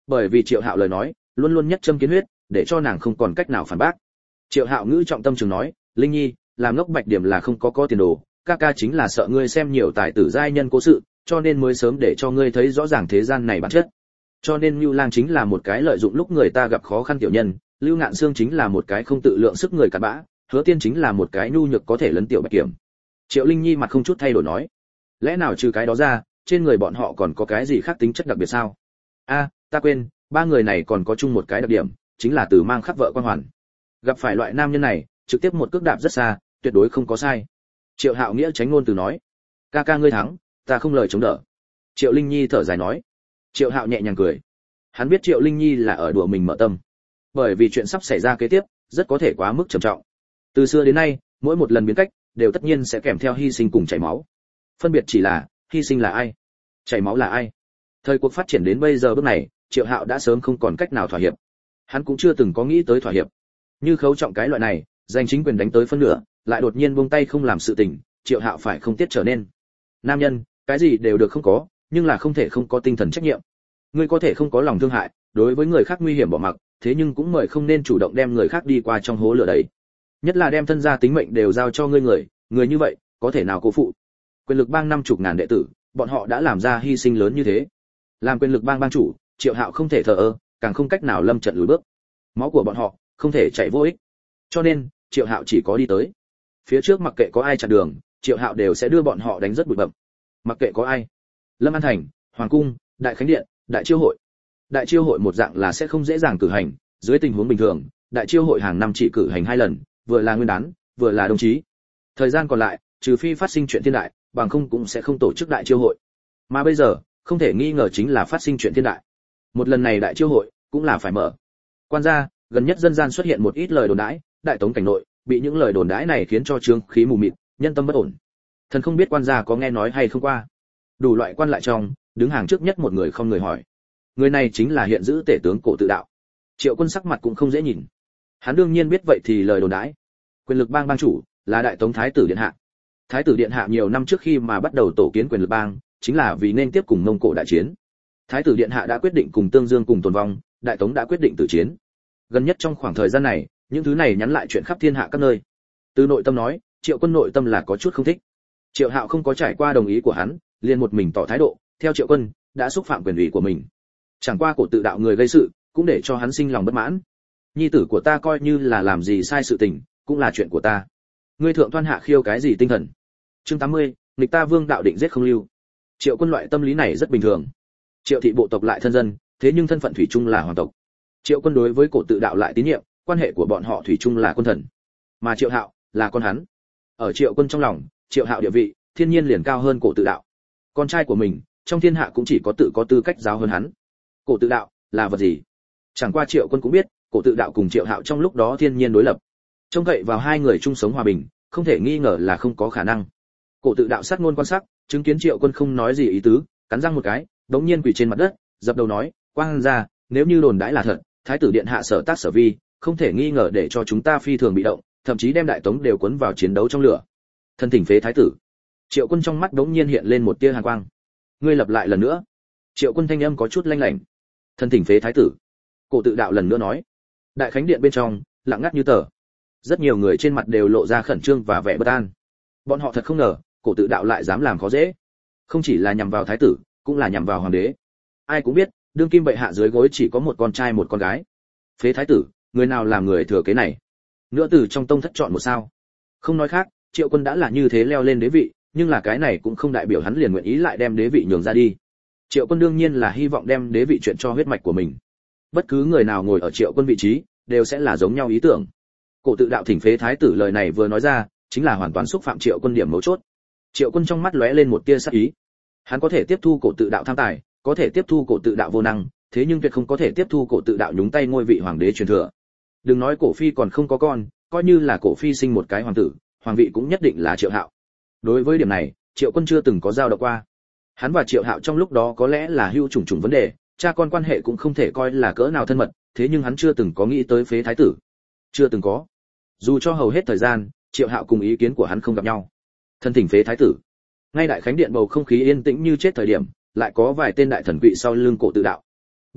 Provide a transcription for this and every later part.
Bởi vì Triệu Hạo lời nói luôn luôn nhất châm kiến huyết, để cho nàng không còn cách nào phản bác. Triệu Hạo ngữ trọng tâm trường nói, Linh Nhi, làm ngốc Bạch Điểm là không có tiền đồ, ca ca chính là sợ ngươi xem nhiều tài tử giai nhân cố sự, cho nên mới sớm để cho ngươi thấy rõ ràng thế gian này bản chất. Cho nên Nưu Lang chính là một cái lợi dụng lúc người ta gặp khó khăn tiểu nhân, Lưu Ngạn Xương chính là một cái không tự lượng sức người cặn bã, Hứa Tiên chính là một cái nhu nhược có thể lấn tiểu Bạch Kiểm. Triệu Linh Nhi mặt không chút thay đổi nói, lẽ nào trừ cái đó ra, trên người bọn họ còn có cái gì khác tính chất đặc biệt sao? A, ta quên, ba người này còn có chung một cái đặc điểm, chính là từ mang khắc vợ quan hoàn. Gặp phải loại nam nhân này, trực tiếp một cước đạp rất xa, tuyệt đối không có sai. Triệu Hạo nghĩa tránh ngôn từ nói, ca ca ngươi thắng, ta không lời chống đỡ. Triệu Linh Nhi thở dài nói. Triệu Hạo nhẹ nhàng cười. Hắn biết Triệu Linh Nhi là ở đùa mình mở tâm, bởi vì chuyện sắp xảy ra kế tiếp rất có thể quá mức trầm trọng. Từ xưa đến nay, mỗi một lần biến cách đều tất nhiên sẽ kèm theo hy sinh cùng chảy máu. Phân biệt chỉ là hy sinh là ai, chảy máu là ai. Thời cuộc phát triển đến bây giờ bước này, Triệu Hạo đã sớm không còn cách nào thỏa hiệp. Hắn cũng chưa từng có nghĩ tới thỏa hiệp. Như Khấu Trọng cái loại này, giành chính quyền đánh tới phân nửa, lại đột nhiên buông tay không làm sự tình, Triệu Hạo phải không tiết trở nên. Nam nhân, cái gì đều được không có, nhưng là không thể không có tinh thần trách nhiệm. Ngươi có thể không có lòng thương hại, đối với người khác nguy hiểm bỏ mặc, thế nhưng cũng mời không nên chủ động đem người khác đi qua trong hố lửa đấy. Nhất là đem thân gia tính mệnh đều giao cho ngươi người như vậy, có thể nào cố phụ. Quyền lực bang 50.000 đệ tử, bọn họ đã làm ra hy sinh lớn như thế. Làm quyền lực bang bang chủ, Triệu Hạo không thể thờ ơ, càng không cách nào lâm trận lùi bước. Máu của bọn họ không thể chảy vô ích. Cho nên, Triệu Hạo chỉ có đi tới. Phía trước mặc kệ có ai chặn đường, Triệu Hạo đều sẽ đưa bọn họ đánh rất bụi bặm. Mặc kệ có ai. Lâm An Thành, Hoàng cung, Đại Khánh Điện, Đại Chiêu hội. Đại Chiêu hội một dạng là sẽ không dễ dàng cử hành, dưới tình huống bình thường, Đại Chiêu hội hàng năm chỉ cử hành 2 lần, vừa là Nguyên đán, vừa là Đông chí. Thời gian còn lại, trừ phi phát sinh chuyện thiên đại, bằng không cũng sẽ không tổ chức Đại Chiêu hội. Mà bây giờ, không thể nghi ngờ chính là phát sinh chuyện thiên đại. Một lần này Đại Chiêu hội cũng là phải mở. Quan gia, gần nhất dân gian xuất hiện một ít lời đồn đãi, Đại Tống cảnh nội bị những lời đồn đãi này khiến cho trương khí mù mịt, nhân tâm bất ổn. Thần không biết quan gia có nghe nói hay không qua. Đủ loại quan lại trong, đứng hàng trước nhất một người không người hỏi. Người này chính là hiện giữ tể tướng Cổ Tự Đạo. Triệu Quân sắc mặt cũng không dễ nhìn. Hắn đương nhiên biết vậy thì lời đồn đãi. Quyền lực bang bang chủ là Đại Tống Thái tử điện hạ. Thái tử điện hạ nhiều năm trước khi mà bắt đầu tổ kiến quyền lực bang, chính là vì nên tiếp cùng Mông Cổ đại chiến. Thái tử điện hạ đã quyết định cùng Tương Dương cùng tồn vong, Đại Tống đã quyết định tử chiến. Gần nhất trong khoảng thời gian này, những thứ này nhắn lại chuyện khắp thiên hạ các nơi. Từ nội tâm nói, Triệu Quân nội tâm là có chút không thích. Triệu Hạo không có trải qua đồng ý của hắn, liền một mình tỏ thái độ, theo Triệu Quân, đã xúc phạm quyền ủy của mình. Chẳng qua Cổ Tự Đạo người gây sự, cũng để cho hắn sinh lòng bất mãn. Nhi tử của ta coi như là làm gì sai sự tình, cũng là chuyện của ta. Ngươi thượng toan hạ khiêu cái gì tinh thần? Chương 80, nghịch ta Vương đạo định giết không lưu. Triệu Quân loại tâm lý này rất bình thường. Triệu thị bộ tộc lại thân dân, thế nhưng thân phận thủy chung là hoàng tộc. Triệu Quân đối với Cổ Tự Đạo lại tín nhiệm, quan hệ của bọn họ thủy chung là quân thần. Mà Triệu Hạo là con hắn. Ở Triệu Quân trong lòng, Triệu Hạo địa vị thiên nhiên liền cao hơn Cổ Tự Đạo. Con trai của mình, trong thiên hạ cũng chỉ có tự có tư cách giáo hơn hắn. Cổ Tự Đạo là vật gì? Chẳng qua Triệu Quân cũng biết, Cổ Tự Đạo cùng Triệu Hạo trong lúc đó thiên nhiên đối lập. Trông cậy vào hai người chung sống hòa bình, không thể nghi ngờ là không có khả năng. Cổ Tự Đạo sát ngôn quan sắc, chứng kiến Triệu Quân không nói gì ý tứ, cắn răng một cái, đống nhiên quỳ trên mặt đất, dập đầu nói, quang gia, nếu như đồn đãi là thật, Thái tử điện hạ sở tác sở vi, không thể nghi ngờ để cho chúng ta phi thường bị động, thậm chí đem Đại Tống đều cuốn vào chiến đấu trong lửa. Thân thỉnh phế thái tử. Triệu Quân trong mắt đống nhiên hiện lên một tia hàn quang. Ngươi lặp lại lần nữa. Triệu Quân thanh âm có chút lanh lảnh. Thân thỉnh phế thái tử. Cổ Tự Đạo lần nữa nói. Đại Khánh Điện bên trong, lặng ngắt như tờ. Rất nhiều người trên mặt đều lộ ra khẩn trương và vẻ bất an. Bọn họ thật không ngờ, Cổ Tự Đạo lại dám làm khó dễ. Không chỉ là nhằm vào thái tử, cũng là nhằm vào hoàng đế. Ai cũng biết, đương kim bệ hạ dưới gối chỉ có một con trai một con gái. Phế thái tử, người nào làm người thừa kế này? Nữa từ trong tông thất chọn một sao? Không nói khác, Triệu Quân đã là như thế leo lên đế vị, nhưng là cái này cũng không đại biểu hắn liền nguyện ý lại đem đế vị nhường ra đi. Triệu Quân đương nhiên là hy vọng đem đế vị chuyện cho huyết mạch của mình. Bất cứ người nào ngồi ở Triệu Quân vị trí, đều sẽ là giống nhau ý tưởng. Cổ Tự Đạo thỉnh phế thái tử lời này vừa nói ra, chính là hoàn toàn xúc phạm Triệu Quân điểm mấu chốt. Triệu Quân trong mắt lóe lên một tia sát ý. Hắn có thể tiếp thu Cổ Tự Đạo tham tài, có thể tiếp thu Cổ Tự Đạo vô năng, thế nhưng tuyệt không có thể tiếp thu Cổ Tự Đạo nhúng tay ngôi vị hoàng đế truyền thừa. Đừng nói Cổ phi còn không có con, coi như là Cổ phi sinh một cái hoàng tử, hoàng vị cũng nhất định là Triệu Hạo. Đối với điểm này, Triệu Quân chưa từng có giao động qua. Hắn và Triệu Hạo trong lúc đó có lẽ là hữu trùng trùng vấn đề, cha con quan hệ cũng không thể coi là cỡ nào thân mật, thế nhưng hắn chưa từng có nghĩ tới phế thái tử. Chưa từng có. Dù cho hầu hết thời gian, Triệu Hạo cùng ý kiến của hắn không gặp nhau. Thân thỉnh phế thái tử. Ngay Đại Khánh Điện bầu không khí yên tĩnh như chết thời điểm, lại có vài tên đại thần vị sau lưng Cổ Tự Đạo.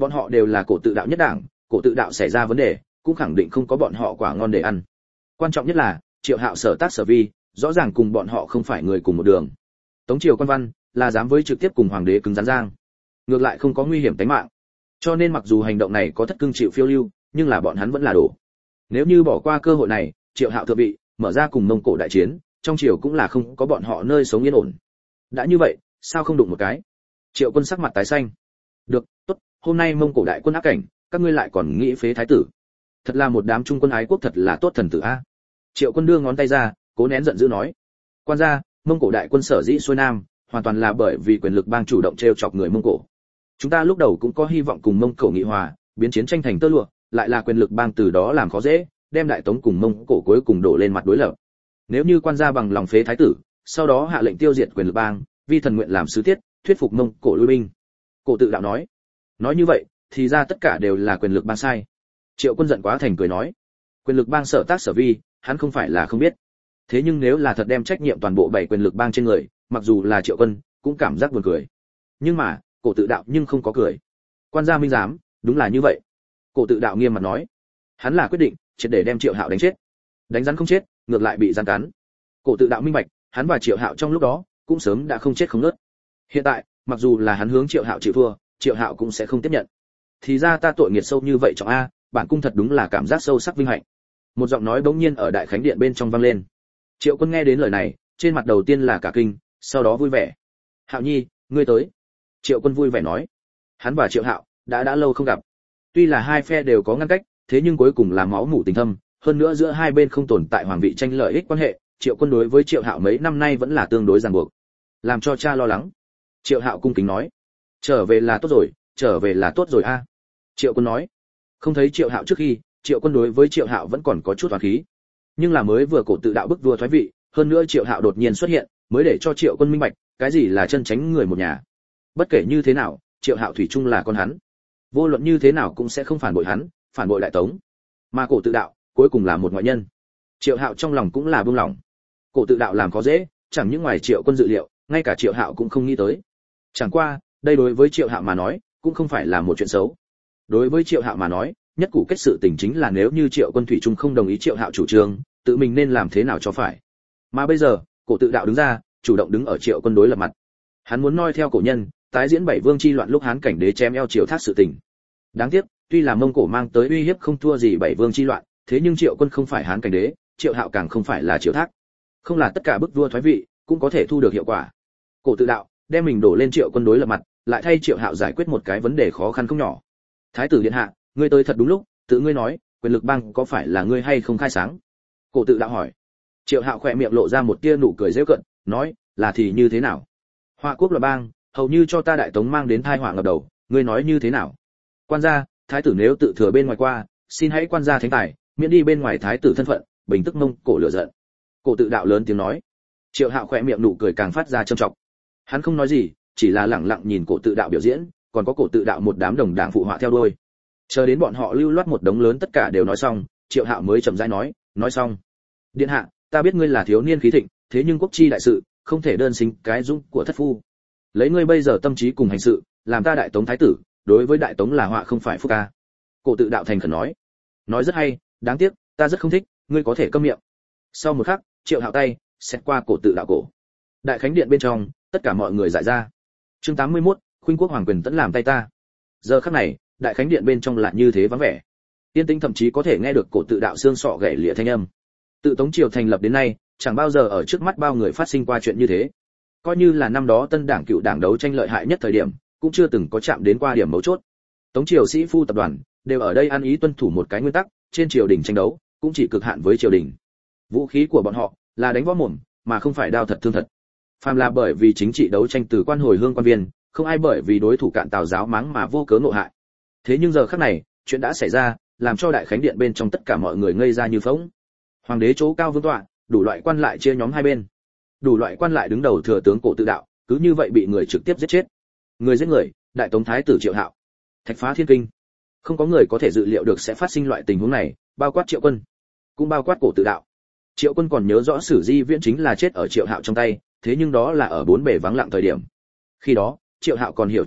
Bọn họ đều là cổ tự đạo nhất đảng, cổ tự đạo xảy ra vấn đề, cũng khẳng định không có bọn họ quả ngon để ăn. Quan trọng nhất là, Triệu Hạo sở tác sở vi, rõ ràng cùng bọn họ không phải người cùng một đường. Tống triều quan văn là dám với trực tiếp cùng hoàng đế cứng rắn giang, ngược lại không có nguy hiểm tính mạng. Cho nên mặc dù hành động này có thất cưng chịu phiêu lưu, nhưng là bọn hắn vẫn là đổ. Nếu như bỏ qua cơ hội này, Triệu Hạo thượng vị, mở ra cùng Mông Cổ đại chiến, trong triều cũng là không có bọn họ nơi sống yên ổn. Đã như vậy, sao không đụng một cái? Triệu Quân sắc mặt tái xanh. Được, tốt, hôm nay Mông Cổ đại quân áp cảnh, các ngươi lại còn nghĩ phế thái tử. Thật là một đám trung quân ái quốc thật là tốt thần tử a. Triệu Quân đưa ngón tay ra, cố nén giận dữ nói: "Quan gia, Mông Cổ đại quân sở dĩ xuôi nam, hoàn toàn là bởi vì quyền lực bang chủ động trêu chọc người Mông Cổ. Chúng ta lúc đầu cũng có hy vọng cùng Mông Cổ nghị hòa, biến chiến tranh thành tơ lụa, lại là quyền lực bang từ đó làm khó dễ, đem Đại Tống cùng Mông Cổ cuối cùng đổ lên mặt đối lập. Nếu như quan gia bằng lòng phế thái tử, sau đó hạ lệnh tiêu diệt quyền lực bang, vi thần nguyện làm sứ tiết, thuyết phục Mông Cổ lui binh." Cổ tự đạo nói. Nói như vậy, thì ra tất cả đều là quyền lực bang sai. Triệu Quân giận quá thành cười nói: "Quyền lực bang sở tác sở vi, hắn không phải là không biết. Thế nhưng nếu là thật đem trách nhiệm toàn bộ bảy quyền lực bang trên người, mặc dù là Triệu Quân, cũng cảm giác buồn cười." Nhưng mà, cổ tự đạo nhưng không có cười. Quan gia minh giám, đúng là như vậy. Cổ tự đạo nghiêm mặt nói. Hắn là quyết định, triệt để đem Triệu Hạo đánh chết. Đánh rắn không chết, ngược lại bị rắn cắn. Cổ tự đạo minh bạch, hắn và Triệu Hạo trong lúc đó, cũng sớm đã không chết không nứt. Hiện tại, mặc dù là hắn hướng Triệu Hạo chịu thua, Triệu Hạo cũng sẽ không tiếp nhận. Thì ra ta tội nghiệp sâu như vậy trọng a, bản cung thật đúng là cảm giác sâu sắc vinh hạnh. Một giọng nói bỗng nhiên ở đại khánh điện bên trong vang lên. Triệu Quân nghe đến lời này, trên mặt đầu tiên là cả kinh, sau đó vui vẻ. "Hạo nhi, ngươi tới." Triệu Quân vui vẻ nói. Hắn và Triệu Hạo đã lâu không gặp. Tuy là hai phe đều có ngăn cách, thế nhưng cuối cùng là máu mủ tình thâm, hơn nữa giữa hai bên không tồn tại hoàng vị tranh lợi ích quan hệ, Triệu Quân đối với Triệu Hạo mấy năm nay vẫn là tương đối ràng buộc, làm cho cha lo lắng. Triệu Hạo cung kính nói: "Trở về là tốt rồi, trở về là tốt rồi a." Triệu Quân nói. Không thấy Triệu Hạo trước khi, Triệu Quân đối với Triệu Hạo vẫn còn có chút oán khí, nhưng là mới vừa cổ tự đạo bức vua thoái vị, hơn nữa Triệu Hạo đột nhiên xuất hiện, mới để cho Triệu Quân minh bạch, cái gì là chân tránh người một nhà. Bất kể như thế nào, Triệu Hạo thủy chung là con hắn, vô luận như thế nào cũng sẽ không phản bội hắn, phản bội Đại Tống. Mà cổ tự đạo, cuối cùng là một ngoại nhân. Triệu Hạo trong lòng cũng là buông lòng. Cổ tự đạo làm khó dễ, chẳng những ngoài Triệu Quân dự liệu, ngay cả Triệu Hạo cũng không nghĩ tới. Chẳng qua, đây đối với Triệu Hạo mà nói, cũng không phải là một chuyện xấu. Đối với Triệu Hạo mà nói, nhất củ kết sự tình chính là nếu như Triệu Quân thủy chung không đồng ý Triệu Hạo chủ trương, tự mình nên làm thế nào cho phải. Mà bây giờ, cổ tự đạo đứng ra, chủ động đứng ở Triệu Quân đối lập mặt. Hắn muốn noi theo cổ nhân, tái diễn bảy vương chi loạn lúc Hán cảnh đế chém eo Triệu Thác sự tình. Đáng tiếc, tuy là Mông Cổ mang tới uy hiếp không thua gì bảy vương chi loạn, thế nhưng Triệu Quân không phải Hán cảnh đế, Triệu Hạo càng không phải là Triệu Thác. Không là tất cả bức vua thoái vị cũng có thể thu được hiệu quả. Cổ tự đạo đem mình đổ lên Triệu Quân đối lập mặt, lại thay Triệu Hạo giải quyết một cái vấn đề khó khăn không nhỏ. Thái tử điện hạ, ngươi tới thật đúng lúc, tự ngươi nói, quyền lực bang có phải là ngươi hay không khai sáng? Cổ tự đạo hỏi. Triệu Hạo khẽ miệng lộ ra một tia nụ cười giễu cợt, nói, là thì như thế nào? Họa quốc loạn bang, hầu như cho ta Đại Tống mang đến tai họa ngập đầu, ngươi nói như thế nào? Quan gia, thái tử nếu tự thừa bên ngoài qua, xin hãy quan gia thánh tài, miễn đi bên ngoài thái tử thân phận, bình tức Mông Cổ lửa giận. Cổ tự đạo lớn tiếng nói. Triệu Hạo khẽ miệng nụ cười càng phát ra trầm trọng. Hắn không nói gì, chỉ là lẳng lặng nhìn cổ tự đạo biểu diễn, còn có cổ tự đạo một đám đồng đảng phụ họa theo đuôi. Chờ đến bọn họ lưu loát một đống lớn tất cả đều nói xong, Triệu Hạo mới chậm rãi nói xong. Điện hạ, ta biết ngươi là thiếu niên khí thịnh, thế nhưng quốc chi đại sự, không thể đơn sinh cái dũng của thất phu. Lấy ngươi bây giờ tâm trí cùng hành sự, làm ta Đại Tống thái tử, đối với Đại Tống là họa không phải phúc ca. Cổ tự đạo thành khẩn nói. Nói rất hay, đáng tiếc, ta rất không thích, ngươi có thể câm miệng. Sau một khắc, Triệu Hạo tay xẹt qua cổ tự đạo cổ. Đại khánh điện bên trong, tất cả mọi người dại ra. Chương 81, khuynh quốc hoàng quyền tẫn làm tay ta. Giờ khắc này, đại khánh điện bên trong lại như thế vắng vẻ. Tiên tĩnh thậm chí có thể nghe được cổ tự đạo xương sọ gãy lìa thanh âm. Tự Tống triều thành lập đến nay, chẳng bao giờ ở trước mắt bao người phát sinh qua chuyện như thế. Coi như là năm đó tân đảng cựu đảng đấu tranh lợi hại nhất thời điểm, cũng chưa từng có chạm đến qua điểm mấu chốt. Tống triều sĩ phu tập đoàn đều ở đây ăn ý tuân thủ một cái nguyên tắc, trên triều đình tranh đấu cũng chỉ cực hạn với triều đình. Vũ khí của bọn họ là đánh võ mồm, mà không phải đao thật thương thật. Phàm là bởi vì chính trị đấu tranh từ quan hồi hương quan viên, không ai bởi vì đối thủ cạn tào giáo mắng mà vô cớ ngộ hại. Thế nhưng giờ khắc này, chuyện đã xảy ra, làm cho đại khánh điện bên trong tất cả mọi người ngây ra như phỗng. Hoàng đế chỗ cao vương tọa, đủ loại quan lại chia nhóm hai bên. Đủ loại quan lại đứng đầu thừa tướng cổ tự đạo, cứ như vậy bị người trực tiếp giết chết. Người giết người, Đại Tống thái tử Triệu Hạo. Thạch phá thiên kinh. Không có người có thể dự liệu được sẽ phát sinh loại tình huống này, bao quát Triệu Quân, cũng bao quát cổ tự đạo. Triệu Quân còn nhớ rõ Sử Di Viễn chính là chết ở Triệu Hạo trong tay, thế nhưng đó là ở bốn bề vắng lặng thời điểm. Khi đó, Triệu Hạo còn hiểu che lấp,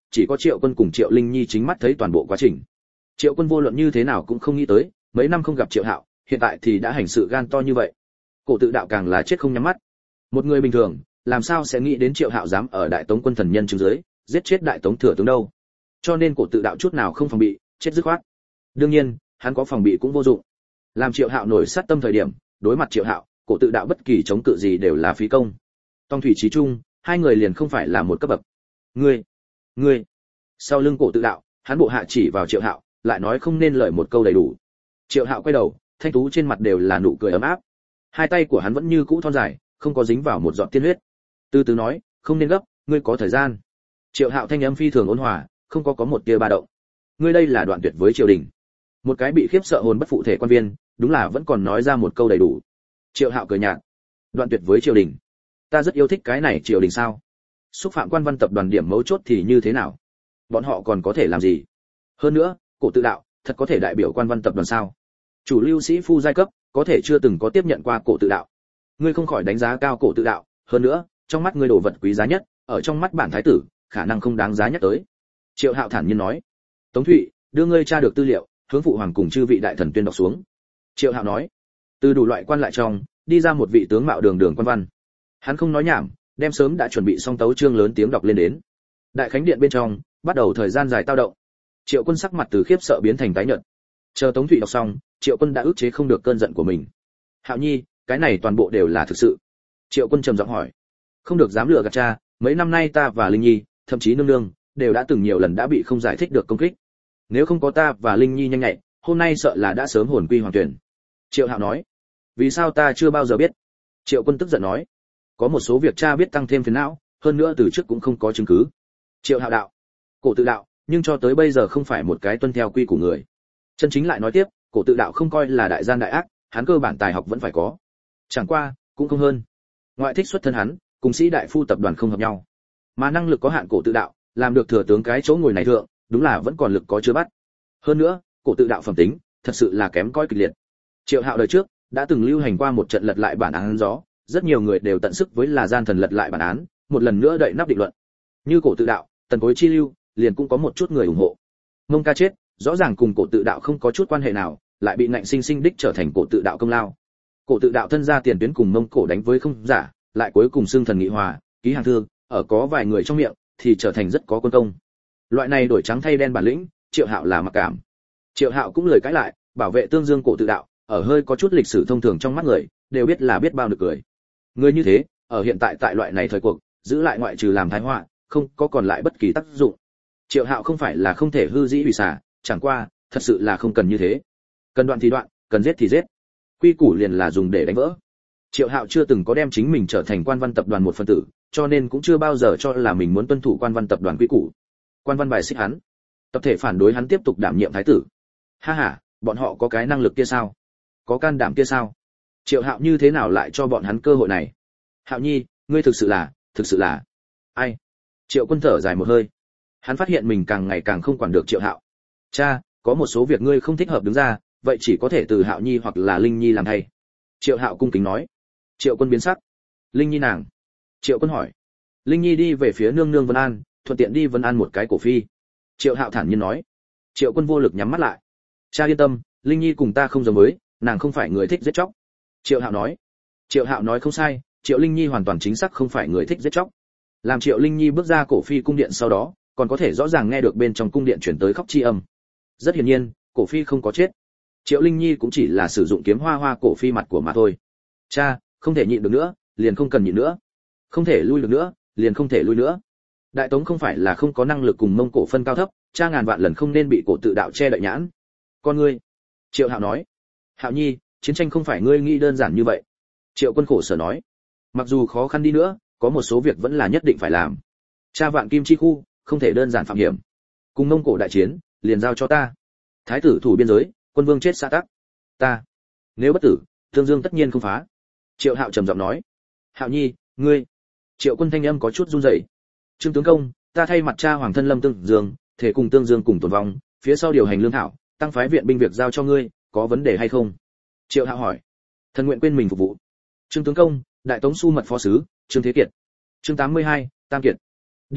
chỉ có Triệu Quân cùng Triệu Linh Nhi chính mắt thấy toàn bộ quá trình. Triệu Quân vô luận như thế nào cũng không nghĩ tới, mấy năm không gặp Triệu Hạo, hiện tại thì đã hành sự gan to như vậy. Cổ Tự Đạo càng là chết không nhắm mắt. Một người bình thường, làm sao sẽ nghĩ đến Triệu Hạo dám ở Đại Tống quân thần nhân chứng dưới, giết chết Đại Tống thừa tướng đâu? Cho nên Cổ Tự Đạo chút nào không phòng bị, chết dứt khoát. Đương nhiên, hắn có phòng bị cũng vô dụng. Làm Triệu Hạo nổi sát tâm thời điểm, đối mặt Triệu Hạo, Cổ Tự Đạo bất kỳ chống cự gì đều là phí công. Tông thủy chí trung, hai người liền không phải là một cấp bậc. Ngươi. Sau lưng Cổ Tự Đạo, hắn bộ hạ chỉ vào Triệu Hạo, lại nói không nên lời một câu đầy đủ. Triệu Hạo quay đầu, thanh tú trên mặt đều là nụ cười ấm áp. Hai tay của hắn vẫn như cũ thon dài, không có dính vào một giọt tiên huyết. Từ từ nói, không nên gấp, ngươi có thời gian. Triệu Hạo thanh âm phi thường ôn hòa, không có một tia ba động. Ngươi đây là đoạn tuyệt với triều đình. Một cái bị khiếp sợ hồn bất phụ thể quan viên, đúng là vẫn còn nói ra một câu đầy đủ. Triệu Hạo cười nhạt, đoạn tuyệt với triều đình. Ta rất yêu thích cái này triều đình sao? Xúc phạm Quan Văn tập đoàn điểm mấu chốt thì như thế nào? Bọn họ còn có thể làm gì? Hơn nữa, Cổ Tự Đạo thật có thể đại biểu Quan Văn tập đoàn sao? Chủ lưu sĩ phu giai cấp có thể chưa từng có tiếp nhận qua Cổ Tự Đạo. Ngươi không khỏi đánh giá cao Cổ Tự Đạo, hơn nữa, trong mắt ngươi đồ vật quý giá nhất, ở trong mắt bản thái tử, khả năng không đáng giá nhắc tới. Triệu Hạo thản nhiên nói. Tống Thụy, đưa ngươi tra được tư liệu, hướng phụ hoàng cùng chư vị đại thần tuyên đọc xuống. Triệu Hạo nói. Từ đủ loại quan lại trong, đi ra một vị tướng mạo đường đường quan văn. Hắn không nói nhảm, đem sớm đã chuẩn bị xong tấu chương lớn tiếng đọc lên đến. Đại khánh điện bên trong, bắt đầu thời gian dài tao động. Triệu Quân sắc mặt từ khiếp sợ biến thành tái nhợt. Chờ Tống Thụy đọc xong, Triệu Quân đã ức chế không được cơn giận của mình. Hạo Nhi, cái này toàn bộ đều là thực sự. Triệu Quân trầm giọng hỏi. Không được dám lừa gạt cha, mấy năm nay ta và Linh Nhi, thậm chí nương nương, đều đã từng nhiều lần đã bị không giải thích được công kích. Nếu không có ta và Linh Nhi nhanh nhạy, hôm nay sợ là đã sớm hồn quy hoàng tuyển. Triệu Hạo nói. Vì sao ta chưa bao giờ biết? Triệu Quân tức giận nói. Có một số việc cha biết tăng thêm phiền não, hơn nữa từ trước cũng không có chứng cứ. Triệu Hạo đạo. Cổ Tự Đạo, nhưng cho tới bây giờ không phải một cái tuân theo quy của người. Chân chính lại nói tiếp, Cổ Tự Đạo không coi là đại gian đại ác, hắn cơ bản tài học vẫn phải có. Chẳng qua, cũng không hơn. Ngoại thích xuất thân hắn, cùng sĩ đại phu tập đoàn không hợp nhau. Mà năng lực có hạn Cổ Tự Đạo, làm được thừa tướng cái chỗ ngồi này thượng, đúng là vẫn còn lực có chưa bắt. Hơn nữa, Cổ Tự Đạo phẩm tính, thật sự là kém cỏi kịch liệt. Triệu Hạo đời trước đã từng lưu hành qua một trận lật lại bản án gió, rất nhiều người đều tận sức với là gian thần lật lại bản án, một lần nữa đậy nắp định luận. Như Cổ Tự Đạo, Tần Cối chi lưu, liền cũng có một chút người ủng hộ. Mông Ca chết, rõ ràng cùng Cổ Tự Đạo không có chút quan hệ nào, lại bị ngạnh sinh sinh đích trở thành Cổ Tự Đạo công lao. Cổ Tự Đạo thân ra tiền tuyến cùng Mông Cổ đánh với không giả, lại cuối cùng xưng thần nghị hòa, ký hàng thương, ở có vài người trong miệng thì trở thành rất có quân công. Loại này đổi trắng thay đen bản lĩnh, Triệu Hạo là mặc cảm. Triệu Hạo cũng lời cãi lại, bảo vệ tương dương Cổ Tự Đạo, ở hơi có chút lịch sử thông thường trong mắt người, đều biết là biết bao được cười. Người như thế, ở hiện tại tại loại này thời cuộc, giữ lại ngoại trừ làm thái họa, không có còn lại bất kỳ tác dụng. Triệu Hạo không phải là không thể hư dĩ hủy xả, chẳng qua, thật sự là không cần như thế. Cần đoạn thì đoạn, cần giết thì giết. Quy củ liền là dùng để đánh vỡ. Triệu Hạo chưa từng có đem chính mình trở thành Quan Văn tập đoàn một phần tử, cho nên cũng chưa bao giờ cho là mình muốn tuân thủ Quan Văn tập đoàn quy củ. Quan Văn bài xích hắn, tập thể phản đối hắn tiếp tục đảm nhiệm thái tử. Ha ha, bọn họ có cái năng lực kia sao? Có can đảm kia sao? Triệu Hạo như thế nào lại cho bọn hắn cơ hội này? Hạo Nhi, ngươi thực sự là ai? Triệu Quân thở dài một hơi. Hắn phát hiện mình càng ngày càng không quản được Triệu Hạo. Cha, có một số việc ngươi không thích hợp đứng ra, vậy chỉ có thể từ Hạo Nhi hoặc là Linh Nhi làm thay. Triệu Hạo cung kính nói. Triệu Quân biến sắc. Linh Nhi nàng? Triệu Quân hỏi. Linh Nhi đi về phía nương nương Vân An, thuận tiện đi Vân An một cái cổ phi. Triệu Hạo thản nhiên nói. Triệu Quân vô lực nhắm mắt lại. Cha yên tâm, Linh Nhi cùng ta không giống với, nàng không phải người thích giết chóc. Triệu Hạo nói. Triệu Hạo nói không sai, Triệu Linh Nhi hoàn toàn chính xác không phải người thích giết chóc. Làm Triệu Linh Nhi bước ra cổ phi cung điện sau đó, còn có thể rõ ràng nghe được bên trong cung điện truyền tới khóc chi âm. Rất hiển nhiên, cổ phi không có chết. Triệu Linh Nhi cũng chỉ là sử dụng kiếm hoa hoa cổ phi mặt của mà thôi. Cha, không thể nhịn được nữa, liền không cần nhịn nữa. Không thể lui được nữa, liền không thể lui nữa. Đại Tống không phải là không có năng lực cùng Mông Cổ phân cao thấp, cha ngàn vạn lần không nên bị Cổ Tự Đạo che đậy nhãn. Con ngươi. Triệu Hạo nói. Hạo Nhi, chiến tranh không phải ngươi nghĩ đơn giản như vậy. Triệu Quân khổ sở nói. Mặc dù khó khăn đi nữa, có một số việc vẫn là nhất định phải làm. Cha vạn kim chi khu, không thể đơn giản phạm hiểm. Cùng Mông Cổ đại chiến, liền giao cho ta. Thái tử thủ biên giới, quân vương chết xã tắc. Ta, nếu bất tử, Tương Dương tất nhiên không phá. Triệu Hạo trầm giọng nói. Hạo Nhi, ngươi. Triệu Quân thanh âm có chút run rẩy. Trương tướng công, ta thay mặt cha hoàng thân lâm Tương Dương, thể cùng Tương Dương cùng tồn vong, phía sau điều hành lương thảo, tăng phái viện binh việc giao cho ngươi, có vấn đề hay không? Triệu Hạo hỏi. Thần nguyện quên mình phục vụ. Trương tướng công, Đại Tống Su mật phó sứ, Trương Thế Kiệt. Chương 82, Tam Kiệt. Điện hạ,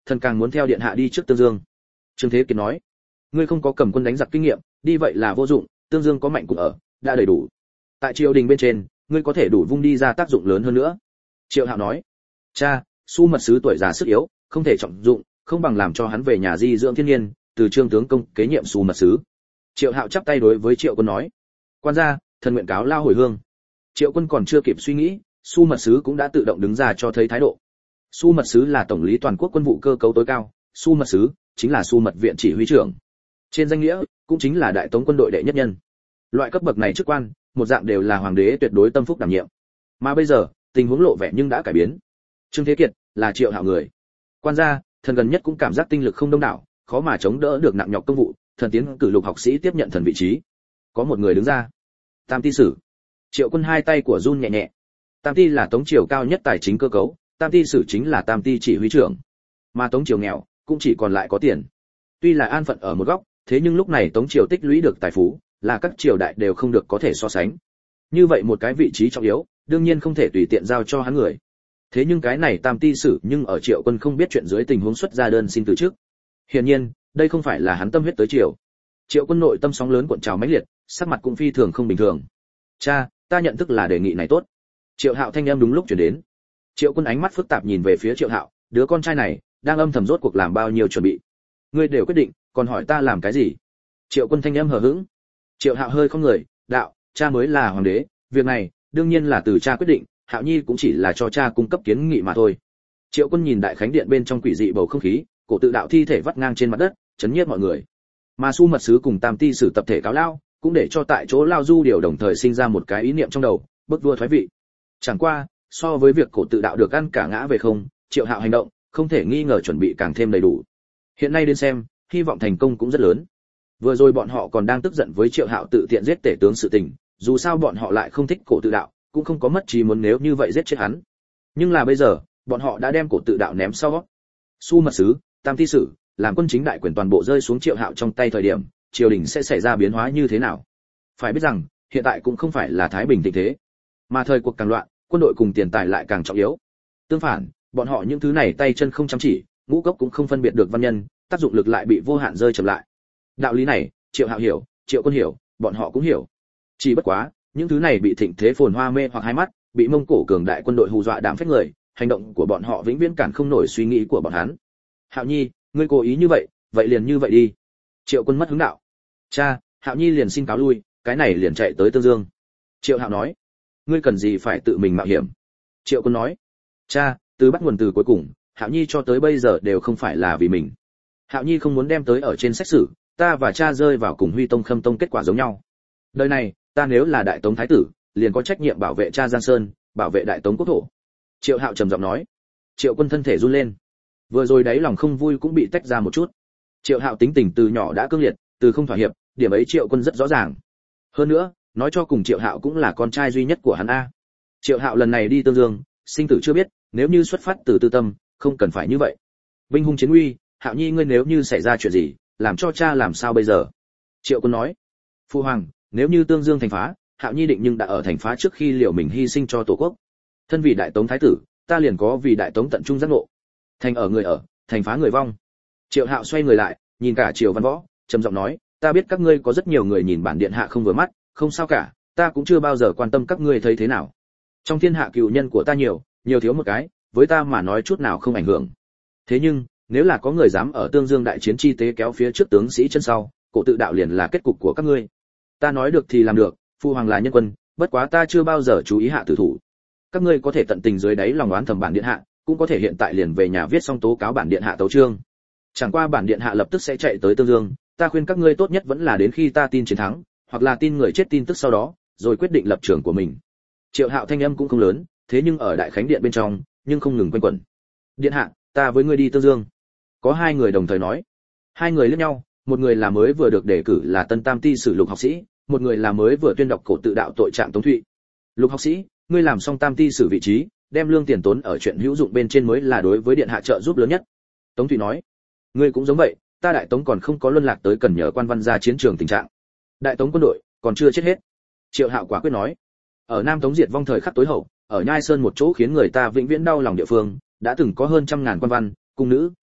thần càng muốn theo điện hạ đi trước Tương Dương. Trương Thế Kiệt nói, ngươi không có cầm quân đánh giặc kinh nghiệm, đi vậy là vô dụng, Tương Dương có mạnh cùng ở, đã đầy đủ. Tại triều đình bên trên, ngươi có thể đủ vung đi ra tác dụng lớn hơn nữa. Triệu Hạo nói, cha, Su mật sứ tuổi già sức yếu, không thể trọng dụng, không bằng làm cho hắn về nhà di dưỡng thiên nhiên, từ Trương tướng công kế nhiệm Su mật sứ. Triệu Hạo chắp tay đối với Triệu Quân nói, quan gia, thần nguyện cáo lao hồi hương. Triệu Quân còn chưa kịp suy nghĩ, Su mật sứ cũng đã tự động đứng ra cho thấy thái độ. Su mật sứ là tổng lý toàn quốc quân vụ cơ cấu tối cao, Su mật sứ chính là Su mật viện chỉ huy trưởng. Trên danh nghĩa, cũng chính là đại tống quân đội đệ nhất nhân. Loại cấp bậc này chức quan, một dạng đều là hoàng đế tuyệt đối tâm phúc đảm nhiệm. Mà bây giờ, tình huống lộ vẻ nhưng đã cải biến. Trương Thế Kiệt là Triệu Hạo người. Quan gia, thần gần nhất cũng cảm giác tinh lực không đông đảo, khó mà chống đỡ được nặng nhọc công vụ, thần tiến cử Lục học sĩ tiếp nhận thần vị trí. Có một người đứng ra. Tam ty sử. Triệu Quân hai tay của run nhẹ nhẹ. Tam ty là tống triều cao nhất tài chính cơ cấu, tam ty sử chính là tam ty chỉ huy trưởng. Mà tống triều nghèo, cũng chỉ còn lại có tiền. Tuy là an phận ở một góc, thế nhưng lúc này tống triều tích lũy được tài phú, là các triều đại đều không được có thể so sánh. Như vậy một cái vị trí trọng yếu, đương nhiên không thể tùy tiện giao cho hắn người. Thế nhưng cái này tam ty sử nhưng ở Triệu Quân không biết chuyện dưới tình huống xuất ra đơn xin từ chức. Hiển nhiên, đây không phải là hắn tâm huyết tới triều. Triệu Quân nội tâm sóng lớn cuộn trào mãnh liệt, sắc mặt cũng phi thường không bình thường. Cha, ta nhận thức là đề nghị này tốt. Triệu Hạo thanh âm đúng lúc chuyển đến. Triệu Quân ánh mắt phức tạp nhìn về phía Triệu Hạo, đứa con trai này đang âm thầm rốt cuộc làm bao nhiêu chuẩn bị. Ngươi đều quyết định, còn hỏi ta làm cái gì? Triệu Quân thanh âm hờ hững. Triệu Hạo hơi không người, đạo, cha mới là hoàng đế, việc này đương nhiên là từ cha quyết định, Hạo Nhi cũng chỉ là cho cha cung cấp kiến nghị mà thôi. Triệu Quân nhìn đại khánh điện bên trong quỷ dị bầu không khí, cổ tự đạo thi thể vắt ngang trên mặt đất, chấn nhiếp mọi người. Mà Su mật sứ cùng tam ty sử tập thể cáo lao, cũng để cho tại chỗ lao du điều đồng thời sinh ra một cái ý niệm trong đầu, bức vua thoái vị. Chẳng qua, so với việc cổ tự đạo được ăn cả ngã về không, Triệu Hạo hành động, không thể nghi ngờ chuẩn bị càng thêm đầy đủ. Hiện nay đến xem, hy vọng thành công cũng rất lớn. Vừa rồi bọn họ còn đang tức giận với Triệu Hạo tự tiện giết tể tướng sự tình, dù sao bọn họ lại không thích cổ tự đạo, cũng không có mất trí muốn nếu như vậy giết chết hắn. Nhưng là bây giờ, bọn họ đã đem cổ tự đạo ném sau. Su mật sứ, tam ty sử, làm quân chính đại quyền toàn bộ rơi xuống Triệu Hạo trong tay thời điểm, triều đình sẽ xảy ra biến hóa như thế nào? Phải biết rằng, hiện tại cũng không phải là thái bình tình thế, mà thời cuộc càng loạn, quân đội cùng tiền tài lại càng trọng yếu. Tương phản, bọn họ những thứ này tay chân không chăm chỉ, ngũ cốc cũng không phân biệt được văn nhân, tác dụng lực lại bị vô hạn rơi chậm lại. Đạo lý này, Triệu Hạo hiểu, Triệu Quân hiểu, bọn họ cũng hiểu. Chỉ bất quá, những thứ này bị thịnh thế phồn hoa mê hoặc hai mắt, bị Mông Cổ cường đại quân đội hù dọa đám phách người, hành động của bọn họ vĩnh viễn cản không nổi suy nghĩ của bọn hắn. Hạo Nhi, ngươi cố ý như vậy liền như vậy đi. Triệu Quân mất hứng đạo. Cha, Hạo Nhi liền xin cáo lui, cái này liền chạy tới Tương Dương. Triệu Hạo nói. Ngươi cần gì phải tự mình mạo hiểm? Triệu Quân nói. Cha, từ bắt nguồn từ cuối cùng, Hạo Nhi cho tới bây giờ đều không phải là vì mình. Hạo Nhi không muốn đem tới ở trên sách sử, ta và cha rơi vào cùng Huy Tông Khâm Tông kết quả giống nhau. Đời này, ta nếu là đại tống thái tử, liền có trách nhiệm bảo vệ cha Giang Sơn, bảo vệ đại tống quốc thổ. Triệu Hạo trầm giọng nói. Triệu Quân thân thể run lên. Vừa rồi đáy lòng không vui cũng bị tách ra một chút. Triệu Hạo tính tình từ nhỏ đã cương liệt, từ không thỏa hiệp, điểm ấy Triệu Quân rất rõ ràng. Hơn nữa, nói cho cùng Triệu Hạo cũng là con trai duy nhất của hắn a. Triệu Hạo lần này đi Tương Dương, sinh tử chưa biết, nếu như xuất phát từ tư tâm, không cần phải như vậy. Binh hung chiến uy, Hạo Nhi ngươi nếu như xảy ra chuyện gì, làm cho cha làm sao bây giờ? Triệu Quân nói. Phu hoàng, nếu như Tương Dương thành phá, Hạo Nhi định nhưng đã ở thành phá trước khi liều mình hy sinh cho tổ quốc. Thân vì đại tống thái tử, ta liền có vì đại tống tận trung giác ngộ. Thành ở người ở, thành phá người vong. Triệu Hạo xoay người lại, nhìn cả Triều Văn Võ, trầm giọng nói, ta biết các ngươi có rất nhiều người nhìn bản điện hạ không vừa mắt, không sao cả, ta cũng chưa bao giờ quan tâm các ngươi thấy thế nào. Trong thiên hạ cừu nhân của ta nhiều thiếu một cái, với ta mà nói chút nào không ảnh hưởng. Thế nhưng, nếu là có người dám ở Tương Dương đại chiến chi tế kéo phía trước tướng sĩ chân sau, cổ tự đạo liền là kết cục của các ngươi. Ta nói được thì làm được, phu hoàng là nhân quân, bất quá ta chưa bao giờ chú ý hạ tử thủ. Các ngươi có thể tận tình dưới đáy lòng oán thầm bản điện hạ, cũng có thể hiện tại liền về nhà viết xong tố cáo bản điện hạ tấu chương. Chẳng qua bản điện hạ lập tức sẽ chạy tới Tương Dương, ta khuyên các ngươi tốt nhất vẫn là đến khi ta tin chiến thắng, hoặc là tin người chết tin tức sau đó, rồi quyết định lập trường của mình. Triệu Hạo thanh âm cũng không lớn, thế nhưng ở đại khánh điện bên trong, nhưng không ngừng quanh quẩn. Điện hạ, ta với ngươi đi Tương Dương. Có hai người đồng thời nói. Hai người liếc nhau, một người là mới vừa được đề cử là tân tam ty sử Lục học sĩ, một người là mới vừa tuyên đọc cổ tự đạo tội trạng Tống Thụy. Lục học sĩ, ngươi làm xong tam ty sử vị trí, đem lương tiền tốn ở chuyện hữu dụng bên trên mới là đối với điện hạ trợ giúp lớn nhất. Tống Thụy nói. Ngươi cũng giống vậy, ta đại tống còn không có luân lạc tới cần nhờ quan văn ra chiến trường tình trạng. Đại tống quân đội còn chưa chết hết. Triệu Hạo quả quyết nói. Ở Nam Tống diệt vong thời khắc tối hậu, ở Nhai Sơn một chỗ khiến người ta vĩnh viễn đau lòng địa phương, đã từng có hơn 100.000 quan văn, cung nữ,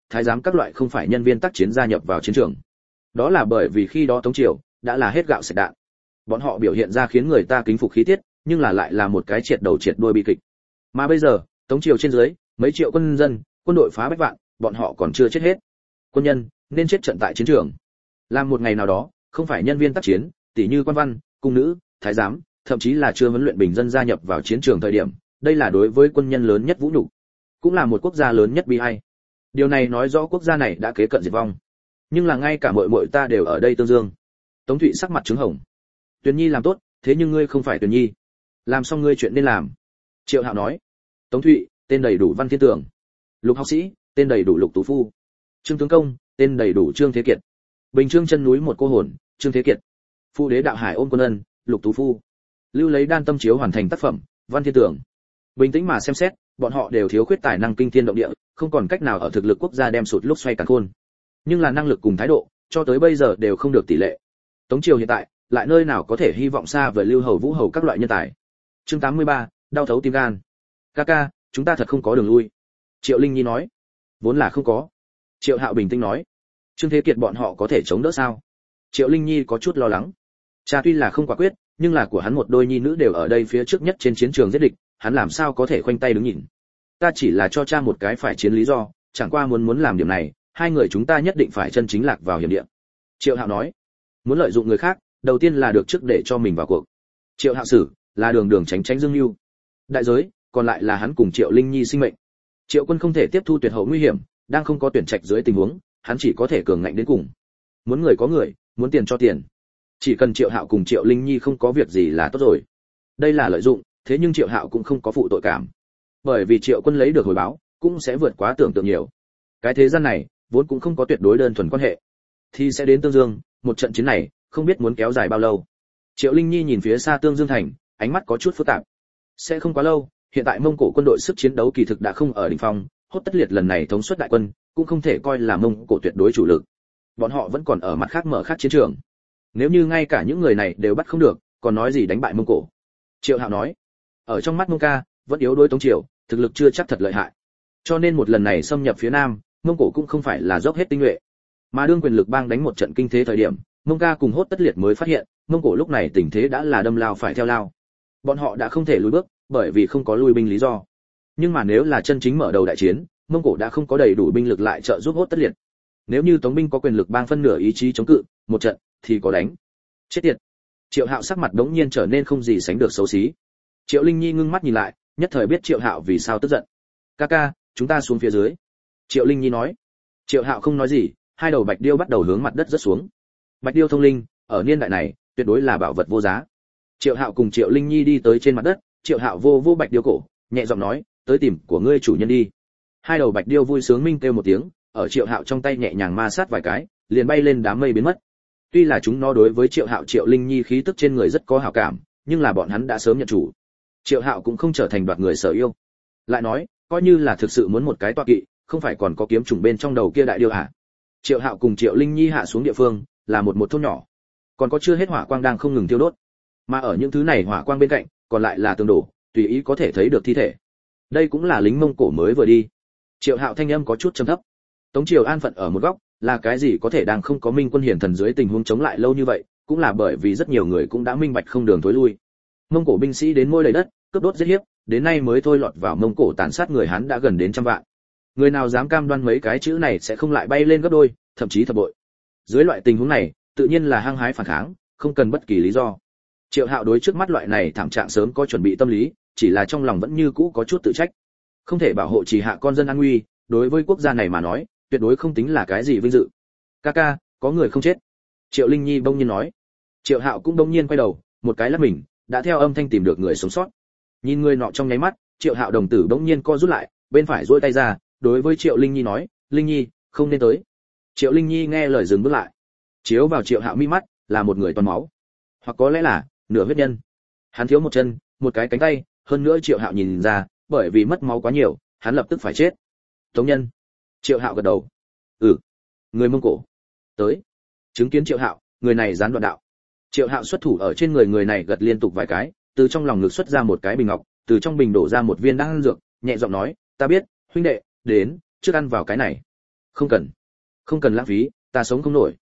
thái giám các loại không phải nhân viên tác chiến gia nhập vào chiến trường. Đó là bởi vì khi đó Tống triều đã là hết gạo sạch đạn. Bọn họ biểu hiện ra khiến người ta kính phục khí tiết, nhưng là lại là một cái triệt đầu triệt đuôi bi kịch. Mà bây giờ, Tống triều trên dưới, mấy triệu quân dân, quân đội phá bách vạn, bọn họ còn chưa chết hết. Quân nhân nên chết trận tại chiến trường. Làm một ngày nào đó, không phải nhân viên tác chiến, tỷ như quan văn, cung nữ, thái giám, thậm chí là chưa huấn luyện bình dân gia nhập vào chiến trường thời điểm, đây là đối với quân nhân lớn nhất vũ nhục, cũng là một quốc gia lớn nhất bi ai. Điều này nói rõ quốc gia này đã kế cận diệt vong. Nhưng là ngay cả muội muội ta đều ở đây tương dương. Tống Thụy sắc mặt trứng hồng. Tuyền Nhi làm tốt, thế nhưng ngươi không phải Tuyền Nhi. Làm xong ngươi chuyện nên làm. Triệu Hạo nói. Tống Thụy, tên đầy đủ Văn Thiên Tường. Lục học sĩ, tên đầy đủ Lục Tú Phu. Trương tướng công, tên đầy đủ Trương Thế Kiệt. Bình Trương chân núi một cô hồn, Trương Thế Kiệt. Phụ đế đạo hải ôn quân ân, Lục Tú Phu. Lưu lấy đan tâm chiếu hoàn thành tác phẩm, Văn Thiên Tường. Bình tĩnh mà xem xét, bọn họ đều thiếu khuyết tài năng kinh thiên động địa, không còn cách nào ở thực lực quốc gia đem sụt lúc xoay càn khôn. Nhưng là năng lực cùng thái độ, cho tới bây giờ đều không được tỷ lệ. Tống triều hiện tại, lại nơi nào có thể hy vọng xa vời Lưu Hầu Vũ Hầu các loại nhân tài. Chương 83, đau thấu tim gan. Ca, chúng ta thật không có đường lui. Triệu Linh Nhi nói. Vốn là không có. Triệu Hạo bình tĩnh nói. Trương Thế Kiệt bọn họ có thể chống đỡ sao? Triệu Linh Nhi có chút lo lắng. Cha tuy là không quả quyết, nhưng là của hắn một đôi nhi nữ đều ở đây phía trước nhất trên chiến trường giết địch, hắn làm sao có thể khoanh tay đứng nhìn. Ta chỉ là cho cha một cái phải chiến lý do, chẳng qua muốn làm điểm này, hai người chúng ta nhất định phải chân chính lạc vào hiểm địa. Triệu Hạo nói. Muốn lợi dụng người khác, đầu tiên là được trước để cho mình vào cuộc. Triệu Hạo xử là đường tránh dương lưu. Đại giới, còn lại là hắn cùng Triệu Linh Nhi sinh mệnh. Triệu Quân không thể tiếp thu tuyệt hậu nguy hiểm, đang không có tuyển trạch dưới tình huống, hắn chỉ có thể cường ngạnh đến cùng. Muốn người có người, muốn tiền cho tiền. Chỉ cần Triệu Hạo cùng Triệu Linh Nhi không có việc gì là tốt rồi. Đây là lợi dụng, thế nhưng Triệu Hạo cũng không có phụ tội cảm. Bởi vì Triệu Quân lấy được hồi báo, cũng sẽ vượt quá tưởng tượng nhiều. Cái thế gian này, vốn cũng không có tuyệt đối đơn thuần quan hệ. Thì sẽ đến Tương Dương, một trận chiến này, không biết muốn kéo dài bao lâu. Triệu Linh Nhi nhìn phía xa Tương Dương thành, ánh mắt có chút phức tạp. Sẽ không quá lâu, hiện tại Mông Cổ quân đội sức chiến đấu kỳ thực đã không ở đỉnh phong, Hốt Tất Liệt lần này thống suất đại quân, cũng không thể coi là Mông Cổ tuyệt đối chủ lực. Bọn họ vẫn còn ở mặt khác mở khác chiến trường. Nếu như ngay cả những người này đều bắt không được, còn nói gì đánh bại Mông Cổ? Triệu Hạo nói. Ở trong mắt Mông Ca, vẫn yếu đối Tống triều, thực lực chưa chắc thật lợi hại. Cho nên một lần này xâm nhập phía Nam, Mông Cổ cũng không phải là dốc hết tinh nhuệ. Mà đương quyền lực bang đánh một trận kinh thế thời điểm, Mông Ca cùng Hốt Tất Liệt mới phát hiện, Mông Cổ lúc này tình thế đã là đâm lao phải theo lao. Bọn họ đã không thể lùi bước, bởi vì không có lui binh lý do. Nhưng mà nếu là chân chính mở đầu đại chiến, Mông Cổ đã không có đầy đủ binh lực lại trợ giúp Hốt Tất Liệt. Nếu như Tống binh có quyền lực bang phân nửa ý chí chống cự, một trận thì có đánh. Chết tiệt. Triệu Hạo sắc mặt đống nhiên trở nên không gì sánh được xấu xí. Triệu Linh Nhi ngưng mắt nhìn lại, nhất thời biết Triệu Hạo vì sao tức giận. Ca, chúng ta xuống phía dưới. Triệu Linh Nhi nói. Triệu Hạo không nói gì, hai đầu bạch điêu bắt đầu hướng mặt đất rớt xuống. Bạch điêu thông linh, ở niên đại này, tuyệt đối là bảo vật vô giá. Triệu Hạo cùng Triệu Linh Nhi đi tới trên mặt đất, Triệu Hạo vô bạch điêu cổ, nhẹ giọng nói, tới tìm của ngươi chủ nhân đi. Hai đầu bạch điêu vui sướng minh kêu một tiếng, ở Triệu Hạo trong tay nhẹ nhàng ma sát vài cái, liền bay lên đám mây biến mất. Tuy là chúng nó đối với Triệu Hạo Triệu Linh Nhi khí tức trên người rất có hảo cảm, nhưng là bọn hắn đã sớm nhận chủ. Triệu Hạo cũng không trở thành đoạt người sở yêu. Lại nói, coi như là thực sự muốn một cái tọa kỵ, không phải còn có kiếm trùng bên trong đầu kia đại điêu hả? Triệu Hạo cùng Triệu Linh Nhi hạ xuống địa phương, là một thôn nhỏ. Còn có chưa hết hỏa quang đang không ngừng thiêu đốt. Mà ở những thứ này hỏa quang bên cạnh, còn lại là tường đổ, tùy ý có thể thấy được thi thể. Đây cũng là lính Mông Cổ mới vừa đi. Triệu Hạo thanh âm có chút trầm thấp. Tống triều an phận ở một góc, là cái gì có thể đang không có minh quân hiển thần dưới tình huống chống lại lâu như vậy, cũng là bởi vì rất nhiều người cũng đã minh bạch không đường thối lui. Mông Cổ binh sĩ đến môi đầy đất, cướp đốt giết hiếp, đến nay mới thôi lọt vào Mông Cổ tàn sát người Hán đã gần đến 100 vạn. Người nào dám cam đoan mấy cái chữ này sẽ không lại bay lên gấp đôi, thậm chí thập bội. Dưới loại tình huống này, tự nhiên là hăng hái phản kháng, không cần bất kỳ lý do. Triệu Hạo đối trước mắt loại này thảm trạng sớm có chuẩn bị tâm lý, chỉ là trong lòng vẫn như cũ có chút tự trách. Không thể bảo hộ chỉ hạ con dân an nguy, đối với quốc gia này mà nói, tuyệt đối không tính là cái gì vinh dự. Ca, có người không chết. Triệu Linh Nhi bỗng nhiên nói. Triệu Hạo cũng bỗng nhiên quay đầu, một cái lắc mình, đã theo âm thanh tìm được người sống sót. Nhìn người nọ trong nháy mắt, Triệu Hạo đồng tử bỗng nhiên co rút lại, bên phải duỗi tay ra, đối với Triệu Linh Nhi nói, Linh Nhi, không nên tới. Triệu Linh Nhi nghe lời dừng bước lại. Chiếu vào Triệu Hạo mi mắt, là một người toàn máu, hoặc có lẽ là nửa huyết nhân. Hắn thiếu một chân, một cái cánh tay, hơn nữa Triệu Hạo nhìn ra, bởi vì mất máu quá nhiều, hắn lập tức phải chết. Tống nhân. Triệu Hạo gật đầu. Người Mông Cổ. Tới. Chứng kiến Triệu Hạo, người này gián đoạn đạo. Triệu Hạo xuất thủ ở trên người này gật liên tục vài cái, từ trong lòng ngực xuất ra một cái bình ngọc, từ trong bình đổ ra một viên đan dược, nhẹ giọng nói, ta biết, huynh đệ, đến, trước ăn vào cái này. Không cần lãng phí, ta sống không nổi.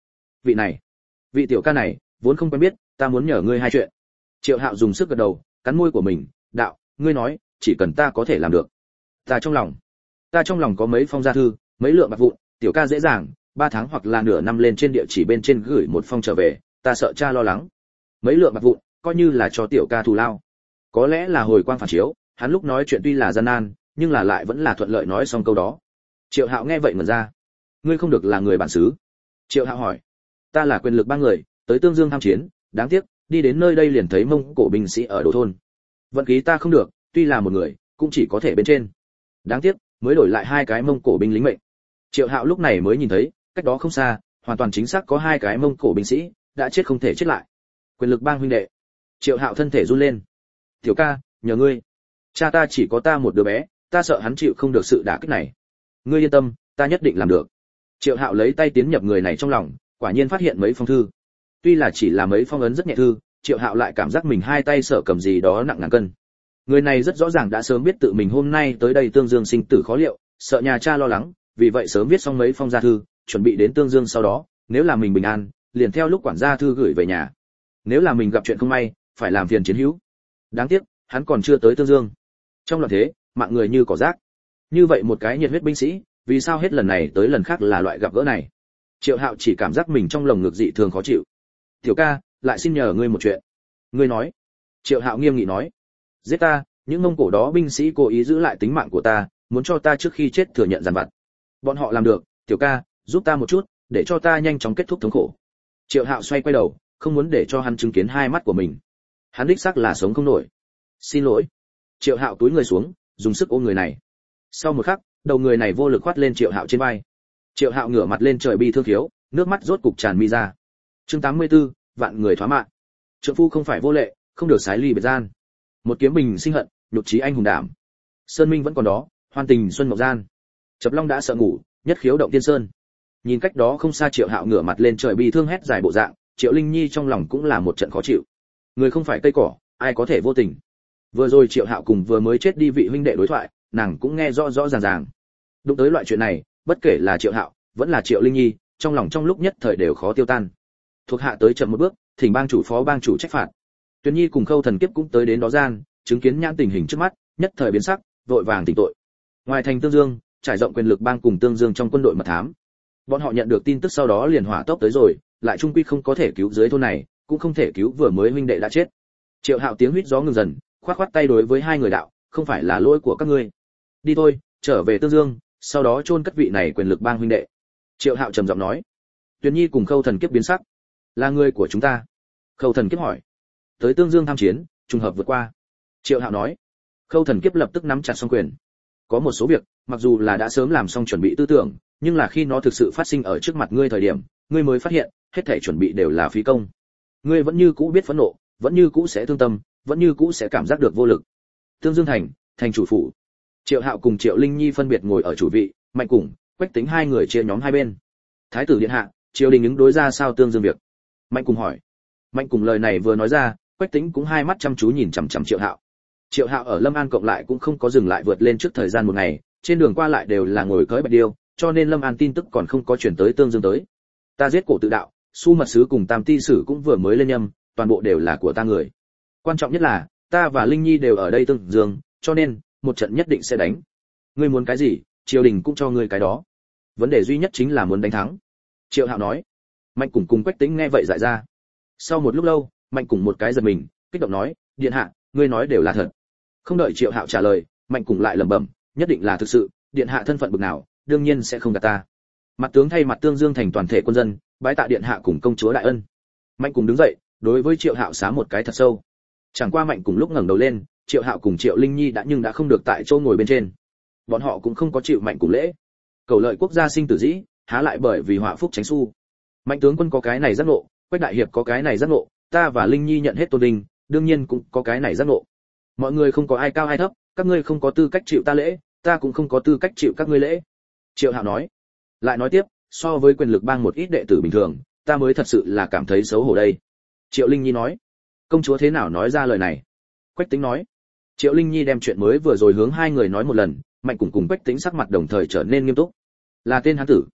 Vị tiểu ca này vốn không quen biết, ta muốn nhờ ngươi hai chuyện. Triệu Hạo dùng sức gật đầu, cắn môi của mình, đạo, ngươi nói, chỉ cần ta có thể làm được. Ta trong lòng có mấy phong gia thư, mấy lượng bạc vụn, tiểu ca dễ dàng, 3 tháng hoặc là nửa năm lên trên địa chỉ bên trên gửi một phong trở về, ta sợ cha lo lắng. Mấy lượng bạc vụn, coi như là cho tiểu ca thù lao. Có lẽ là hồi quang phản chiếu, hắn lúc nói chuyện tuy là gian nan, nhưng là lại vẫn là thuận lợi nói xong câu đó. Triệu Hạo nghe vậy ngẩn ra. Ngươi không được là người bản xứ? Triệu Hạo hỏi. Ta là quyền lực ba người, tới Tương Dương tham chiến, đáng tiếc, đi đến nơi đây liền thấy Mông Cổ binh sĩ ở đồ thôn. Vận khí ta không được, tuy là một người, cũng chỉ có thể bên trên. Đáng tiếc, mới đổi lại 2 cái Mông Cổ binh lính mệnh. Triệu Hạo lúc này mới nhìn thấy, cách đó không xa, hoàn toàn chính xác có 2 cái Mông Cổ binh sĩ, đã chết không thể chết lại. Quyền lực bang huynh đệ. Triệu Hạo thân thể run lên. Tiểu ca, nhờ ngươi. Cha ta chỉ có ta một đứa bé, ta sợ hắn chịu không được sự đả kích này. Ngươi yên tâm, ta nhất định làm được. Triệu Hạo lấy tay tiến nhập người này trong lòng, quả nhiên phát hiện mấy phong thư. Tuy là chỉ là mấy phong ấn rất nhẹ thư, Triệu Hạo lại cảm giác mình hai tay sợ cầm gì đó nặng ngàn cân. Người này rất rõ ràng đã sớm biết tự mình hôm nay tới đây Tương Dương sinh tử khó liệu, sợ nhà cha lo lắng, vì vậy sớm viết xong mấy phong gia thư, chuẩn bị đến Tương Dương sau đó, nếu là mình bình an, liền theo lúc quản gia thư gửi về nhà. Nếu là mình gặp chuyện không may, phải làm phiền chiến hữu. Đáng tiếc, hắn còn chưa tới Tương Dương. Trong loạn thế, mạng người như cỏ rác. Như vậy một cái nhiệt huyết binh sĩ, vì sao hết lần này tới lần khác là loại gặp gỡ này? Triệu Hạo chỉ cảm giác mình trong lồng ngực dị thường khó chịu. Tiểu ca, lại xin nhờ ngươi một chuyện. Ngươi nói. Triệu Hạo nghiêm nghị nói. Giết ta, những Mông Cổ đó binh sĩ cố ý giữ lại tính mạng của ta, muốn cho ta trước khi chết thừa nhận giàn vặt. Bọn họ làm được, tiểu ca, giúp ta một chút, để cho ta nhanh chóng kết thúc thống khổ. Triệu Hạo xoay quay đầu, không muốn để cho hắn chứng kiến hai mắt của mình. Hắn đích xác là sống không nổi. Xin lỗi. Triệu Hạo túi người xuống, dùng sức ôm người này. Sau một khắc, đầu người này vô lực khoát lên Triệu Hạo trên vai. Triệu Hạo ngửa mặt lên trời bi thương thiếu, nước mắt rốt cục tràn mi ra. Chương 84, vạn người thoá mạng. Trượng phu không phải vô lệ, không được sái ly biệt gian. Một kiếm bình sinh hận, nhục chí anh hùng đảm. Sơn Minh vẫn còn đó, hoan tình xuân mộng gian. Chập Long đã sợ ngủ, nhất khiếu động tiên sơn. Nhìn cách đó không xa Triệu Hạo ngửa mặt lên trời bi thương hét dài bộ dạng, Triệu Linh Nhi trong lòng cũng là một trận khó chịu. Người không phải cây cỏ, ai có thể vô tình. Vừa rồi Triệu Hạo cùng vừa mới chết đi vị huynh đệ đối thoại, nàng cũng nghe rõ rõ ràng ràng. Đụng tới loại chuyện này, bất kể là Triệu Hạo, vẫn là Triệu Linh Nhi, trong lòng trong lúc nhất thời đều khó tiêu tan. Thuộc hạ tới chậm một bước, thỉnh bang chủ phó bang chủ trách phạt. Tuyền Nhi cùng Khâu Thần Kiếp cũng tới đến đó gian, chứng kiến nhãn tình hình trước mắt, nhất thời biến sắc, vội vàng tỉnh tội. Ngoài thành Tương Dương, trải rộng quyền lực bang cùng Tương Dương trong quân đội mật thám. Bọn họ nhận được tin tức sau đó liền hỏa tốc tới rồi, lại trung quy không có thể cứu dưới thôn này, cũng không thể cứu vừa mới huynh đệ đã chết. Triệu Hạo tiếng huýt gió ngừng dần, khoát khoát tay đối với hai người đạo, không phải là lỗi của các ngươi. Đi thôi, trở về Tương Dương, sau đó chôn cất vị này quyền lực bang huynh đệ. Triệu Hạo trầm giọng nói. Tuyền Nhi cùng Khâu Thần Kiếp biến sắc. Là người của chúng ta. Khâu Thần Kiếp hỏi. Tới Tương Dương tham chiến, trùng hợp vượt qua. Triệu Hạo nói. Khâu Thần Kiếp lập tức nắm chặt song quyền. Có một số việc, mặc dù là đã sớm làm xong chuẩn bị tư tưởng, nhưng là khi nó thực sự phát sinh ở trước mặt ngươi thời điểm, ngươi mới phát hiện, hết thảy chuẩn bị đều là phí công. Ngươi vẫn như cũ biết phẫn nộ, vẫn như cũ sẽ thương tâm, vẫn như cũ sẽ cảm giác được vô lực. Tương Dương thành, thành chủ phủ. Triệu Hạo cùng Triệu Linh Nhi phân biệt ngồi ở chủ vị, Mạnh Củng, Quách Tính hai người chia nhóm hai bên. Thái tử điện hạ, triều đình ứng đối ra sao Tương Dương việc? Mạnh Củng hỏi. Mạnh Củng lời này vừa nói ra, Quách Tính cũng hai mắt chăm chú nhìn chằm chằm Triệu Hạo. Triệu Hạo ở Lâm An cộng lại cũng không có dừng lại vượt lên trước thời gian một ngày, trên đường qua lại đều là ngồi cưỡi bạch điêu, cho nên Lâm An tin tức còn không có chuyển tới Tương Dương tới. Ta giết cổ tự đạo, Su mật sứ cùng Tam ti sử cũng vừa mới lên nhâm, toàn bộ đều là của ta người. Quan trọng nhất là, ta và Linh Nhi đều ở đây Tương Dương, cho nên một trận nhất định sẽ đánh. Ngươi muốn cái gì, triều đình cũng cho ngươi cái đó. Vấn đề duy nhất chính là muốn đánh thắng. Triệu Hạo nói. Mạnh Củng cùng Quách Tĩnh nghe vậy dại ra. Sau một lúc lâu, Mạnh Củng một cái giật mình, kích động nói, điện hạ, ngươi nói đều là thật. Không đợi Triệu Hạo trả lời, Mạnh Củng lại lẩm bẩm, nhất định là thực sự, điện hạ thân phận bực nào, đương nhiên sẽ không gạt ta. Mặt tướng thay mặt Tương Dương thành toàn thể quân dân, bái tạ điện hạ cùng công chúa đại ân. Mạnh Củng đứng dậy, đối với Triệu Hạo xá một cái thật sâu. Chẳng qua Mạnh Củng lúc ngẩng đầu lên, Triệu Hạo cùng Triệu Linh Nhi đã không được tại chỗ ngồi bên trên. Bọn họ cũng không có chịu Mạnh Củng lễ. Cầu lợi quốc gia sinh tử dĩ, há lại bởi vì họa phúc tránh xu. Mạnh tướng quân có cái này giác ngộ, Quách đại hiệp có cái này giác ngộ, ta và Linh Nhi nhận hết tôn vinh, đương nhiên cũng có cái này giác ngộ. Mọi người không có ai cao ai thấp, các ngươi không có tư cách chịu ta lễ, ta cũng không có tư cách chịu các ngươi lễ. Triệu Hạo nói. Lại nói tiếp, so với quyền lực bang một ít đệ tử bình thường, ta mới thật sự là cảm thấy xấu hổ đây. Triệu Linh Nhi nói. Công chúa thế nào nói ra lời này? Quách Tĩnh nói. Triệu Linh Nhi đem chuyện mới vừa rồi hướng hai người nói một lần, Mạnh Củng cùng Quách Tĩnh sắc mặt đồng thời trở nên nghiêm túc. Là tên hán tử,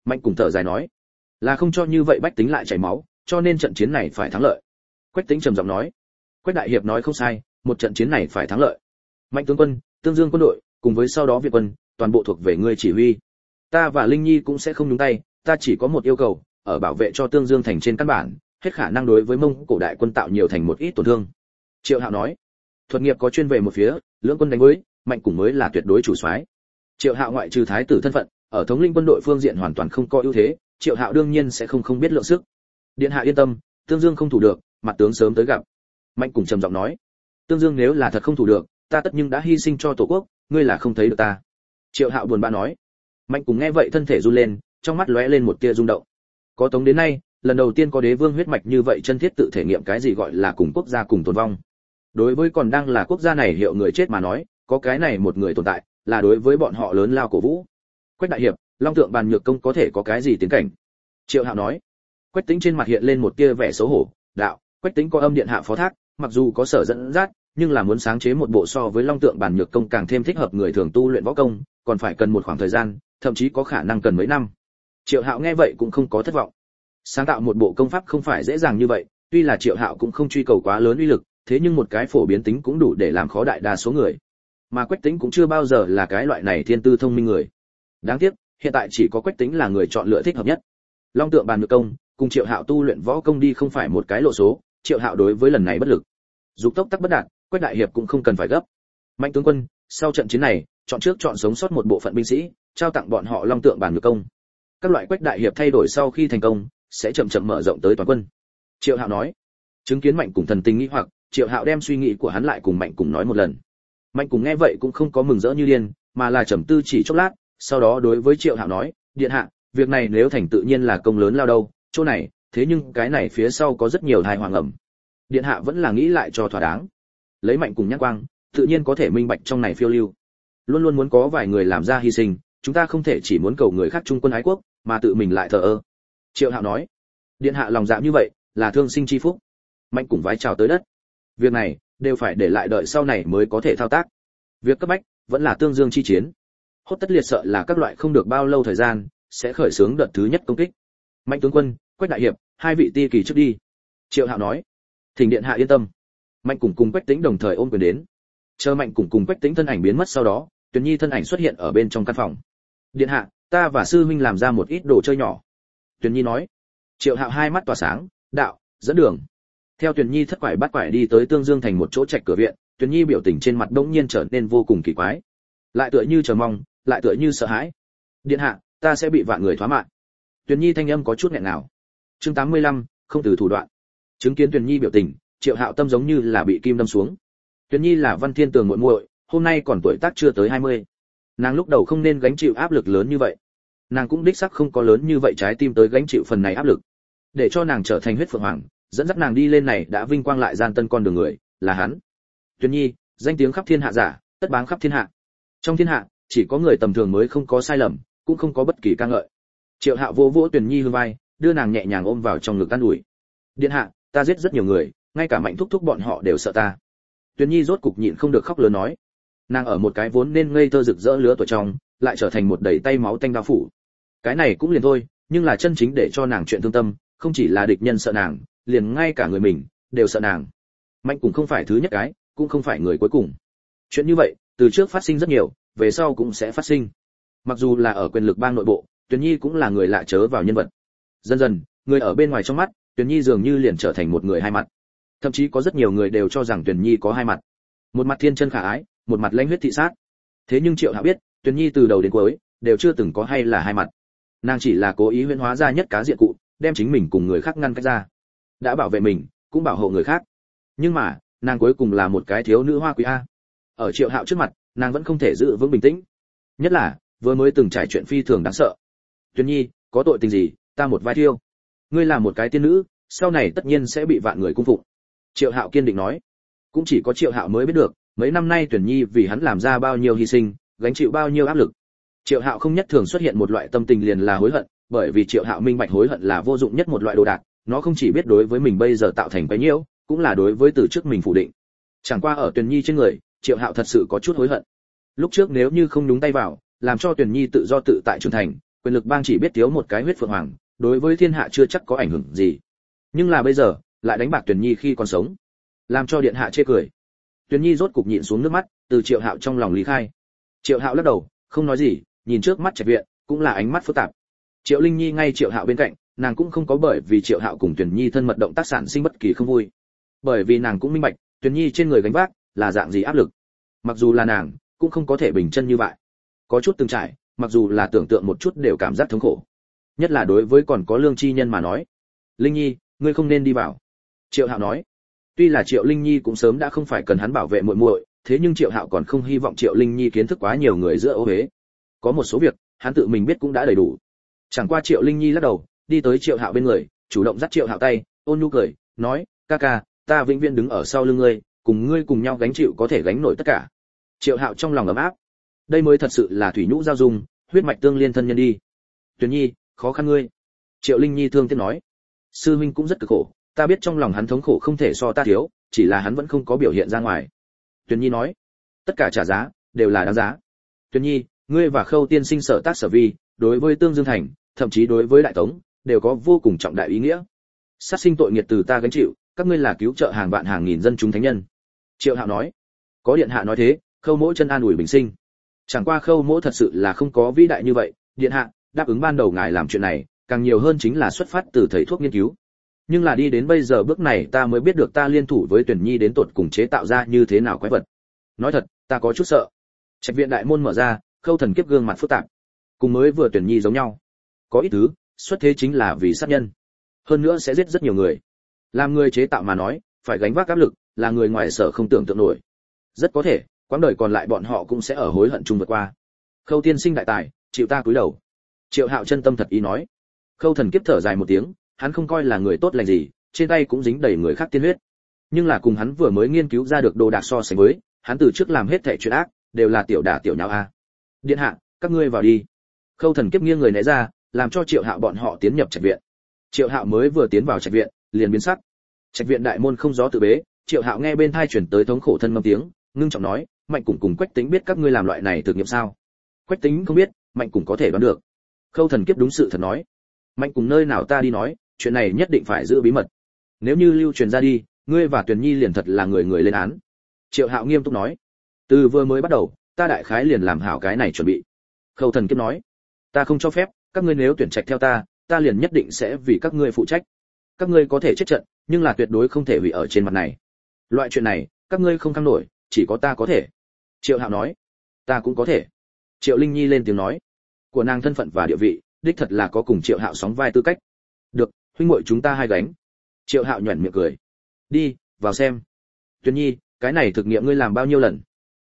Mạnh cùng thở dài nói, là không cho như vậy bách tính lại chảy máu, cho nên trận chiến này phải thắng lợi. Quách Tĩnh trầm giọng nói, Quách đại hiệp nói không sai, một trận chiến này phải thắng lợi. Mạnh tướng quân, Tương Dương quân đội, cùng với sau đó Việt quân, toàn bộ thuộc về ngươi chỉ huy. Ta và Linh Nhi cũng sẽ không nhúng tay, ta chỉ có một yêu cầu, ở bảo vệ cho Tương Dương thành trên căn bản, hết khả năng đối với Mông Cổ đại quân tạo nhiều thành một ít tổn thương. Triệu Hạo nói, thuật nghiệp có chuyên về một phía, lưỡng quân đánh với, Mạnh cùng mới là tuyệt đối chủ soái. Triệu Hạo ngoại trừ thái tử thân phận, ở thống lĩnh quân đội phương diện hoàn toàn không có ưu thế, Triệu Hạo đương nhiên sẽ không biết lượng sức. Điện hạ yên tâm, Tương Dương không thủ được, mặt tướng sớm tới gặp. Mạnh cùng trầm giọng nói, Tương Dương nếu là thật không thủ được, ta tất nhưng đã hy sinh cho tổ quốc, ngươi là không thấy được ta. Triệu Hạo buồn bã nói. Mạnh cùng nghe vậy thân thể run lên, trong mắt lóe lên một tia rung động. Có Tống đến nay, lần đầu tiên có đế vương huyết mạch như vậy chân thiết tự thể nghiệm cái gì gọi là cùng quốc gia cùng tồn vong. Đối với còn đang là quốc gia này hiệu người chết mà nói, có cái này một người tồn tại, là đối với bọn họ lớn lao cổ vũ. Quách đại hiệp, Long Tượng Bàn Nhược Công có thể có cái gì tiến cảnh? Triệu Hạo nói. Quách Tĩnh trên mặt hiện lên một tia vẻ xấu hổ, đạo, Quách Tĩnh có âm điện hạ phó thác, mặc dù có sở dẫn dắt, nhưng là muốn sáng chế một bộ so với Long Tượng Bàn Nhược Công càng thêm thích hợp người thường tu luyện võ công, còn phải cần một khoảng thời gian, thậm chí có khả năng cần mấy năm. Triệu Hạo nghe vậy cũng không có thất vọng. Sáng tạo một bộ công pháp không phải dễ dàng như vậy, tuy là Triệu Hạo cũng không truy cầu quá lớn uy lực, thế nhưng một cái phổ biến tính cũng đủ để làm khó đại đa số người. Mà Quách Tĩnh cũng chưa bao giờ là cái loại này thiên tư thông minh người. Đáng tiếc, hiện tại chỉ có Quách Tĩnh là người chọn lựa thích hợp nhất. Long Tượng Bàn Nhược Công cùng Triệu Hạo tu luyện võ công đi không phải một cái lộ số, Triệu Hạo đối với lần này bất lực. Dục tốc tắc bất đạt, Quách đại hiệp cũng không cần phải gấp. Mạnh tướng quân, sau trận chiến này, chọn trước chọn sống sót một bộ phận binh sĩ, trao tặng bọn họ Long Tượng Bàn Nhược Công. Các loại Quách đại hiệp thay đổi sau khi thành công, sẽ chậm chậm mở rộng tới toàn quân. Triệu Hạo nói. Chứng kiến Mạnh cùng thần tình nghĩ hoặc, Triệu Hạo đem suy nghĩ của hắn lại cùng Mạnh cùng nói một lần. Mạnh cùng nghe vậy cũng không có mừng rỡ như điên, mà là trầm tư chỉ chốc lát, sau đó đối với Triệu Hạo nói, điện hạ, việc này nếu thành tự nhiên là công lớn lao đâu, chỗ này, thế nhưng cái này phía sau có rất nhiều tai họa ngầm. Điện hạ vẫn là nghĩ lại cho thỏa đáng. Lấy Mạnh cùng nhãn quang, tự nhiên có thể minh bạch trong này phiêu lưu. Luôn luôn muốn có vài người làm ra hy sinh, chúng ta không thể chỉ muốn cầu người khác trung quân ái quốc, mà tự mình lại thờ ơ. Triệu Hạo nói, điện hạ lòng dạ như vậy, là thương sinh chi phúc. Mạnh cùng vái chào tới đất. Việc này đều phải để lại đợi sau này mới có thể thao tác. Việc cấp bách vẫn là Tương Dương chi chiến. Hốt tất liệt sợ là các loại không được bao lâu thời gian sẽ khởi xướng đợt thứ nhất công kích. Mạnh tướng quân, Quách đại hiệp, hai vị ti kỳ trước đi. Triệu Hạo nói. Thỉnh điện hạ yên tâm. Mạnh cùng Quách Tĩnh đồng thời ôm quyền đến. Chờ Mạnh cùng Quách Tĩnh thân ảnh biến mất sau đó, Tuyền Nhi thân ảnh xuất hiện ở bên trong căn phòng. Điện hạ, ta và sư huynh làm ra một ít đồ chơi nhỏ. Tuyền Nhi nói. Triệu Hạo hai mắt tỏa sáng, đạo, dẫn đường. Theo Tuyền Nhi thất quải bắt quải đi tới Tương Dương thành một chỗ trạch cửa viện, Tuyền Nhi biểu tình trên mặt bỗng nhiên trở nên vô cùng kỳ quái, lại tựa như chờ mong, lại tựa như sợ hãi. Điện hạ, ta sẽ bị vạn người thoá mạng. Tuyền Nhi thanh âm có chút nghẹn ngào. Chương 85, không từ thủ đoạn. Chứng kiến Tuyền Nhi biểu tình, Triệu Hạo tâm giống như là bị kim đâm xuống. Tuyền Nhi là Văn Thiên Tường muội muội, hôm nay còn tuổi tác chưa tới 20. Nàng lúc đầu không nên gánh chịu áp lực lớn như vậy. Nàng cũng đích xác không có lớn như vậy trái tim tới gánh chịu phần này áp lực. Để cho nàng trở thành huyết phượng hoàng, dẫn dắt nàng đi lên này đã vinh quang lại gian tân con đường người, là hắn. Tuyền Nhi, danh tiếng khắp thiên hạ giả, tất báng khắp thiên hạ. Trong thiên hạ, chỉ có người tầm thường mới không có sai lầm, cũng không có bất kỳ ca ngợi. Triệu Hạo vỗ vỗ Tuyền Nhi hương vai, đưa nàng nhẹ nhàng ôm vào trong ngực an ủi. Điện hạ, ta giết rất nhiều người, ngay cả Mạnh thúc thúc bọn họ đều sợ ta. Tuyền Nhi rốt cục nhịn không được khóc lớn nói. Nàng ở một cái vốn nên ngây thơ rực rỡ lứa tuổi trong, lại trở thành một đầy tay máu tanh đao phủ. Cái này cũng liền thôi, nhưng là chân chính để cho nàng chuyện thương tâm, không chỉ là địch nhân sợ nàng, liền ngay cả người mình đều sợ nàng. Mạnh cũng không phải thứ nhất cái, cũng không phải người cuối cùng. Chuyện như vậy, từ trước phát sinh rất nhiều, về sau cũng sẽ phát sinh. Mặc dù là ở quyền lực bang nội bộ, Tuyền Nhi cũng là người lạ chớ vào nhân vật. Dần dần, người ở bên ngoài trong mắt, Tuyền Nhi dường như liền trở thành một người hai mặt. Thậm chí có rất nhiều người đều cho rằng Tuyền Nhi có hai mặt. Một mặt thiên chân khả ái, một mặt lãnh huyết thị sát. Thế nhưng Triệu Hạo biết, Tuyền Nhi từ đầu đến cuối đều chưa từng có hay là hai mặt. Nàng chỉ là cố ý huyễn hóa ra nhất cá diện cụ, đem chính mình cùng người khác ngăn cách ra. Đã bảo vệ mình, cũng bảo hộ người khác. Nhưng mà, nàng cuối cùng là một cái thiếu nữ hoa quý a. Ở Triệu Hạo trước mặt, nàng vẫn không thể giữ vững bình tĩnh. Nhất là, vừa mới từng trải chuyện phi thường đáng sợ. Tuyền Nhi, có tội tình gì, ta một vai thiêu. Ngươi là một cái tiên nữ, sau này tất nhiên sẽ bị vạn người cung phụng. Triệu Hạo kiên định nói. Cũng chỉ có Triệu Hạo mới biết được, mấy năm nay Tuyền Nhi vì hắn làm ra bao nhiêu hy sinh, gánh chịu bao nhiêu áp lực. Triệu Hạo không nhất thường xuất hiện một loại tâm tình liền là hối hận, bởi vì Triệu Hạo minh bạch hối hận là vô dụng nhất một loại đồ đạc, nó không chỉ biết đối với mình bây giờ tạo thành cái nhiễu, cũng là đối với từ trước mình phủ định. Chẳng qua ở Tuyền Nhi trên người, Triệu Hạo thật sự có chút hối hận. Lúc trước nếu như không nhúng tay vào, làm cho Tuyền Nhi tự do tự tại trưởng thành, Quyền lực bang chỉ biết thiếu một cái huyết phượng hoàng, đối với thiên hạ chưa chắc có ảnh hưởng gì. Nhưng là bây giờ, lại đánh bạc Tuyền Nhi khi còn sống, làm cho điện hạ chê cười. Tuyền Nhi rốt cục nhịn xuống nước mắt, từ Triệu Hạo trong lòng lý khai. Triệu Hạo lắc đầu, không nói gì, nhìn trước mắt trạch viện, cũng là ánh mắt phức tạp. Triệu Linh Nhi ngay Triệu Hạo bên cạnh, nàng cũng không có bởi vì Triệu Hạo cùng Tuyền Nhi thân mật động tác sản sinh bất kỳ không vui. Bởi vì nàng cũng minh bạch, Tuyền Nhi trên người gánh vác là dạng gì áp lực. Mặc dù là nàng, cũng không có thể bình chân như vậy. Có chút từng trải, mặc dù là tưởng tượng một chút đều cảm giác thống khổ. Nhất là đối với còn có lương chi nhân mà nói. Linh Nhi, ngươi không nên đi vào. Triệu Hạo nói. Tuy là Triệu Linh Nhi cũng sớm đã không phải cần hắn bảo vệ muội muội, thế nhưng Triệu Hạo còn không hy vọng Triệu Linh Nhi kiến thức quá nhiều người giữa ô uế. Có một số việc, hắn tự mình biết cũng đã đầy đủ. Chẳng qua Triệu Linh Nhi lắc đầu, đi tới Triệu Hạo bên người, chủ động dắt Triệu Hạo tay, ôn nhu cười, nói, ca ca, ta vĩnh viễn đứng ở sau lưng ngươi, cùng ngươi cùng nhau gánh chịu có thể gánh nổi tất cả. Triệu Hạo trong lòng ấm áp. Đây mới thật sự là thủy nhũ giao dung, huyết mạch tương liên thân nhân đi. Tuyền Nhi, khó khăn ngươi. Triệu Linh Nhi thương tiếc nói, sư huynh cũng rất cực khổ, ta biết trong lòng hắn thống khổ không thể so ta thiếu, chỉ là hắn vẫn không có biểu hiện ra ngoài. Tuyền Nhi nói, tất cả trả giá đều là đáng giá. Tuyền Nhi, ngươi và Khâu tiên sinh sở tác sở vi, đối với Tương Dương thành, thậm chí đối với Đại Tống, đều có vô cùng trọng đại ý nghĩa. Sát sinh tội nghiệp từ ta gánh chịu, các ngươi là cứu trợ hàng vạn hàng nghìn dân chúng thánh nhân. Triệu Hạo nói, có điện hạ nói thế, Khâu mỗ chân an ủi bình sinh. Chẳng qua Khâu mỗ thật sự là không có vĩ đại như vậy, điện hạ đáp ứng ban đầu ngài làm chuyện này, càng nhiều hơn chính là xuất phát từ thầy thuốc nghiên cứu. Nhưng là đi đến bây giờ bước này ta mới biết được ta liên thủ với Tuyển Nhi đến tột cùng chế tạo ra như thế nào quái vật. Nói thật, ta có chút sợ. Trạch viện đại môn mở ra, Khâu Thần Kiếp gương mặt phức tạp, cùng mới vừa Tuyển Nhi giống nhau. Có ít thứ, xuất thế chính là vì sát nhân, hơn nữa sẽ giết rất nhiều người. Làm người chế tạo mà nói, phải gánh vác áp lực, là người ngoài sở không tưởng tượng nổi. Rất có thể, quãng đời còn lại bọn họ cũng sẽ ở hối hận chung vượt qua. Khâu tiên sinh đại tài, chịu ta cúi đầu. Triệu Hạo chân tâm thật ý nói. Khâu Thần Kiếp thở dài một tiếng, hắn không coi là người tốt lành gì, trên tay cũng dính đầy người khác tiên huyết. Nhưng là cùng hắn vừa mới nghiên cứu ra được đồ đạc so sánh với, hắn từ trước làm hết thảy chuyện ác, đều là tiểu đả tiểu nháo a. Điện hạ, các ngươi vào đi. Khâu Thần Kiếp nghiêng người né ra, làm cho Triệu Hạo bọn họ tiến nhập trạch viện. Triệu Hạo mới vừa tiến vào trạch viện, liền biến sắc. Trạch viện đại môn không gió tự bế, Triệu Hạo nghe bên tai truyền tới thống khổ thân mâm tiếng, ngưng trọng nói, Mạnh Củng cùng Quách Tĩnh biết các ngươi làm loại này thực nghiệm sao? Quách Tĩnh không biết, Mạnh Củng có thể đoán được. Khâu Thần Kiếp đúng sự thật nói, Mạnh Củng nơi nào ta đi nói, chuyện này nhất định phải giữ bí mật. Nếu như lưu truyền ra đi, ngươi và Tuyền Nhi liền thật là người người lên án. Triệu Hạo nghiêm túc nói, từ vừa mới bắt đầu, ta đại khái liền làm hảo cái này chuẩn bị. Khâu Thần Kiếp nói, ta không cho phép, các ngươi nếu tuyển trạch theo ta, ta liền nhất định sẽ vì các ngươi phụ trách. Các ngươi có thể chết trận, nhưng là tuyệt đối không thể hủy ở trên mặt này. Loại chuyện này, các ngươi không khăng nổi, chỉ có ta có thể. Triệu Hạo nói, ta cũng có thể. Triệu Linh Nhi lên tiếng nói, của nàng thân phận và địa vị, đích thật là có cùng Triệu Hạo sóng vai tư cách. Được, huynh muội chúng ta hai gánh. Triệu Hạo nhuyễn miệng cười. Đi, vào xem. Tuyền Nhi, cái này thực nghiệm ngươi làm bao nhiêu lần?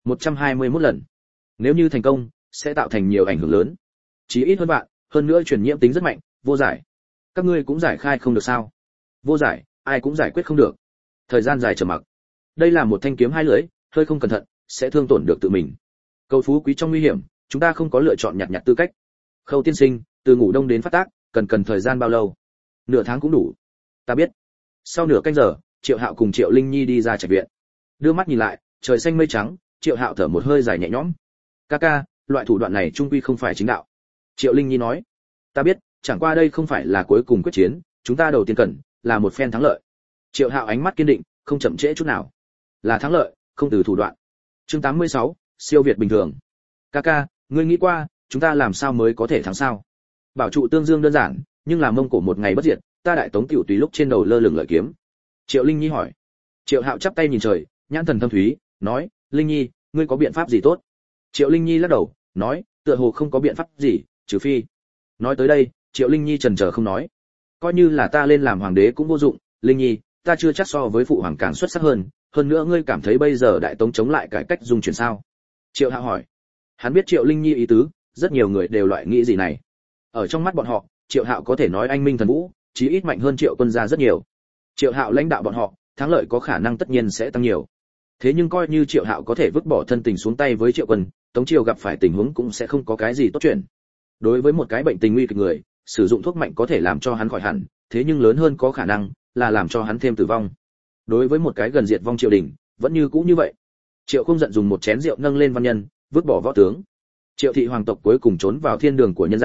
121 lần. Nếu như thành công, sẽ tạo thành nhiều ảnh hưởng lớn. Chí ít hơn bạn, hơn nữa truyền nhiễm tính rất mạnh, vô giải. Các ngươi cũng giải khai không được sao? Vô giải, ai cũng giải quyết không được. Thời gian dài trầm mặc. Đây là một thanh kiếm hai lưỡi, hơi không cẩn thận, sẽ thương tổn được tự mình. Cầu phú quý trong nguy hiểm, chúng ta không có lựa chọn nhặt nhặt tư cách. Khâu tiên sinh, từ ngủ đông đến phát tác, cần thời gian bao lâu? Nửa tháng cũng đủ. Ta biết. Sau nửa canh giờ, Triệu Hạo cùng Triệu Linh Nhi đi ra trạch viện. Đưa mắt nhìn lại, trời xanh mây trắng, Triệu Hạo thở một hơi dài nhẹ nhõm. Ca, loại thủ đoạn này trung quy không phải chính đạo. Triệu Linh Nhi nói. Ta biết, chẳng qua đây không phải là cuối cùng quyết chiến, chúng ta đầu tiên cần là một phen thắng lợi. Triệu Hạo ánh mắt kiên định, không chậm trễ chút nào. Là thắng lợi, không từ thủ đoạn. Chương 86, siêu việt bình thường. Ca, ngươi nghĩ qua, chúng ta làm sao mới có thể thắng sao? Bảo trụ Tương Dương đơn giản, nhưng làm Mông Cổ một ngày bất diệt, ta Đại Tống tiểu tùy lúc trên đầu lơ lửng lợi kiếm. Triệu Linh Nhi hỏi. Triệu Hạo chắp tay nhìn trời, nhãn thần thâm thúy, nói, Linh Nhi, ngươi có biện pháp gì tốt? Triệu Linh Nhi lắc đầu, nói, tựa hồ không có biện pháp gì, trừ phi. Nói tới đây, Triệu Linh Nhi chần chờ không nói. Coi như là ta lên làm hoàng đế cũng vô dụng, Linh Nhi, ta chưa chắc so với phụ hoàng càng xuất sắc hơn nữa ngươi cảm thấy bây giờ Đại Tống chống lại cải cách dung chuyển sao? Triệu Hạo hỏi. Hắn biết Triệu Linh Nhi ý tứ, rất nhiều người đều loại nghĩ gì này. Ở trong mắt bọn họ, Triệu Hạo có thể nói anh minh thần vũ, chí ít mạnh hơn Triệu Quân gia rất nhiều. Triệu Hạo lãnh đạo bọn họ, thắng lợi có khả năng tất nhiên sẽ tăng nhiều. Thế nhưng coi như Triệu Hạo có thể vứt bỏ thân tình xuống tay với Triệu Quân, Tống triều gặp phải tình huống cũng sẽ không có cái gì tốt chuyện. Đối với một cái bệnh tình nguy kịch người, sử dụng thuốc mạnh có thể làm cho hắn khỏi hẳn, thế nhưng lớn hơn có khả năng là làm cho hắn thêm tử vong. Đối với một cái gần diệt vong triều đình, vẫn như cũ như vậy. Triệu không giận dùng một chén rượu nâng lên văn nhân, vứt bỏ võ tướng. Triệu thị hoàng tộc cuối cùng trốn vào thiên đường của nhân gian,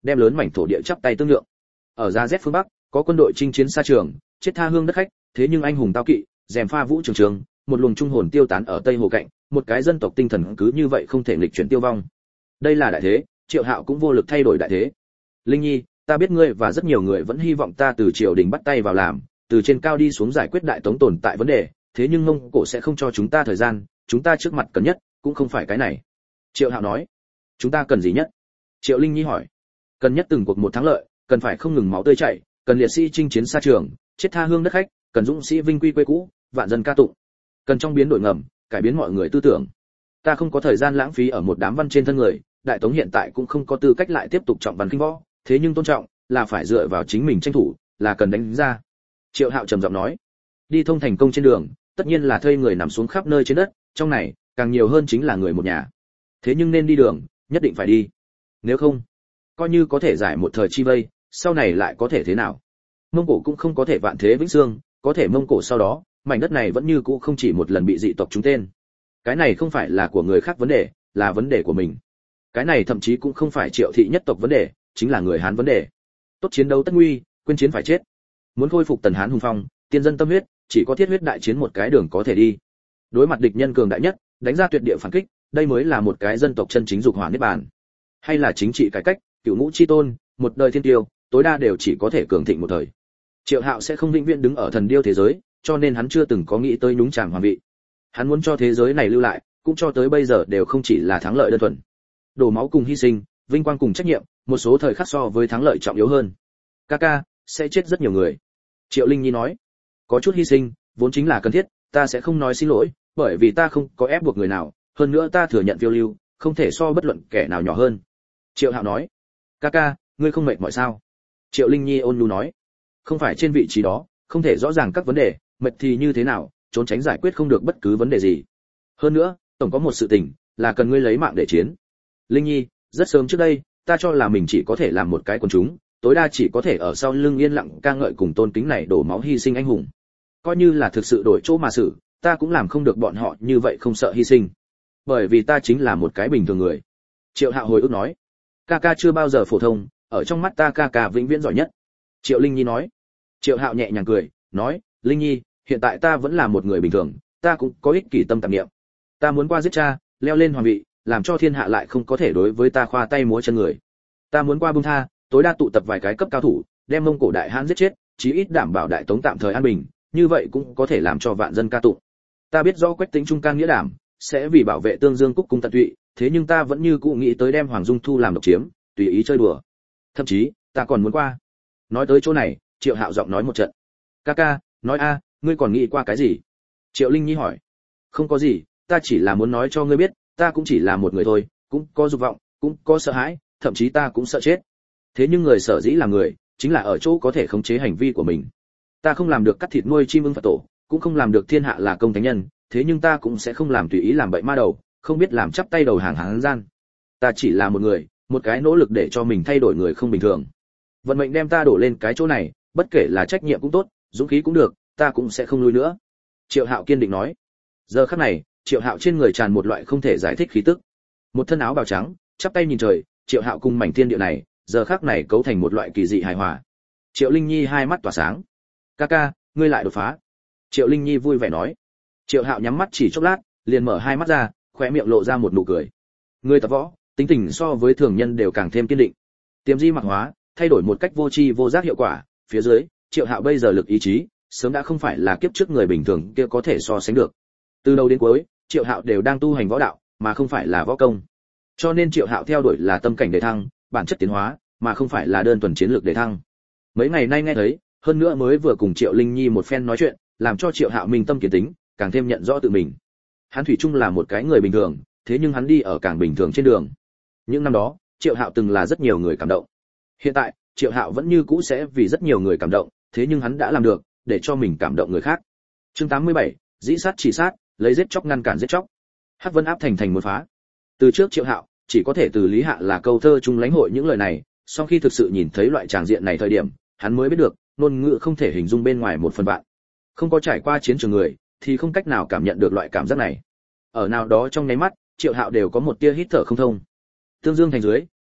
đem lớn mảnh thổ địa chắp tay tương lượng. Ở Gia Z phương Bắc, có quân đội chinh chiến xa trường, chết tha hương đất khách, thế nhưng anh hùng tao kỵ, rèm pha vũ trường trường, một luồng trung hồn tiêu tán ở Tây Hồ cạnh, một cái dân tộc tinh thần cứ như vậy không thể nghịch chuyển tiêu vong. Đây là đại thế, Triệu Hạo cũng vô lực thay đổi đại thế. Linh Nhi, ta biết ngươi và rất nhiều người vẫn hy vọng ta từ triều đình bắt tay vào làm, từ trên cao đi xuống giải quyết Đại Tống tồn tại vấn đề, thế nhưng Mông Cổ sẽ không cho chúng ta thời gian, chúng ta trước mặt cần nhất cũng không phải cái này. Triệu Hạo nói. Chúng ta cần gì nhất? Triệu Linh Nhi hỏi. Cần nhất từng cuộc một thắng lợi, cần phải không ngừng máu tươi chảy, cần liệt sĩ chinh chiến xa trường, chết tha hương đất khách, cần dũng sĩ vinh quy quê cũ, vạn dân ca tụng. Cần trong biến đổi ngầm, cải biến mọi người tư tưởng. Ta không có thời gian lãng phí ở một đám văn trên thân người, Đại Tống hiện tại cũng không có tư cách lại tiếp tục trọng văn khinh võ, thế nhưng tôn trọng là phải dựa vào chính mình tranh thủ, là cần đánh ra. Triệu Hạo trầm giọng nói. Đi thông thành công trên đường, tất nhiên là thuê người nằm xuống khắp nơi trên đất, trong này càng nhiều hơn chính là người một nhà. Thế nhưng nên đi đường, nhất định phải đi. Nếu không, coi như có thể giải một thời chi vây, sau này lại có thể thế nào? Mông Cổ cũng không có thể vạn thế vĩnh dương, có thể Mông Cổ sau đó, mảnh đất này vẫn như cũ không chỉ một lần bị dị tộc trúng tên. Cái này không phải là của người khác vấn đề, là vấn đề của mình. Cái này thậm chí cũng không phải Triệu thị nhất tộc vấn đề, chính là người Hán vấn đề. Tốt chiến đấu tất nguy, quên chiến phải chết. Muốn khôi phục Tần Hán hùng phong, tiên dân tâm huyết, chỉ có thiết huyết đại chiến một cái đường có thể đi. Đối mặt địch nhân cường đại nhất, đánh ra tuyệt địa phản kích, đây mới là một cái dân tộc chân chính dục hỏa niết bàn. Hay là chính trị cải cách, cửu ngũ chi tôn, một đời thiên tiêu, tối đa đều chỉ có thể cường thịnh một thời. Triệu Hạo sẽ không vĩnh viễn đứng ở thần điêu thế giới, cho nên hắn chưa từng có nghĩ tới nhúng chàm hoàng vị. Hắn muốn cho thế giới này lưu lại, cũng cho tới bây giờ đều không chỉ là thắng lợi đơn thuần. Đổ máu cùng hy sinh, vinh quang cùng trách nhiệm, một số thời khắc so với thắng lợi trọng yếu hơn. Kaka, sẽ chết rất nhiều người. Triệu Linh Nhi nói, có chút hy sinh, vốn chính là cần thiết, ta sẽ không nói xin lỗi, bởi vì ta không có ép buộc người nào, hơn nữa ta thừa nhận phiêu lưu, không thể so bất luận kẻ nào nhỏ hơn. Triệu Hạo nói, Kaka, ngươi không mệt mỏi sao? Triệu Linh Nhi ôn nhu nói, không phải trên vị trí đó, không thể rõ ràng các vấn đề, mệt thì như thế nào, trốn tránh giải quyết không được bất cứ vấn đề gì. Hơn nữa, tổng có một sự tình, là cần ngươi lấy mạng để chiến. Linh Nhi, rất sớm trước đây, ta cho là mình chỉ có thể làm một cái quần chúng, tối đa chỉ có thể ở sau lưng yên lặng ca ngợi cùng tôn kính này đổ máu hy sinh anh hùng. Coi như là thực sự đổi chỗ mà xử, ta cũng làm không được bọn họ như vậy không sợ hy sinh. Bởi vì ta chính là một cái bình thường người. Triệu Hạo hồi ức nói, Kaka chưa bao giờ phổ thông, ở trong mắt ta Kaka vĩnh viễn giỏi nhất. Triệu Linh Nhi nói. Triệu Hạo nhẹ nhàng cười, nói, Linh Nhi, hiện tại ta vẫn là một người bình thường, ta cũng có ích kỷ tâm tạp niệm. Ta muốn qua giết cha, leo lên hoàng vị, làm cho thiên hạ lại không có thể đối với ta khoa tay múa chân người. Ta muốn qua buông tha, tối đa tụ tập vài cái cấp cao thủ, đem Mông Cổ Đại Hán giết chết, chí ít đảm bảo Đại Tống tạm thời an bình, như vậy cũng có thể làm cho vạn dân ca tụng. Ta biết rõ Quách Tĩnh trung can nghĩa đảm, sẽ vì bảo vệ Tương Dương Cúc cung tận tụy, thế nhưng ta vẫn như cũ nghĩ tới đem Hoàng Dung Thu làm độc chiếm, tùy ý chơi đùa. Thậm chí, ta còn muốn qua. Nói tới chỗ này, Triệu Hạo giọng nói một trận. Kaka, nói a, ngươi còn nghĩ qua cái gì? Triệu Linh Nhi hỏi. Không có gì, ta chỉ là muốn nói cho ngươi biết, ta cũng chỉ là một người thôi, cũng có dục vọng, cũng có sợ hãi, thậm chí ta cũng sợ chết. Thế nhưng người sở dĩ là người, chính là ở chỗ có thể khống chế hành vi của mình. Ta không làm được cắt thịt nuôi chim ưng Phật tổ, cũng không làm được thiên hạ là công thánh nhân, thế nhưng ta cũng sẽ không làm tùy ý làm bậy ma đầu, không biết làm chắp tay đầu hàng hán gian. Ta chỉ là một người, một cái nỗ lực để cho mình thay đổi người không bình thường. Vận mệnh đem ta đổ lên cái chỗ này, bất kể là trách nhiệm cũng tốt, dũng khí cũng được, ta cũng sẽ không lui nữa. Triệu Hạo kiên định nói. Giờ khắc này, Triệu Hạo trên người tràn một loại không thể giải thích khí tức. Một thân áo bào trắng, chắp tay nhìn trời, Triệu Hạo cùng mảnh thiên địa này, giờ khắc này cấu thành một loại kỳ dị hài hòa. Triệu Linh Nhi hai mắt tỏa sáng. Kaka, ngươi lại đột phá. Triệu Linh Nhi vui vẻ nói. Triệu Hạo nhắm mắt chỉ chốc lát, liền mở hai mắt ra, khóe miệng lộ ra một nụ cười. Ngươi tập võ, tính tình so với thường nhân đều càng thêm kiên định. Tiềm di mặc hóa, thay đổi một cách vô tri vô giác hiệu quả, phía dưới, Triệu Hạo bây giờ lực ý chí, sớm đã không phải là kiếp trước người bình thường kia có thể so sánh được. Từ đầu đến cuối, Triệu Hạo đều đang tu hành võ đạo, mà không phải là võ công. Cho nên Triệu Hạo theo đuổi là tâm cảnh để thăng, bản chất tiến hóa, mà không phải là đơn thuần chiến lược để thăng. Mấy ngày nay nghe thấy, hơn nữa mới vừa cùng Triệu Linh Nhi một phen nói chuyện, làm cho Triệu Hạo minh tâm kiến tính, càng thêm nhận rõ tự mình. Hắn thủy chung là một cái người bình thường, thế nhưng hắn đi ở càng bình thường trên đường. Những năm đó, Triệu Hạo từng là rất nhiều người cảm động. Hiện tại, Triệu Hạo vẫn như cũ sẽ vì rất nhiều người cảm động, thế nhưng hắn đã làm được, để cho mình cảm động người khác. Chương 87, dĩ sát chỉ sát, lấy giết chóc ngăn cản giết chóc. Hắc Vân áp thành một phá. Từ trước Triệu Hạo chỉ có thể từ Lý Hạ là câu thơ trung lãnh hội những lời này, sau khi thực sự nhìn thấy loại tràng diện này thời điểm, hắn mới biết được, ngôn ngữ không thể hình dung bên ngoài một phần vạn. Không có trải qua chiến trường người, thì không cách nào cảm nhận được loại cảm giác này. Ở nào đó trong nháy mắt, Triệu Hạo đều có một tia hít thở không thông. Tương Dương thành dưới,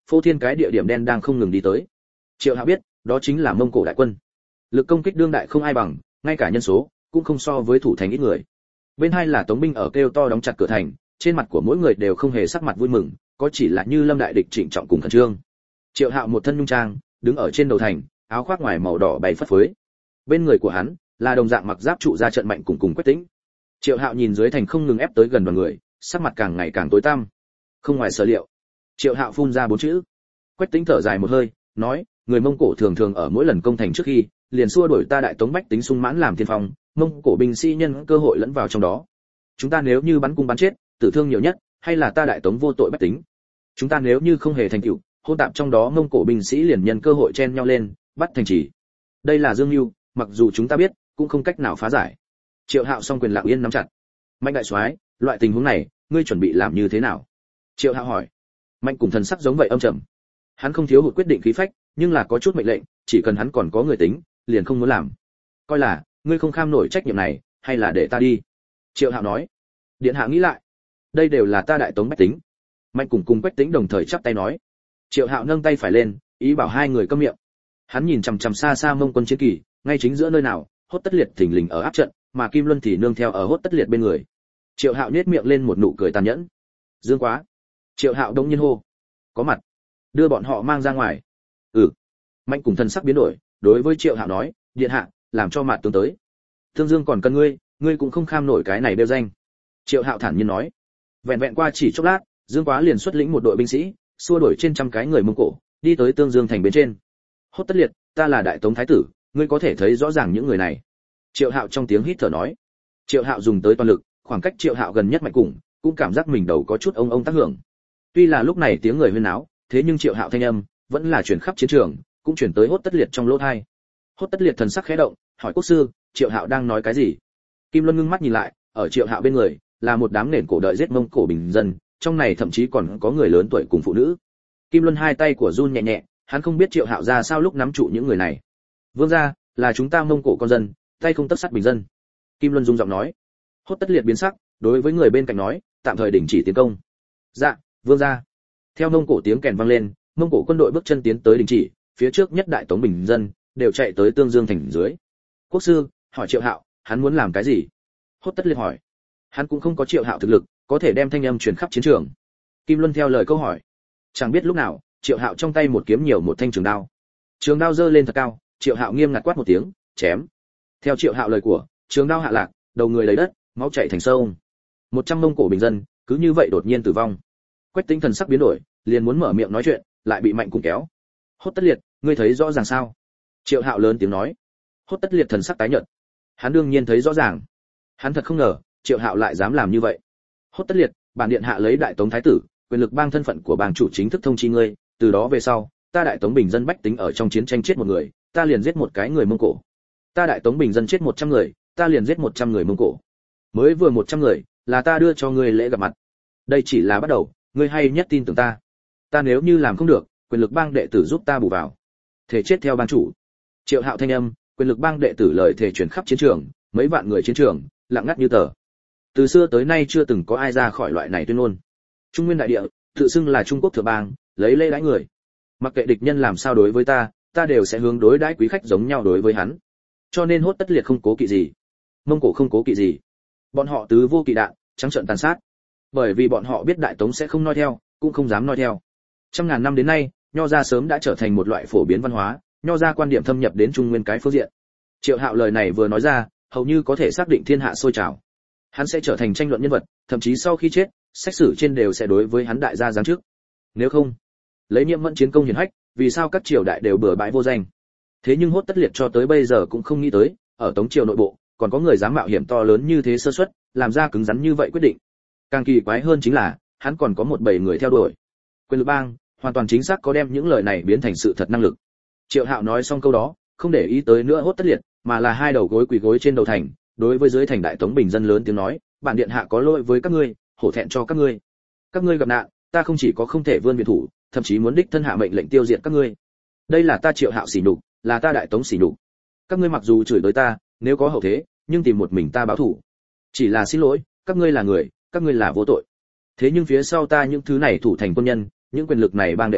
phô thiên cái địa điểm đen đang không ngừng đi tới. Triệu Hạo biết, đó chính là Mông Cổ đại quân. Lực công kích đương đại không ai bằng, ngay cả nhân số cũng không so với thủ thành ít người. Bên hai là Tống binh ở kêu to đóng chặt cửa thành, trên mặt của mỗi người đều không hề sắc mặt vui mừng, có chỉ là như lâm đại địch trịnh trọng cùng khẩn trương. Triệu Hạo một thân nhung trang, đứng ở trên đầu thành, áo khoác ngoài màu đỏ bay phất phới. Bên người của hắn là đồng dạng mặc giáp trụ ra trận mạnh cùng Quách Tĩnh. Triệu Hạo nhìn dưới thành không ngừng ép tới gần đoàn người, sắc mặt càng ngày càng tối tăm. Không ngoài sở liệu, Triệu Hạo phun ra 4 chữ. Quách Tĩnh thở dài một hơi, nói, người Mông Cổ thường thường ở mỗi lần công thành trước khi, liền xua đuổi ta đại tống bách tính sung mãn làm tiên phong, Mông Cổ binh sĩ nhân cơ hội lẫn vào trong đó. Chúng ta nếu như bắn cung bắn chết, tử thương nhiều nhất, hay là ta đại tống vô tội bách tính. Chúng ta nếu như không hề thành tựu, hỗn tạp trong đó Mông Cổ binh sĩ liền nhân cơ hội chen nhau lên, bắt thành trì. Đây là dương mưu, mặc dù chúng ta biết, cũng không cách nào phá giải. Triệu Hạo song quyền lặng yên nắm chặt. Mạnh đại soái, loại tình huống này, ngươi chuẩn bị làm như thế nào? Triệu Hạo hỏi. Mạnh cùng thần sắc giống vậy âm trầm. Hắn không thiếu hụt quyết định khí phách, nhưng là có chút mệnh lệnh, chỉ cần hắn còn có người tính, liền không muốn làm. Coi là, ngươi không kham nổi trách nhiệm này, hay là để ta đi? Triệu Hạo nói. Điện hạ nghĩ lại, đây đều là ta đại tống bách tính. Mạnh cùng Quách Tĩnh đồng thời chắp tay nói. Triệu Hạo nâng tay phải lên, ý bảo hai người câm miệng. Hắn nhìn chằm chằm xa xa Mông quân chiến kỳ, ngay chính giữa nơi nào, Hốt Tất Liệt thình lình ở áp trận, mà Kim Luân thì nương theo ở Hốt Tất Liệt bên người. Triệu Hạo nhếch miệng lên một nụ cười tàn nhẫn. Dương quá. Triệu Hạo đông nhiên hô. Có mặt. Đưa bọn họ mang ra ngoài. Ừ. Mạnh cùng thần sắc biến đổi, đối với Triệu Hạo nói, điện hạ, làm cho mạt tướng tới. Thương Dương còn cần ngươi cũng không kham nổi cái này đeo danh. Triệu Hạo thản nhiên nói. Vẹn vẹn qua chỉ chốc lát, Dương quá liền xuất lĩnh một đội binh sĩ, xua đuổi trên trăm cái người Mông Cổ, đi tới Tương Dương thành bên trên. Hốt Tất Liệt, ta là đại tống thái tử, ngươi có thể thấy rõ ràng những người này. Triệu Hạo trong tiếng hít thở nói. Triệu Hạo dùng tới toàn lực, khoảng cách Triệu Hạo gần nhất Mạnh cùng, cũng cảm giác mình đầu có chút ông tác hưởng. Tuy là lúc này tiếng người huyên náo, thế nhưng Triệu Hạo thanh âm vẫn là truyền khắp chiến trường, cũng truyền tới Hốt Tất Liệt trong lỗ tai. Hốt Tất Liệt thần sắc khẽ động, hỏi quốc sư, Triệu Hạo đang nói cái gì? Kim Luân ngưng mắt nhìn lại, ở Triệu Hạo bên người là một đám nền cổ đợi giết Mông Cổ bình dân, trong này thậm chí còn có người lớn tuổi cùng phụ nữ. Kim Luân hai tay của run nhẹ nhẹ, hắn không biết Triệu Hạo ra sao lúc nắm trụ những người này. Vương gia, là chúng ta Mông Cổ con dân, tay không tấc sắt bình dân. Kim Luân rung giọng nói. Hốt Tất Liệt biến sắc, đối với người bên cạnh nói, tạm thời đình chỉ tiến công. Dạ, vương gia. Theo Mông Cổ tiếng kèn vang lên, Mông Cổ quân đội bước chân tiến tới đình chỉ, phía trước nhất đại tống bình dân đều chạy tới Tương Dương thành dưới. Quốc sư, hỏi Triệu Hạo, hắn muốn làm cái gì? Hốt Tất Liệt hỏi. Hắn cũng không có Triệu Hạo thực lực, có thể đem thanh âm truyền khắp chiến trường. Kim Luân theo lời câu hỏi. Chẳng biết lúc nào, Triệu Hạo trong tay một kiếm nhiều một thanh trường đao. Trường đao giơ lên thật cao, Triệu Hạo nghiêm ngặt quát một tiếng, chém. Theo Triệu Hạo lời của, trường đao hạ lạc, đầu người lấy đất, máu chảy thành sông. 100 Mông Cổ bình dân cứ như vậy đột nhiên tử vong. Quách Tĩnh thần sắc biến đổi, liền muốn mở miệng nói chuyện, lại bị Mạnh cùng kéo. Hốt Tất Liệt, ngươi thấy rõ ràng sao? Triệu Hạo lớn tiếng nói. Hốt Tất Liệt thần sắc tái nhợt. Hắn đương nhiên thấy rõ ràng. Hắn thật không ngờ, Triệu Hạo lại dám làm như vậy. Hốt Tất Liệt, bản điện hạ lấy đại tống thái tử, quyền lực bang thân phận của bang chủ chính thức thông chi ngươi, từ đó về sau, ta đại tống bình dân bách tính ở trong chiến tranh chết một người, ta liền giết một cái người Mông Cổ. Ta đại tống bình dân chết 100 người, ta liền giết 100 người Mông Cổ. Mới vừa 100 người, là ta đưa cho ngươi lễ gặp mặt. Đây chỉ là bắt đầu, ngươi hay nhất tin tưởng ta. Ta nếu như làm không được, quyền lực bang đệ tử giúp ta bù vào. Thể chết theo bang chủ. Triệu Hạo thanh âm, quyền lực bang đệ tử lời thề truyền khắp chiến trường, mấy vạn người chiến trường, lặng ngắt như tờ. Từ xưa tới nay chưa từng có ai ra khỏi loại này tuyên ngôn. Trung Nguyên đại địa, tự xưng là Trung Quốc thừa bang, lấy lễ đãi người. Mặc kệ địch nhân làm sao đối với ta, ta đều sẽ hướng đối đãi quý khách giống nhau đối với hắn. Cho nên Hốt Tất Liệt không cố kỵ gì, Mông Cổ không cố kỵ gì. Bọn họ tứ vô kỵ đạn, trắng trợn tàn sát. Bởi vì bọn họ biết đại tống sẽ không noi theo, cũng không dám noi theo. Trăm ngàn năm đến nay, nho gia sớm đã trở thành một loại phổ biến văn hóa, nho gia quan điểm thâm nhập đến Trung Nguyên cái phương diện. Triệu Hạo lời này vừa nói ra, hầu như có thể xác định thiên hạ sôi trào. Hắn sẽ trở thành tranh luận nhân vật, thậm chí sau khi chết, sách sử trên đều sẽ đối với hắn đại gia giáng trước. Nếu không, lấy Nhiễm Mẫn chiến công hiển hách, vì sao các triều đại đều bừa bãi vô danh? Thế nhưng Hốt Tất Liệt cho tới bây giờ cũng không nghĩ tới, ở Tống triều nội bộ, còn có người dám mạo hiểm to lớn như thế sơ suất, làm ra cứng rắn như vậy quyết định. Càng kỳ quái hơn chính là, hắn còn có một bầy người theo đuổi. Quyền lực bang, hoàn toàn chính xác có đem những lời này biến thành sự thật năng lực. Triệu Hạo nói xong câu đó, không để ý tới nữa Hốt Tất Liệt, mà là hai đầu gối quỳ gối trên đầu thành, đối với dưới thành đại tống bình dân lớn tiếng nói, bản điện hạ có lỗi với các ngươi, hổ thẹn cho các ngươi. Các ngươi gặp nạn, ta không chỉ có không thể vươn viện thủ, thậm chí muốn đích thân hạ mệnh lệnh tiêu diệt các ngươi. Đây là ta Triệu Hạo sỉ nhục, là ta đại tống sỉ nhục. Các ngươi mặc dù chửi tới ta, nếu có hậu thế, nhưng tìm một mình ta báo thù. Chỉ là xin lỗi, các ngươi là người, các ngươi là vô tội. Thế nhưng phía sau ta những thứ này thủ thành quân nhân, những quyền lực này bang đệ tử,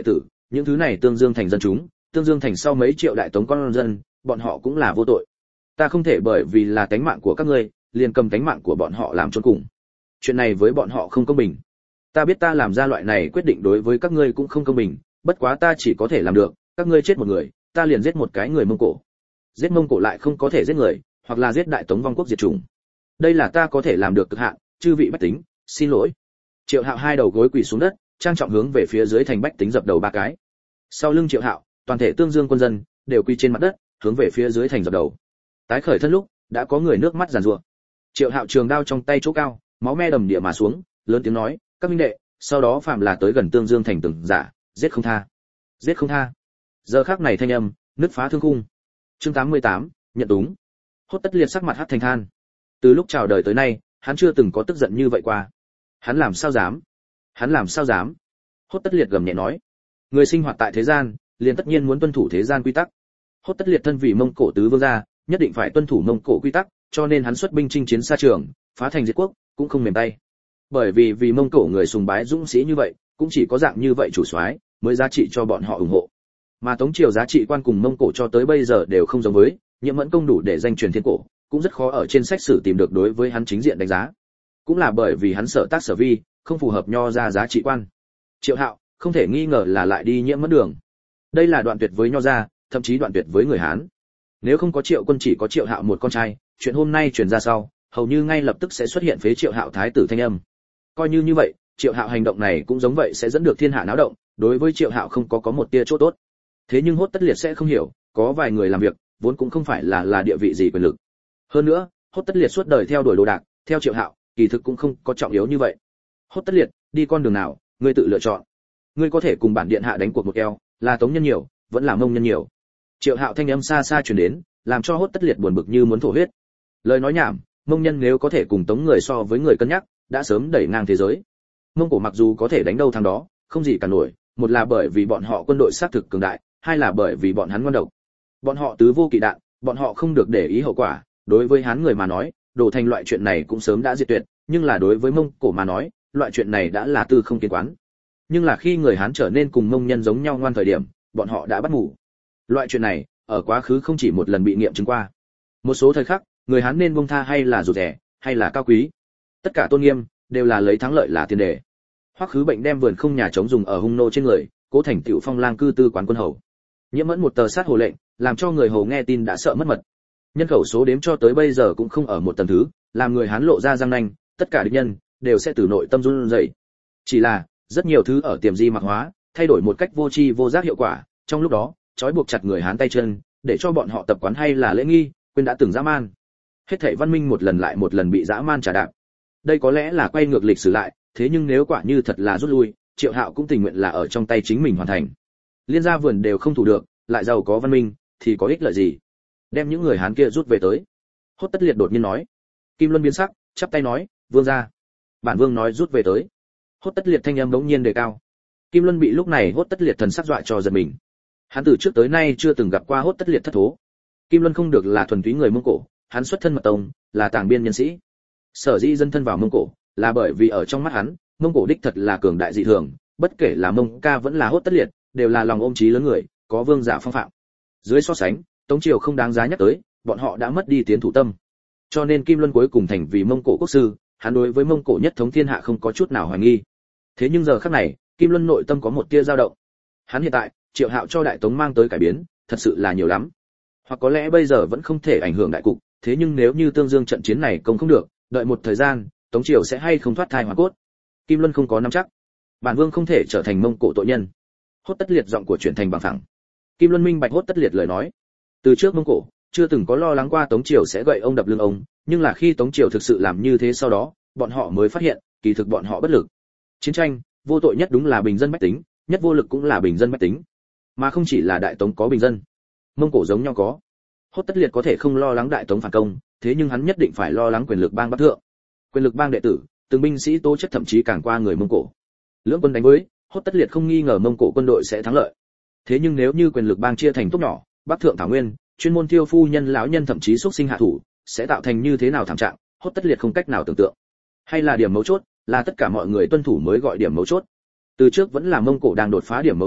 những thứ này Tương Dương thành dân chúng, Tương Dương thành sau mấy triệu đại tống con dân, bọn họ cũng là vô tội. Ta không thể bởi vì là tánh mạng của các ngươi, liền cầm tánh mạng của bọn họ làm chôn cùng. Chuyện này với bọn họ không công bình. Ta biết ta làm ra loại này quyết định đối với các ngươi cũng không công bình, bất quá ta chỉ có thể làm được, các ngươi chết một người, ta liền giết một cái người Mông Cổ. Giết Mông Cổ lại không có thể giết người, hoặc là giết đại tống vong quốc diệt chủng. Đây là ta có thể làm được cực hạn, chư vị bách tính, xin lỗi. Triệu Hạo hai đầu gối quỳ xuống đất, trang trọng hướng về phía dưới thành bách tính dập đầu ba cái. Sau lưng Triệu Hạo, toàn thể Tương Dương quân dân đều quỳ trên mặt đất, hướng về phía dưới thành dập đầu. Tái khởi thân lúc, đã có người nước mắt giàn giụa. Triệu Hạo trường đao trong tay chỗ cao, máu me đầm địa mà xuống, lớn tiếng nói, các minh đệ, sau đó phạm là tới gần Tương Dương thành từng giả, giết không tha. Giết không tha. Giờ khắc này thanh âm, nứt phá thương khung. Chương 88, nhận đúng. Hốt Tất Liệt sắc mặt hắc thành than. Từ lúc chào đời tới nay, hắn chưa từng có tức giận như vậy qua. Hắn làm sao dám? Hắn làm sao dám? Hốt Tất Liệt gầm nhẹ nói, người sinh hoạt tại thế gian, liền tất nhiên muốn tuân thủ thế gian quy tắc. Hốt Tất Liệt thân vì Mông Cổ tứ vương gia, nhất định phải tuân thủ Mông Cổ quy tắc, cho nên hắn xuất binh chinh chiến xa trường, phá thành diệt quốc, cũng không mềm tay. Bởi vì Mông Cổ người sùng bái dũng sĩ như vậy, cũng chỉ có dạng như vậy chủ soái mới giá trị cho bọn họ ủng hộ. Mà Tống triều giá trị quan cùng Mông Cổ cho tới bây giờ đều không giống với, Nhiễm Mẫn công đủ để danh truyền thiên cổ, cũng rất khó ở trên sách sử tìm được đối với hắn chính diện đánh giá. Cũng là bởi vì hắn sở tác sở vi, không phù hợp nho ra giá trị quan. Triệu Hạo, không thể nghi ngờ là lại đi Nhiễm Mẫn đường. Đây là đoạn tuyệt với nho gia, thậm chí đoạn tuyệt với người Hán. Nếu không có Triệu Quân chỉ có Triệu Hạo một con trai, chuyện hôm nay truyền ra sau, hầu như ngay lập tức sẽ xuất hiện phế Triệu Hạo thái tử thanh âm. Coi như vậy, Triệu Hạo hành động này cũng giống vậy sẽ dẫn được thiên hạ náo động, đối với Triệu Hạo không có một tia chỗ tốt. Thế nhưng Hốt Tất Liệt sẽ không hiểu, có vài người làm việc, vốn cũng không phải là địa vị gì quyền lực. Hơn nữa, Hốt Tất Liệt suốt đời theo đuổi đồ đạc, theo Triệu Hạo, kỳ thực cũng không có trọng yếu như vậy. Hốt Tất Liệt, đi con đường nào, ngươi tự lựa chọn. Ngươi có thể cùng bản điện hạ đánh cuộc một eo, là Tống nhân nhiều, vẫn là Mông nhân nhiều. Triệu Hạo thanh âm xa xa truyền đến, làm cho Hốt Tất Liệt buồn bực như muốn thổ huyết. Lời nói nhảm, Mông nhân nếu có thể cùng Tống người so với người cân nhắc, đã sớm đẩy ngang thế giới. Mông Cổ mặc dù có thể đánh đâu thằng đó, không gì cả nổi, một là bởi vì bọn họ quân đội sát thực cường đại, hai là bởi vì bọn hắn ngoan độc. Bọn họ tứ vô kỵ đạn, bọn họ không được để ý hậu quả, đối với Hán người mà nói, đổ thành loại chuyện này cũng sớm đã diệt tuyệt, nhưng là đối với Mông Cổ mà nói, loại chuyện này đã là tư không kiến quán. Nhưng là khi người Hán trở nên cùng Mông nhân giống nhau ngoan thời điểm, bọn họ đã bắt ngủ. Loại chuyện này, ở quá khứ không chỉ một lần bị nghiệm chứng qua. Một số thời khắc, người Hán nên buông tha hay là rụt rẻ, hay là cao quý. Tất cả tôn nghiêm đều là lấy thắng lợi là tiền đề. Hoắc Khứ Bệnh đem vườn không nhà trống dùng ở hung nô trên người, cố thành tựu phong lang cư tư quán quân hầu. Nhiễm Mẫn một tờ sát hồ lệnh, làm cho người hầu nghe tin đã sợ mất mật. Nhân khẩu số đếm cho tới bây giờ cũng không ở một tầng thứ, làm người Hán lộ ra răng nanh, tất cả địch nhân đều sẽ từ nội tâm run rẩy. Chỉ là, rất nhiều thứ ở tiềm di mạc hóa, thay đổi một cách vô tri vô giác hiệu quả, trong lúc đó, trói buộc chặt người Hán tay chân, để cho bọn họ tập quán hay là lễ nghi, quên đã từng dã man. Hết thảy văn minh một lần lại một lần bị dã man trà đạp. Đây có lẽ là quay ngược lịch sử lại, thế nhưng nếu quả như thật là rút lui, Triệu Hạo cũng tình nguyện là ở trong tay chính mình hoàn thành. Liên gia vườn đều không thủ được, lại giàu có văn minh, thì có ích lợi gì? Đem những người Hán kia rút về tới. Hốt Tất Liệt đột nhiên nói. Kim Luân biến sắc, chắp tay nói, vương gia. Bản vương nói rút về tới. Hốt Tất Liệt thanh âm bỗng nhiên đề cao. Kim Luân bị lúc này Hốt Tất Liệt thần sắc dọa cho giật mình. Hắn từ trước tới nay chưa từng gặp qua Hốt Tất Liệt thất thố. Kim Luân không được là thuần túy người Mông Cổ, hắn xuất thân mật tông, là tàng biên nhân sĩ. Sở dĩ dân thân vào Mông Cổ, là bởi vì ở trong mắt hắn, Mông Cổ đích thật là cường đại dị thường, bất kể là Mông Ca vẫn là Hốt Tất Liệt, đều là lòng ôm chí lớn người, có vương giả phong phạm. Dưới so sánh, Tống triều không đáng giá nhắc tới, bọn họ đã mất đi tiến thủ tâm. Cho nên Kim Luân cuối cùng thành vì Mông Cổ quốc sư, hắn đối với Mông Cổ nhất thống thiên hạ không có chút nào hoài nghi. Thế nhưng giờ khắc này, Kim Luân nội tâm có một tia dao động. Hắn hiện tại, Triệu Hạo cho Đại Tống mang tới cải biến, thật sự là nhiều lắm. Hoặc có lẽ bây giờ vẫn không thể ảnh hưởng đại cục, thế nhưng nếu như Tương Dương trận chiến này công không được, đợi một thời gian, Tống triều sẽ hay không thoát thai hoàn cốt. Kim Luân không có nắm chắc. Bản vương không thể trở thành Mông Cổ tội nhân. Hốt Tất Liệt giọng của chuyển thành bằng phẳng. Kim Luân minh bạch Hốt Tất Liệt lời nói. Từ trước Mông Cổ chưa từng có lo lắng qua Tống triều sẽ gậy ông đập lưng ông, nhưng là khi Tống triều thực sự làm như thế sau đó, bọn họ mới phát hiện, kỳ thực bọn họ bất lực. Chiến tranh, vô tội nhất đúng là bình dân bách tính, nhất vô lực cũng là bình dân bách tính, mà không chỉ là Đại Tống có bình dân, Mông Cổ giống nhau có. Hốt Tất Liệt có thể không lo lắng Đại Tống phản công, thế nhưng hắn nhất định phải lo lắng quyền lực bang Bắc thượng. Quyền lực bang đệ tử, từng binh sĩ tố chất thậm chí càng qua người Mông Cổ. Lưỡng quân đánh với, Hốt Tất Liệt không nghi ngờ Mông Cổ quân đội sẽ thắng lợi. Thế nhưng nếu như quyền lực bang chia thành tốt nhỏ, Bắc thượng thảo nguyên, chuyên môn thiêu phu nhân lão nhân thậm chí xuất sinh hạ thủ, sẽ tạo thành như thế nào thảm trạng, Hốt Tất Liệt không cách nào tưởng tượng. Hay là điểm mấu chốt, là tất cả mọi người tuân thủ mới gọi điểm mấu chốt. Từ trước vẫn là Mông Cổ đang đột phá điểm mấu chốt,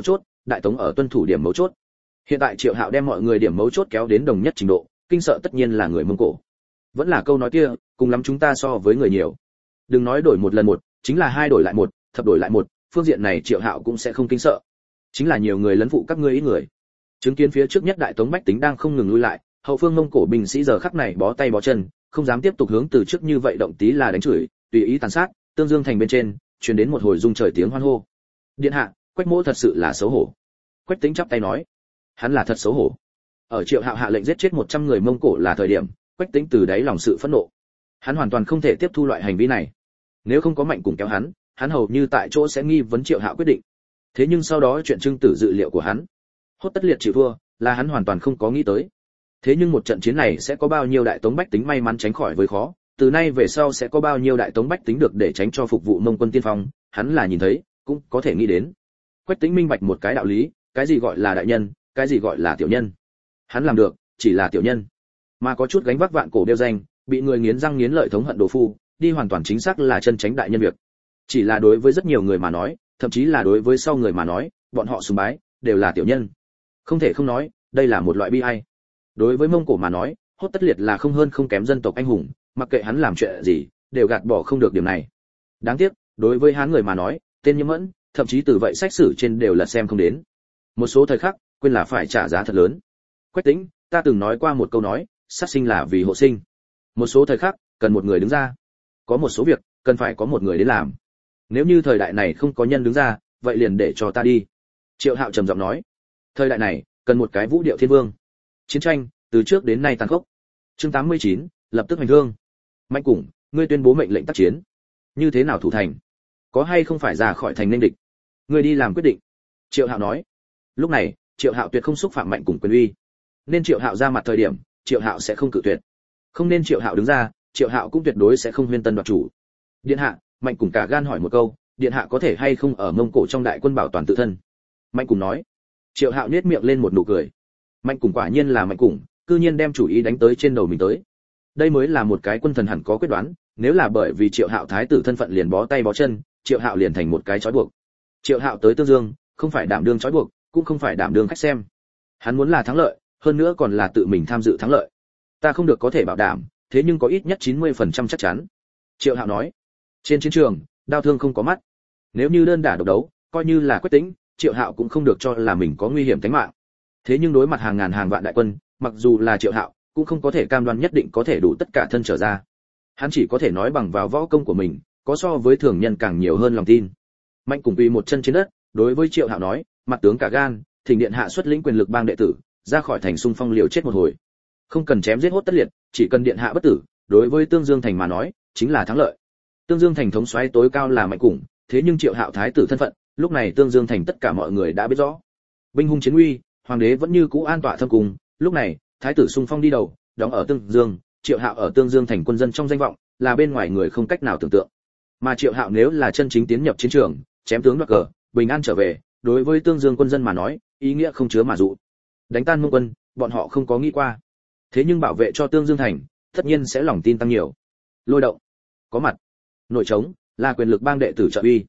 đại tống ở tuân thủ điểm mấu chốt. Hiện tại Triệu Hạo đem mọi người điểm mấu chốt kéo đến đồng nhất trình độ, kinh sợ tất nhiên là người Mông Cổ. Vẫn là câu nói kia, cùng lắm chúng ta so với người nhiều. Đừng nói đổi một lần một, chính là hai đổi lại một, thập đổi lại một, phương diện này Triệu Hạo cũng sẽ không kinh sợ. Chính là nhiều người lấn phụ các ngươi ít người. Chứng kiến phía trước nhất đại tống bách tính đang không ngừng lui lại, hậu phương Mông Cổ binh sĩ giờ khắc này bó tay bó chân, không dám tiếp tục hướng từ trước như vậy động tí là đánh chửi, tùy ý tàn sát, Tương Dương thành bên trên truyền đến một hồi rung trời tiếng hoan hô. Điện hạ, Quách Mỗ thật sự là xấu hổ. Quách Tĩnh chắp tay nói, hắn là thật xấu hổ. Ở Triệu Hạo hạ lệnh giết chết 100 người Mông Cổ là thời điểm, Quách Tĩnh từ đáy lòng sự phẫn nộ. Hắn hoàn toàn không thể tiếp thu loại hành vi này. Nếu không có Mạnh cùng kéo hắn hầu như tại chỗ sẽ nghi vấn Triệu Hạo quyết định. Thế nhưng sau đó chuyện trưng tử dự liệu của hắn, Hốt Tất Liệt chịu thua, là hắn hoàn toàn không có nghĩ tới. Thế nhưng một trận chiến này sẽ có bao nhiêu đại tống bách tính may mắn tránh khỏi với khó, từ nay về sau sẽ có bao nhiêu đại tống bách tính được để tránh cho phục vụ Mông quân tiên phong, hắn là nhìn thấy, cũng có thể nghĩ đến. Quách Tĩnh minh bạch một cái đạo lý, cái gì gọi là đại nhân, cái gì gọi là tiểu nhân. Hắn làm được, chỉ là tiểu nhân, mà có chút gánh vác vạn cổ đeo danh, bị người nghiến răng nghiến lợi thống hận đồ phu, đi hoàn toàn chính xác là chân chánh đại nhân việc. Chỉ là đối với rất nhiều người mà nói, thậm chí là đối với sau người mà nói, bọn họ sùng bái đều là tiểu nhân. Không thể không nói, đây là một loại bi ai. Đối với Mông Cổ mà nói, Hốt Tất Liệt là không hơn không kém dân tộc anh hùng, mặc kệ hắn làm chuyện gì, đều gạt bỏ không được điểm này. Đáng tiếc, đối với Hán người mà nói, tên Nhiễm Mẫn, thậm chí từ vậy sách sử trên đều là xem không đến. Một số thời khắc, quên là phải trả giá thật lớn. Quách Tĩnh, ta từng nói qua một câu nói, sát sinh là vì hộ sinh. Một số thời khắc, cần một người đứng ra. Có một số việc, cần phải có một người đến làm. Nếu như thời đại này không có nhân đứng ra, vậy liền để cho ta đi. Triệu Hạo trầm giọng nói, thời đại này, cần một cái vũ điệu thiên vương. Chiến tranh, từ trước đến nay tàn khốc. Chương 89, lập tức hành hương. Mạnh Củng, ngươi tuyên bố mệnh lệnh tác chiến. Như thế nào thủ thành? Có hay không phải ra khỏi thành nên địch? Ngươi đi làm quyết định. Triệu Hạo nói. Lúc này, Triệu Hạo tuyệt không xúc phạm Mạnh Củng quyền uy. Nên Triệu Hạo ra mặt thời điểm, Triệu Hạo sẽ không cự tuyệt. Không nên Triệu Hạo đứng ra, Triệu Hạo cũng tuyệt đối sẽ không huyên tân đoạt chủ. Điện hạ, Mạnh Củng cả gan hỏi một câu, điện hạ có thể hay không ở Mông Cổ trong đại quân bảo toàn tự thân? Mạnh Củng nói. Triệu Hạo nhếch miệng lên một nụ cười. Mạnh Củng quả nhiên là Mạnh Củng, cư nhiên đem chủ ý đánh tới trên đầu mình tới. Đây mới là một cái quân thần hẳn có quyết đoán, nếu là bởi vì Triệu Hạo thái tử thân phận liền bó tay bó chân, Triệu Hạo liền thành một cái trói buộc. Triệu Hạo tới Tương Dương, không phải đảm đương trói buộc, cũng không phải đảm đương khách xem. Hắn muốn là thắng lợi, hơn nữa còn là tự mình tham dự thắng lợi. Ta không được có thể bảo đảm, thế nhưng có ít nhất 90% chắc chắn. Triệu Hạo nói. Trên chiến trường, đao thương không có mắt. Nếu như đơn đả độc đấu, coi như là Quách Tĩnh, Triệu Hạo cũng không được cho là mình có nguy hiểm tính mạng. Thế nhưng đối mặt hàng ngàn hàng vạn đại quân, mặc dù là Triệu Hạo, cũng không có thể cam đoan nhất định có thể đủ tất cả thân trở ra. Hắn chỉ có thể nói bằng vào võ công của mình, có so với thường nhân càng nhiều hơn lòng tin. Mạnh Củng quỳ một chân trên đất, đối với Triệu Hạo nói, mặt tướng cả gan, thỉnh điện hạ xuất lĩnh quyền lực bang đệ tử, ra khỏi thành xung phong liều chết một hồi. Không cần chém giết Hốt Tất Liệt, chỉ cần điện hạ bất tử, đối với Tương Dương thành mà nói, chính là thắng lợi. Tương Dương thành thống soái tối cao là Mạnh Củng, thế nhưng Triệu Hạo thái tử thân phận, lúc này Tương Dương thành tất cả mọi người đã biết rõ. Binh hung chiến uy, hoàng đế vẫn như cũ an tọa thâm cung, lúc này, thái tử xung phong đi đầu, đóng ở Tương Dương, Triệu Hạo ở Tương Dương thành quân dân trong danh vọng, là bên ngoài người không cách nào tưởng tượng. Mà Triệu Hạo nếu là chân chính tiến nhập chiến trường, chém tướng đoạt cờ, bình an trở về, đối với Tương Dương quân dân mà nói, ý nghĩa không chứa mà dụ. Đánh tan Mông quân, bọn họ không có nghĩ qua. Thế nhưng bảo vệ cho Tương Dương thành, tất nhiên sẽ lòng tin tăng nhiều. Lôi động, có mặt. Nội trống, là quyền lực bang đệ tử trợ uy.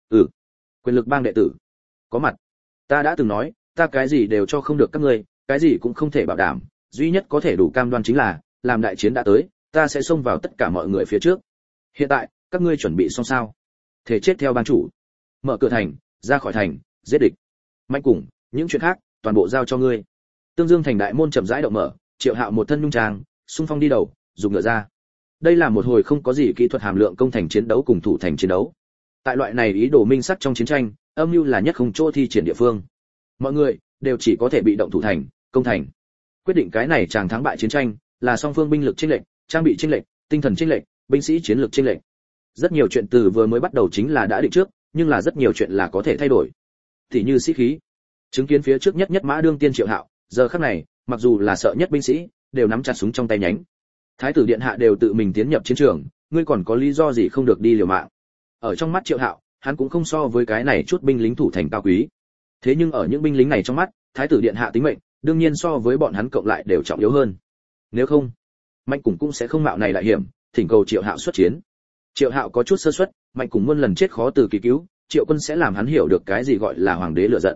Quyền lực bang đệ tử, có mặt. Ta đã từng nói, ta cái gì đều cho không được các ngươi, cái gì cũng không thể bảo đảm, duy nhất có thể đủ cam đoan chính là, làm đại chiến đã tới, ta sẽ xông vào tất cả mọi người phía trước. Hiện tại, các ngươi chuẩn bị xong sao? Thể chết theo ban chủ. Mở cửa thành, ra khỏi thành, giết địch. Mạnh Củng, những chuyện khác, toàn bộ giao cho ngươi. Tương Dương thành đại môn chậm rãi động mở, Triệu Hạo một thân nhung trang, xung phong đi đầu, dùng ngựa ra. Đây là một hồi không có gì kỹ thuật hàm lượng công thành chiến đấu cùng thủ thành chiến đấu. Tại loại này ý đồ minh sắc trong chiến tranh, âm mưu là nhất không chỗ thi triển địa phương. Mọi người đều chỉ có thể bị động thủ thành, công thành. Quyết định cái này chàng thắng bại chiến tranh là song phương binh lực chênh lệch, trang bị chênh lệch, tinh thần chênh lệch, binh sĩ chiến lược chênh lệch. Rất nhiều chuyện từ vừa mới bắt đầu chính là đã định trước, nhưng là rất nhiều chuyện là có thể thay đổi. Thì như sĩ khí. Chứng kiến phía trước nhất mã đương tiên Triệu Hạo, giờ khắc này, mặc dù là sợ nhất binh sĩ, đều nắm chặt súng trong tay nhánh. Thái tử điện hạ đều tự mình tiến nhập chiến trường, ngươi còn có lý do gì không được đi liều mạng? Ở trong mắt Triệu Hạo, hắn cũng không so với cái này chút binh lính thủ thành cao quý. Thế nhưng ở những binh lính này trong mắt, thái tử điện hạ tính mệnh, đương nhiên so với bọn hắn cộng lại đều trọng yếu hơn. Nếu không, Mạnh Củng cũng sẽ không mạo này đại hiểm, thỉnh cầu Triệu Hạo xuất chiến. Triệu Hạo có chút sơ suất, Mạnh Củng muôn lần chết khó từ kỳ cứu, Triệu Quân sẽ làm hắn hiểu được cái gì gọi là hoàng đế lựa giận.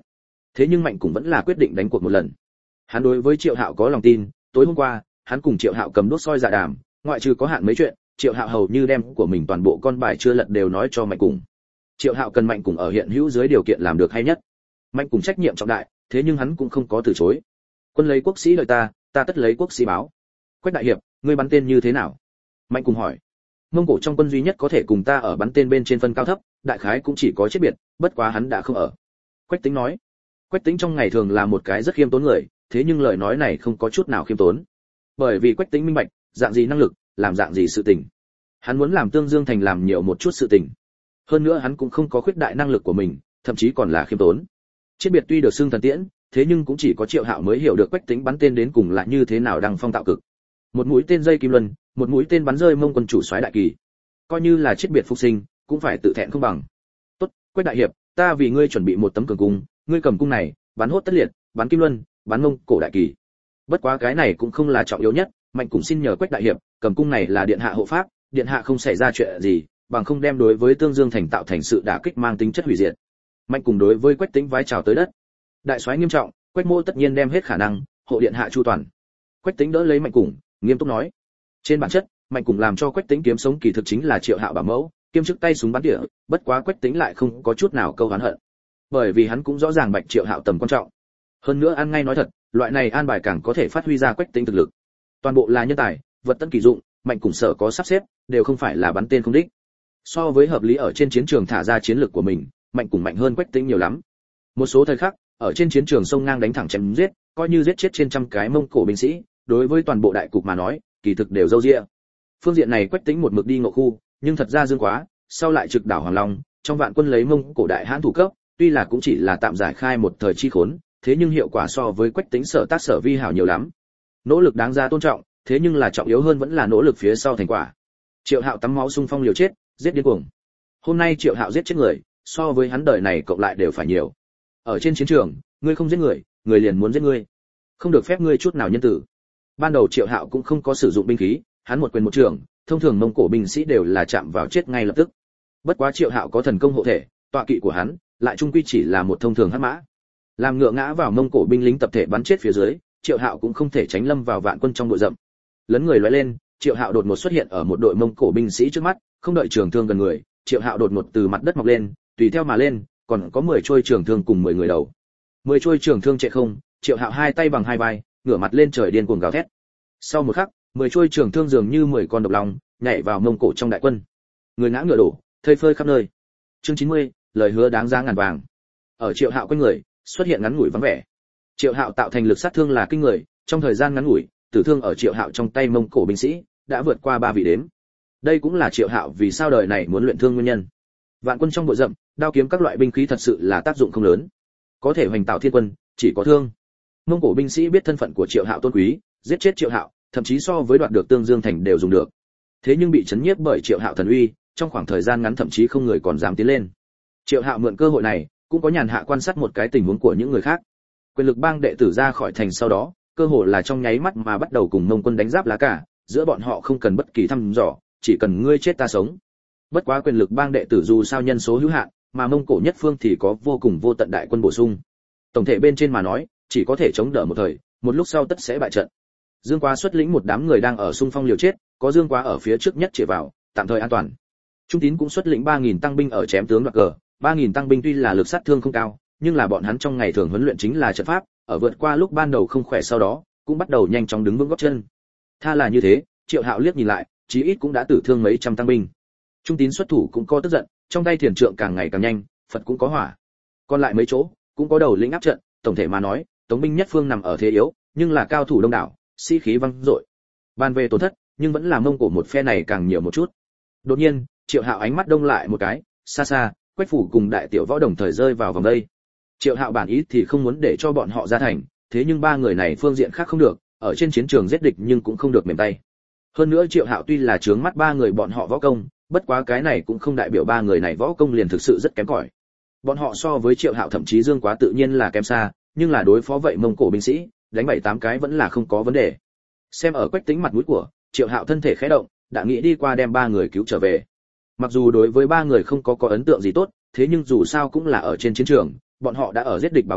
Thế nhưng Mạnh Củng vẫn là quyết định đánh cuộc một lần. Hắn đối với Triệu Hạo có lòng tin, tối hôm qua, hắn cùng Triệu Hạo cầm đuốc soi dạ đàm, ngoại trừ có hạn mấy chuyện, Triệu Hạo hầu như đem của mình toàn bộ con bài chưa lật đều nói cho Mạnh Củng. Triệu Hạo cần Mạnh Củng ở hiện hữu dưới điều kiện làm được hay nhất. Mạnh Củng trách nhiệm trọng đại, thế nhưng hắn cũng không có từ chối. Quân lấy quốc sĩ đợi ta, ta tất lấy quốc sĩ báo. Quách đại hiệp, ngươi bắn tên như thế nào? Mạnh Củng hỏi. Mông Cổ trong quân duy nhất có thể cùng ta ở bắn tên bên trên phân cao thấp, đại khái cũng chỉ có chết biệt, bất quá hắn đã không ở. Quách Tĩnh nói. Quách Tĩnh trong ngày thường là một cái rất khiêm tốn người, thế nhưng lời nói này không có chút nào khiêm tốn. Bởi vì Quách Tĩnh minh bạch, dạng gì năng lực, làm dạng gì sự tình. Hắn muốn làm Tương Dương thành làm nhiều một chút sự tình. Hơn nữa hắn cũng không có khuyết đại năng lực của mình, thậm chí còn là khiêm tốn. Chết biệt tuy được xưng thần tiễn, thế nhưng cũng chỉ có Triệu Hạo mới hiểu được Quách Tĩnh bắn tên đến cùng là như thế nào đăng phong tạo cực. Một mũi tên dây kim luân, một mũi tên bắn rơi Mông quân chủ soái đại kỳ. Coi như là chết biệt phục sinh, cũng phải tự thẹn không bằng. Tốt, Quách đại hiệp, ta vì ngươi chuẩn bị một tấm cường cung, ngươi cầm cung này, bắn hốt tất liệt, bắn kim luân, bắn Mông Cổ đại kỳ. Bất quá cái này cũng không là trọng yếu nhất, Mạnh Củng xin nhờ Quách đại hiệp, cầm cung này là điện hạ hộ pháp, điện hạ không xảy ra chuyện gì, bằng không đem đối với Tương Dương thành tạo thành sự đả kích mang tính chất hủy diệt. Mạnh Củng đối với Quách Tĩnh vái chào tới đất. Đại soái nghiêm trọng, Quách mô tất nhiên đem hết khả năng hộ điện hạ chu toàn. Quách Tĩnh đỡ lấy Mạnh Củng, nghiêm túc nói. Trên bản chất, Mạnh Củng làm cho Quách Tĩnh kiếm sống kỳ thực chính là Triệu Hạo bảo mẫu, kiêm chức tay súng bắn tỉa, bất quá Quách Tĩnh lại không có chút nào câu oán hận. Bởi vì hắn cũng rõ ràng Bạch Triệu Hạo tầm quan trọng. Hơn nữa ăn ngay nói thật, loại này an bài càng có thể phát huy ra Quách Tĩnh thực lực. Toàn bộ là nhân tài, vật tân kỳ dụng, Mạnh Củng sở có sắp xếp, đều không phải là bắn tên không đích. So với hợp lý ở trên chiến trường thả ra chiến lược của mình, Mạnh Củng mạnh hơn Quách Tĩnh nhiều lắm. Một số thời khắc, ở trên chiến trường sông ngang đánh thẳng chém giết, coi như giết chết trên trăm cái Mông Cổ binh sĩ, đối với toàn bộ đại cục mà nói, kỳ thực đều dâu dịa. Phương diện này Quách Tĩnh một mực đi ngộ khu, nhưng thật ra dương quá, sau lại trực đảo Hoàng Long, trong vạn quân lấy Mông Cổ đại hãn thủ cấp, tuy là cũng chỉ là tạm giải khai một thời chi khốn, thế nhưng hiệu quả so với Quách Tĩnh sở tác sở vi hảo nhiều lắm. Nỗ lực đáng ra tôn trọng, thế nhưng là trọng yếu hơn vẫn là nỗ lực phía sau thành quả. Triệu Hạo tắm máu xung phong liều chết, giết điên cuồng. Hôm nay Triệu Hạo giết chết người, so với hắn đời này cộng lại đều phải nhiều. Ở trên chiến trường, ngươi không giết người, người liền muốn giết ngươi. Không được phép ngươi chút nào nhân tử. Ban đầu Triệu Hạo cũng không có sử dụng binh khí, hắn một quyền một trường, thông thường Mông Cổ binh sĩ đều là chạm vào chết ngay lập tức. Bất quá Triệu Hạo có thần công hộ thể, tọa kỵ của hắn lại trung quy chỉ là một thông thường hắc mã. Làm ngựa ngã vào Mông Cổ binh lính tập thể bắn chết phía dưới, Triệu Hạo cũng không thể tránh lâm vào vạn quân trong bụi rậm. Lấn người lóe lên, Triệu Hạo đột ngột xuất hiện ở một đội Mông Cổ binh sĩ trước mắt, không đợi trường thương gần người, Triệu Hạo đột ngột từ mặt đất mọc lên, tùy theo mà lên, còn có 10 trôi trường thương cùng 10 người đầu. 10 trôi trường thương chạy không, Triệu Hạo hai tay bằng hai vai, ngửa mặt lên trời điên cuồng gào thét. Sau một khắc, 10 trôi trường thương dường như 10 con độc long, nhảy vào Mông Cổ trong đại quân. Người ngã ngựa đổ, thây phơi khắp nơi. Chương 90, lời hứa đáng giá ngàn vàng. Ở Triệu Hạo quanh người, xuất hiện ngắn ngủi vắng vẻ. Triệu Hạo tạo thành lực sát thương là kinh người, trong thời gian ngắn ngủi, tử thương ở Triệu Hạo trong tay Mông Cổ binh sĩ đã vượt qua 3 vị đếm. Đây cũng là Triệu Hạo vì sao đời này muốn luyện thương nguyên nhân. Vạn quân trong bụi rậm, đao kiếm các loại binh khí thật sự là tác dụng không lớn. Có thể hoành tạo thiên quân, chỉ có thương. Mông Cổ binh sĩ biết thân phận của Triệu Hạo tôn quý, giết chết Triệu Hạo, thậm chí so với đoạt được Tương Dương thành đều dùng được. Thế nhưng bị chấn nhiếp bởi Triệu Hạo thần uy, trong khoảng thời gian ngắn thậm chí không người còn dám tiến lên. Triệu Hạo mượn cơ hội này, cũng có nhàn hạ quan sát một cái tình huống của những người khác. Quyền lực bang đệ tử ra khỏi thành sau đó, cơ hội là trong nháy mắt mà bắt đầu cùng Mông quân đánh giáp lá cả, giữa bọn họ không cần bất kỳ thăm dò, chỉ cần ngươi chết ta sống. Bất quá quyền lực bang đệ tử dù sao nhân số hữu hạn, mà Mông Cổ nhất phương thì có vô cùng vô tận đại quân bổ sung. Tổng thể bên trên mà nói, chỉ có thể chống đỡ một thời, một lúc sau tất sẽ bại trận. Dương Quá xuất lĩnh một đám người đang ở xung phong liều chết, có Dương Quá ở phía trước nhất chĩa vào, tạm thời an toàn. Trung Tín cũng xuất lĩnh 3000 tăng binh ở chém tướng đoạt cờ, 3000 tăng binh tuy là lực sát thương không cao, nhưng là bọn hắn trong ngày thường huấn luyện chính là trận pháp, ở vượt qua lúc ban đầu không khỏe sau đó, cũng bắt đầu nhanh chóng đứng vững gót chân. Tha là như thế, Triệu Hạo liếc nhìn lại, chí ít cũng đã tử thương mấy trăm tăng binh. Trung Tín xuất thủ cũng có tức giận, trong tay thiền trượng càng ngày càng nhanh, Phật cũng có hỏa. Còn lại mấy chỗ, cũng có đầu lĩnh áp trận, tổng thể mà nói, Tống binh nhất phương nằm ở thế yếu, nhưng là cao thủ đông đảo, sĩ khí vang dội. Ban về tổn thất, nhưng vẫn là Mông Cổ một phe này càng nhiều một chút. Đột nhiên, Triệu Hạo ánh mắt đông lại một cái, xa xa, Quách Phủ cùng Đại Tiểu Võ đồng thời rơi vào vòng đây. Triệu Hạo bản ý thì không muốn để cho bọn họ ra thành, thế nhưng ba người này phương diện khác không được, ở trên chiến trường giết địch nhưng cũng không được mềm tay. Hơn nữa Triệu Hạo tuy là trướng mắt ba người bọn họ võ công, bất quá cái này cũng không đại biểu ba người này võ công liền thực sự rất kém cỏi. Bọn họ so với Triệu Hạo thậm chí Dương Quá tự nhiên là kém xa, nhưng là đối phó vậy Mông Cổ binh sĩ, đánh 7-8 cái vẫn là không có vấn đề. Xem ở Quách Tĩnh mặt mũi của, Triệu Hạo thân thể khẽ động, đã nghĩ đi qua đem ba người cứu trở về. Mặc dù đối với ba người không có ấn tượng gì tốt, thế nhưng dù sao cũng là ở trên chiến trường, bọn họ đã ở giết địch báo quốc,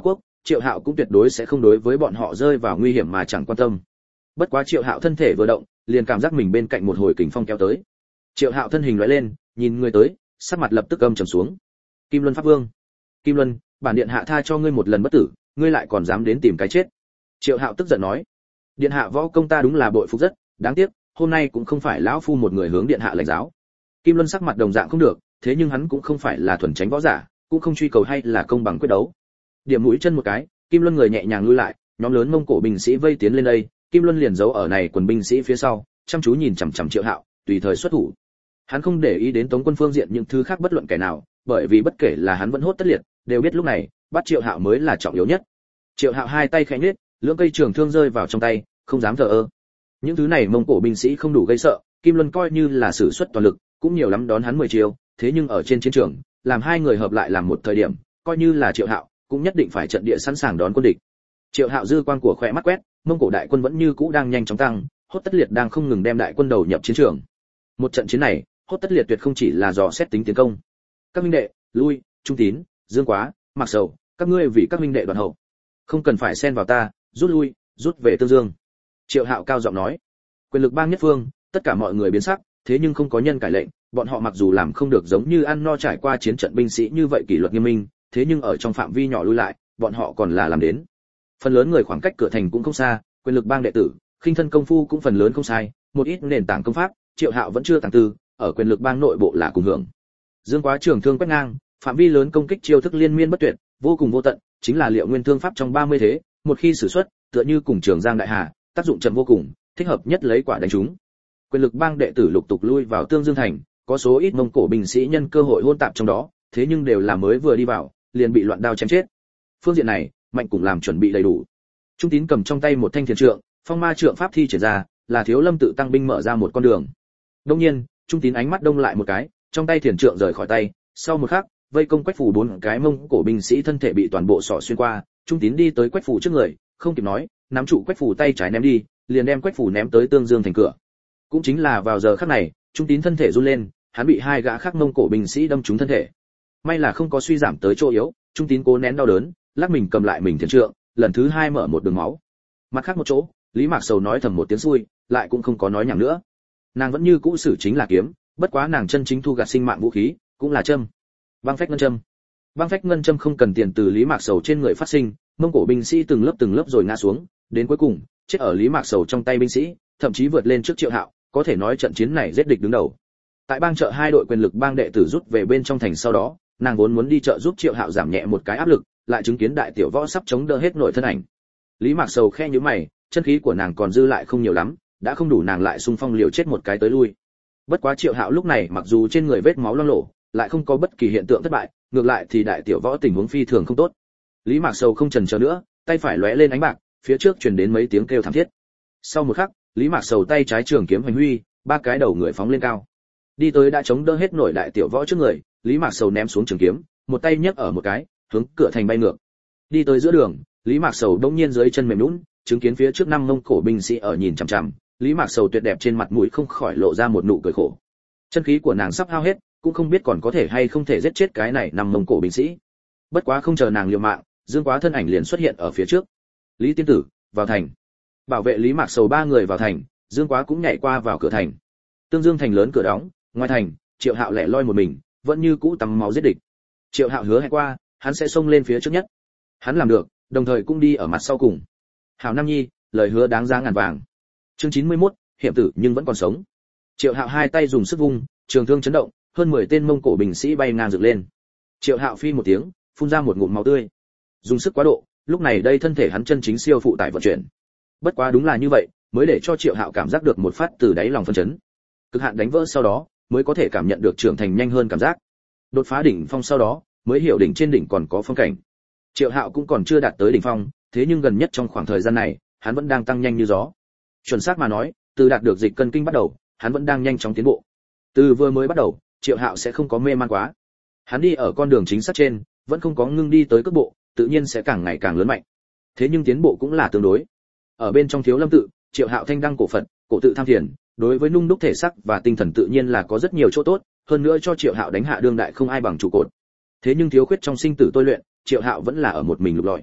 Triệu Hạo cũng tuyệt đối sẽ không đối với bọn họ rơi vào nguy hiểm mà chẳng quan tâm. Bất quá Triệu Hạo thân thể vừa động, liền cảm giác mình bên cạnh một hồi kình phong kéo tới. Triệu Hạo thân hình lóe lên, nhìn người tới, sắc mặt lập tức âm trầm xuống. Kim Luân Pháp Vương. Kim Luân, bản điện hạ tha cho ngươi một lần bất tử, ngươi lại còn dám đến tìm cái chết. Triệu Hạo tức giận nói. Điện hạ võ công ta đúng là bội phục rất, đáng tiếc, hôm nay cũng không phải lão phu một người hướng điện hạ lãnh giáo. Kim Luân sắc mặt đồng dạng không được, thế nhưng hắn cũng không phải là thuần tránh võ giả, cũng không truy cầu hay là công bằng quyết đấu. Điểm mũi chân một cái, Kim Luân người nhẹ nhàng lui lại, nhóm lớn Mông Cổ binh sĩ vây tiến lên đây, Kim Luân liền giấu ở này quần binh sĩ phía sau, chăm chú nhìn chằm chằm Triệu Hạo, tùy thời xuất thủ. Hắn không để ý đến Tống quân phương diện những thứ khác bất luận kẻ nào, bởi vì bất kể là hắn vẫn hốt tất liệt, đều biết lúc này, bắt Triệu Hạo mới là trọng yếu nhất. Triệu Hạo hai tay khẽ nhếch, lưỡng cây trường thương rơi vào trong tay, không dám thờ ơ. Những thứ này Mông Cổ binh sĩ không đủ gây sợ, Kim Luân coi như là sử xuất toàn lực, cũng nhiều lắm đón hắn 10 chiêu, thế nhưng ở trên chiến trường, làm hai người hợp lại làm một thời điểm, coi như là Triệu Hạo, cũng nhất định phải trận địa sẵn sàng đón quân địch. Triệu Hạo dư quang của khỏe mắt quét, Mông Cổ đại quân vẫn như cũ đang nhanh chóng tăng, Hốt Tất Liệt đang không ngừng đem đại quân đầu nhập chiến trường. Một trận chiến này, Hốt Tất Liệt tuyệt không chỉ là dò xét tính tiến công. Các minh đệ, lui, Trung Tín, Dương Quá, Mạc Sầu, các ngươi vì các minh đệ đoàn hậu, không cần phải xen vào ta, rút lui, rút về Tương Dương. Triệu Hạo cao giọng nói. Quyền lực bang nhất phương, tất cả mọi người biến sắc, thế nhưng không có nhân cải lệnh, bọn họ mặc dù làm không được giống như ăn no trải qua chiến trận binh sĩ như vậy kỷ luật nghiêm minh, thế nhưng ở trong phạm vi nhỏ lui lại, bọn họ còn là làm đến. Phần lớn người khoảng cách cửa thành cũng không xa, quyền lực bang đệ tử, khinh thân công phu cũng phần lớn không sai, một ít nền tảng công pháp, Triệu Hạo vẫn chưa tàng tư, ở quyền lực bang nội bộ là cùng hưởng. Dương Quá trường thương quét ngang, phạm vi lớn công kích chiêu thức liên miên bất tuyệt, vô cùng vô tận, chính là Liệu Nguyên thương pháp trong 30 thế, một khi sử xuất, tựa như cùng Trường Giang đại hà, tác dụng chậm vô cùng, thích hợp nhất lấy quả đánh trúng. Quyền lực bang đệ tử lục tục lui vào Tương Dương thành, có số ít Mông Cổ binh sĩ nhân cơ hội hôn tạp trong đó, thế nhưng đều là mới vừa đi vào, liền bị loạn đao chém chết. Phương diện này, Mạnh cũng làm chuẩn bị đầy đủ. Trung Tín cầm trong tay một thanh thiền trượng, phong ma trượng pháp thi triển ra, là Thiếu Lâm tự tăng binh mở ra một con đường. Đương nhiên, Trung Tín ánh mắt đông lại một cái, trong tay thiền trượng rời khỏi tay, sau một khắc, vây công Quách Phủ 4 cái Mông Cổ binh sĩ thân thể bị toàn bộ xỏ xuyên qua, Trung Tín đi tới Quách Phủ trước người, không kịp nói, nắm trụ Quách Phủ tay trái ném đi, liền đem Quách Phủ ném tới Tương Dương thành cửa. Cũng chính là vào giờ khắc này, Trung Tín thân thể run lên, hắn bị hai gã khác Mông Cổ binh sĩ đâm trúng thân thể. May là không có suy giảm tới chỗ yếu, Trung Tín cố nén đau đớn, lắc mình cầm lại mình thiền trượng, lần thứ hai mở một đường máu. Mặt khác một chỗ, Lý Mạc Sầu nói thầm một tiếng xui, lại cũng không có nói nhảm nữa. Nàng vẫn như cũ sử chính là kiếm, bất quá nàng chân chính thu gặt sinh mạng vũ khí, cũng là châm. Băng phách ngân châm. Băng phách ngân châm không cần tiền từ Lý Mạc Sầu trên người phát sinh, Mông Cổ binh sĩ từng lớp rồi ngã xuống, đến cuối cùng, chết ở Lý Mạc Sầu trong tay binh sĩ, thậm chí vượt lên trước Triệu Hạo, có thể nói trận chiến này giết địch đứng đầu. Tại bang chợ hai đội quyền lực bang đệ tử rút về bên trong thành sau đó, nàng vốn muốn đi chợ giúp Triệu Hạo giảm nhẹ một cái áp lực, lại chứng kiến đại tiểu võ sắp chống đỡ hết nội thân ảnh. Lý Mạc Sầu khe nhíu mày, chân khí của nàng còn dư lại không nhiều lắm, đã không đủ nàng lại xung phong liều chết một cái tới lui. Bất quá Triệu Hạo lúc này mặc dù trên người vết máu loang lổ, lại không có bất kỳ hiện tượng thất bại, ngược lại thì đại tiểu võ tình huống phi thường không tốt. Lý Mạc Sầu không chần chờ nữa, tay phải lóe lên ánh bạc, phía trước truyền đến mấy tiếng kêu thảm thiết. Sau một khắc, Lý Mạc Sầu tay trái trường kiếm hoành huy, ba cái đầu người phóng lên cao. Đi tới đã chống đỡ hết nổi đại tiểu võ trước người, Lý Mạc Sầu ném xuống trường kiếm, một tay nhấc ở một cái, hướng cửa thành bay ngược. Đi tới giữa đường, Lý Mạc Sầu đột nhiên dưới chân mềm nhũn, chứng kiến phía trước năm Mông Cổ binh sĩ ở nhìn chằm chằm, Lý Mạc Sầu tuyệt đẹp trên mặt mũi không khỏi lộ ra một nụ cười khổ. Chân khí của nàng sắp hao hết, cũng không biết còn có thể hay không thể giết chết cái này năm Mông Cổ binh sĩ. Bất quá không chờ nàng liều mạng, Dương Quá thân ảnh liền xuất hiện ở phía trước. Lý tiên tử, vào thành. Bảo vệ Lý Mạc Sầu ba người vào thành, Dương Quá cũng nhảy qua vào cửa thành. Tương Dương thành lớn cửa đóng, ngoài thành, Triệu Hạo lẻ loi một mình, vẫn như cũ tắm máu giết địch. Triệu Hạo hứa hẹn qua, hắn sẽ xông lên phía trước nhất. Hắn làm được, đồng thời cũng đi ở mặt sau cùng. Hảo Nam Nhi, lời hứa đáng giá ngàn vàng. Chương 91, hiểm tử nhưng vẫn còn sống. Triệu Hạo hai tay dùng sức vung, trường thương chấn động, hơn 10 tên Mông Cổ binh sĩ bay ngang dựng lên. Triệu Hạo phi một tiếng, phun ra một ngụm máu tươi. Dùng sức quá độ, lúc này đây thân thể hắn chân chính siêu phụ tải vận chuyển. Bất quá đúng là như vậy, mới để cho Triệu Hạo cảm giác được một phát từ đáy lòng phân chấn. Cực hạn đánh vỡ sau đó, mới có thể cảm nhận được trưởng thành nhanh hơn cảm giác. Đột phá đỉnh phong sau đó, mới hiểu đỉnh trên đỉnh còn có phong cảnh. Triệu Hạo cũng còn chưa đạt tới đỉnh phong, thế nhưng gần nhất trong khoảng thời gian này, hắn vẫn đang tăng nhanh như gió. Chuẩn xác mà nói, từ đạt được dịch cân kinh bắt đầu, hắn vẫn đang nhanh chóng tiến bộ. Từ vừa mới bắt đầu, Triệu Hạo sẽ không có mê man quá. Hắn đi ở con đường chính xác trên, vẫn không có ngưng đi tới cước bộ, tự nhiên sẽ càng ngày càng lớn mạnh. Thế nhưng tiến bộ cũng là tương đối. Ở bên trong Thiếu Lâm tự, Triệu Hạo thanh đăng cổ Phật, cổ tự tham thiền, đối với nung đúc thể xác và tinh thần tự nhiên là có rất nhiều chỗ tốt, hơn nữa cho Triệu Hạo đánh hạ đương đại không ai bằng trụ cột. Thế nhưng thiếu khuyết trong sinh tử tôi luyện, Triệu Hạo vẫn là ở một mình lục lọi.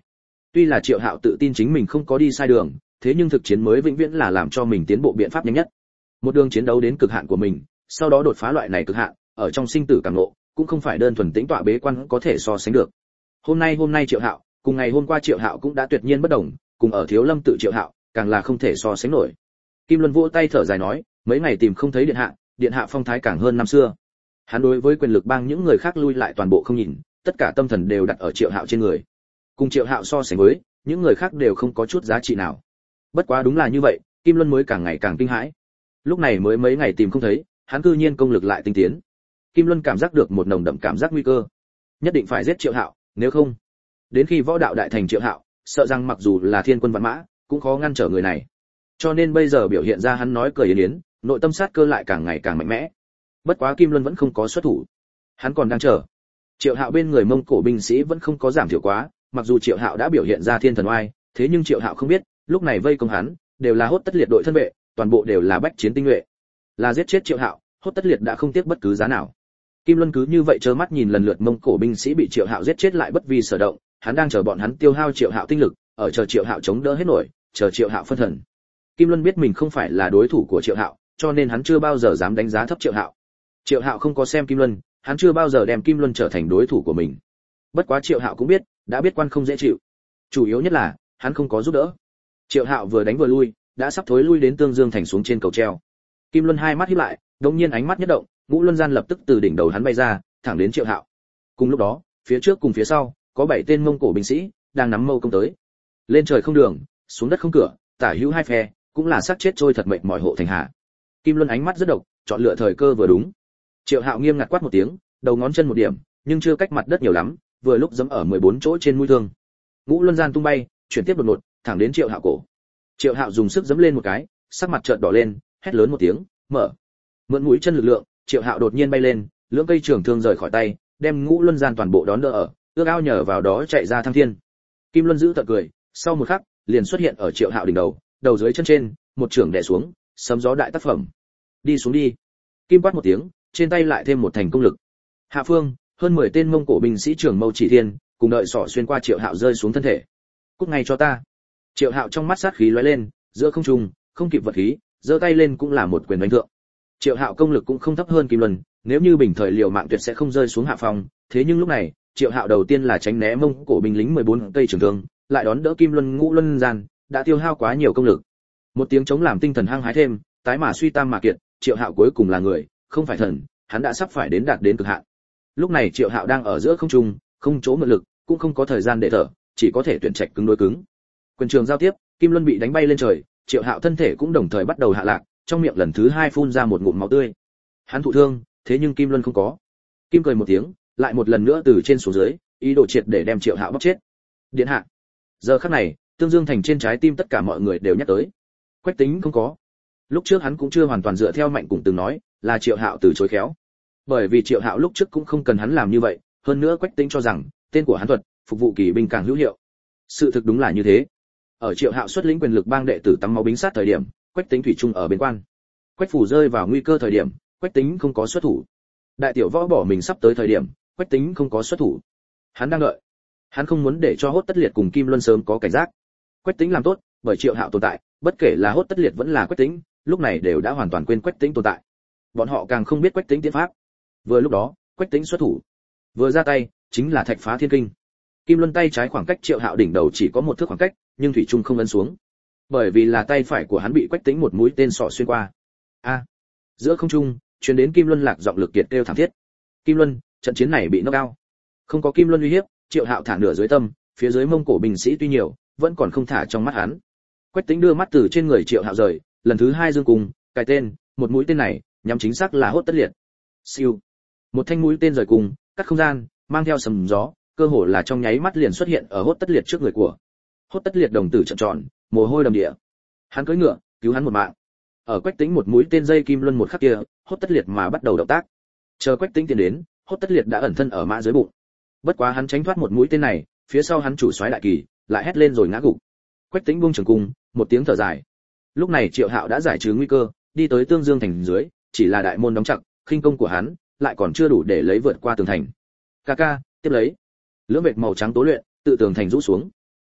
Tuy là Triệu Hạo tự tin chính mình không có đi sai đường, thế nhưng thực chiến mới vĩnh viễn là làm cho mình tiến bộ biện pháp nhanh nhất. Một đường chiến đấu đến cực hạn của mình, sau đó đột phá loại này cực hạn, ở trong sinh tử cảm ngộ, cũng không phải đơn thuần tĩnh tọa bế quan có thể so sánh được. Hôm nay Triệu Hạo, cùng ngày hôm qua Triệu Hạo cũng đã tuyệt nhiên bất đồng, cùng ở Thiếu Lâm tự Triệu Hạo, càng là không thể so sánh nổi. Kim Luân vỗ tay thở dài nói, mấy ngày tìm không thấy điện hạ phong thái càng hơn năm xưa. Hắn đối với quyền lực bang những người khác lui lại toàn bộ không nhìn, tất cả tâm thần đều đặt ở Triệu Hạo trên người. Cùng Triệu Hạo so sánh với, những người khác đều không có chút giá trị nào. Bất quá đúng là như vậy, Kim Luân mới càng ngày càng kinh hãi. Lúc này mới mấy ngày tìm không thấy, hắn cư nhiên công lực lại tinh tiến. Kim Luân cảm giác được một nồng đậm cảm giác nguy cơ. Nhất định phải giết Triệu Hạo, nếu không, đến khi võ đạo đại thành Triệu Hạo, sợ rằng mặc dù là thiên quân vạn mã, cũng khó ngăn trở người này. Cho nên bây giờ biểu hiện ra hắn nói cười yến yến, nội tâm sát cơ lại càng ngày càng mạnh mẽ. Bất quá Kim Luân vẫn không có xuất thủ, hắn còn đang chờ. Triệu Hạo bên người Mông Cổ binh sĩ vẫn không có giảm thiểu quá, mặc dù Triệu Hạo đã biểu hiện ra thiên thần oai, thế nhưng Triệu Hạo không biết, lúc này vây công hắn đều là Hốt Tất Liệt đội thân vệ, toàn bộ đều là bách chiến tinh nhuệ. Là giết chết Triệu Hạo, Hốt Tất Liệt đã không tiếc bất cứ giá nào. Kim Luân cứ như vậy trơ mắt nhìn lần lượt Mông Cổ binh sĩ bị Triệu Hạo giết chết lại bất vi sở động, hắn đang chờ bọn hắn tiêu hao Triệu Hạo tinh lực, ở chờ Triệu Hạo chống đỡ hết nổi, chờ Triệu Hạo phân thần. Kim Luân biết mình không phải là đối thủ của Triệu Hạo, cho nên hắn chưa bao giờ dám đánh giá thấp Triệu Hạo. Triệu Hạo không có xem Kim Luân, hắn chưa bao giờ đem Kim Luân trở thành đối thủ của mình. Bất quá Triệu Hạo cũng biết, đã biết quan không dễ chịu. Chủ yếu nhất là, hắn không có giúp đỡ. Triệu Hạo vừa đánh vừa lui, đã sắp thối lui đến Tương Dương thành xuống trên cầu treo. Kim Luân hai mắt híp lại, đột nhiên ánh mắt nhất động, ngũ luân gian lập tức từ đỉnh đầu hắn bay ra, thẳng đến Triệu Hạo. Cùng lúc đó, phía trước cùng phía sau, có 7 tên Mông Cổ binh sĩ đang nắm mâu công tới. Lên trời không đường, xuống đất không cửa, tả hữu hai phe, cũng là xác chết trôi thật mệt mỏi hộ thành hạ. Kim Luân ánh mắt rất độc, chọn lựa thời cơ vừa đúng. Triệu Hạo nghiêm ngặt quát một tiếng, đầu ngón chân một điểm, nhưng chưa cách mặt đất nhiều lắm, vừa lúc giẫm ở 14 chỗ trên mũi thương. Ngũ luân gian tung bay, chuyển tiếp đột ngột, thẳng đến Triệu Hạo cổ. Triệu Hạo dùng sức giẫm lên một cái, sắc mặt chợt đỏ lên, hét lớn một tiếng, mở. Mượn mũi chân lực lượng, Triệu Hạo đột nhiên bay lên, lưỡng cây trường thương rời khỏi tay, đem Ngũ luân gian toàn bộ đón đỡ ở, ước ao nhờ vào đó chạy ra thăng thiên. Kim Luân giữ tợn cười, sau một khắc, liền xuất hiện ở Triệu Hạo đỉnh đầu, đầu dưới chân trên, một trường đè xuống, sấm gió đại tác phẩm. Đi xuống đi. Kim quát một tiếng, trên tay lại thêm một thành công lực. Hạ phương, hơn 10 tên Mông Cổ binh sĩ trưởng mâu chỉ thiên, cùng đợi sỏ xuyên qua Triệu Hạo rơi xuống thân thể. Cút ngay cho ta. Triệu Hạo trong mắt sát khí lóe lên, giữa không trung, không kịp vật khí, giơ tay lên cũng là một quyền đánh thượng. Triệu Hạo công lực cũng không thấp hơn Kim Luân, nếu như bình thời liều mạng tuyệt sẽ không rơi xuống hạ phòng, thế nhưng lúc này, Triệu Hạo đầu tiên là tránh né Mông Cổ binh lính 14 cây trường thương, lại đón đỡ Kim Luân ngũ luân gian, đã tiêu hao quá nhiều công lực. Một tiếng chống làm tinh thần hăng hái thêm, tái mà suy tam mà kiệt, Triệu Hạo cuối cùng là người, không phải thần, hắn đã sắp phải đến đạt đến cực hạn. Lúc này Triệu Hạo đang ở giữa không trung, không chỗ mượn lực, cũng không có thời gian để thở, chỉ có thể tuyển trạch cứng đối cứng. Quyền trường giao tiếp, Kim Luân bị đánh bay lên trời, Triệu Hạo thân thể cũng đồng thời bắt đầu hạ lạc, trong miệng lần thứ 2 phun ra một ngụm máu tươi. Hắn thụ thương, thế nhưng Kim Luân không có. Kim cười một tiếng, lại một lần nữa từ trên xuống dưới, ý đồ triệt để đem Triệu Hạo bóc chết. Điện hạ. Giờ khắc này, Tương Dương thành trên trái tim tất cả mọi người đều nhắc tới. Quách Tính không có. Lúc trước hắn cũng chưa hoàn toàn dựa theo Mạnh Cùng từng nói, là Triệu Hạo từ chối khéo. Bởi vì Triệu Hạo lúc trước cũng không cần hắn làm như vậy, hơn nữa Quách Tính cho rằng, tên của hắn thuật, phục vụ kỳ binh càng hữu hiệu. Sự thực đúng là như thế. Ở Triệu Hạo xuất lĩnh quyền lực bang đệ tử tắm máu bính sát thời điểm, Quách Tính thủy chung ở bên quan. Quách phủ rơi vào nguy cơ thời điểm, Quách Tính không có xuất thủ. Đại tiểu võ bỏ mình sắp tới thời điểm, Quách Tính không có xuất thủ. Hắn đang đợi. Hắn không muốn để cho Hốt Tất Liệt cùng Kim Luân sớm có cảnh giác. Quách Tính làm tốt, bởi Triệu Hạo tồn tại, bất kể là Hốt Tất Liệt vẫn là Quách Tính, lúc này đều đã hoàn toàn quên Quách Tính tồn tại. Bọn họ càng không biết Quách Tính tiến pháp. Vừa lúc đó, Quách Tính xuất thủ, vừa ra tay, chính là thạch phá thiên kinh. Kim Luân tay trái khoảng cách Triệu Hạo đỉnh đầu chỉ có một thước khoảng cách, nhưng thủy chung không ấn xuống, bởi vì là tay phải của hắn bị Quách Tính một mũi tên sọ xuyên qua. A! Giữa không trung, truyền đến Kim Luân lạc giọng lực kiệt kêu thảm thiết. Kim Luân, trận chiến này bị knock out. Không có Kim Luân uy hiếp, Triệu Hạo thả nửa dưới tâm, phía dưới Mông Cổ binh sĩ tuy nhiều, vẫn còn không thả trong mắt hắn. Quách Tính đưa mắt từ trên người Triệu Hạo rời, lần thứ 2 dương cùng, cài tên, một mũi tên này, nhắm chính xác là Hốt Tất Liệt. Siêu. Một thanh mũi tên rời cùng, cắt không gian, mang theo sấm gió, cơ hồ là trong nháy mắt liền xuất hiện ở Hốt Tất Liệt trước người của. Hốt Tất Liệt đồng tử trợn tròn, mồ hôi đầm đìa. Hắn cưỡi ngựa, cứu hắn một mạng. Ở Quách Tính một mũi tên dây Kim Luân một khắc kia, Hốt Tất Liệt mà bắt đầu động tác. Chờ Quách Tính tiến đến, Hốt Tất Liệt đã ẩn thân ở mã dưới bụng. Bất quá hắn tránh thoát một mũi tên này, phía sau hắn chủ soái đại kỳ, lại hét lên rồi ngã gục. Quách Tính buông trường cung, một tiếng thở dài. Lúc này Triệu Hạo đã giải trừ nguy cơ, đi tới Tương Dương thành dưới, chỉ là đại môn đóng chặt, khinh công của hắn lại còn chưa đủ để lấy vượt qua tường thành. Ca ca, tiếp lấy. Lưỡng vệt màu trắng tố luyện, tự tường thành rũ xuống.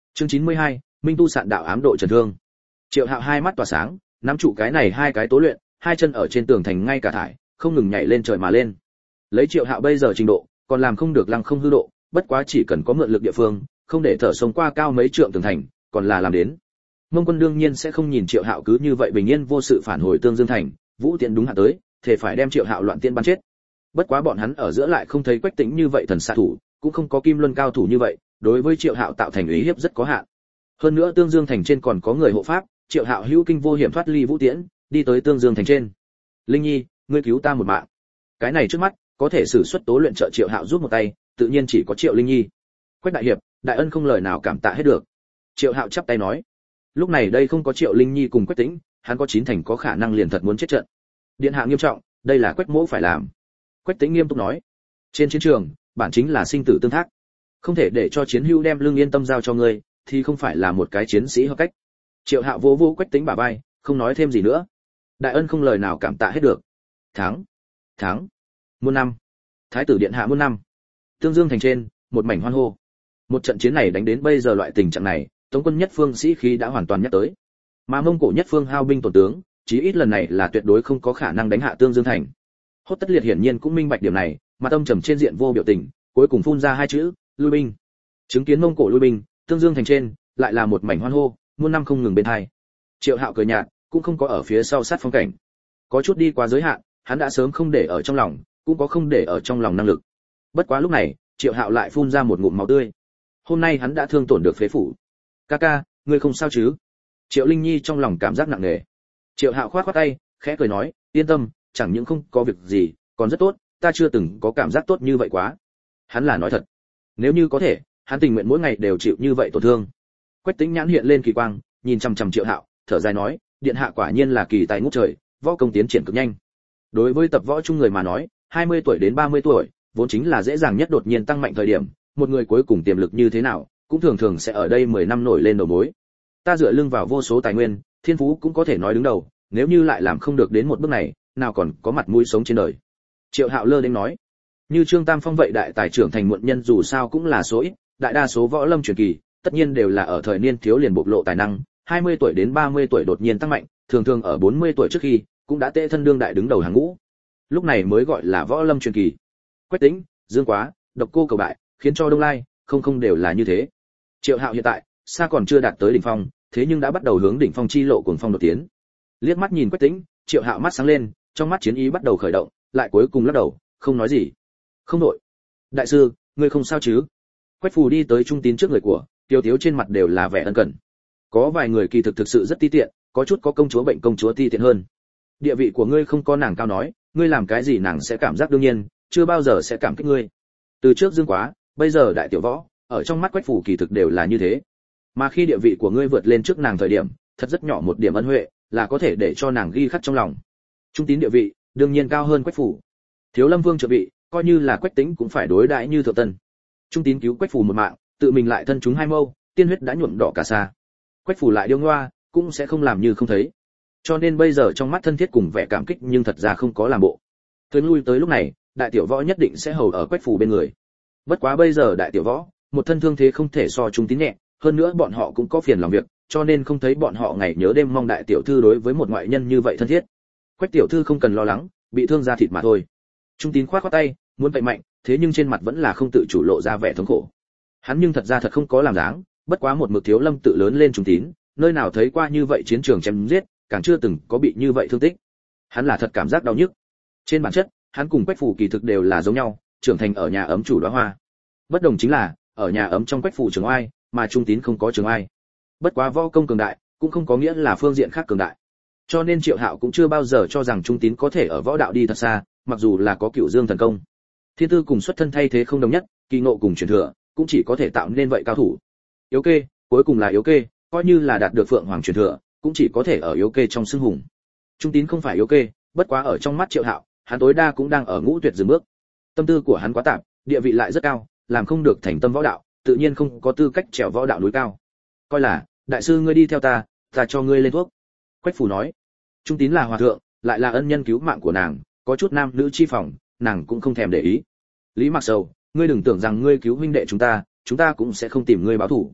Chương 92, Minh tu sạn đạo ám độ trần thương. Triệu Hạo hai mắt tỏa sáng, nắm trụ cái này hai cái tố luyện, hai chân ở trên tường thành ngay cả thải, không ngừng nhảy lên trời mà lên. Lấy Triệu Hạo bây giờ trình độ, còn làm không được lăng không hư độ, bất quá chỉ cần có mượn lực địa phương, không để thở sống qua cao mấy trượng tường thành, còn là làm đến. Mông Quân đương nhiên sẽ không nhìn Triệu Hạo cứ như vậy bình yên vô sự phản hồi Tương Dương thành, Vũ Tiễn đúng hạn tới, thể phải đem Triệu Hạo loạn tiên bắn chết. Bất quá bọn hắn ở giữa lại không thấy Quách Tĩnh như vậy thần xạ thủ, cũng không có Kim Luân cao thủ như vậy, đối với Triệu Hạo tạo thành uy hiếp rất có hạn. Hơn nữa Tương Dương thành trên còn có người hộ pháp, Triệu Hạo hữu kinh vô hiểm thoát ly Vũ Tiễn, đi tới Tương Dương thành trên. Linh Nhi, ngươi cứu ta một mạng. Cái này trước mắt, có thể sử xuất tố luyện trợ Triệu Hạo giúp một tay, tự nhiên chỉ có Triệu Linh Nhi. Quách đại hiệp, đại ân không lời nào cảm tạ hết được. Triệu Hạo chắp tay nói. Lúc này đây không có Triệu Linh Nhi cùng Quách Tĩnh, hắn có chín thành có khả năng liền thật muốn chết trận. Điện hạ nghiêm trọng, đây là Quách mỗ phải làm. Quách Tĩnh nghiêm túc nói. Trên chiến trường, bản chính là sinh tử tương thác, không thể để cho chiến hữu đem lương yên tâm giao cho ngươi, thì không phải là một cái chiến sĩ hợp cách. Triệu Hạo vỗ vỗ Quách Tĩnh bả vai, không nói thêm gì nữa. Đại ân không lời nào cảm tạ hết được. Thắng, muôn năm. Thái tử điện hạ muôn năm. Tương Dương thành trên, một mảnh hoan hô. Một trận chiến này đánh đến bây giờ loại tình trạng này, Tống quân nhất phương sĩ khí đã hoàn toàn nhắc tới. Mà Mông Cổ nhất phương hao binh tổn tướng, chí ít lần này là tuyệt đối không có khả năng đánh hạ Tương Dương thành. Hốt Tất Liệt hiển nhiên cũng minh bạch điểm này, mà tâm trầm trên diện vô biểu tình, cuối cùng phun ra hai chữ, lui binh. Chứng kiến Mông Cổ lui binh, Tương Dương thành trên lại là một mảnh hoan hô, muôn năm không ngừng bên hai. Triệu Hạo cười nhạt, cũng không có ở phía sau sát phong cảnh. Có chút đi quá giới hạn, hắn đã sớm không để ở trong lòng, cũng có không để ở trong lòng năng lực. Bất quá lúc này, Triệu Hạo lại phun ra một ngụm máu tươi. Hôm nay hắn đã thương tổn được phế phủ. Ca, ngươi không sao chứ? Triệu Linh Nhi trong lòng cảm giác nặng nề. Triệu Hạo khoát khoát tay, khẽ cười nói, yên tâm, chẳng những không có việc gì, còn rất tốt, ta chưa từng có cảm giác tốt như vậy quá. Hắn là nói thật. Nếu như có thể, hắn tình nguyện mỗi ngày đều chịu như vậy tổn thương. Quách Tĩnh nhãn hiện lên kỳ quang, nhìn chằm chằm Triệu Hạo, thở dài nói, điện hạ quả nhiên là kỳ tài ngút trời, võ công tiến triển cực nhanh. Đối với tập võ chung người mà nói, 20 tuổi đến 30 tuổi, vốn chính là dễ dàng nhất đột nhiên tăng mạnh thời điểm, một người cuối cùng tiềm lực như thế nào, cũng thường thường sẽ ở đây 10 năm nổi lên đầu mối. Ta dựa lưng vào vô số tài nguyên, thiên phú cũng có thể nói đứng đầu, nếu như lại làm không được đến một bước này, nào còn có mặt mũi sống trên đời. Triệu Hạo lơ đến nói, như Trương Tam Phong vậy đại tài trưởng thành muộn nhân dù sao cũng là số ít, đại đa số võ lâm truyền kỳ, tất nhiên đều là ở thời niên thiếu liền bộc lộ tài năng, 20 tuổi đến 30 tuổi đột nhiên tăng mạnh, thường thường ở 40 tuổi trước khi cũng đã tệ thân đương đại đứng đầu hàng ngũ. Lúc này mới gọi là võ lâm truyền kỳ. Quách Tĩnh, Dương Quá, Độc Cô cầu bại, khiến cho Đông Lai, không đều là như thế. Triệu Hạo hiện tại, xa còn chưa đạt tới đỉnh phong, thế nhưng đã bắt đầu hướng đỉnh phong chi lộ cuồng phong đột tiến. Liếc mắt nhìn Quách Tĩnh, Triệu Hạo mắt sáng lên, trong mắt chiến ý bắt đầu khởi động, lại cuối cùng lắc đầu, không nói gì. Không đổi. Đại sư, ngươi không sao chứ? Quách Phù đi tới Trung Tín trước người của, tiêu tiếu trên mặt đều là vẻ ân cần. Có vài người kỳ thực sự rất ti tiện, có chút có công chúa bệnh công chúa ti tiện hơn. Địa vị của ngươi không có nàng cao nói, ngươi làm cái gì nàng sẽ cảm giác đương nhiên, chưa bao giờ sẽ cảm kích ngươi. Từ trước Dương Quá, bây giờ đại tiểu võ, ở trong mắt Quách Phù kỳ thực đều là như thế. Mà khi địa vị của ngươi vượt lên trước nàng thời điểm, thật rất nhỏ một điểm ân huệ, là có thể để cho nàng ghi khắc trong lòng. Trung Tín địa vị, đương nhiên cao hơn Quách Phù. Thiếu Lâm Vương trợ vị, coi như là Quách Tĩnh cũng phải đối đãi như thượng tân. Trung Tín cứu Quách Phù một mạng, tự mình lại thân chúng hai mâu, tiên huyết đã nhuộm đỏ cả xa. Quách Phù lại điêu ngoa, cũng sẽ không làm như không thấy. Cho nên bây giờ trong mắt thân thiết cùng vẻ cảm kích nhưng thật ra không có làm bộ. Tới lui tới lúc này, đại tiểu võ nhất định sẽ hầu ở Quách Phù bên người. Bất quá bây giờ đại tiểu võ, một thân thương thế không thể so Trung Tín nhẹ, hơn nữa bọn họ cũng có phiền lòng việc, cho nên không thấy bọn họ ngày nhớ đêm mong đại tiểu thư đối với một ngoại nhân như vậy thân thiết. Quách tiểu thư không cần lo lắng, bị thương da thịt mà thôi. Trung Tín khoát khoát tay, muốn vậy mạnh, thế nhưng trên mặt vẫn là không tự chủ lộ ra vẻ thống khổ. Hắn nhưng thật ra thật không có làm dáng, bất quá một mực Thiếu Lâm tự lớn lên Trung Tín, nơi nào thấy qua như vậy chiến trường chém giết, càng chưa từng có bị như vậy thương tích. Hắn là thật cảm giác đau nhức. Trên bản chất, hắn cùng Quách Phù kỳ thực đều là giống nhau, trưởng thành ở nhà ấm chủ đóa hoa. Bất đồng chính là, ở nhà ấm trong Quách Phù trường oai, mà Trung Tín không có trường oai. Bất quá võ công cường đại, cũng không có nghĩa là phương diện khác cường đại. Cho nên Triệu Hạo cũng chưa bao giờ cho rằng Trung Tín có thể ở võ đạo đi thật xa, mặc dù là có Cửu Dương thần công. Thiên tư cùng xuất thân thay thế không đồng nhất, kỳ ngộ cùng truyền thừa, cũng chỉ có thể tạo nên vậy cao thủ. Yếu kê, cuối cùng là yếu kê, coi như là đạt được Phượng Hoàng truyền thừa, cũng chỉ có thể ở yếu kê trong xưng hùng. Trung Tín không phải yếu kê, bất quá ở trong mắt Triệu Hạo, hắn tối đa cũng đang ở ngũ tuyệt dừng bước. Tâm tư của hắn quá tạp, địa vị lại rất cao, làm không được thành tâm võ đạo, tự nhiên không có tư cách trèo võ đạo núi cao. Coi là, đại sư ngươi đi theo ta cho ngươi lên thuốc. Quách Phù nói. Trung Tín là hòa thượng, lại là ân nhân cứu mạng của nàng, có chút nam nữ chi phòng, nàng cũng không thèm để ý. Lý Mặc Sầu, ngươi đừng tưởng rằng ngươi cứu huynh đệ chúng ta cũng sẽ không tìm ngươi báo thù.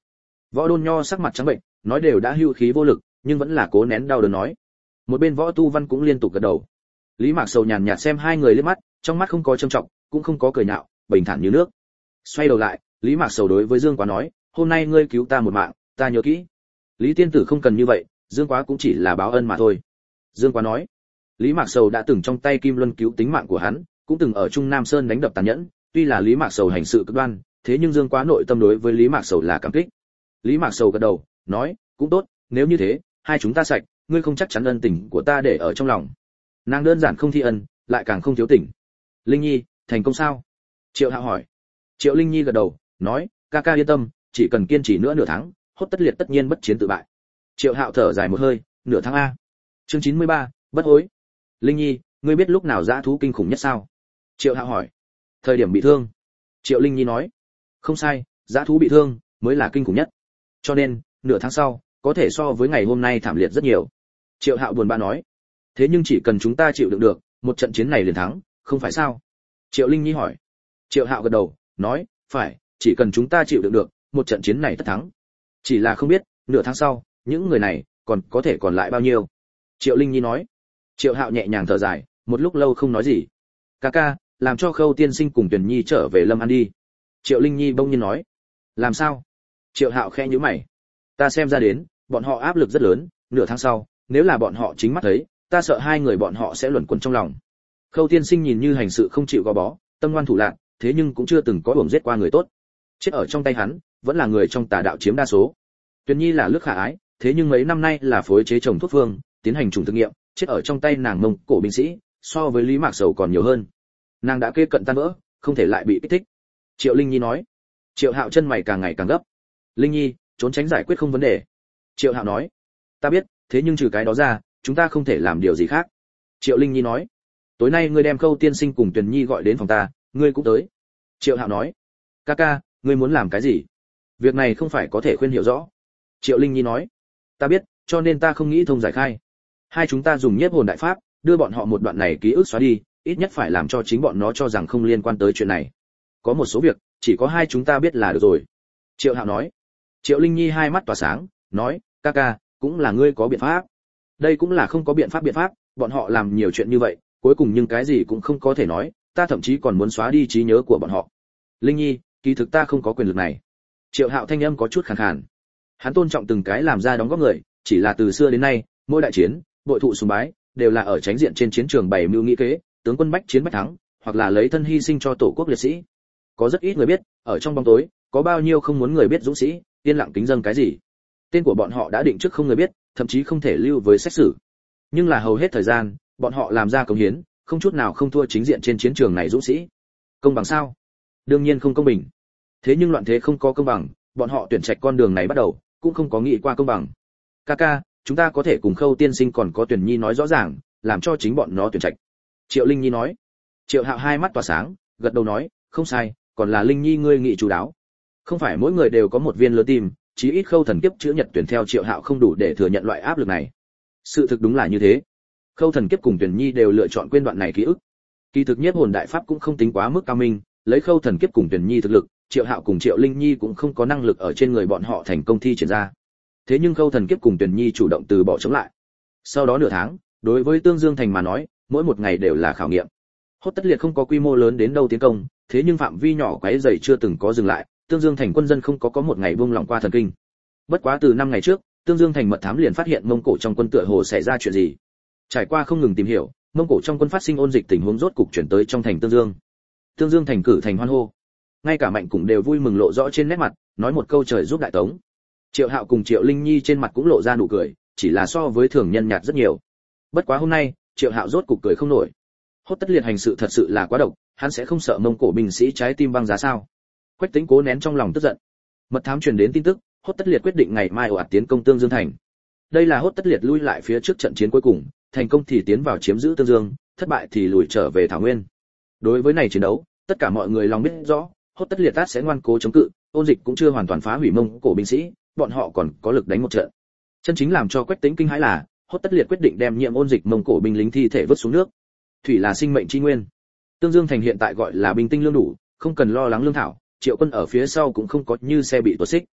Võ Đôn Nho sắc mặt trắng bệnh, nói đều đã hưu khí vô lực, nhưng vẫn là cố nén đau đớn nói. Một bên Võ Tu Văn cũng liên tục gật đầu. Lý Mạc Sầu nhàn nhạt xem hai người liếc mắt, trong mắt không có trâm trọng, cũng không có cười nhạo, bình thản như nước. Xoay đầu lại, Lý Mạc Sầu đối với Dương Quá nói, hôm nay ngươi cứu ta một mạng, ta nhớ kỹ. Lý tiên tử không cần như vậy, Dương Quá cũng chỉ là báo ân mà thôi. Dương Quá nói, Lý Mạc Sầu đã từng trong tay Kim Luân cứu tính mạng của hắn, cũng từng ở Trung Nam Sơn đánh đập tàn nhẫn, tuy là Lý Mạc Sầu hành sự cực đoan, thế nhưng Dương Quá nội tâm đối với Lý Mạc Sầu là cảm kích. Lý Mạc Sầu gật đầu, nói, cũng tốt, nếu như thế, hai chúng ta sạch, ngươi không chắc chắn ân tình của ta để ở trong lòng. Nàng đơn giản không thi ân, lại càng không thiếu tình. Linh Nhi, thành công sao? Triệu Hạo hỏi. Triệu Linh Nhi gật đầu, nói, ca ca yên tâm, chỉ cần kiên trì nữa nửa tháng, Hốt Tất Liệt tất nhiên bất chiến tự bại. Triệu Hạo thở dài một hơi, nửa tháng a. Chương 93, bất hối. Linh Nhi, ngươi biết lúc nào dã thú kinh khủng nhất sao? Triệu Hạo hỏi. Thời điểm bị thương. Triệu Linh Nhi nói. Không sai, dã thú bị thương mới là kinh khủng nhất. Cho nên, nửa tháng sau, có thể so với ngày hôm nay thảm liệt rất nhiều. Triệu Hạo buồn bã nói. Thế nhưng chỉ cần chúng ta chịu đựng được, một trận chiến này liền thắng, không phải sao? Triệu Linh Nhi hỏi. Triệu Hạo gật đầu, nói, phải, chỉ cần chúng ta chịu đựng được, một trận chiến này tất thắng. Chỉ là không biết, nửa tháng sau, những người này còn có thể còn lại bao nhiêu? Triệu Linh Nhi nói. Triệu Hạo nhẹ nhàng thở dài, một lúc lâu không nói gì. Ca ca, làm cho Khâu tiên sinh cùng Tuyển Nhi trở về Lâm An đi. Triệu Linh Nhi bỗng nhiên nói. Làm sao? Triệu Hạo khẽ nhíu mày. Ta xem ra đến, bọn họ áp lực rất lớn, nửa tháng sau, nếu là bọn họ chính mắt thấy, ta sợ hai người bọn họ sẽ luẩn quẩn trong lòng. Khâu tiên sinh nhìn như hành sự không chịu gò bó, tâm ngoan thủ lạn, thế nhưng cũng chưa từng có uổng giết qua người tốt. Chết ở trong tay hắn, vẫn là người trong tà đạo chiếm đa số. Tuyển Nhi là lướt khả ái, thế nhưng mấy năm nay là phối chế trồng thuốc phương, tiến hành trùng thực nghiệm, chết ở trong tay nàng Mông Cổ binh sĩ, so với Lý Mạc Sầu còn nhiều hơn. Nàng đã kế cận tan vỡ, không thể lại bị kích thích. Triệu Linh Nhi nói. Triệu Hạo chân mày càng ngày càng gấp. Linh Nhi, trốn tránh giải quyết không vấn đề. Triệu Hạo nói. Ta biết, thế nhưng trừ cái đó ra, chúng ta không thể làm điều gì khác. Triệu Linh Nhi nói. Tối nay ngươi đem Khâu tiên sinh cùng Tuyền Nhi gọi đến phòng ta, ngươi cũng tới. Triệu Hạo nói. Ca ca, ngươi muốn làm cái gì? Việc này không phải có thể khuyên hiểu rõ. Triệu Linh Nhi nói. Ta biết, cho nên ta không nghĩ thông giải khai. Hai chúng ta dùng nhiếp hồn đại pháp, đưa bọn họ một đoạn này ký ức xóa đi, ít nhất phải làm cho chính bọn nó cho rằng không liên quan tới chuyện này. Có một số việc, chỉ có hai chúng ta biết là được rồi. Triệu Hạo nói. Triệu Linh Nhi hai mắt tỏa sáng, nói, ca ca, cũng là ngươi có biện pháp. Đây cũng là không có biện pháp, bọn họ làm nhiều chuyện như vậy, cuối cùng nhưng cái gì cũng không có thể nói, ta thậm chí còn muốn xóa đi trí nhớ của bọn họ. Linh Nhi, kỳ thực ta không có quyền lực này. Triệu Hạo thanh âm có chút khàn khàn. Hắn tôn trọng từng cái làm ra đóng góp người, chỉ là từ xưa đến nay, mỗi đại chiến, bội thụ sùng bái, đều là ở chánh diện trên chiến trường bày mưu nghĩ kế, tướng quân bách chiến bách thắng, hoặc là lấy thân hy sinh cho tổ quốc liệt sĩ. Có rất ít người biết, ở trong bóng tối, có bao nhiêu không muốn người biết dũng sĩ, yên lặng kính dâng cái gì. Tên của bọn họ đã định trước không người biết, thậm chí không thể lưu với xét xử. Nhưng là hầu hết thời gian, bọn họ làm ra công hiến, không chút nào không thua chính diện trên chiến trường này dũng sĩ. Công bằng sao? Đương nhiên không công bình. Thế nhưng loạn thế không có công bằng, bọn họ tuyển trạch con đường này bắt đầu, cũng không có nghĩ qua công bằng. Ca, chúng ta có thể cùng Khâu tiên sinh còn có Tuyển Nhi nói rõ ràng, làm cho chính bọn nó tuyển trạch. Triệu Linh Nhi nói. Triệu Hạo hai mắt tỏa sáng, gật đầu nói, không sai, còn là Linh Nhi ngươi nghĩ chú đáo. Không phải mỗi người đều có một viên lớn tim, chí ít Khâu thần kiếp chữ nhật tuyển theo Triệu Hạo không đủ để thừa nhận loại áp lực này. Sự thực đúng là như thế. Khâu thần kiếp cùng Tuyển Nhi đều lựa chọn quên đoạn này ký ức. Kỳ thực nhiếp hồn đại pháp cũng không tính quá mức cao minh, lấy Khâu thần kiếp cùng Tuyển Nhi thực lực, Triệu Hạo cùng Triệu Linh Nhi cũng không có năng lực ở trên người bọn họ thành công thi triển ra. Thế nhưng Khâu thần kiếp cùng Tuyển Nhi chủ động từ bỏ chống lại. Sau đó nửa tháng, đối với Tương Dương thành mà nói, mỗi một ngày đều là khảo nghiệm. Hốt Tất Liệt không có quy mô lớn đến đâu tiến công, thế nhưng phạm vi nhỏ quấy rầy chưa từng có dừng lại, Tương Dương thành quân dân không có một ngày buông lỏng qua thần kinh. Bất quá từ 5 ngày trước, Tương Dương thành mật thám liền phát hiện Mông Cổ trong quân tựa hồ xảy ra chuyện gì. Trải qua không ngừng tìm hiểu, Mông Cổ trong quân phát sinh ôn dịch tình huống rốt cục chuyển tới trong thành Tương Dương. Tương Dương thành cử thành hoan hô. Ngay cả Mạnh cũng đều vui mừng lộ rõ trên nét mặt, nói một câu trời giúp đại tống. Triệu Hạo cùng Triệu Linh Nhi trên mặt cũng lộ ra nụ cười, chỉ là so với thường nhân nhạt rất nhiều. Bất quá hôm nay, Triệu Hạo rốt cục cười không nổi. Hốt Tất Liệt hành sự thật sự là quá độc, hắn sẽ không sợ Mông Cổ binh sĩ trái tim băng giá sao? Quách Tĩnh cố nén trong lòng tức giận. Mật thám truyền đến tin tức, Hốt Tất Liệt quyết định ngày mai ồ ạt tiến công Tương Dương thành. Đây là Hốt Tất Liệt lui lại phía trước trận chiến cuối cùng, thành công thì tiến vào chiếm giữ Tương Dương, thất bại thì lùi trở về Thảo Nguyên. Đối với này chiến đấu, tất cả mọi người lòng biết rõ, Hốt Tất Liệt tát sẽ ngoan cố chống cự, ôn dịch cũng chưa hoàn toàn phá hủy Mông Cổ binh sĩ, bọn họ còn có lực đánh một trận. Chân chính làm cho Quách Tĩnh kinh hãi là, Hốt Tất Liệt quyết định đem nhiễm ôn dịch Mông Cổ binh lính thi thể vứt xuống nước. Thủy là sinh mệnh chi nguyên. Tương Dương thành hiện tại gọi là binh tinh lương đủ, không cần lo lắng lương thảo, Triệu quân ở phía sau cũng không có như xe bị tuột xích.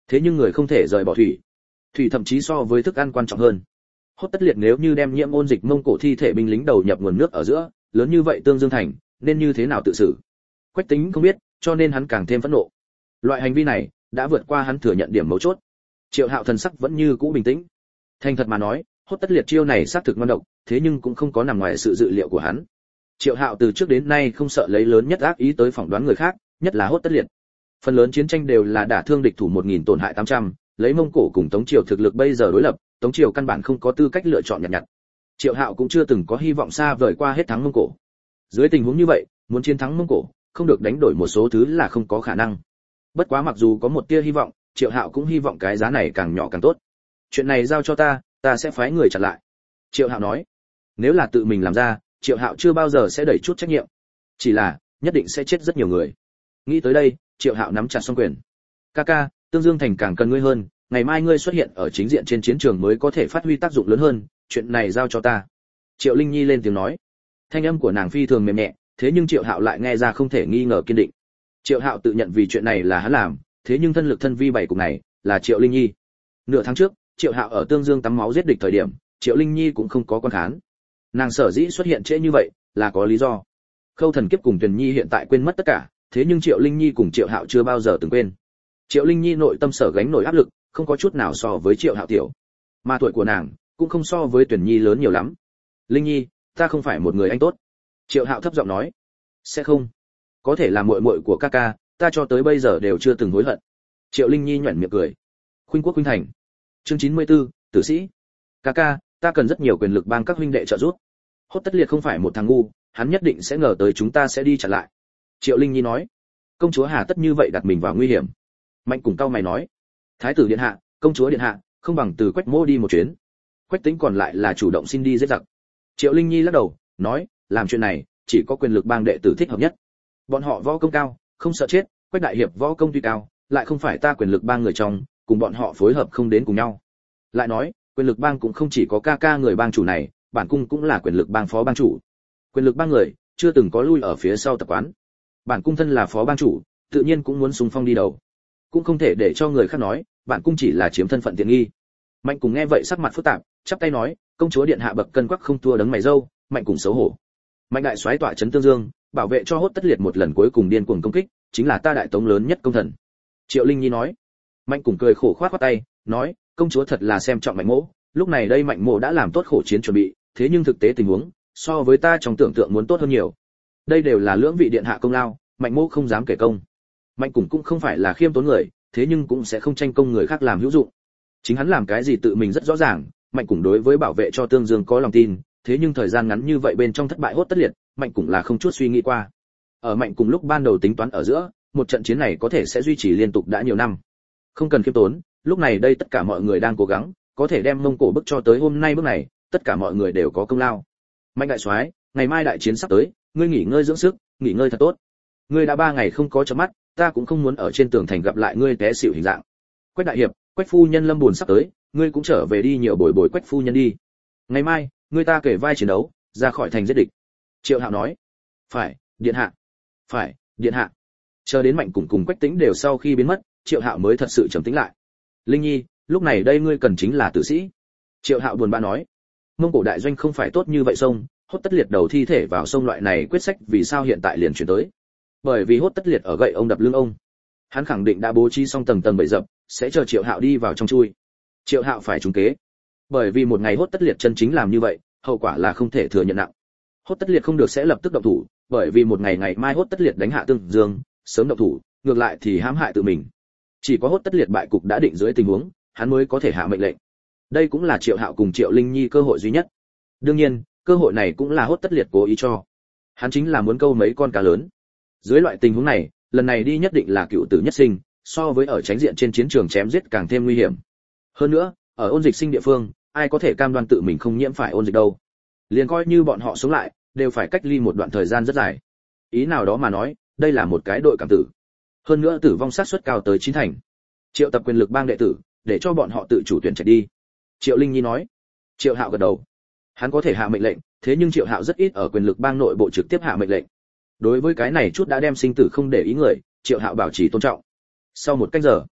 Thế nhưng người không thể rời bỏ thủy. Thủy thậm chí so với thức ăn quan trọng hơn. Hốt Tất Liệt nếu như đem nhiễm ôn dịch Mông Cổ thi thể binh lính đầu nhập nguồn nước ở giữa, lớn như vậy Tương Dương thành, nên như thế nào tự xử? Quách Tĩnh không biết, cho nên hắn càng thêm phẫn nộ. Loại hành vi này đã vượt qua hắn thừa nhận điểm mấu chốt. Triệu Hạo thần sắc vẫn như cũ bình tĩnh. Thành thật mà nói, Hốt Tất Liệt chiêu này xác thực ngon độc, thế nhưng cũng không có nằm ngoài sự dự liệu của hắn. Triệu Hạo từ trước đến nay không sợ lấy lớn nhất ác ý tới phỏng đoán người khác, nhất là Hốt Tất Liệt. Phần lớn chiến tranh đều là đả thương địch thủ 1000 tổn hại 800, lấy Mông Cổ cùng Tống Triều thực lực bây giờ đối lập, Tống Triều căn bản không có tư cách lựa chọn nhặt nhặt. Triệu Hạo cũng chưa từng có hy vọng xa vời qua hết thắng Mông Cổ. Dưới tình huống như vậy, muốn chiến thắng Mông Cổ, không được đánh đổi một số thứ là không có khả năng. Bất quá mặc dù có một tia hy vọng, Triệu Hạo cũng hy vọng cái giá này càng nhỏ càng tốt. Chuyện này giao cho ta sẽ phái người chặn lại. Triệu Hạo nói. Nếu là tự mình làm ra, Triệu Hạo chưa bao giờ sẽ đẩy chút trách nhiệm. Chỉ là, nhất định sẽ chết rất nhiều người. Nghĩ tới đây, Triệu Hạo nắm chặt song quyền. Ca, Tương Dương thành càng cần ngươi hơn, ngày mai ngươi xuất hiện ở chính diện trên chiến trường mới có thể phát huy tác dụng lớn hơn, chuyện này giao cho ta. Triệu Linh Nhi lên tiếng nói. Thanh âm của nàng phi thường mềm nhẹ, thế nhưng Triệu Hạo lại nghe ra không thể nghi ngờ kiên định. Triệu Hạo tự nhận vì chuyện này là hắn làm, thế nhưng thân lực thân vi bảy cục này là Triệu Linh Nhi. Nửa tháng trước, Triệu Hạo ở Tương Dương tắm máu giết địch thời điểm, Triệu Linh Nhi cũng không có quan khán. Nàng sở dĩ xuất hiện trễ như vậy, là có lý do. Khâu Thần Kiếp cùng Tuyền Nhi hiện tại quên mất tất cả, thế nhưng Triệu Linh Nhi cùng Triệu Hạo chưa bao giờ từng quên. Triệu Linh Nhi nội tâm sở gánh nổi áp lực, không có chút nào so với Triệu Hạo tiểu. Mà tuổi của nàng cũng không so với Tuyền Nhi lớn nhiều lắm. Linh Nhi, ta không phải một người anh tốt. Triệu Hạo thấp giọng nói. Sẽ không. Có thể là muội muội của ca, ta cho tới bây giờ đều chưa từng hối hận. Triệu Linh Nhi nhuyễn miệng cười. Khuynh Quốc Khuynh Thành. Chương 94, tử sĩ. Ca, ta cần rất nhiều quyền lực bang các huynh đệ trợ giúp. Hốt Tất Liệt không phải một thằng ngu, hắn nhất định sẽ ngờ tới chúng ta sẽ đi chặn lại. Triệu Linh Nhi nói. Công chúa hà tất như vậy đặt mình vào nguy hiểm? Mạnh cùng cao mày nói. Thái tử điện hạ, công chúa điện hạ, không bằng từ Quách Mô đi một chuyến. Quách Tĩnh còn lại là chủ động xin đi giết giặc. Triệu Linh Nhi lắc đầu, nói, làm chuyện này, chỉ có quyền lực bang đệ tử thích hợp nhất. Bọn họ võ công cao, không sợ chết, Quách đại hiệp võ công tuy cao, lại không phải ta quyền lực bang người trong, cùng bọn họ phối hợp không đến cùng nhau. Lại nói, quyền lực bang cũng không chỉ có ca người bang chủ này, bản cung cũng là quyền lực bang phó bang chủ. Quyền lực bang người chưa từng có lui ở phía sau tập quán. Bản cung thân là phó bang chủ, tự nhiên cũng muốn xung phong đi đầu. Cũng không thể để cho người khác nói, bản cung chỉ là chiếm thân phận tiện nghi. Mạnh cùng nghe vậy sắc mặt phức tạp, chắp tay nói, công chúa điện hạ bậc cân quắc không thua đấng mày râu, Mạnh cùng xấu hổ. Mạnh đại soái tọa trấn Tương Dương, bảo vệ cho Hốt Tất Liệt một lần cuối cùng điên cuồng công kích, chính là ta đại tống lớn nhất công thần. Triệu Linh Nhi nói. Mạnh cùng cười khổ khoát khoát tay, nói, công chúa thật là xem trọng Mạnh Mỗ, lúc này đây Mạnh Mỗ đã làm tốt khổ chiến chuẩn bị, thế nhưng thực tế tình huống, so với ta trong tưởng tượng muốn tốt hơn nhiều. Đây đều là lưỡng vị điện hạ công lao, Mạnh Mỗ không dám kể công. Mạnh cùng cũng không phải là khiêm tốn người, thế nhưng cũng sẽ không tranh công người khác làm hữu dụng. Chính hắn làm cái gì tự mình rất rõ ràng, Mạnh cùng đối với bảo vệ cho Tương Dương có lòng tin, thế nhưng thời gian ngắn như vậy bên trong thất bại Hốt Tất Liệt, Mạnh cùng là không chút suy nghĩ qua. Ở Mạnh cùng lúc ban đầu tính toán ở giữa, một trận chiến này có thể sẽ duy trì liên tục đã nhiều năm. Không cần khiêm tốn, lúc này đây tất cả mọi người đang cố gắng, có thể đem Mông Cổ bước cho tới hôm nay bước này, tất cả mọi người đều có công lao. Mạnh đại soái, ngày mai đại chiến sắp tới, ngươi nghỉ ngơi dưỡng sức, nghỉ ngơi thật tốt. Ngươi đã 3 ngày không có chớp mắt, ta cũng không muốn ở trên tường thành gặp lại ngươi té xỉu hình dạng. Quách đại hiệp, Quách phu nhân lâm buồn sắp tới, ngươi cũng trở về đi nhiều bồi bồi Quách phu nhân đi. Ngày mai, ngươi ta kể vai chiến đấu, ra khỏi thành giết địch. Triệu Hạo nói. Phải, điện hạ. Phải, điện hạ. Chờ đến Mạnh cùng Quách Tĩnh đều sau khi biến mất, Triệu Hạo mới thật sự trầm tĩnh lại. Linh Nhi, lúc này đây ngươi cần chính là tử sĩ. Triệu Hạo buồn bã nói. Mông Cổ đại doanh không phải tốt như vậy sông, Hốt Tất Liệt đầu thi thể vào sông loại này quyết sách vì sao hiện tại liền chuyển tới? Bởi vì Hốt Tất Liệt ở gậy ông đập lưng ông. Hắn khẳng định đã bố trí xong tầng tầng bẫy dập, sẽ chờ Triệu Hạo đi vào trong chui. Triệu Hạo phải trúng kế. Bởi vì một ngày Hốt Tất Liệt chân chính làm như vậy, hậu quả là không thể thừa nhận nặng. Hốt Tất Liệt không được sẽ lập tức động thủ, bởi vì một ngày ngày mai Hốt Tất Liệt đánh hạ Tương Dương, sớm động thủ, ngược lại thì hãm hại tự mình. Chỉ có Hốt Tất Liệt bại cục đã định dưới tình huống, hắn mới có thể hạ mệnh lệnh. Đây cũng là Triệu Hạo cùng Triệu Linh Nhi cơ hội duy nhất. Đương nhiên, cơ hội này cũng là Hốt Tất Liệt cố ý cho. Hắn chính là muốn câu mấy con cá lớn. Dưới loại tình huống này, lần này đi nhất định là cựu tử nhất sinh, so với ở tránh diện trên chiến trường chém giết càng thêm nguy hiểm. Hơn nữa, ở ôn dịch sinh địa phương, ai có thể cam đoan tự mình không nhiễm phải ôn dịch đâu? Liền coi như bọn họ sống lại, đều phải cách ly một đoạn thời gian rất dài. Ý nào đó mà nói, đây là một cái đội cảm tử. Hơn nữa tử vong xác suất cao tới 9 thành. Triệu tập quyền lực bang đệ tử, để cho bọn họ tự chủ tuyển trạch đi. Triệu Linh Nhi nói. Triệu Hạo gật đầu. Hắn có thể hạ mệnh lệnh, thế nhưng Triệu Hạo rất ít ở quyền lực bang nội bộ trực tiếp hạ mệnh lệnh. Đối với cái này chút đã đem sinh tử không để ý người, Triệu Hạo bảo trì tôn trọng. Sau 1 canh giờ,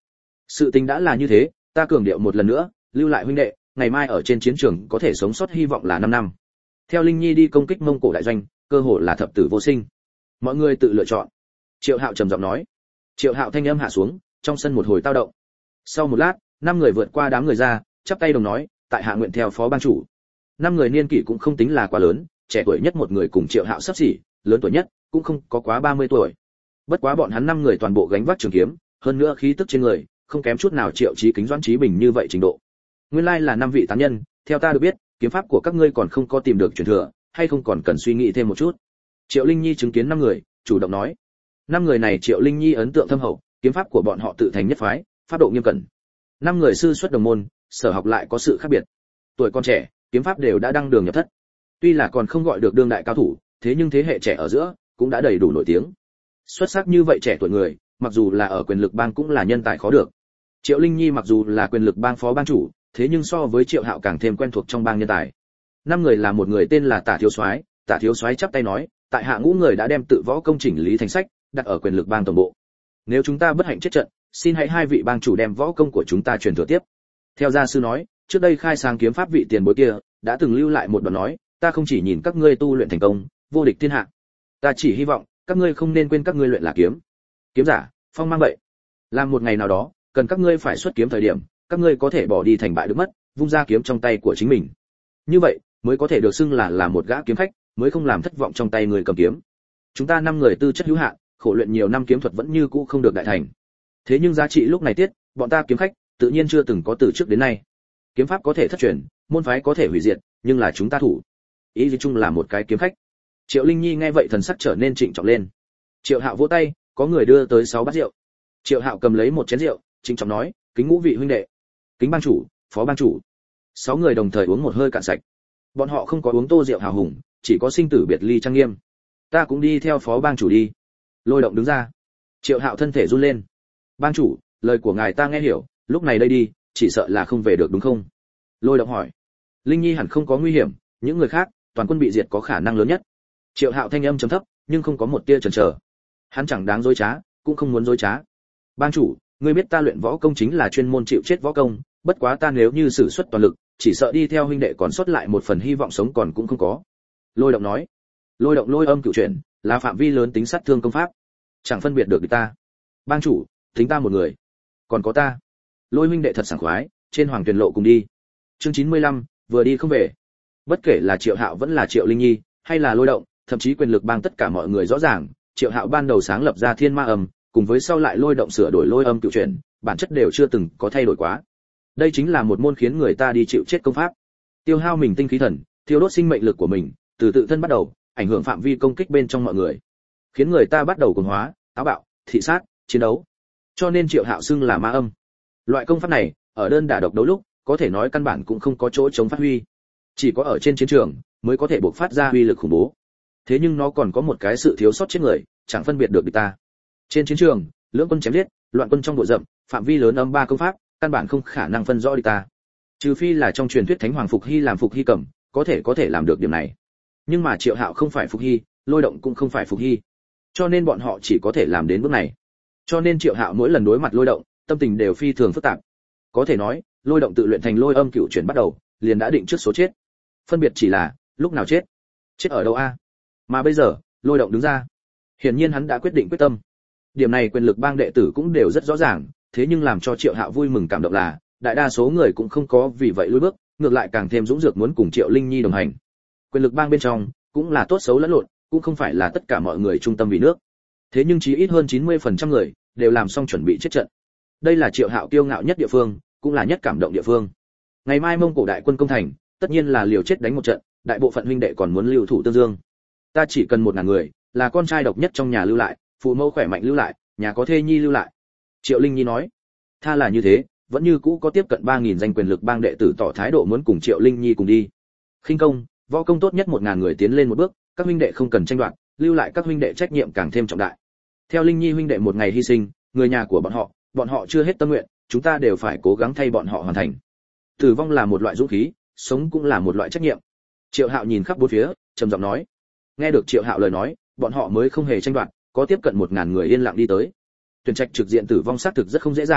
Sự tình đã là như thế, ta cường điệu một lần nữa, lưu lại huynh đệ, ngày mai ở trên chiến trường có thể sống sót hy vọng là 5 năm. Theo Linh Nhi đi công kích Mông Cổ đại doanh, cơ hội là thập tử vô sinh. Mọi người tự lựa chọn. Triệu Hạo trầm giọng nói. Triệu Hạo thanh âm hạ xuống, trong sân một hồi tao động. Sau một lát, 5 người vượt qua đám người ra, chắp tay đồng nói, tại hạ nguyện theo phó ban chủ. 5 người niên kỷ cũng không tính là quá lớn, trẻ tuổi nhất một người cùng Triệu Hạo sắp xỉ, lớn tuổi nhất cũng không có quá 30 tuổi. Bất quá bọn hắn 5 người toàn bộ gánh vác trường kiếm, hơn nữa khí tức trên người, không kém chút nào Triệu Chí Kính, Doãn Chí Bình như vậy trình độ. Nguyên lai là 5 vị tán nhân, theo ta được biết, kiếm pháp của các ngươi còn không có tìm được truyền thừa, hay không còn cần suy nghĩ thêm một chút. Triệu Linh Nhi chứng kiến 5 người, chủ động nói. 5 người này Triệu Linh Nhi ấn tượng thâm hậu, kiếm pháp của bọn họ tự thành nhất phái, pháp độ nghiêm cẩn. 5 người sư xuất đồng môn, sở học lại có sự khác biệt. Tuổi còn trẻ, kiếm pháp đều đã đăng đường nhập thất. Tuy là còn không gọi được đương đại cao thủ, thế nhưng thế hệ trẻ ở giữa cũng đã đầy đủ nổi tiếng. Xuất sắc như vậy trẻ tuổi người, mặc dù là ở quyền lực bang cũng là nhân tài khó được. Triệu Linh Nhi mặc dù là quyền lực bang phó bang chủ, thế nhưng so với Triệu Hạo càng thêm quen thuộc trong bang nhân tài. 5 người là một người tên là Tả Thiếu Soái chắp tay nói, tại hạ ngũ người đã đem tự võ công chỉnh lý thành sách, đặt ở quyền lực bang tổng bộ. Nếu chúng ta bất hạnh chết trận, xin hãy hai vị bang chủ đem võ công của chúng ta truyền thừa tiếp. Theo gia sư nói, trước đây khai sáng kiếm pháp vị tiền bối kia đã từng lưu lại một đoạn nói, ta không chỉ nhìn các ngươi tu luyện thành công, vô địch thiên hạ, ta chỉ hy vọng các ngươi không nên quên các ngươi luyện là kiếm. Kiếm giả, phong mang vậy. Làm một ngày nào đó, cần các ngươi phải xuất kiếm thời điểm, các ngươi có thể bỏ đi thành bại được mất, vung ra kiếm trong tay của chính mình. Như vậy, mới có thể được xưng là một gã kiếm khách, mới không làm thất vọng trong tay người cầm kiếm. Chúng ta 5 người tư chất hữu hạn, khổ luyện nhiều năm kiếm thuật vẫn như cũ không được đại thành. Thế nhưng giá trị lúc này tiết, bọn ta kiếm khách tự nhiên chưa từng có từ trước đến nay. Kiếm pháp có thể thất truyền, môn phái có thể hủy diệt, nhưng là chúng ta thủ. Ý gì chung là một cái kiếm khách. Triệu Linh Nhi nghe vậy thần sắc trở nên trịnh trọng lên. Triệu Hạo vỗ tay, có người đưa tới 6 bát rượu. Triệu Hạo cầm lấy một chén rượu, trịnh trọng nói, kính ngũ vị huynh đệ, kính bang chủ, phó bang chủ. 6 người đồng thời uống một hơi cạn sạch. Bọn họ không có uống tô rượu hào hùng, chỉ có sinh tử biệt ly trang nghiêm. Ta cũng đi theo phó bang chủ đi. Lôi Động đứng ra. Triệu Hạo thân thể run lên. Bang chủ, lời của ngài ta nghe hiểu, lúc này đây đi, chỉ sợ là không về được đúng không? Lôi Động hỏi. Linh Nhi hẳn không có nguy hiểm, những người khác, toàn quân bị diệt có khả năng lớn nhất. Triệu Hạo thanh âm trầm thấp, nhưng không có một tia chần chờ. Hắn chẳng đáng dối trá, cũng không muốn dối trá. Bang chủ, ngươi biết ta luyện võ công chính là chuyên môn chịu chết võ công, bất quá ta nếu như sử xuất toàn lực, chỉ sợ đi theo huynh đệ còn sót lại một phần hy vọng sống còn cũng không có. Lôi Động nói. Lôi Động lôi âm cửu chuyển, là phạm vi lớn tính sát thương công pháp, chẳng phân biệt được địch ta. Bang chủ, tính ta một người, còn có ta. Lôi huynh đệ thật sảng khoái, trên Hoàng Tuyền lộ cùng đi. Chương 95, vừa đi không về. Bất kể là Triệu Hạo vẫn là Triệu Linh Nhi, hay là Lôi Động, thậm chí quyền lực bang tất cả mọi người rõ ràng, Triệu Hạo ban đầu sáng lập ra Thiên Ma Âm, cùng với sau lại Lôi Động sửa đổi lôi âm cửu chuyển, bản chất đều chưa từng có thay đổi quá. Đây chính là một môn khiến người ta đi chịu chết công pháp. Tiêu hao mình tinh khí thần, thiêu đốt sinh mệnh lực của mình, từ tự thân bắt đầu, ảnh hưởng phạm vi công kích bên trong mọi người, khiến người ta bắt đầu cuồng hóa, táo bạo, thị sát, chiến đấu. Cho nên Triệu Hạo xưng là ma âm. Loại công pháp này, ở đơn đả độc đấu lúc, có thể nói căn bản cũng không có chỗ chống phát huy, chỉ có ở trên chiến trường mới có thể bộc phát ra uy lực khủng bố. Thế nhưng nó còn có một cái sự thiếu sót chết người, chẳng phân biệt được địch ta. Trên chiến trường, lưỡng quân chém giết, loạn quân trong bụi rậm, phạm vi lớn âm ba công pháp, căn bản không khả năng phân rõ địch ta. Trừ phi là trong truyền thuyết Thánh Hoàng Phục Hy làm Phục Hy cầm, có thể làm được điểm này. Nhưng mà Triệu Hạo không phải Phục Hy, Lôi Động cũng không phải Phục Hy, cho nên bọn họ chỉ có thể làm đến bước này. Cho nên Triệu Hạo mỗi lần đối mặt Lôi Động, tâm tình đều phi thường phức tạp. Có thể nói, Lôi Động tự luyện thành lôi âm cửu chuyển bắt đầu, liền đã định trước số chết. Phân biệt chỉ là lúc nào chết, chết ở đâu a? Mà bây giờ, Lôi Động đứng ra, hiển nhiên hắn đã quyết định quyết tâm. Điểm này quyền lực bang đệ tử cũng đều rất rõ ràng, thế nhưng làm cho Triệu Hạo vui mừng cảm động là, đại đa số người cũng không có vì vậy lùi bước, ngược lại càng thêm dũng dược muốn cùng Triệu Linh Nhi đồng hành. Quyền lực bang bên trong cũng là tốt xấu lẫn lộn, cũng không phải là tất cả mọi người trung tâm vì nước. Thế nhưng chí ít hơn 90% người đều làm xong chuẩn bị chết trận. Đây là Triệu Hạo kiêu ngạo nhất địa phương, cũng là nhất cảm động địa phương. Ngày mai Mông Cổ đại quân công thành, tất nhiên là liều chết đánh một trận, đại bộ phận huynh đệ còn muốn lưu thủ Tương Dương. Ta chỉ cần 1000 người, là con trai độc nhất trong nhà lưu lại, phụ mẫu khỏe mạnh lưu lại, nhà có thê nhi lưu lại. Triệu Linh Nhi nói, tha là như thế, vẫn như cũ có tiếp cận 3000 danh quyền lực bang đệ tử tỏ thái độ muốn cùng Triệu Linh Nhi cùng đi. Khinh công, võ công tốt nhất 1000 người tiến lên một bước, các huynh đệ không cần tranh đoạt, lưu lại các huynh đệ trách nhiệm càng thêm trọng đại. Theo Linh Nhi huynh đệ một ngày hy sinh, người nhà của bọn họ chưa hết tâm nguyện, chúng ta đều phải cố gắng thay bọn họ hoàn thành. Tử vong là một loại dũng khí, sống cũng là một loại trách nhiệm. Triệu Hạo nhìn khắp bốn phía, trầm giọng nói. Nghe được Triệu Hạo lời nói, bọn họ mới không hề tranh đoạt, có tiếp cận 1000 người yên lặng đi tới. Tuyển trạch trực diện tử vong xác thực rất không dễ dàng,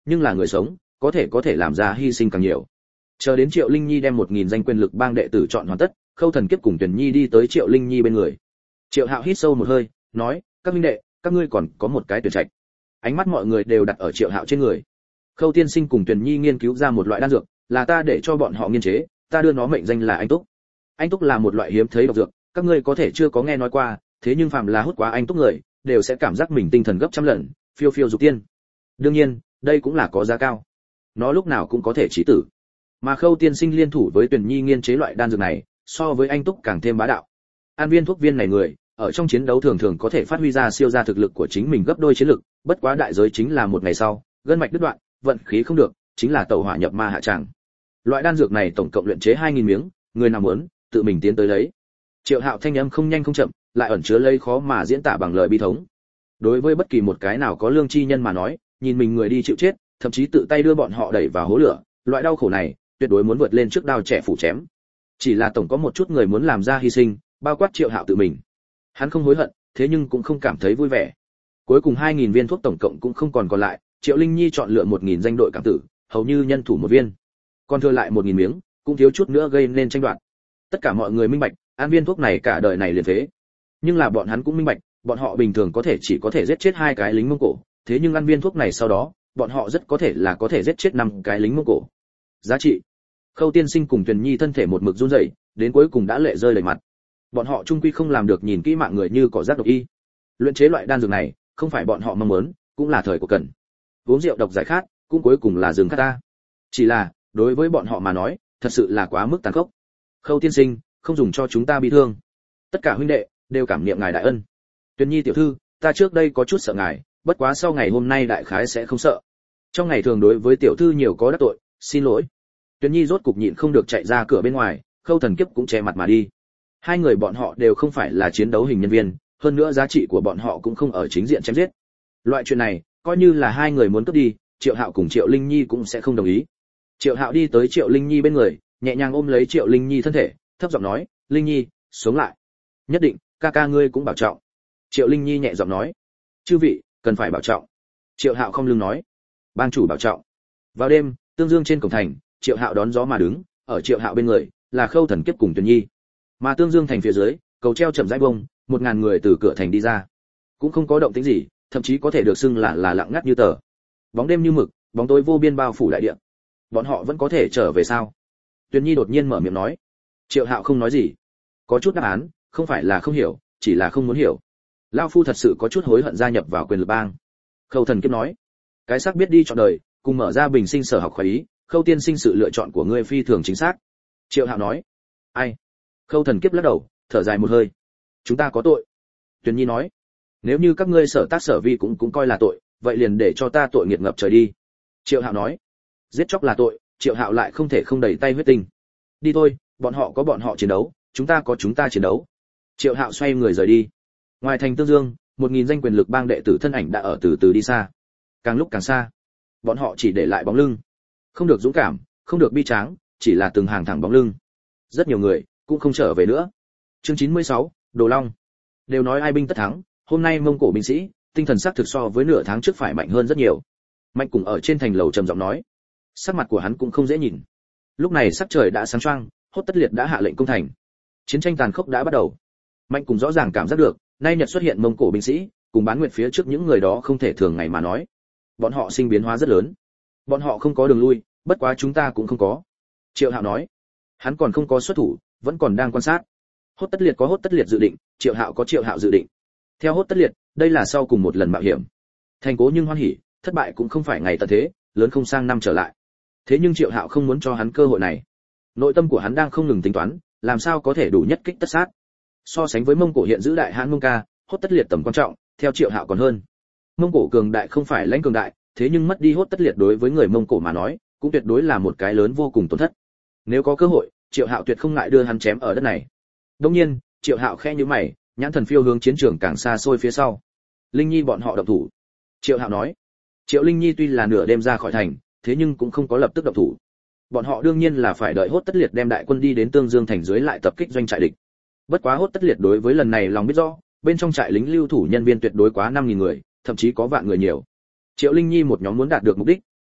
nhưng là người sống có thể làm ra hy sinh càng nhiều. Chờ đến Triệu Linh Nhi đem 1000 danh quyền lực bang đệ tử chọn hoàn tất, Khâu Thần Kiếp cùng Tuyển Nhi đi tới Triệu Linh Nhi bên người. Triệu Hạo hít sâu một hơi, nói: "Các huynh đệ, các ngươi còn có một cái tuyển trạch." Ánh mắt mọi người đều đặt ở Triệu Hạo trên người. Khâu Tiên Sinh cùng Tuyển Nhi nghiên cứu ra một loại đan dược, là ta để cho bọn họ nghiên chế, ta đưa nó mệnh danh là Anh Túc. Anh Túc là một loại hiếm thấy độc dược, các ngươi có thể chưa có nghe nói qua, thế nhưng phàm là hút quá Anh Túc người, đều sẽ cảm giác mình tinh thần gấp trăm lần, phiêu phiêu dục tiên. Đương nhiên, đây cũng là có giá cao. Nó lúc nào cũng có thể chí tử. Mà Khâu Tiên Sinh liên thủ với Tuyển Nhi nghiên chế loại đan dược này, so với Anh Túc càng thêm bá đạo. An viên thuốc viên này người, ở trong chiến đấu thường thường có thể phát huy ra siêu ra thực lực của chính mình gấp đôi chiến lực, bất quá đại giới chính là một ngày sau, gân mạch đứt đoạn, vận khí không được, chính là tẩu hỏa nhập ma hạ tràng. Loại đan dược này tổng cộng luyện chế 2000 miếng, người nào muốn, tự mình tiến tới lấy. Triệu Hạo thanh âm không nhanh không chậm, lại ẩn chứa lấy khó mà diễn tả bằng lời bi thống. Đối với bất kỳ một cái nào có lương chi nhân mà nói, nhìn mình người đi chịu chết, thậm chí tự tay đưa bọn họ đẩy vào hố lửa, loại đau khổ này, tuyệt đối muốn vượt lên trước đao trẻ phủ chém. Chỉ là tổng có một chút người muốn làm ra hy sinh, bao quát Triệu Hạo tự mình. Hắn không hối hận, thế nhưng cũng không cảm thấy vui vẻ. Cuối cùng 2000 viên thuốc tổng cộng cũng không còn lại, Triệu Linh Nhi chọn lựa 1000 danh đội cảm tử, hầu như nhân thủ một viên. Còn thừa lại 1000 miếng, cũng thiếu chút nữa gây nên tranh đoạt. Tất cả mọi người minh bạch, ăn viên thuốc này cả đời này liền phế. Nhưng là bọn hắn cũng minh bạch, bọn họ bình thường chỉ có thể giết chết 2 cái lính Mông Cổ, thế nhưng ăn viên thuốc này sau đó, bọn họ rất có thể giết chết 5 cái lính Mông Cổ. Giá trị. Khâu Tiên Sinh cùng Tuyền Nhi thân thể một mực run rẩy, đến cuối cùng đã lệ rơi đầy mặt. Bọn họ chung quy không làm được nhìn kỹ mạng người như cỏ rác độc y. Luyện chế loại đan dược này, không phải bọn họ mong muốn, cũng là thời của cần. Uống rượu độc giải khát, cũng cuối cùng là dừng khát ta. Chỉ là, đối với bọn họ mà nói, thật sự là quá mức tàn khốc. Khâu Tiên Sinh, không dùng cho chúng ta bị thương. Tất cả huynh đệ đều cảm niệm ngài đại ân. Tuyền Nhi tiểu thư, ta trước đây có chút sợ ngài, bất quá sau ngày hôm nay đại khái sẽ không sợ. Trong ngày thường đối với tiểu thư nhiều có đắc tội, xin lỗi. Tuyền Nhi rốt cục nhịn không được chạy ra cửa bên ngoài, Khâu Thần Kiếp cũng che mặt mà đi. Hai người bọn họ đều không phải là chiến đấu hình nhân viên, hơn nữa giá trị của bọn họ cũng không ở chính diện chém giết. Loại chuyện này, coi như là hai người muốn cướp đi, Triệu Hạo cùng Triệu Linh Nhi cũng sẽ không đồng ý. Triệu Hạo đi tới Triệu Linh Nhi bên người, nhẹ nhàng ôm lấy Triệu Linh Nhi thân thể, thấp giọng nói, "Linh Nhi, sống lại. Nhất định, ca ca ngươi cũng bảo trọng." Triệu Linh Nhi nhẹ giọng nói, "Chư vị, cần phải bảo trọng." Triệu Hạo không lưng nói, "Bang chủ bảo trọng." Vào đêm, Tương Dương trên cổng thành, Triệu Hạo đón gió mà đứng, ở Triệu Hạo bên người là Khâu Thần Kiếp cùng Tuyền Nhi. Mà Tương Dương thành phía dưới, cầu treo chậm rãi bông, 1000 người từ cửa thành đi ra. Cũng không có động tĩnh gì, thậm chí có thể được xưng là lặng ngắt như tờ. Bóng đêm như mực, bóng tối vô biên bao phủ đại địa. Bọn họ vẫn có thể trở về sao? Tuyền Nhi đột nhiên mở miệng nói. Triệu Hạo không nói gì. Có chút đáp án, không phải là không hiểu, chỉ là không muốn hiểu. Lão phu thật sự có chút hối hận gia nhập vào quyền lực bang. Khâu Thần Kiếp nói. Cái xác biết đi chọn đời, cùng mở ra bình sinh sở học khoái ý, Khâu tiên sinh sự lựa chọn của ngươi phi thường chính xác. Triệu Hạo nói. Ai? Khâu Thần Kiếp lắc đầu, thở dài một hơi. Chúng ta có tội. Tuyền Nhi nói. Nếu như các ngươi sở tác sở vi cũng coi là tội, vậy liền để cho ta tội nghiệt ngập trời đi. Triệu Hạo nói. Giết chóc là tội, Triệu Hạo lại không thể không đẩy tay huyết tinh. Đi thôi, bọn họ có bọn họ chiến đấu, chúng ta có chúng ta chiến đấu. Triệu Hạo xoay người rời đi. Ngoài thành Tương Dương, 1000 danh quyền lực bang đệ tử thân ảnh đã ở từ từ đi xa. Càng lúc càng xa, bọn họ chỉ để lại bóng lưng. Không được dũng cảm, không được bi tráng, chỉ là từng hàng thẳng bóng lưng. Rất nhiều người cũng không trở về nữa. Chương 96, Đồ Long. Đều nói ai binh tất thắng, hôm nay Mông Cổ binh sĩ, tinh thần sắc thực so với nửa tháng trước phải mạnh hơn rất nhiều. Mạnh cùng ở trên thành lầu trầm giọng nói. Sắc mặt của hắn cũng không dễ nhìn. Lúc này sắc trời đã sáng choang, Hốt Tất Liệt đã hạ lệnh công thành. Chiến tranh tàn khốc đã bắt đầu. Mạnh cùng rõ ràng cảm giác được, nay Nhật xuất hiện Mông Cổ binh sĩ, cùng Bán Nguyệt phía trước những người đó không thể thường ngày mà nói. Bọn họ sinh biến hóa rất lớn. Bọn họ không có đường lui, bất quá chúng ta cũng không có. Triệu Hạo nói. Hắn còn không có xuất thủ, vẫn còn đang quan sát. Hốt Tất Liệt có Hốt Tất Liệt dự định, Triệu Hạo có Triệu Hạo dự định. Theo Hốt Tất Liệt, đây là sau cùng một lần mạo hiểm. Thành cố nhưng hoan hỉ, thất bại cũng không phải ngày tận thế, lớn không sang năm trở lại. Thế nhưng Triệu Hạo không muốn cho hắn cơ hội này. Nội tâm của hắn đang không ngừng tính toán, làm sao có thể đủ nhất kích tất sát. So sánh với Mông Cổ hiện giữ đại hãn Mông Ca, Hốt Tất Liệt tầm quan trọng, theo Triệu Hạo còn hơn. Mông Cổ cường đại không phải lãnh cường đại, thế nhưng mất đi Hốt Tất Liệt đối với người Mông Cổ mà nói, cũng tuyệt đối là một cái lớn vô cùng tổn thất. Nếu có cơ hội, Triệu Hạo tuyệt không ngại đưa hắn chém ở đất này. Đương nhiên, Triệu Hạo khẽ nhíu mày, nhãn thần phiêu hướng chiến trường càng xa xôi phía sau. Linh Nhi bọn họ động thủ. Triệu Hạo nói. Triệu Linh Nhi tuy là nửa đêm ra khỏi thành, thế nhưng cũng không có lập tức động thủ. Bọn họ đương nhiên là phải đợi Hốt Tất Liệt đem đại quân đi đến Tương Dương thành dưới lại tập kích doanh trại địch. Bất quá Hốt Tất Liệt đối với lần này lòng biết rõ, bên trong trại lính lưu thủ nhân viên tuyệt đối quá 5000 người, thậm chí có vạn người nhiều. Triệu Linh Nhi một nhóm muốn đạt được mục đích,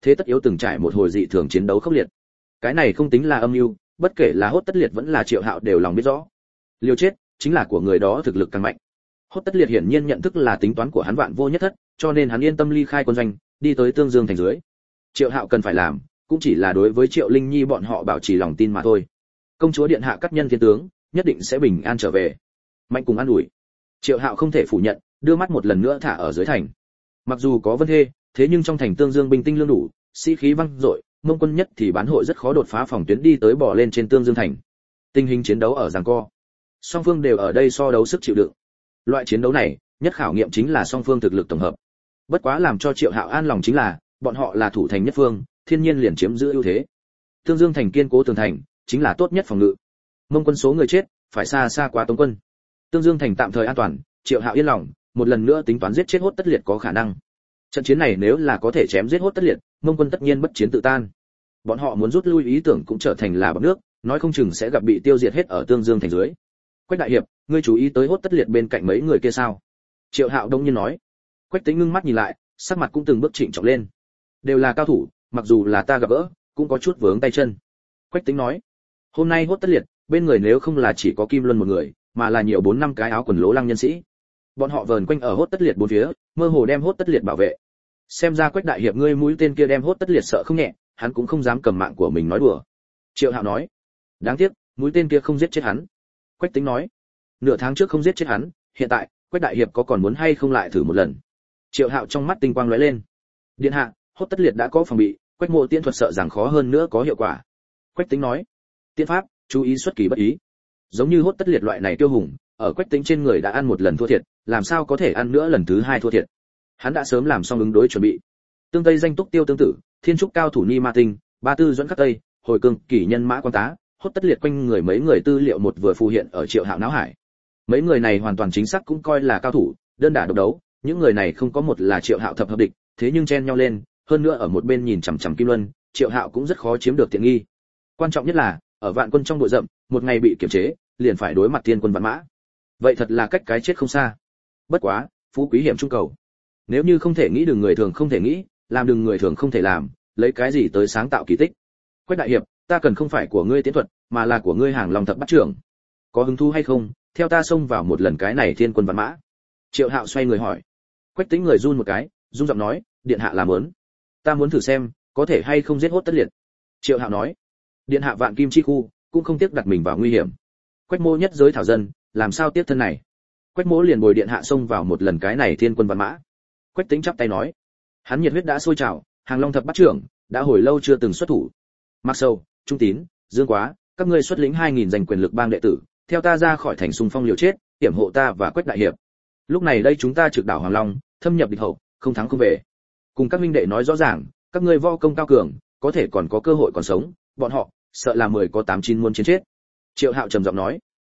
thế tất yếu từng trải một hồi dị thường chiến đấu khốc liệt. Cái này không tính là âm mưu, bất kể là Hốt Tất Liệt vẫn là Triệu Hạo đều lòng biết rõ. Liều chết chính là của người đó thực lực càng mạnh. Hốt Tất Liệt hiển nhiên nhận thức là tính toán của hắn vạn vô nhất thất, cho nên hắn yên tâm ly khai quân doanh, đi tới Tương Dương thành dưới. Triệu Hạo cần phải làm, cũng chỉ là đối với Triệu Linh Nhi bọn họ bảo trì lòng tin mà thôi. Công chúa điện hạ cắt nhân thiên tướng, nhất định sẽ bình an trở về. Mạnh cùng an ủi. Triệu Hạo không thể phủ nhận, đưa mắt một lần nữa thả ở dưới thành. Mặc dù có Vân Thê, thế nhưng trong thành Tương Dương binh tinh lương đủ, sĩ khí văng dội, Mông quân nhất thì bán hội rất khó đột phá phòng tuyến đi tới bỏ lên trên Tương Dương thành. Tình hình chiến đấu ở giằng co. Song phương đều ở đây so đấu sức chịu đựng. Loại chiến đấu này, nhất khảo nghiệm chính là song phương thực lực tổng hợp. Bất quá làm cho Triệu Hạo an lòng chính là, bọn họ là thủ thành nhất phương, thiên nhiên liền chiếm giữ ưu thế. Tương Dương thành kiên cố tường thành, chính là tốt nhất phòng ngự. Mông quân số người chết, phải xa xa quá Tống quân. Tương Dương thành tạm thời an toàn, Triệu Hạo yên lòng, một lần nữa tính toán giết chết Hốt Tất Liệt có khả năng. Trận chiến này nếu là có thể chém giết Hốt Tất Liệt, Mông quân tất nhiên bất chiến tự tan. Bọn họ muốn rút lui ý tưởng cũng trở thành là bọt nước, nói không chừng sẽ gặp bị tiêu diệt hết ở Tương Dương thành dưới. Quách đại hiệp, ngươi chú ý tới Hốt Tất Liệt bên cạnh mấy người kia sao? Triệu Hạo đông nhiên nói. Quách Tĩnh ngưng mắt nhìn lại, sắc mặt cũng từng bước chỉnh trọng lên. Đều là cao thủ, mặc dù là ta gặp gỡ, cũng có chút vướng tay chân. Quách Tĩnh nói. Hôm nay Hốt Tất Liệt, bên người nếu không là chỉ có Kim Luân một người, mà là nhiều 4-5 cái áo quần lố lăng nhân sĩ. Bọn họ vờn quanh ở Hốt Tất Liệt bốn phía, mơ hồ đem Hốt Tất Liệt bảo vệ. Xem ra Quách đại hiệp ngươi mũi tên kia đem Hốt Tất Liệt sợ không nhẹ, hắn cũng không dám cầm mạng của mình nói đùa. Triệu Hạo nói. Đáng tiếc, mũi tên kia không giết chết hắn. Quách Tĩnh nói. Nửa tháng trước không giết chết hắn, hiện tại, Quách đại hiệp có còn muốn hay không lại thử một lần? Triệu Hạo trong mắt tinh quang lóe lên. Điện hạ, Hốt Tất Liệt đã có phòng bị, Quách Mộ tiên thuật sợ rằng khó hơn nữa có hiệu quả. Quách Tĩnh nói. Tiên pháp, chú ý xuất kỳ bất ý. Giống như Hốt Tất Liệt loại này tiêu hùng, ở Quách Tĩnh trên người đã ăn một lần thua thiệt, làm sao có thể ăn nữa lần thứ hai thua thiệt? Hắn đã sớm làm xong ứng đối chuẩn bị. Tương Tây danh túc tiêu tương tử, thiên trúc cao thủ ni ma tinh, ba tư dẫn khắc tây, hồi cương kỷ nhân mã quan tá, Hốt Tất Liệt quanh người mấy người tư liệu một vừa phù hiện ở Triệu Hạo não hải. Mấy người này hoàn toàn chính xác cũng coi là cao thủ, đơn đả độc đấu, những người này không có một là Triệu Hạo thập hợp địch, thế nhưng chen nhau lên, hơn nữa ở một bên nhìn chằm chằm Kim Luân, Triệu Hạo cũng rất khó chiếm được tiện nghi. Quan trọng nhất là, ở vạn quân trong bụi rậm, một ngày bị kiểm chế, liền phải đối mặt thiên quân vạn mã. Vậy thật là cách cái chết không xa. Bất quá, phú quý hiểm trung cầu. Nếu như không thể nghĩ đừng người thường không thể nghĩ, làm đừng người thường không thể làm, lấy cái gì tới sáng tạo kỳ tích? Quách đại hiệp, ta cần không phải của ngươi tiến thuật, mà là của ngươi hàng lòng thập bắt trưởng. Có hứng thú hay không, theo ta xông vào một lần cái này thiên quân vạn mã? Triệu Hạo xoay người hỏi. Quách Tĩnh người run một cái, run giọng nói, điện hạ làm muốn. Ta muốn thử xem, có thể hay không giết Hốt Tất Liệt. Triệu Hạo nói. Điện hạ vạn kim chi khu, cũng không tiếc đặt mình vào nguy hiểm. Quách Mỗ nhất giới thảo dân, làm sao tiếc thân này? Quách Mỗ liền bồi điện hạ xông vào một lần cái này thiên quân vạn mã. Quách Tĩnh chắp tay nói. Hắn nhiệt huyết đã sôi trào, hàng long thập bắt trưởng, đã hồi lâu chưa từng xuất thủ. Mạc Sầu, Trung Tín, Dương Quá, các ngươi xuất lĩnh 2000 giành quyền lực bang đệ tử, theo ta ra khỏi thành xung phong liều chết, hiểm hộ ta và Quách đại hiệp. Lúc này đây chúng ta trực đảo Hoàng Long, thâm nhập địch hậu, không thắng không về. Cùng các minh đệ nói rõ ràng, các ngươi võ công cao cường, có thể còn có cơ hội còn sống, bọn họ, sợ là 10 có 8 9 muốn chiến chết. Triệu Hạo trầm giọng nói.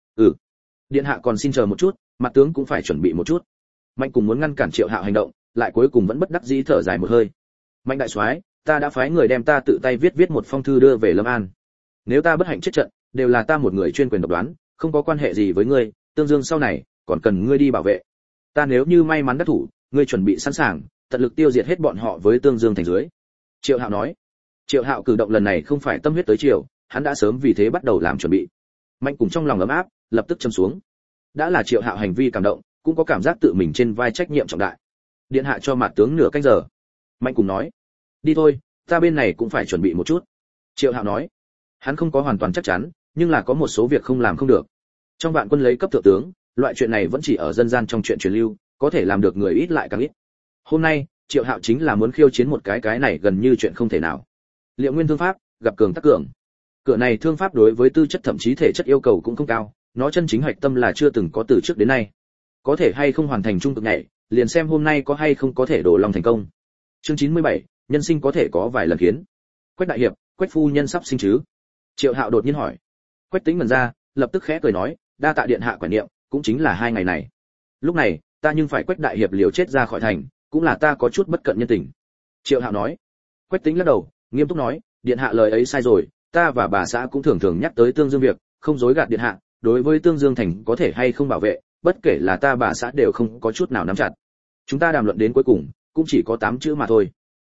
Điện hạ còn xin chờ một chút, mặt tướng cũng phải chuẩn bị một chút. Mạnh cùng muốn ngăn cản Triệu Hạo hành động, lại cuối cùng vẫn bất đắc dĩ thở dài một hơi. Mạnh đại soái, ta đã phái người đem ta tự tay viết một phong thư đưa về Lâm An. Nếu ta bất hạnh chết trận, đều là ta một người chuyên quyền độc đoán, không có quan hệ gì với ngươi, Tương Dương sau này còn cần ngươi đi bảo vệ. Ta nếu như may mắn đắc thủ, ngươi chuẩn bị sẵn sàng, tận lực tiêu diệt hết bọn họ với Tương Dương thành dưới. Triệu Hạo nói. Triệu Hạo cử động lần này không phải tâm huyết tới chiều, hắn đã sớm vì thế bắt đầu làm chuẩn bị. Mạnh cùng trong lòng ấm áp, lập tức châm xuống. Đã là Triệu Hạo hành vi cảm động, cũng có cảm giác tự mình trên vai trách nhiệm trọng đại. Điện hạ cho mặt tướng nửa canh giờ. Mạnh cùng nói. Đi thôi, ta bên này cũng phải chuẩn bị một chút. Triệu Hạo nói. Hắn không có hoàn toàn chắc chắn, nhưng là có một số việc không làm không được. Trong vạn quân lấy cấp thượng tướng, loại chuyện này vẫn chỉ ở dân gian trong chuyện truyền lưu, có thể làm được người ít lại càng ít. Hôm nay, Triệu Hạo chính là muốn khiêu chiến một cái này gần như chuyện không thể nào. Liệu nguyên thương pháp, gặp cường tác cường. Cửa này thương pháp đối với tư chất thậm chí thể chất yêu cầu cũng không cao, nó chân chính hoạch tâm là chưa từng có từ trước đến nay. Có thể hay không hoàn thành trung cực nhảy, liền xem hôm nay có hay không có thể đổ lòng thành công. Chương 97, nhân sinh có thể có vài lần khiến. Quách đại hiệp, Quách phu nhân sắp sinh chứ? Triệu Hạo đột nhiên hỏi. Quách Tĩnh mẩn ra, lập tức khẽ cười nói, đa tạ điện hạ quản niệm, cũng chính là 2 ngày này. Lúc này, ta nhưng phải Quách đại hiệp liều chết ra khỏi thành, cũng là ta có chút bất cận nhân tình. Triệu Hạo nói. Quách Tĩnh lắc đầu, nghiêm túc nói, điện hạ lời ấy sai rồi, ta và bà xã cũng thường thường nhắc tới Tương Dương việc, không dối gạt điện hạ, đối với Tương Dương thành có thể hay không bảo vệ, bất kể là ta bà xã đều không có chút nào nắm chặt. Chúng ta đàm luận đến cuối cùng, cũng chỉ có 8 chữ mà thôi.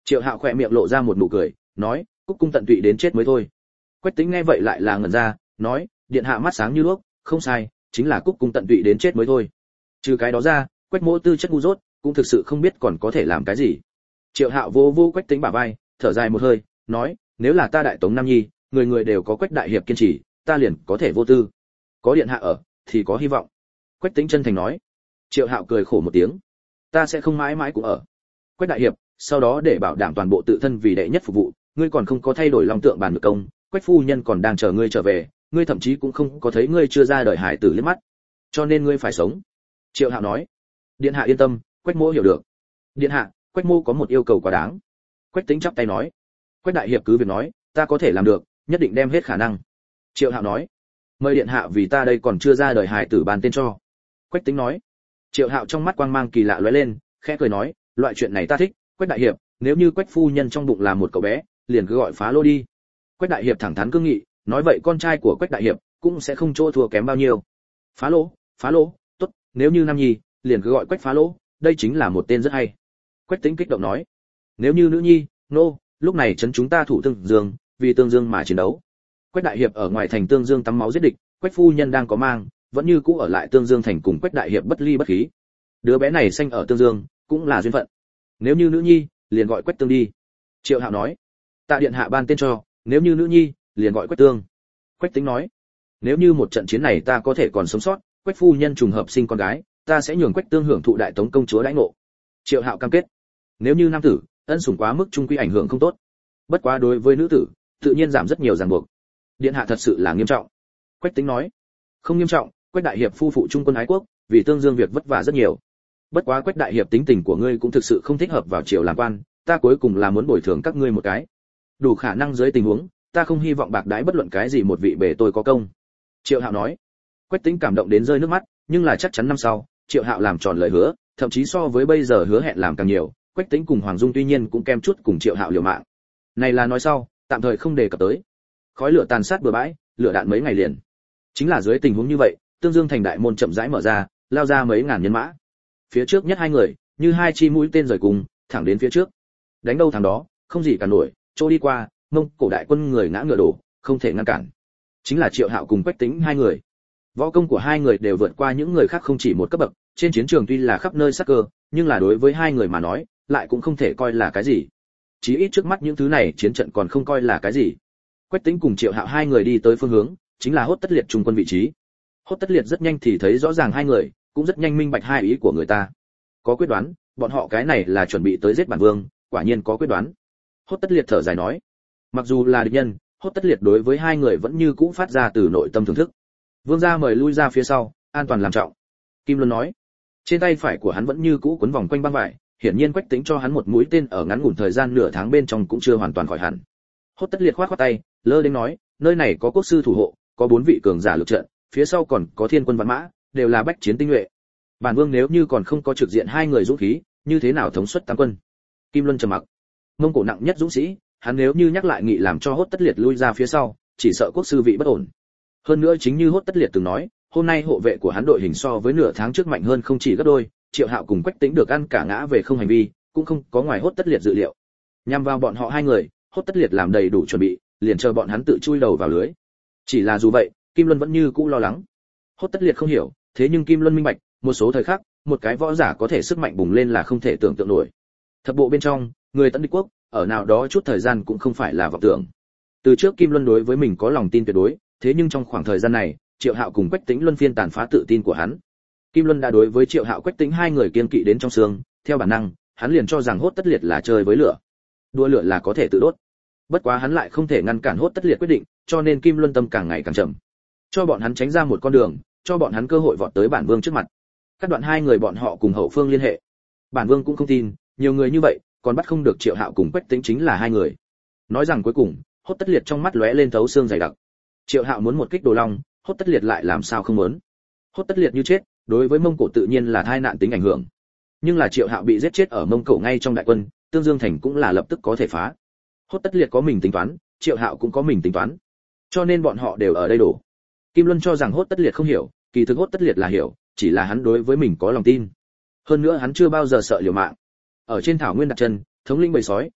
Triệu Hạo khẽ miệng lộ ra một nụ cười, nói, cúc cung tận tụy đến chết mới thôi. Quách Tĩnh nghe vậy lại là ngẩn ra, nói, điện hạ mắt sáng như đuốc, không sai, chính là cúc cung tận tụy đến chết mới thôi. Trừ cái đó ra, Quách Mỗ tư chất ngu dốt, cũng thực sự không biết còn có thể làm cái gì. Triệu Hạo vô vô Quách Tĩnh bả vai, thở dài một hơi, nói, nếu là ta đại tống nam nhi, người người đều có Quách đại hiệp kiên trì, ta liền có thể vô tư. Có điện hạ ở, thì có hy vọng. Quách Tĩnh chân thành nói. Triệu Hạo cười khổ một tiếng, ta sẽ không mãi mãi cũng ở. Quách đại hiệp, sau đó để bảo đảm toàn bộ tự thân vì đệ nhất phục vụ, ngươi còn không có thay đổi long tượng bàn ngự công, Quách phu nhân còn đang chờ ngươi trở về, ngươi thậm chí cũng không có thấy ngươi chưa ra đời hải tử liếc mắt, cho nên ngươi phải sống. Triệu Hạo nói. Điện hạ yên tâm, Quách Mỗ hiểu được. Điện hạ, Quách Mỗ có một yêu cầu quá đáng. Quách Tĩnh chắp tay nói. Quách đại hiệp cứ việc nói, ta có thể làm được, nhất định đem hết khả năng. Triệu Hạo nói. Mời điện hạ vì ta đây còn chưa ra đời hài tử bàn tên cho. Quách Tĩnh nói. Triệu Hạo trong mắt quang mang kỳ lạ lóe lên, khẽ cười nói, loại chuyện này ta thích. Quách đại hiệp, nếu như Quách phu nhân trong bụng là một cậu bé, liền cứ gọi Phá Lô đi. Quách đại hiệp thẳng thắn cương nghị, nói vậy con trai của Quách đại hiệp cũng sẽ không chỗ thua kém bao nhiêu. Phá Lô, tốt, nếu như nam nhi, liền cứ gọi Quách Phá Lô, đây chính là một tên rất hay. Quách Tĩnh kích động nói. Nếu như nữ nhi, lúc này trấn chúng ta thủ Tương Dương, vì Tương Dương mà chiến đấu. Quách đại hiệp ở ngoài thành Tương Dương tắm máu giết địch, Quách phu nhân đang có mang, vẫn như cũ ở lại Tương Dương thành cùng Quách đại hiệp bất ly bất khí. Đứa bé này sinh ở Tương Dương, cũng là duyên phận. Nếu như nữ nhi, liền gọi Quách Tương đi. Triệu Hạo nói. Tạ điện hạ ban tên cho, nếu như nữ nhi, liền gọi Quách Tương. Quách Tĩnh nói. Nếu như một trận chiến này ta có thể còn sống sót, Quách phu nhân trùng hợp sinh con gái, ta sẽ nhường Quách Tương hưởng thụ đại tống công chúa đãi ngộ. Triệu Hạo cam kết. Nếu như nam tử, ân sủng quá mức trung quy ảnh hưởng không tốt. Bất quá đối với nữ tử, tự nhiên giảm rất nhiều ràng buộc. Điện hạ thật sự là nghiêm trọng. Quách Tĩnh nói. Không nghiêm trọng, Quách đại hiệp phu phụ trung quân ái quốc, vì Tương Dương việc vất vả rất nhiều. Bất quá Quách đại hiệp tính tình của ngươi cũng thực sự không thích hợp vào triều làm quan, ta cuối cùng là muốn bồi thường các ngươi một cái. Đủ khả năng dưới tình huống, ta không hy vọng bạc đãi bất luận cái gì một vị bề tôi có công. Triệu Hạo nói. Quách Tĩnh cảm động đến rơi nước mắt, nhưng là chắc chắn năm sau, Triệu Hạo làm tròn lời hứa, thậm chí so với bây giờ hứa hẹn làm càng nhiều. Quách Tĩnh cùng Hoàng Dung tuy nhiên cũng kem chút cùng Triệu Hạo liều mạng. Này là nói sau, tạm thời không đề cập tới. Khói lửa tàn sát bừa bãi, lửa đạn mấy ngày liền. Chính là dưới tình huống như vậy, Tương Dương thành đại môn chậm rãi mở ra, lao ra mấy ngàn nhân mã. Phía trước nhất hai người, như hai chi mũi tên rời cùng, thẳng đến phía trước. Đánh đâu thằng đó, không gì cả nổi, trôi đi qua, Mông Cổ đại quân người ngã ngựa đổ, không thể ngăn cản. Chính là Triệu Hạo cùng Quách Tĩnh hai người. Võ công của hai người đều vượt qua những người khác không chỉ một cấp bậc, trên chiến trường tuy là khắp nơi sát cơ, nhưng là đối với hai người mà nói, lại cũng không thể coi là cái gì. Chí ít trước mắt những thứ này chiến trận còn không coi là cái gì. Quách Tĩnh cùng Triệu Hạo hai người đi tới phương hướng, chính là Hốt Tất Liệt trung quân vị trí. Hốt Tất Liệt rất nhanh thì thấy rõ ràng hai người, cũng rất nhanh minh bạch hai ý của người ta. Có quyết đoán, bọn họ cái này là chuẩn bị tới giết bản vương, quả nhiên có quyết đoán. Hốt Tất Liệt thở dài nói, mặc dù là địch nhân, Hốt Tất Liệt đối với hai người vẫn như cũ phát ra từ nội tâm thưởng thức. Vương gia mời lui ra phía sau, an toàn làm trọng. Kim Luân nói. Trên tay phải của hắn vẫn như cũ quấn vòng quanh băng vải, hiển nhiên Quách Tĩnh cho hắn một mũi tên ở ngắn ngủn thời gian nửa tháng bên trong cũng chưa hoàn toàn khỏi hẳn. Hốt Tất Liệt khoát khoát tay, lơ đến nói, nơi này có quốc sư thủ hộ, có 4 vị cường giả lực trận, phía sau còn có thiên quân vạn mã, đều là bách chiến tinh nhuệ. Bản vương nếu như còn không có trực diện hai người dũng khí, như thế nào thống suất tam quân? Kim Luân trầm mặc. Mông Cổ nặng nhất dũng sĩ, hắn nếu như nhắc lại nghị làm cho Hốt Tất Liệt lui ra phía sau, chỉ sợ quốc sư vị bất ổn. Hơn nữa chính như Hốt Tất Liệt từng nói, hôm nay hộ vệ của hắn đội hình so với nửa tháng trước mạnh hơn không chỉ gấp đôi, Triệu Hạo cùng Quách Tĩnh được ăn cả ngã về không hành vi, cũng không có ngoài Hốt Tất Liệt dự liệu. Nhằm vào bọn họ hai người, Hốt Tất Liệt làm đầy đủ chuẩn bị, liền chờ bọn hắn tự chui đầu vào lưới. Chỉ là dù vậy, Kim Luân vẫn như cũ lo lắng. Hốt Tất Liệt không hiểu, thế nhưng Kim Luân minh bạch, một số thời khắc, một cái võ giả có thể sức mạnh bùng lên là không thể tưởng tượng nổi. Thập bộ bên trong, người Tấn Địch quốc, ở nào đó chút thời gian cũng không phải là vọng tưởng. Từ trước Kim Luân đối với mình có lòng tin tuyệt đối, thế nhưng trong khoảng thời gian này, Triệu Hạo cùng Quách Tĩnh luân phiên tàn phá tự tin của hắn. Kim Luân đã đối với Triệu Hạo Quách Tĩnh hai người kiên kỵ đến trong xương, theo bản năng, hắn liền cho rằng Hốt Tất Liệt là chơi với lửa. Đua lửa là có thể tự đốt. Bất quá hắn lại không thể ngăn cản Hốt Tất Liệt quyết định, cho nên Kim Luân tâm càng ngày càng chậm. Cho bọn hắn tránh ra một con đường, cho bọn hắn cơ hội vọt tới bản vương trước mặt. Cắt đoạn hai người bọn họ cùng hậu phương liên hệ. Bản vương cũng không tin, nhiều người như vậy, còn bắt không được Triệu Hạo cùng Quách Tĩnh chính là hai người. Nói rằng cuối cùng, Hốt Tất Liệt trong mắt lóe lên thấu xương dày đặc. Triệu Hạo muốn một kích Đồ Long, Hốt Tất Liệt lại làm sao không muốn. Hốt Tất Liệt như chết, đối với Mông Cổ tự nhiên là tai nạn tính ảnh hưởng. Nhưng là Triệu Hạo bị giết chết ở Mông Cổ ngay trong đại quân, Tương Dương thành cũng là lập tức có thể phá. Hốt Tất Liệt có mình tính toán, Triệu Hạo cũng có mình tính toán. Cho nên bọn họ đều ở đây đổ. Kim Luân cho rằng Hốt Tất Liệt không hiểu, kỳ thực Hốt Tất Liệt là hiểu, chỉ là hắn đối với mình có lòng tin. Hơn nữa hắn chưa bao giờ sợ liều mạng. Ở trên thảo nguyên đặt chân, thống lĩnh bầy sói,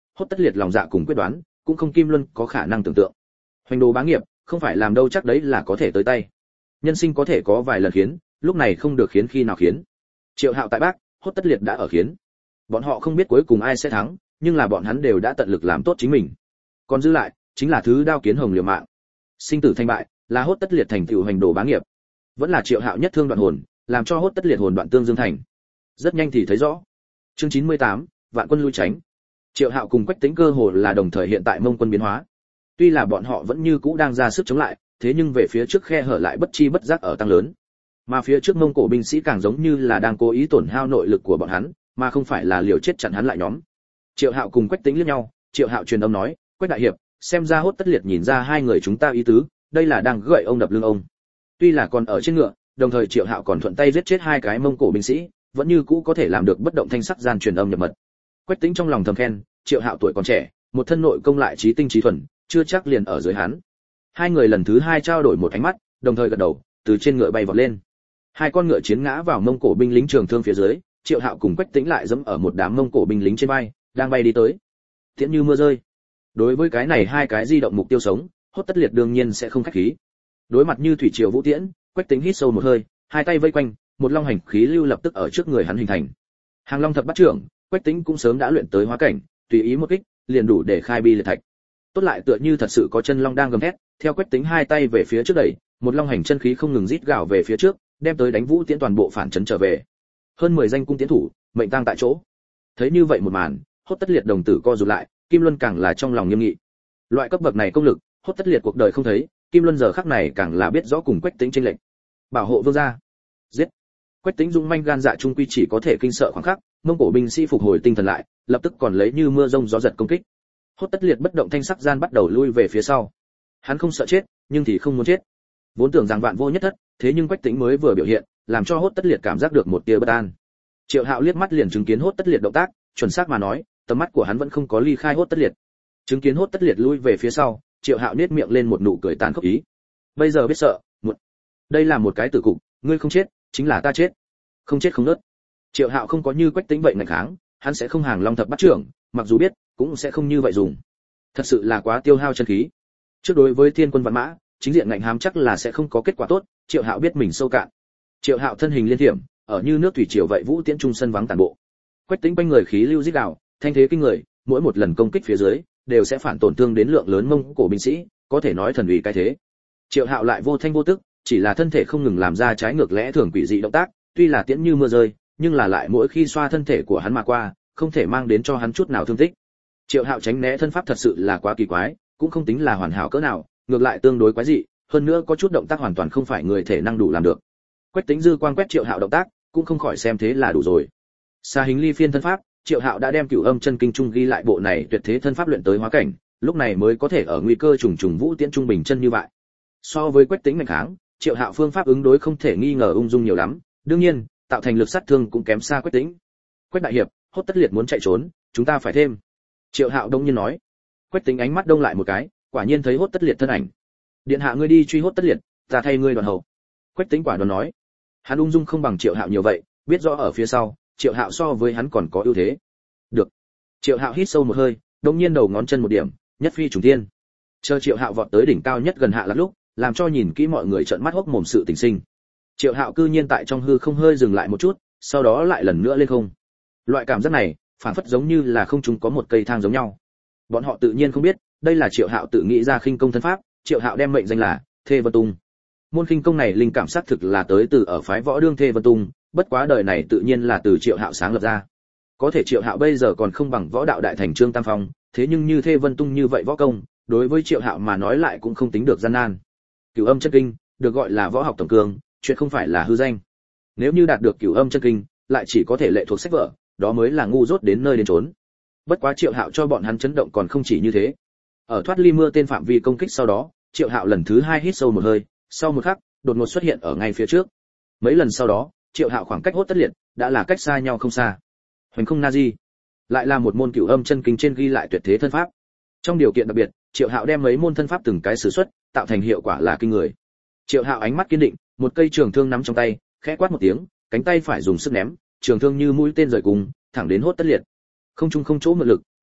Hốt Tất Liệt lòng dạ cùng quyết đoán, cũng không Kim Luân có khả năng tưởng tượng. Hoành đồ bá nghiệp, không phải làm đâu chắc đấy là có thể tới tay. Nhân sinh có thể có vài lần khiến, lúc này không được khiến khi nào khiến. Triệu Hạo tại Bắc, Hốt Tất Liệt đã ở khiến. Bọn họ không biết cuối cùng ai sẽ thắng, nhưng là bọn hắn đều đã tận lực làm tốt chính mình. Còn giữ lại, chính là thứ đao kiến hồng liều mạng. Sinh tử thành bại, là Hốt Tất Liệt thành tựu hoành đồ bá nghiệp. Vẫn là Triệu Hạo nhất thương đoạn hồn, làm cho Hốt Tất Liệt hồn đoạn tương dương thành. Rất nhanh thì thấy rõ. Chương 98, vạn quân lui tránh. Triệu Hạo cùng Quách Tĩnh cơ hồ là đồng thời hiện tại Mông quân biến hóa. Tuy là bọn họ vẫn như cũ đang ra sức chống lại, thế nhưng về phía trước khe hở lại bất chi bất giác ở tăng lớn. Mà phía trước Mông Cổ binh sĩ càng giống như là đang cố ý tổn hao nội lực của bọn hắn, mà không phải là liều chết chặn hắn lại nhóm. Triệu Hạo cùng Quách Tĩnh liếc nhau, Triệu Hạo truyền âm nói, "Quách đại hiệp, xem ra Hốt Tất Liệt nhìn ra hai người chúng ta ý tứ, đây là đang gợi ông đập lưng ông." Tuy là còn ở trên ngựa, đồng thời Triệu Hạo còn thuận tay giết chết hai cái Mông Cổ binh sĩ, vẫn như cũ có thể làm được bất động thanh sắc gian truyền âm nhập mật. Quách Tĩnh trong lòng thầm khen, Triệu Hạo tuổi còn trẻ, một thân nội công lại trí tinh trí thuần, chưa chắc liền ở dưới hắn. Hai người lần thứ hai trao đổi một ánh mắt, đồng thời gật đầu, từ trên ngựa bay vọt lên. Hai con ngựa chiến ngã vào Mông Cổ binh lính trường thương phía dưới, Triệu Hạo cùng Quách Tĩnh lại dẫm ở một đám Mông Cổ binh lính trên vai, đang bay đi tới. Tiễn như mưa rơi. Đối với cái này hai cái di động mục tiêu sống, Hốt Tất Liệt đương nhiên sẽ không khách khí. Đối mặt như thủy triều vũ tiễn, Quách Tĩnh hít sâu một hơi, hai tay vây quanh, một long hành khí lưu lập tức ở trước người hắn hình thành. Hàng Long thập bát trưởng, Quách Tĩnh cũng sớm đã luyện tới hóa cảnh, tùy ý một kích, liền đủ để khai bi liệt thạch. Tốt lại tựa như thật sự có chân long đang gầm thét, theo Quách Tĩnh hai tay về phía trước đẩy, một long hành chân khí không ngừng rít gào về phía trước, đem tới đánh vũ tiễn toàn bộ phản chấn trở về. Hơn 10 danh cung tiễn thủ, mệnh tang tại chỗ. Thấy như vậy một màn, Hốt Tất Liệt đồng tử co rụt lại, Kim Luân càng là trong lòng nghiêm nghị. Loại cấp bậc này công lực, Hốt Tất Liệt cuộc đời không thấy, Kim Luân giờ khắc này càng là biết rõ cùng Quách Tĩnh chênh lệch. Bảo hộ vương gia. Giết. Quách Tĩnh dung manh gan dạ trung quy chỉ có thể kinh sợ khoảng khắc, Mông Cổ binh sĩ phục hồi tinh thần lại, lập tức còn lấy như mưa rông gió giật công kích. Hốt Tất Liệt bất động thanh sắc gian bắt đầu lui về phía sau. Hắn không sợ chết, nhưng thì không muốn chết. Vốn tưởng rằng vạn vô nhất thất, thế nhưng Quách Tĩnh mới vừa biểu hiện, làm cho Hốt Tất Liệt cảm giác được một tia bất an. Triệu Hạo liếc mắt liền chứng kiến Hốt Tất Liệt động tác, chuẩn xác mà nói, tầm mắt của hắn vẫn không có ly khai Hốt Tất Liệt. Chứng kiến Hốt Tất Liệt lui về phía sau, Triệu Hạo nhếch miệng lên một nụ cười tàn khốc ý. Bây giờ biết sợ, muộn. Đây là một cái tử cục, ngươi không chết, chính là ta chết. Không chết không nớt. Triệu Hạo không có như Quách Tĩnh vậy ngạnh kháng, hắn sẽ không hàng long thập bát trưởng, mặc dù biết, cũng sẽ không như vậy dùng. Thật sự là quá tiêu hao chân khí. Trước đối với Thiên Quân Vạn Mã, chính diện ngạnh hám chắc là sẽ không có kết quả tốt, Triệu Hạo biết mình sâu cạn. Triệu Hạo thân hình liên thiểm, ở như nước thủy triều vậy vũ tiễn trung sân vắng tàn bộ. Quách Tĩnh quanh người khí lưu rít gào, thanh thế kinh người, mỗi một lần công kích phía dưới đều sẽ phản tổn thương đến lượng lớn Mông Cổ binh sĩ, có thể nói thần uy cái thế. Triệu Hạo lại vô thanh vô tức, chỉ là thân thể không ngừng làm ra trái ngược lẽ thường quỷ dị động tác, tuy là tiễn như mưa rơi, nhưng là lại mỗi khi xoa thân thể của hắn mà qua, không thể mang đến cho hắn chút nào thương tích. Triệu Hạo tránh né thân pháp thật sự là quá kỳ quái, cũng không tính là hoàn hảo cỡ nào, ngược lại tương đối quái dị, hơn nữa có chút động tác hoàn toàn không phải người thể năng đủ làm được. Quách Tĩnh dư quang quét Triệu Hạo động tác, cũng không khỏi xem thế là đủ rồi. Xa hình ly phiên thân pháp, Triệu Hạo đã đem Cửu Âm chân kinh trung ghi lại bộ này tuyệt thế thân pháp luyện tới hóa cảnh, lúc này mới có thể ở nguy cơ trùng trùng vũ tiễn trung bình chân như vậy. So với Quách Tĩnh mạnh kháng, Triệu Hạo phương pháp ứng đối không thể nghi ngờ ung dung nhiều lắm, đương nhiên, tạo thành lực sát thương cũng kém xa Quách Tĩnh. Quách đại hiệp, Hốt Tất Liệt muốn chạy trốn, chúng ta phải thêm. Triệu Hạo đông nhiên nói. Quách Tĩnh ánh mắt đông lại một cái, quả nhiên thấy Hốt Tất Liệt thân ảnh. Điện hạ ngươi đi truy Hốt Tất Liệt, ta thay ngươi đoàn hậu. Quách Tĩnh quả đoán nói. Hắn ung dung không bằng Triệu Hạo nhiều vậy, biết rõ ở phía sau, Triệu Hạo so với hắn còn có ưu thế. Được. Triệu Hạo hít sâu một hơi, đông nhiên đầu ngón chân một điểm, nhất phi trùng thiên. Chờ Triệu Hạo vọt tới đỉnh cao nhất gần hạ lạc lúc, làm cho nhìn kỹ mọi người trợn mắt hốc mồm sự tình sinh. Triệu Hạo cư nhiên tại trong hư không hơi dừng lại một chút, sau đó lại lần nữa lên không. Loại cảm giác này, phản phất giống như là không trung có một cây thang giống nhau. Bọn họ tự nhiên không biết, đây là Triệu Hạo tự nghĩ ra khinh công thân pháp, Triệu Hạo đem mệnh danh là Thê Vân Tung. Môn khinh công này linh cảm xác thực là tới từ ở phái võ đương Thê Vân Tung, bất quá đời này tự nhiên là từ Triệu Hạo sáng lập ra. Có thể Triệu Hạo bây giờ còn không bằng võ đạo đại thành Trương Tam Phong, thế nhưng như Thê Vân Tung như vậy võ công, đối với Triệu Hạo mà nói lại cũng không tính được gian nan. Cửu Âm chân kinh, được gọi là võ học tổng cường, chuyện không phải là hư danh. Nếu như đạt được Cửu Âm chân kinh, lại chỉ có thể lệ thuộc sách vở, đó mới là ngu dốt đến nơi đến chốn. Bất quá Triệu Hạo cho bọn hắn chấn động còn không chỉ như thế. Ở thoát ly mưa tên phạm vi công kích sau đó, Triệu Hạo lần thứ hai hít sâu một hơi, sau một khắc, đột ngột xuất hiện ở ngay phía trước. Mấy lần sau đó, Triệu Hạo khoảng cách Hốt Tất Liệt đã là cách xa nhau không xa. Hoành không na di, lại là một môn Cửu Âm chân kinh trên ghi lại tuyệt thế thân pháp. Trong điều kiện đặc biệt, Triệu Hạo đem mấy môn thân pháp từng cái sử xuất, tạo thành hiệu quả là kinh người. Triệu Hạo ánh mắt kiên định, một cây trường thương nắm trong tay, khẽ quát một tiếng, cánh tay phải dùng sức ném, trường thương như mũi tên rời cùng, thẳng đến Hốt Tất Liệt. Không trung không chỗ mượn lực,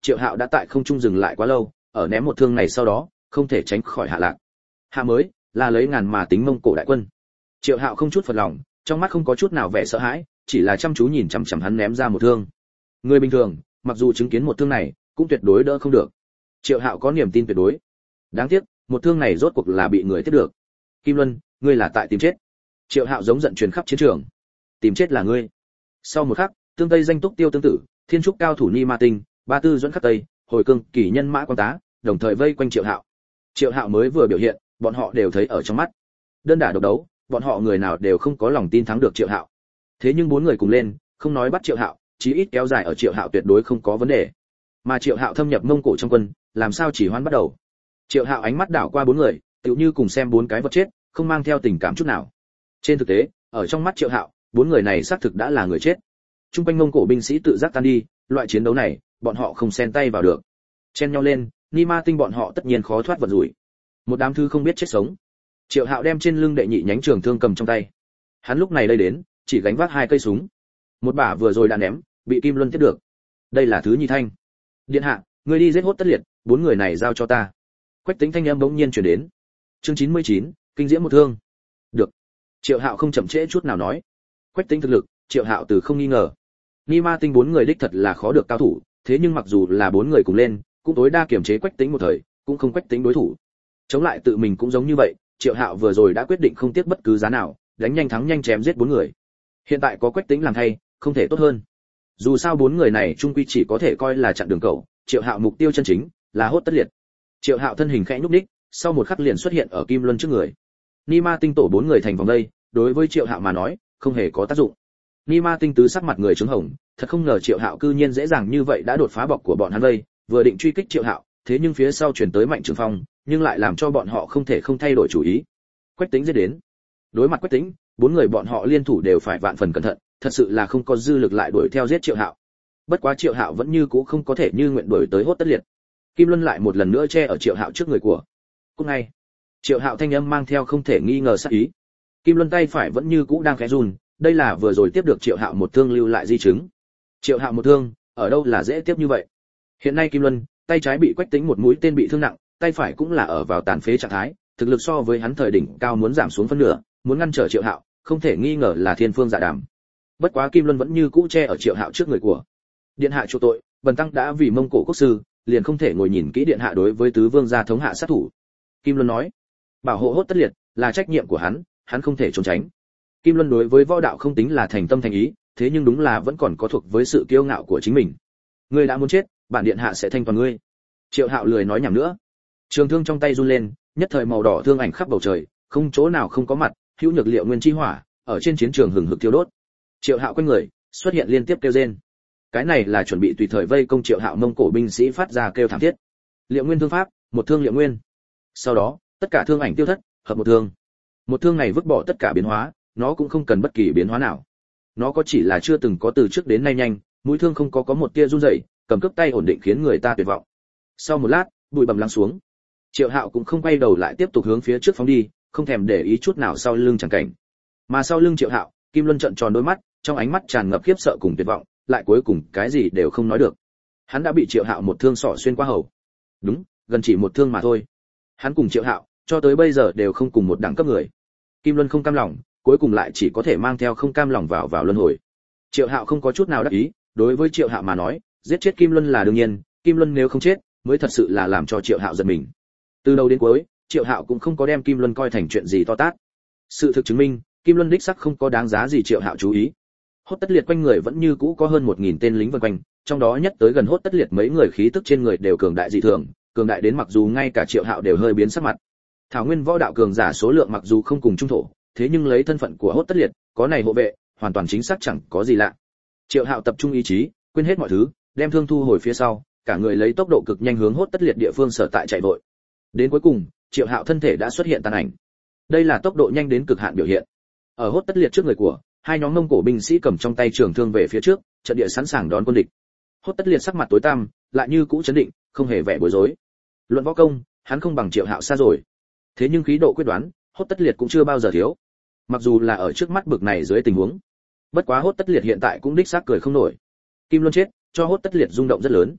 Triệu Hạo đã tại không trung dừng lại quá lâu, ở ném một thương này sau đó, không thể tránh khỏi hạ lạc. Hạ mới là lấy ngàn mà tính Mông Cổ đại quân. Triệu Hạo không chút phật lòng, trong mắt không có chút nào vẻ sợ hãi, chỉ là chăm chú nhìn chằm chằm hắn ném ra một thương. Người bình thường, mặc dù chứng kiến một thương này, cũng tuyệt đối đỡ không được. Triệu Hạo có niềm tin tuyệt đối. Đáng tiếc, một thương này rốt cuộc là bị người tiếp được. Kim Luân, ngươi là tại tìm chết. Triệu Hạo giống giận truyền khắp chiến trường. Tìm chết là ngươi. Sau một khắc, tương tây danh túc tiêu tương tự, thiên trúc cao thủ Ni Ma Tinh, ba tư dẫn khắc tây, hồi cương, kỳ nhân mã quan tá, đồng thời vây quanh Triệu Hạo. Triệu Hạo mới vừa biểu hiện, bọn họ đều thấy ở trong mắt. Đơn đả độc đấu, bọn họ người nào đều không có lòng tin thắng được Triệu Hạo. Thế nhưng bốn người cùng lên, không nói bắt Triệu Hạo, chí ít kéo dài ở Triệu Hạo tuyệt đối không có vấn đề. Mà Triệu Hạo thâm nhập Mông Cổ trong quân, làm sao chỉ hoãn bắt đầu. Triệu Hạo ánh mắt đảo qua bốn người, tựu như cùng xem bốn cái vật chết, không mang theo tình cảm chút nào. Trên thực tế, ở trong mắt Triệu Hạo, bốn người này xác thực đã là người chết. Trung quanh Mông Cổ binh sĩ tự giác tan đi, loại chiến đấu này, bọn họ không xen tay vào được. Chen nhau lên, Ni Ma Tinh bọn họ tất nhiên khó thoát vận rủi. Một đám thư không biết chết sống. Triệu Hạo đem trên lưng đệ nhị nhánh trường thương cầm trong tay. Hắn lúc này đây đến, chỉ gánh vác hai cây súng. Một bả vừa rồi đã ném, bị Kim Luân tiếp được. Đây là thứ nhị thanh. Điện hạ, người đi giết Hốt Tất Liệt, bốn người này giao cho ta. Quách Tĩnh thanh âm bỗng nhiên truyền đến. Chương 99, kinh diễm một thương. Được. Triệu Hạo không chậm trễ chút nào nói. Quách Tĩnh thực lực, Triệu Hạo từ không nghi ngờ. Ni Ma Tinh bốn người đích thật là khó được cao thủ, thế nhưng mặc dù là bốn người cùng lên, cũng tối đa kiểm chế Quách Tĩnh một thời, cũng không Quách Tĩnh đối thủ. Chống lại tự mình cũng giống như vậy, Triệu Hạo vừa rồi đã quyết định không tiếc bất cứ giá nào, đánh nhanh thắng nhanh chém giết bốn người. Hiện tại có Quách Tĩnh làm thay, không thể tốt hơn. Dù sao bốn người này chung quy chỉ có thể coi là chặn đường cầu, Triệu Hạo mục tiêu chân chính là Hốt Tất Liệt. Triệu Hạo thân hình khẽ nhúc nhích, sau một khắc liền xuất hiện ở Kim Luân trước người. Ni Ma Tinh tổ bốn người thành vòng đây, đối với Triệu Hạo mà nói, không hề có tác dụng. Ni Ma Tinh tứ sắc mặt người trứng hồng, thật không ngờ Triệu Hạo cư nhiên dễ dàng như vậy đã đột phá bọc của bọn hắn vây, vừa định truy kích Triệu Hạo, thế nhưng phía sau truyền tới Mạnh Trường Phong, nhưng lại làm cho bọn họ không thể không thay đổi chủ ý. Quách Tĩnh giết đến. Đối mặt Quách Tĩnh, bốn người bọn họ liên thủ đều phải vạn phần cẩn thận, thật sự là không có dư lực lại đuổi theo giết Triệu Hạo. Bất quá Triệu Hạo vẫn như cũ không có thể như nguyện đuổi tới Hốt Tất Liệt. Kim Luân lại một lần nữa che ở Triệu Hạo trước người của. Cũng ngay, Triệu Hạo thanh âm mang theo không thể nghi ngờ sát ý. Kim Luân tay phải vẫn như cũ đang khẽ run, đây là vừa rồi tiếp được Triệu Hạo một thương lưu lại di chứng. Triệu Hạo một thương, ở đâu là dễ tiếp như vậy. Hiện nay Kim Luân, tay trái bị Quách Tĩnh một mũi tên bị thương nặng, tay phải cũng là ở vào tàn phế trạng thái, thực lực so với hắn thời đỉnh cao muốn giảm xuống phân nửa, muốn ngăn trở Triệu Hạo, không thể nghi ngờ là thiên phương dạ đàm. Bất quá Kim Luân vẫn như cũ che ở Triệu Hạo trước người của. Điện hạ chủ tội, bần tăng đã vì Mông Cổ quốc sư, liền không thể ngồi nhìn kỹ điện hạ đối với tứ vương gia thống hạ sát thủ. Kim Luân nói, bảo hộ Hốt Tất Liệt là trách nhiệm của hắn không thể trốn tránh. Kim Luân đối với võ đạo không tính là thành tâm thành ý, thế nhưng đúng là vẫn còn có thuộc với sự kiêu ngạo của chính mình. Ngươi đã muốn chết, bản điện hạ sẽ thanh toàn ngươi. Triệu Hạo lười nói nhảm nữa. Trường thương trong tay run lên, nhất thời màu đỏ thương ảnh khắp bầu trời, không chỗ nào không có mặt, hữu nhược liệu nguyên chi hỏa, ở trên chiến trường hừng hực thiêu đốt. Triệu Hạo quanh người, xuất hiện liên tiếp kêu rên. Cái này là chuẩn bị tùy thời vây công Triệu Hạo Mông Cổ binh sĩ phát ra kêu thảm thiết. Liệu nguyên thương pháp, một thương liệu nguyên. Sau đó, tất cả thương ảnh tiêu thất, hợp một thương. Một thương này vứt bỏ tất cả biến hóa, nó cũng không cần bất kỳ biến hóa nào. Nó có chỉ là chưa từng có từ trước đến nay nhanh, mũi thương không có một tia run rẩy, cầm cước tay ổn định khiến người ta tuyệt vọng. Sau một lát, bụi bặm lắng xuống. Triệu Hạo cũng không quay đầu lại tiếp tục hướng phía trước phóng đi, không thèm để ý chút nào sau lưng chẳng cảnh. Mà sau lưng Triệu Hạo, Kim Luân trợn tròn đôi mắt, trong ánh mắt tràn ngập khiếp sợ cùng tuyệt vọng, lại cuối cùng cái gì đều không nói được. Hắn đã bị Triệu Hạo một thương sọ xuyên qua hầu. Đúng, gần chỉ một thương mà thôi. Hắn cùng Triệu Hạo, cho tới bây giờ đều không cùng một đẳng cấp người. Kim Luân không cam lòng, cuối cùng lại chỉ có thể mang theo không cam lòng vào luân hồi. Triệu Hạo không có chút nào đắc ý, đối với Triệu Hạo mà nói, giết chết Kim Luân là đương nhiên, Kim Luân nếu không chết, mới thật sự là làm cho Triệu Hạo giật mình. Từ đầu đến cuối, Triệu Hạo cũng không có đem Kim Luân coi thành chuyện gì to tát. Sự thực chứng minh, Kim Luân đích sắc không có đáng giá gì Triệu Hạo chú ý. Hốt Tất Liệt quanh người vẫn như cũ có hơn 1000 tên lính vây quanh, trong đó nhất tới gần Hốt Tất Liệt mấy người khí tức trên người đều cường đại dị thường, cường đại đến mặc dù ngay cả Triệu Hạo đều hơi biến sắc mặt. Thảo Nguyên võ đạo cường giả số lượng mặc dù không cùng trung thổ, thế nhưng lấy thân phận của Hốt Tất Liệt, có này hộ vệ, hoàn toàn chính xác chẳng có gì lạ. Triệu Hạo tập trung ý chí, quên hết mọi thứ, đem thương thu hồi phía sau, cả người lấy tốc độ cực nhanh hướng Hốt Tất Liệt địa phương sở tại chạy vội. Đến cuối cùng, Triệu Hạo thân thể đã xuất hiện tàn ảnh. Đây là tốc độ nhanh đến cực hạn biểu hiện. Ở Hốt Tất Liệt trước người của, hai nhóm Mông Cổ binh sĩ cầm trong tay trường thương về phía trước, trận địa sẵn sàng đón quân địch. Hốt Tất Liệt sắc mặt tối tăm, lại như cũ chấn định, không hề vẻ bối rối. Luận võ công, hắn không bằng Triệu Hạo xa rồi. Thế nhưng khí độ quyết đoán, Hốt Tất Liệt cũng chưa bao giờ thiếu. Mặc dù là ở trước mắt bực này dưới tình huống, bất quá Hốt Tất Liệt hiện tại cũng đích xác cười không nổi. Kim Luân chết, cho Hốt Tất Liệt rung động rất lớn.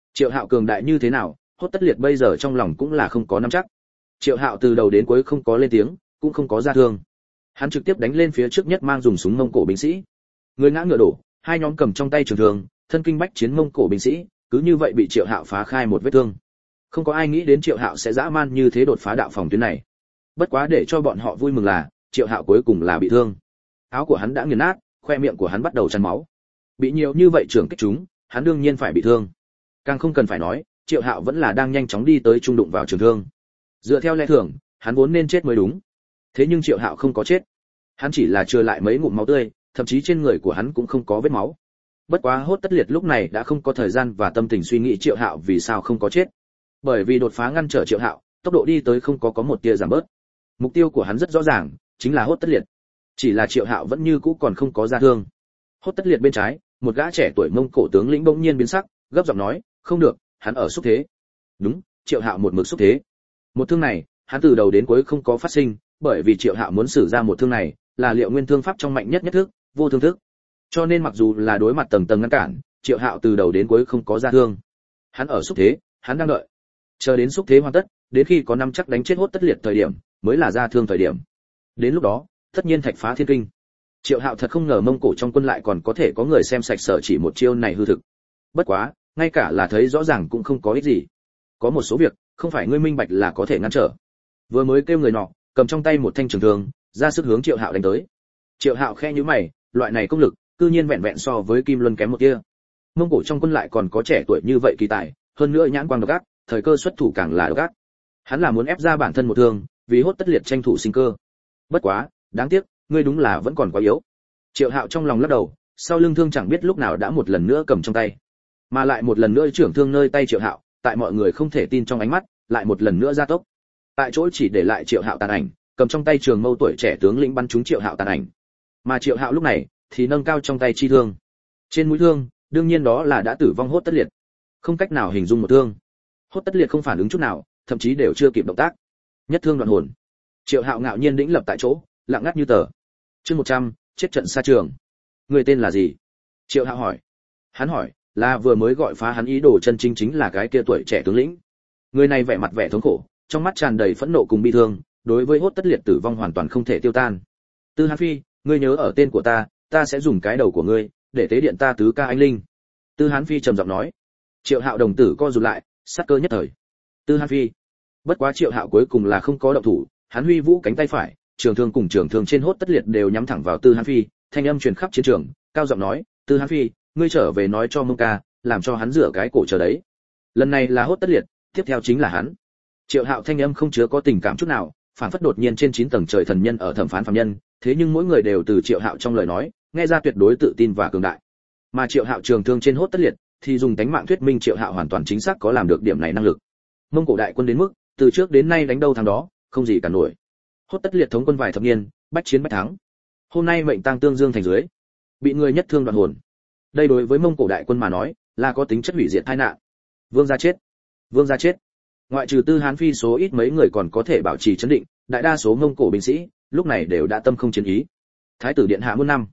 Triệu Hạo cường đại như thế nào, Hốt Tất Liệt bây giờ trong lòng cũng là không có nắm chắc. Triệu Hạo từ đầu đến cuối không có lên tiếng, cũng không có ra thương. Hắn trực tiếp đánh lên phía trước nhất mang dùng súng Mông Cổ binh sĩ. Người ngã ngựa đổ, hai nhóm cầm trong tay trường thương, thân kinh bách chiến Mông Cổ binh sĩ, cứ như vậy bị Triệu Hạo phá khai một vết thương. Không có ai nghĩ đến Triệu Hạo sẽ dã man như thế đột phá đạo phòng tuyến này. Bất quá để cho bọn họ vui mừng là, Triệu Hạo cuối cùng là bị thương. Áo của hắn đã nghiền nát, khoe miệng của hắn bắt đầu chăn máu. Bị nhiều như vậy trưởng kích chúng, hắn đương nhiên phải bị thương. Càng không cần phải nói, Triệu Hạo vẫn là đang nhanh chóng đi tới trung đụng vào trường thương. Dựa theo lẽ thường, hắn vốn nên chết mới đúng. Thế nhưng Triệu Hạo không có chết. Hắn chỉ là trừ lại mấy ngụm máu tươi, thậm chí trên người của hắn cũng không có vết máu. Bất quá Hốt Tất Liệt lúc này đã không có thời gian và tâm tình suy nghĩ Triệu Hạo vì sao không có chết. Bởi vì đột phá ngăn trở Triệu Hạo, tốc độ đi tới không có một tia giảm bớt. Mục tiêu của hắn rất rõ ràng, chính là Hốt Tất Liệt. Chỉ là Triệu Hạo vẫn như cũ còn không có ra thương. Hốt Tất Liệt bên trái, một gã trẻ tuổi Mông Cổ tướng lĩnh bỗng nhiên biến sắc, gấp giọng nói, không được, hắn ở xúc thế. Đúng, Triệu Hạo một mực xúc thế. Một thương này, hắn từ đầu đến cuối không có phát sinh, bởi vì Triệu Hạo muốn sử ra một thương này, là Liệu Nguyên thương pháp trong mạnh nhất nhất thức, vô thương thức. Cho nên mặc dù là đối mặt tầng tầng ngăn cản, Triệu Hạo từ đầu đến cuối không có ra thương. Hắn ở xúc thế, hắn đang đợi. Chờ đến xúc thế hoàn tất, đến khi có năm chắc đánh chết Hốt Tất Liệt thời điểm, mới là ra thương thời điểm. Đến lúc đó, tất nhiên thạch phá thiên kinh. Triệu Hạo thật không ngờ Mông Cổ trong quân lại còn có thể có người xem sạch sở chỉ một chiêu này hư thực. Bất quá, ngay cả là thấy rõ ràng cũng không có ích gì. Có một số việc, không phải ngươi minh bạch là có thể ngăn trở. Vừa mới kêu người nọ, cầm trong tay một thanh trường thương, ra sức hướng Triệu Hạo đánh tới. Triệu Hạo khẽ nhíu mày, loại này công lực, cư nhiên vẹn vẹn so với Kim Luân kém một tia. Mông Cổ trong quân lại còn có trẻ tuổi như vậy kỳ tài, hơn nữa nhãn quang độc ác, thời cơ xuất thủ càng là độc ác. Hắn là muốn ép ra bản thân một thương, vì Hốt Tất Liệt tranh thủ sinh cơ. Bất quá, đáng tiếc, ngươi đúng là vẫn còn quá yếu. Triệu Hạo trong lòng lắc đầu, sau lưng thương chẳng biết lúc nào đã một lần nữa cầm trong tay, mà lại một lần nữa trưởng thương nơi tay Triệu Hạo, tại mọi người không thể tin trong ánh mắt, lại một lần nữa gia tốc. Tại chỗ chỉ để lại Triệu Hạo tàn ảnh, cầm trong tay trường mâu tuổi trẻ tướng lĩnh bắn trúng Triệu Hạo tàn ảnh. Mà Triệu Hạo lúc này thì nâng cao trong tay chi thương. Trên mũi thương, đương nhiên đó là đã tử vong Hốt Tất Liệt. Không cách nào hình dung một thương. Hốt Tất Liệt không phản ứng chút nào, thậm chí đều chưa kịp động tác. Nhất thương đoạn hồn. Triệu Hạo ngạo nhiên đĩnh lập tại chỗ, lặng ngắt như tờ. Chương 100, chết trận xa trường. Người tên là gì? Triệu Hạo hỏi. Hắn hỏi, là vừa mới gọi phá hắn ý đồ chân chính là cái kia tuổi trẻ tướng lĩnh. Người này vẻ mặt vẻ thống khổ, trong mắt tràn đầy phẫn nộ cùng bi thương, đối với Hốt Tất Liệt tử vong hoàn toàn không thể tiêu tan. Tư Hán Phi, ngươi nhớ ở tên của ta, ta sẽ dùng cái đầu của ngươi để tế điện ta tứ ca anh linh. Tư Hán Phi trầm giọng nói. Triệu Hạo đồng tử co rụt lại, sát cơ nhất thời. Tư Hán Phi. Bất quá Triệu Hạo cuối cùng là không có động thủ, hắn huy vũ cánh tay phải, trường thương cùng trường thương trên Hốt Tất Liệt đều nhắm thẳng vào Tư Hán Phi, thanh âm truyền khắp chiến trường, cao giọng nói, Tư Hán Phi, ngươi trở về nói cho Mông ca, làm cho hắn rửa cái cổ chờ đấy. Lần này là Hốt Tất Liệt, tiếp theo chính là hắn. Triệu Hạo thanh âm không chứa có tình cảm chút nào, phản phất đột nhiên trên 9 tầng trời thần nhân ở thẩm phán phàm nhân, thế nhưng mỗi người đều từ Triệu Hạo trong lời nói, nghe ra tuyệt đối tự tin và cường đại. Mà Triệu Hạo trường thương trên Hốt Tất Liệt, thì dùng tánh mạng thuyết minh Triệu Hạo hoàn toàn chính xác có làm được điểm này năng lực. Mông Cổ đại quân đến mức, từ trước đến nay đánh đâu thắng đó, không gì cả nổi. Hốt Tất Liệt thống quân vài thập niên, bách chiến bách thắng. Hôm nay mệnh tang tương dương thành dưới, bị người nhất thương đoạn hồn. Đây đối với Mông Cổ đại quân mà nói, là có tính chất hủy diệt tai nạn. Vương gia chết, vương gia chết. Ngoại trừ Tư Hán Phi số ít mấy người còn có thể bảo trì trấn định, đại đa số Mông Cổ binh sĩ lúc này đều đã tâm không chiến ý. Thái tử điện hạ muôn năm,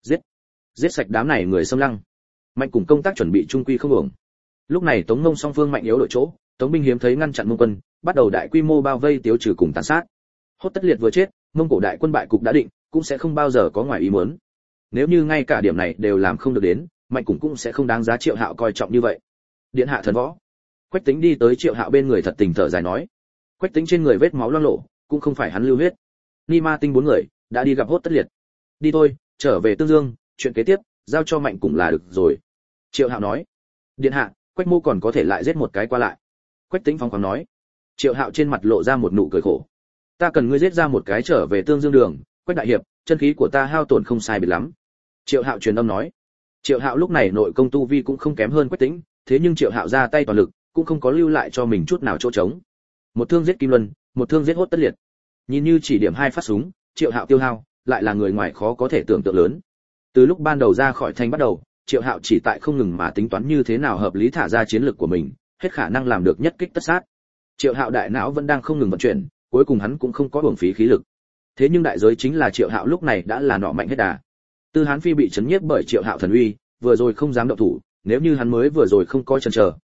giết sạch đám này người xâm lăng. Mạnh cùng công tác chuẩn bị trung quy không ổn. Lúc này Tống Mông song phương mạnh yếu đội chỗ, Tống binh hiếm thấy ngăn chặn Mông quân, bắt đầu đại quy mô bao vây tiêu trừ cùng tàn sát. Hốt Tất Liệt vừa chết, Mông Cổ đại quân bại cục đã định, cũng sẽ không bao giờ có ngoài ý muốn. Nếu như ngay cả điểm này đều làm không được đến, Mạnh cùng cũng sẽ không đáng giá Triệu Hạo coi trọng như vậy. Điện hạ thần võ. Quách Tĩnh đi tới Triệu Hạo bên người thật tình thở dài nói. Quách Tĩnh trên người vết máu loang lổ, cũng không phải hắn lưu huyết. Ni Ma Tinh 4 người đã đi gặp Hốt Tất Liệt. Đi thôi, trở về Tương Dương, chuyện kế tiếp giao cho Mạnh cùng là được rồi. Triệu Hạo nói. Điện hạ, Quách Mô còn có thể lại giết một cái qua lại. Quách Tĩnh phóng khoáng nói. Triệu Hạo trên mặt lộ ra một nụ cười khổ. Ta cần ngươi giết ra một cái trở về Tương Dương đường, Quách đại hiệp, chân khí của ta hao tổn không sai biệt lắm. Triệu Hạo truyền âm nói. Triệu Hạo lúc này nội công tu vi cũng không kém hơn Quách Tĩnh, thế nhưng Triệu Hạo ra tay toàn lực, cũng không có lưu lại cho mình chút nào chỗ trống. Một thương giết Kim Luân, một thương giết Hốt Tất Liệt. Nhìn như chỉ điểm 2 phát súng, Triệu Hạo tiêu hao, lại là người ngoài khó có thể tưởng tượng lớn. Từ lúc ban đầu ra khỏi thành bắt đầu, Triệu Hạo chỉ tại không ngừng mà tính toán như thế nào hợp lý thả ra chiến lược của mình, hết khả năng làm được nhất kích tất sát. Triệu Hạo đại não vẫn đang không ngừng vận chuyển, cuối cùng hắn cũng không có uổng phí khí lực. Thế nhưng đại giới chính là Triệu Hạo lúc này đã là nọ mạnh hết đà. Tư Hán Phi bị chấn nhiếp bởi Triệu Hạo thần uy, vừa rồi không dám động thủ, nếu như hắn mới vừa rồi không có chần chờ,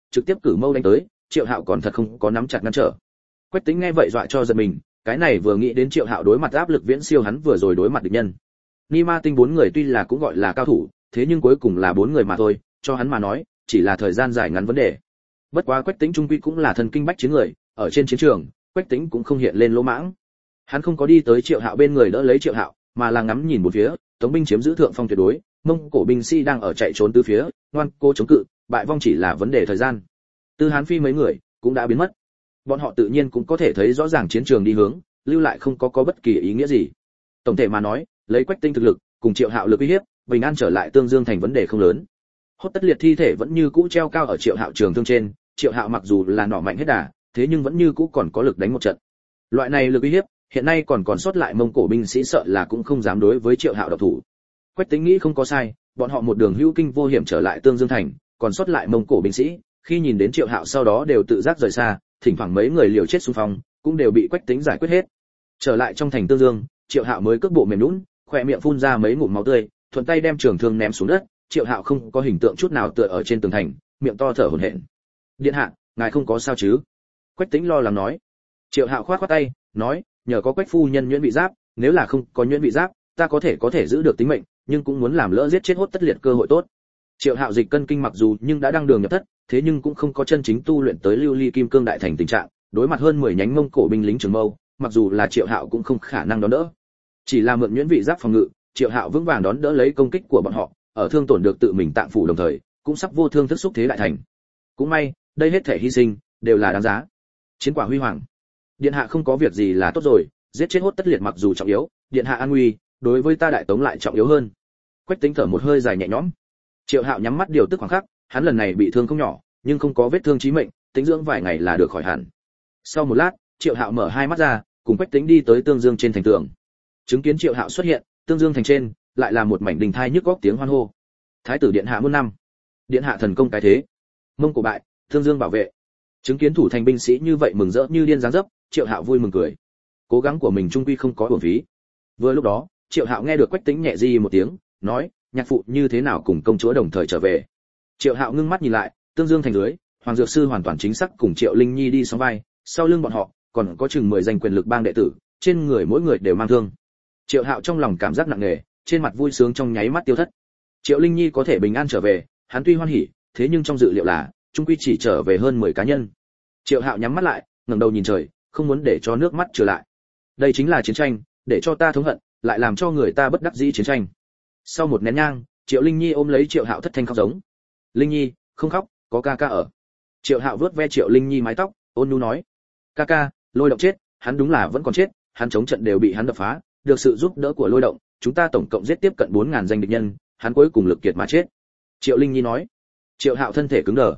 trực tiếp cử mâu đánh tới, Triệu Hạo còn thật không có nắm chặt ngăn trở. Quách Tĩnh nghe vậy dọa cho giật mình, cái này vừa nghĩ đến Triệu Hạo đối mặt áp lực viễn siêu hắn vừa rồi đối mặt địch nhân. Ni Ma Tinh 4 người tuy là cũng gọi là cao thủ, thế nhưng cuối cùng là 4 người mà thôi, cho hắn mà nói, chỉ là thời gian dài ngắn vấn đề. Bất quá Quách Tĩnh trung quy cũng là thần kinh bách chiến người, ở trên chiến trường, Quách Tĩnh cũng không hiện lên lỗ mãng. Hắn không có đi tới Triệu Hạo bên người đỡ lấy Triệu Hạo, mà là ngắm nhìn một phía, Tống binh chiếm giữ thượng phong tuyệt đối, Mông Cổ binh sĩ đang ở chạy trốn tứ phía, ngoan cố chống cự, bại vong chỉ là vấn đề thời gian. Tư Hán Phi mấy người cũng đã biến mất. Bọn họ tự nhiên cũng có thể thấy rõ ràng chiến trường đi hướng, lưu lại không có bất kỳ ý nghĩa gì. Tổng thể mà nói, lấy Quách Tĩnh thực lực, cùng Triệu Hạo lực uy hiếp, bình an trở lại Tương Dương thành vấn đề không lớn. Hốt Tất Liệt thi thể vẫn như cũ treo cao ở Triệu Hạo trường thương trên, Triệu Hạo mặc dù là nỏ mạnh hết đà, thế nhưng vẫn như cũ còn có lực đánh một trận. Loại này lực uy hiếp, hiện nay còn sót lại Mông Cổ binh sĩ sợ là cũng không dám đối với Triệu Hạo độc thủ. Quách Tĩnh nghĩ không có sai, bọn họ một đường hữu kinh vô hiểm trở lại Tương Dương thành, còn sót lại Mông Cổ binh sĩ, khi nhìn đến Triệu Hạo sau đó đều tự giác rời xa, thỉnh thoảng mấy người liều chết xung phong, cũng đều bị Quách Tĩnh giải quyết hết. Trở lại trong thành Tương Dương, Triệu Hạo mới cước bộ mềm nhũn, khóe miệng phun ra mấy ngụm máu tươi, thuận tay đem trường thương ném xuống đất. Triệu Hạo không có hình tượng chút nào tựa ở trên tường thành, miệng to thở hổn hển. "Điện hạ, ngài không có sao chứ?" Quách Tĩnh lo lắng nói. Triệu Hạo khoát khoát tay, nói, "Nhờ có Quách phu nhân nhuyễn bị giáp, nếu là không có nhuyễn bị giáp, ta có thể giữ được tính mệnh, nhưng cũng muốn làm lỡ giết chết Hốt Tất Liệt cơ hội tốt." Triệu Hạo dịch cân kinh mặc dù nhưng đã đăng đường nhập thất, thế nhưng cũng không có chân chính tu luyện tới lưu ly kim cương đại thành tình trạng, đối mặt hơn 10 nhánh Mông Cổ binh lính trường mâu, mặc dù là Triệu Hạo cũng không khả năng đón đỡ. Chỉ là mượn nhuyễn vị giáp phòng ngự, Triệu Hạo vững vàng đón đỡ lấy công kích của bọn họ, ở thương tổn được tự mình tạng phủ đồng thời, cũng sắp vô thương thức xúc thế đại thành. Cũng may, đây hết thể hy sinh đều là đáng giá. Chiến quả huy hoàng. Điện hạ không có việc gì là tốt rồi, giết chết Hốt Tất Liệt mặc dù trọng yếu, điện hạ an nguy, đối với ta đại tống lại trọng yếu hơn. Quách Tĩnh thở một hơi dài nhẹ nhõm. Triệu Hạo nhắm mắt điều tức khoảng khắc, hắn lần này bị thương không nhỏ, nhưng không có vết thương chí mệnh, tĩnh dưỡng vài ngày là được khỏi hẳn. Sau một lát, Triệu Hạo mở hai mắt ra, cùng Quách Tĩnh đi tới Tương Dương trên thành tường. Chứng kiến Triệu Hạo xuất hiện, Tương Dương thành trên lại là một mảnh đình thai nhức góc tiếng hoan hô. Thái tử điện hạ muôn năm, điện hạ thần công cái thế, Mông Cổ bại, Tương Dương bảo vệ. Chứng kiến thủ thành binh sĩ như vậy mừng rỡ như điên dáng dấp, Triệu Hạo vui mừng cười. Cố gắng của mình trung quy không có uổng phí. Vừa lúc đó, Triệu Hạo nghe được Quách Tĩnh nhẹ di một tiếng, nói, nhạc phụ như thế nào cùng công chúa đồng thời trở về. Triệu Hạo ngưng mắt nhìn lại, Tương Dương thành dưới, Hoàng Dược Sư hoàn toàn chính xác cùng Triệu Linh Nhi đi sóng vai, sau lưng bọn họ còn có chừng 10 danh quyền lực bang đệ tử, trên người mỗi người đều mang thương. Triệu Hạo trong lòng cảm giác nặng nề, trên mặt vui sướng trong nháy mắt tiêu thất. Triệu Linh Nhi có thể bình an trở về, hắn tuy hoan hỉ, thế nhưng trong dự liệu là trung quy chỉ trở về hơn 10 cá nhân. Triệu Hạo nhắm mắt lại, ngẩng đầu nhìn trời, không muốn để cho nước mắt trở lại. Đây chính là chiến tranh, để cho ta thống hận, lại làm cho người ta bất đắc dĩ chiến tranh. Sau một nén nhang, Triệu Linh Nhi ôm lấy Triệu Hạo thất thanh khóc giống. "Linh Nhi, không khóc, có ca ca ở." Triệu Hạo vuốt ve Triệu Linh Nhi mái tóc, ôn nhu nói, "Ca ca, Lôi Động chết, hắn đúng là vẫn còn chết, hắn chống trận đều bị hắn đập phá, được sự giúp đỡ của Lôi Động, chúng ta tổng cộng giết tiếp cận 4000 danh địch nhân, hắn cuối cùng lực kiệt mà chết." Triệu Linh Nhi nói. Triệu Hạo thân thể cứng đờ.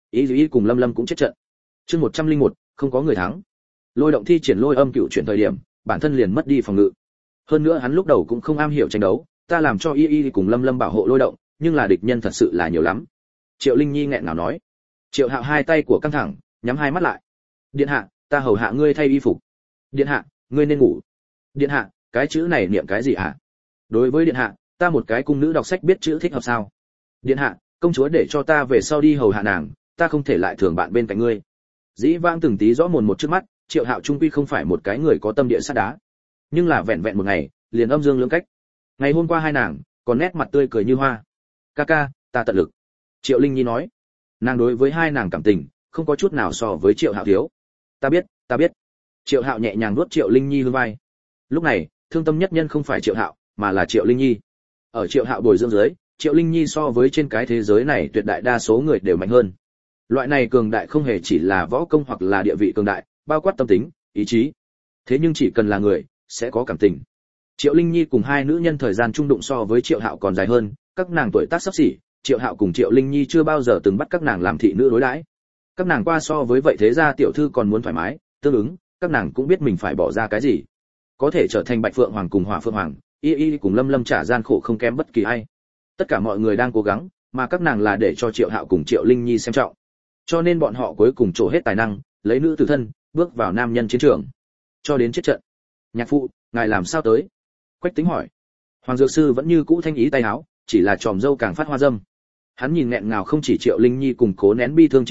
Ý cùng Lâm Lâm cũng chết trận. Chương 101, không có người thắng. Lôi Động thi triển Lôi Âm Cựu chuyển thời điểm, bản thân liền mất đi phòng ngự. Hơn nữa hắn lúc đầu cũng không am hiểu tranh đấu, ta làm cho Y cùng Lâm Lâm bảo hộ Lôi Động, nhưng là địch nhân thật sự là nhiều lắm. Triệu Linh Nhi nghẹn ngào nói. Triệu Hạo hai tay của căng thẳng, nhắm hai mắt lại. "Điện hạ, ta hầu hạ ngươi thay y phục." "Điện hạ, ngươi nên ngủ." "Điện hạ, cái chữ này niệm cái gì hả?" "Đối với điện hạ, ta một cái cung nữ đọc sách biết chữ thích hợp sao?" "Điện hạ, công chúa để cho ta về sau đi hầu hạ nàng, ta không thể lại thường bạn bên cạnh ngươi." Dĩ vãng từng tí rõ mồn một trước mắt, Triệu Hạo trung quy không phải một cái người có tâm địa sắt đá, nhưng là vẹn vẹn một ngày, liền âm dương lưỡng cách. Ngày hôm qua hai nàng còn nét mặt tươi cười như hoa. "Ca ca, ta tận lực." Triệu Linh Nhi nói. Nàng đối với hai nàng cảm tình không có chút nào so với Triệu Hạo thiếu. Ta biết." Triệu Hạo nhẹ nhàng nuốt Triệu Linh Nhi hương vai. Lúc này, thương tâm nhất nhân không phải Triệu Hạo, mà là Triệu Linh Nhi. Ở Triệu Hạo bồi dưỡng dưới, Triệu Linh Nhi so với trên cái thế giới này tuyệt đại đa số người đều mạnh hơn. Loại này cường đại không hề chỉ là võ công hoặc là địa vị cường đại, bao quát tâm tính, ý chí. Thế nhưng chỉ cần là người, sẽ có cảm tình. Triệu Linh Nhi cùng hai nữ nhân thời gian chung đụng so với Triệu Hạo còn dài hơn, các nàng tuổi tác sắp xỉ, Triệu Hạo cùng Triệu Linh Nhi chưa bao giờ từng bắt các nàng làm thị nữ đối đãi. Các nàng qua so với vậy thế gia tiểu thư còn muốn thoải mái, tương ứng, các nàng cũng biết mình phải bỏ ra cái gì. Có thể trở thành Bạch Phượng Hoàng cùng Hỏa Phượng Hoàng, Y cùng Lâm Lâm trả gian khổ không kém bất kỳ ai. Tất cả mọi người đang cố gắng, mà các nàng là để cho Triệu Hạo cùng Triệu Linh Nhi xem trọng. Cho nên bọn họ cuối cùng trổ hết tài năng, lấy nữ tử thân, bước vào nam nhân chiến trường. Cho đến chết trận. "Nhạc phụ, ngài làm sao tới?" Quách Tĩnh hỏi. Hoàng Dược Sư vẫn như cũ thanh ý tay áo, chỉ là tròm râu càng phát hoa dâm. Hắn nhìn nghẹn ngào không chỉ Triệu Linh Nhi cùng cố nén bi thương Triệu Hạo,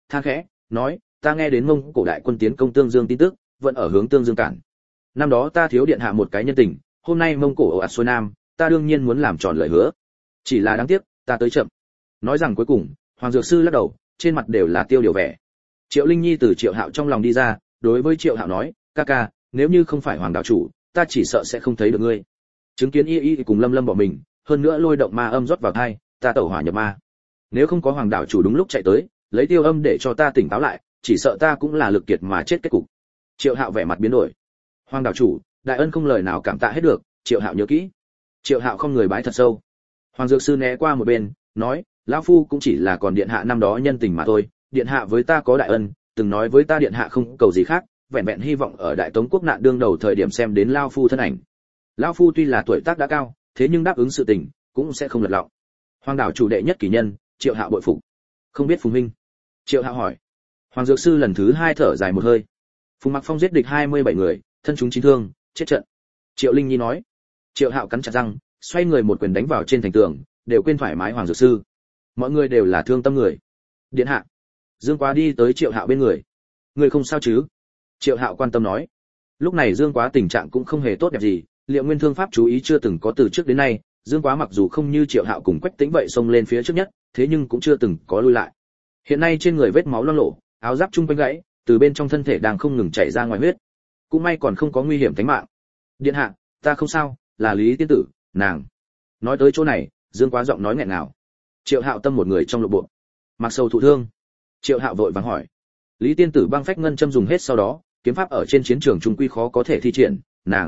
than khẽ nói, ta nghe đến Mông Cổ đại quân tiến công Tương Dương tin tức, vẫn ở hướng Tương Dương cản. Năm đó ta thiếu điện hạ một cái nhân tình, hôm nay Mông Cổ ồ ạt xuôi nam, ta đương nhiên muốn làm tròn lời hứa. Chỉ là đáng tiếc, ta tới chậm. Nói rằng cuối cùng, Hoàng Dược Sư lắc đầu, trên mặt đều là tiêu điều vẻ. Triệu Linh Nhi từ Triệu Hạo trong lòng đi ra, đối với Triệu Hạo nói, ca ca, nếu như không phải Hoàng đạo chủ, ta chỉ sợ sẽ không thấy được ngươi. Chứng kiến y cùng Lâm Lâm bỏ mình, hơn nữa lôi động ma âm rót vào tai, ta tẩu hỏa nhập ma. Nếu không có Hoàng đạo chủ đúng lúc chạy tới, lấy tiêu âm để cho ta tỉnh táo lại, chỉ sợ ta cũng là lực kiệt mà chết kết cục. Triệu Hạo vẻ mặt biến đổi. Hoàng đạo chủ, đại ân không lời nào cảm tạ hết được, Triệu Hạo nhớ kỹ. Triệu Hạo không người bái thật sâu. Hoàng Dược Sư né qua một bên, nói, lão phu cũng chỉ là còn điện hạ năm đó nhân tình mà thôi, điện hạ với ta có đại ân, từng nói với ta điện hạ không cầu gì khác, vẹn vẹn hy vọng ở đại tống quốc nạn đương đầu thời điểm xem đến lão phu thân ảnh. Lão phu tuy là tuổi tác đã cao, thế nhưng đáp ứng sự tình cũng sẽ không lật lọng. Hoàng đảo chủ đệ nhất kỳ nhân, Triệu Hạo bội phục. Không biết Phùng huynh? Triệu Hạo hỏi. Hoàng Dược Sư lần thứ 2 thở dài một hơi. Phùng Mặc Phong giết địch 27 người, thân chúng chín thương, chết trận. Triệu Linh Nhi nói. Triệu Hạo cắn chặt răng, xoay người một quyền đánh vào trên thành tường, đều quên thoải mái Hoàng Dược Sư. Mọi người đều là thương tâm người. Điện hạ. Dương Quá đi tới Triệu Hạo bên người. Người không sao chứ? Triệu Hạo quan tâm nói. Lúc này Dương Quá tình trạng cũng không hề tốt đẹp gì, Liệu Nguyên Thương pháp chú ý chưa từng có từ trước đến nay, Dương Quá mặc dù không như Triệu Hạo cùng Quách Tĩnh vậy xông lên phía trước nhất, thế nhưng cũng chưa từng có lui lại. Hiện nay trên người vết máu loang lổ, áo giáp trung quanh gãy, từ bên trong thân thể đang không ngừng chảy ra ngoài huyết. Cũng may còn không có nguy hiểm tính mạng. Điện hạ, ta không sao, là Lý tiên tử, nàng. Nói tới chỗ này, Dương Quá giọng nói nghẹn ngào. Triệu Hạo tâm một người trong lộ bộ. Mặc Sầu thụ thương. Triệu Hạo vội vàng hỏi. Lý tiên tử băng phách ngân châm dùng hết sau đó, kiếm pháp ở trên chiến trường trung quy khó có thể thi triển,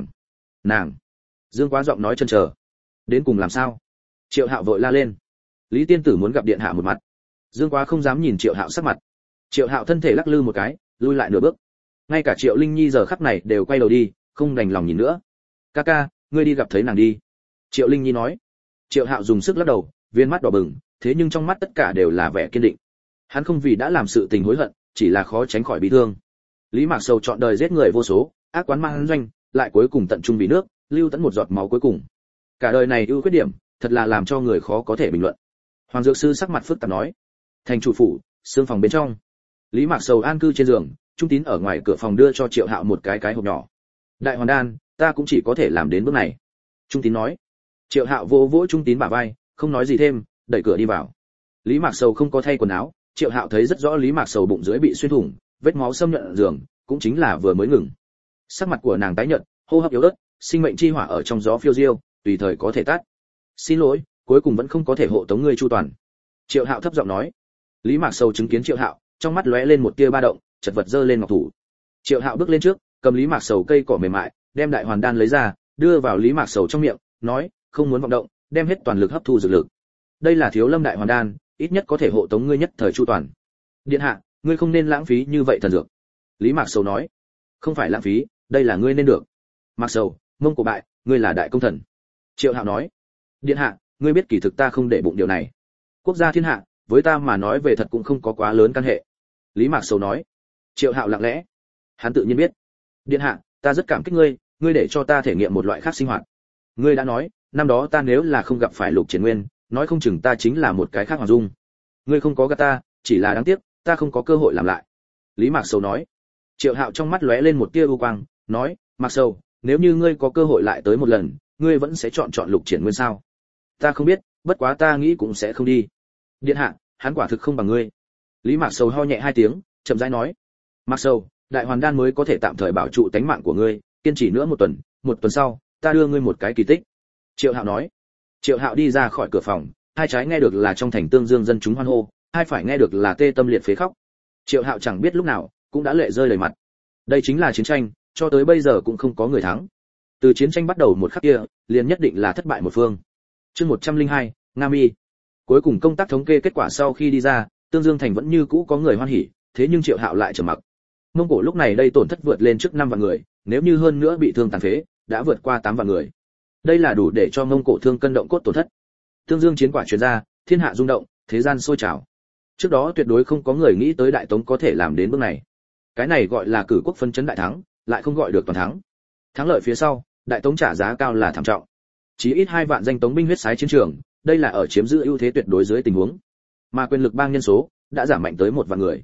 nàng. Dương Quá giọng nói chần chờ. Đến cùng làm sao? Triệu Hạo vội la lên. Lý tiên tử muốn gặp điện hạ một mặt. Dương Quá không dám nhìn Triệu Hạo sắc mặt. Triệu Hạo thân thể lắc lư một cái, lui lại nửa bước. Ngay cả Triệu Linh Nhi giờ khắc này đều quay đầu đi, không đành lòng nhìn nữa. Ca ca, ngươi đi gặp thấy nàng đi. Triệu Linh Nhi nói. Triệu Hạo dùng sức lắc đầu, viên mắt đỏ bừng, thế nhưng trong mắt tất cả đều là vẻ kiên định. Hắn không vì đã làm sự tình hối hận, chỉ là khó tránh khỏi bị thương. Lý Mạc Sầu chọn đời giết người vô số, ác quán mang doanh, lại cuối cùng tận trung vì nước, lưu tận một giọt máu cuối cùng. Cả đời này ưu khuyết điểm, thật là làm cho người khó có thể bình luận. Hoàng Dược Sư sắc mặt phức tạp nói. Thành chủ phủ, xương phòng bên trong. Lý Mạc Sầu an cư trên giường, Trung Tín ở ngoài cửa phòng đưa cho Triệu Hạo một cái hộp nhỏ. Đại hoàn đan, ta cũng chỉ có thể làm đến bước này. Trung Tín nói. Triệu Hạo vỗ vỗ Trung Tín bả vai, không nói gì thêm, đẩy cửa đi vào. Lý Mạc Sầu không có thay quần áo, Triệu Hạo thấy rất rõ Lý Mạc Sầu bụng dưới bị xuyên thủng, vết máu xâm nhận giường, cũng chính là vừa mới ngừng. Sắc mặt của nàng tái nhợt, hô hấp yếu ớt, sinh mệnh chi hỏa ở trong gió phiêu diêu, tùy thời có thể tắt. Xin lỗi, cuối cùng vẫn không có thể hộ tống ngươi chu toàn. Triệu Hạo thấp giọng nói. Lý Mạc Sầu chứng kiến Triệu Hạo, trong mắt lóe lên một tia ba động, chật vật giơ lên ngọc thủ. Triệu Hạo bước lên trước, cầm Lý Mạc Sầu cây cỏ mềm mại, đem đại hoàn đan lấy ra, đưa vào Lý Mạc Sầu trong miệng, nói, không muốn vọng động, đem hết toàn lực hấp thu dược lực. Đây là Thiếu Lâm đại hoàn đan, ít nhất có thể hộ tống ngươi nhất thời chu toàn. Điện hạ, ngươi không nên lãng phí như vậy thần dược. Lý Mạc Sầu nói. Không phải lãng phí, đây là ngươi nên được. Mạc Sầu, Mông Cổ bại, ngươi là đại công thần. Triệu Hạo nói. Điện hạ, ngươi biết kỳ thực ta không để bụng điều này. Quốc gia thiên hạ, với ta mà nói về thật cũng không có quá lớn căn hệ. Lý Mạc Sầu nói. Triệu Hạo lặng lẽ. Hắn tự nhiên biết. Điện hạ, ta rất cảm kích ngươi, ngươi để cho ta thể nghiệm một loại khác sinh hoạt. Ngươi đã nói, năm đó ta nếu là không gặp phải Lục Triển Nguyên, nói không chừng ta chính là một cái khác Hoàng Dung. Ngươi không có gạt ta, chỉ là đáng tiếc, ta không có cơ hội làm lại. Lý Mạc Sầu nói. Triệu Hạo trong mắt lóe lên một tia u quang, nói, Mạc Sầu, nếu như ngươi có cơ hội lại tới một lần, ngươi vẫn sẽ chọn Lục Triển Nguyên sao? Ta không biết, bất quá ta nghĩ cũng sẽ không đi. Điện hạ, hắn quả thực không bằng ngươi. Lý Mạc Sầu ho nhẹ 2 tiếng, chậm rãi nói. Mạc Sầu, đại hoàn đan mới có thể tạm thời bảo trụ tánh mạng của ngươi, kiên trì nữa một tuần sau, ta đưa ngươi một cái kỳ tích. Triệu Hạo nói. Triệu Hạo đi ra khỏi cửa phòng, hai trái nghe được là trong thành Tương Dương dân chúng hoan hô, hai phải nghe được là tê tâm liệt phế khóc. Triệu Hạo chẳng biết lúc nào cũng đã lệ rơi đầy mặt. Đây chính là chiến tranh, cho tới bây giờ cũng không có người thắng. Từ chiến tranh bắt đầu một khắc kia, liền nhất định là thất bại một phương. Chương 102, Nga Mi. Cuối cùng công tác thống kê kết quả sau khi đi ra, Tương Dương thành vẫn như cũ có người hoan hỉ, thế nhưng Triệu Hạo lại trầm mặc. Mông Cổ lúc này đây tổn thất vượt lên trước 5 vạn người, nếu như hơn nữa bị thương tàn phế, đã vượt qua 8 vạn người. Đây là đủ để cho Mông Cổ thương cân động cốt tổn thất. Tương Dương chiến quả truyền ra, thiên hạ rung động, thế gian sôi trào. Trước đó tuyệt đối không có người nghĩ tới Đại Tống có thể làm đến bước này. Cái này gọi là cử quốc phân chấn đại thắng, lại không gọi được toàn thắng. Thắng lợi phía sau, Đại Tống trả giá cao là thảm trọng. Chí ít 2 vạn danh Tống binh huyết sái chiến trường, đây là ở chiếm giữ ưu thế tuyệt đối dưới tình huống. Mà quyền lực bang nhân số đã giảm mạnh tới 1 vạn người.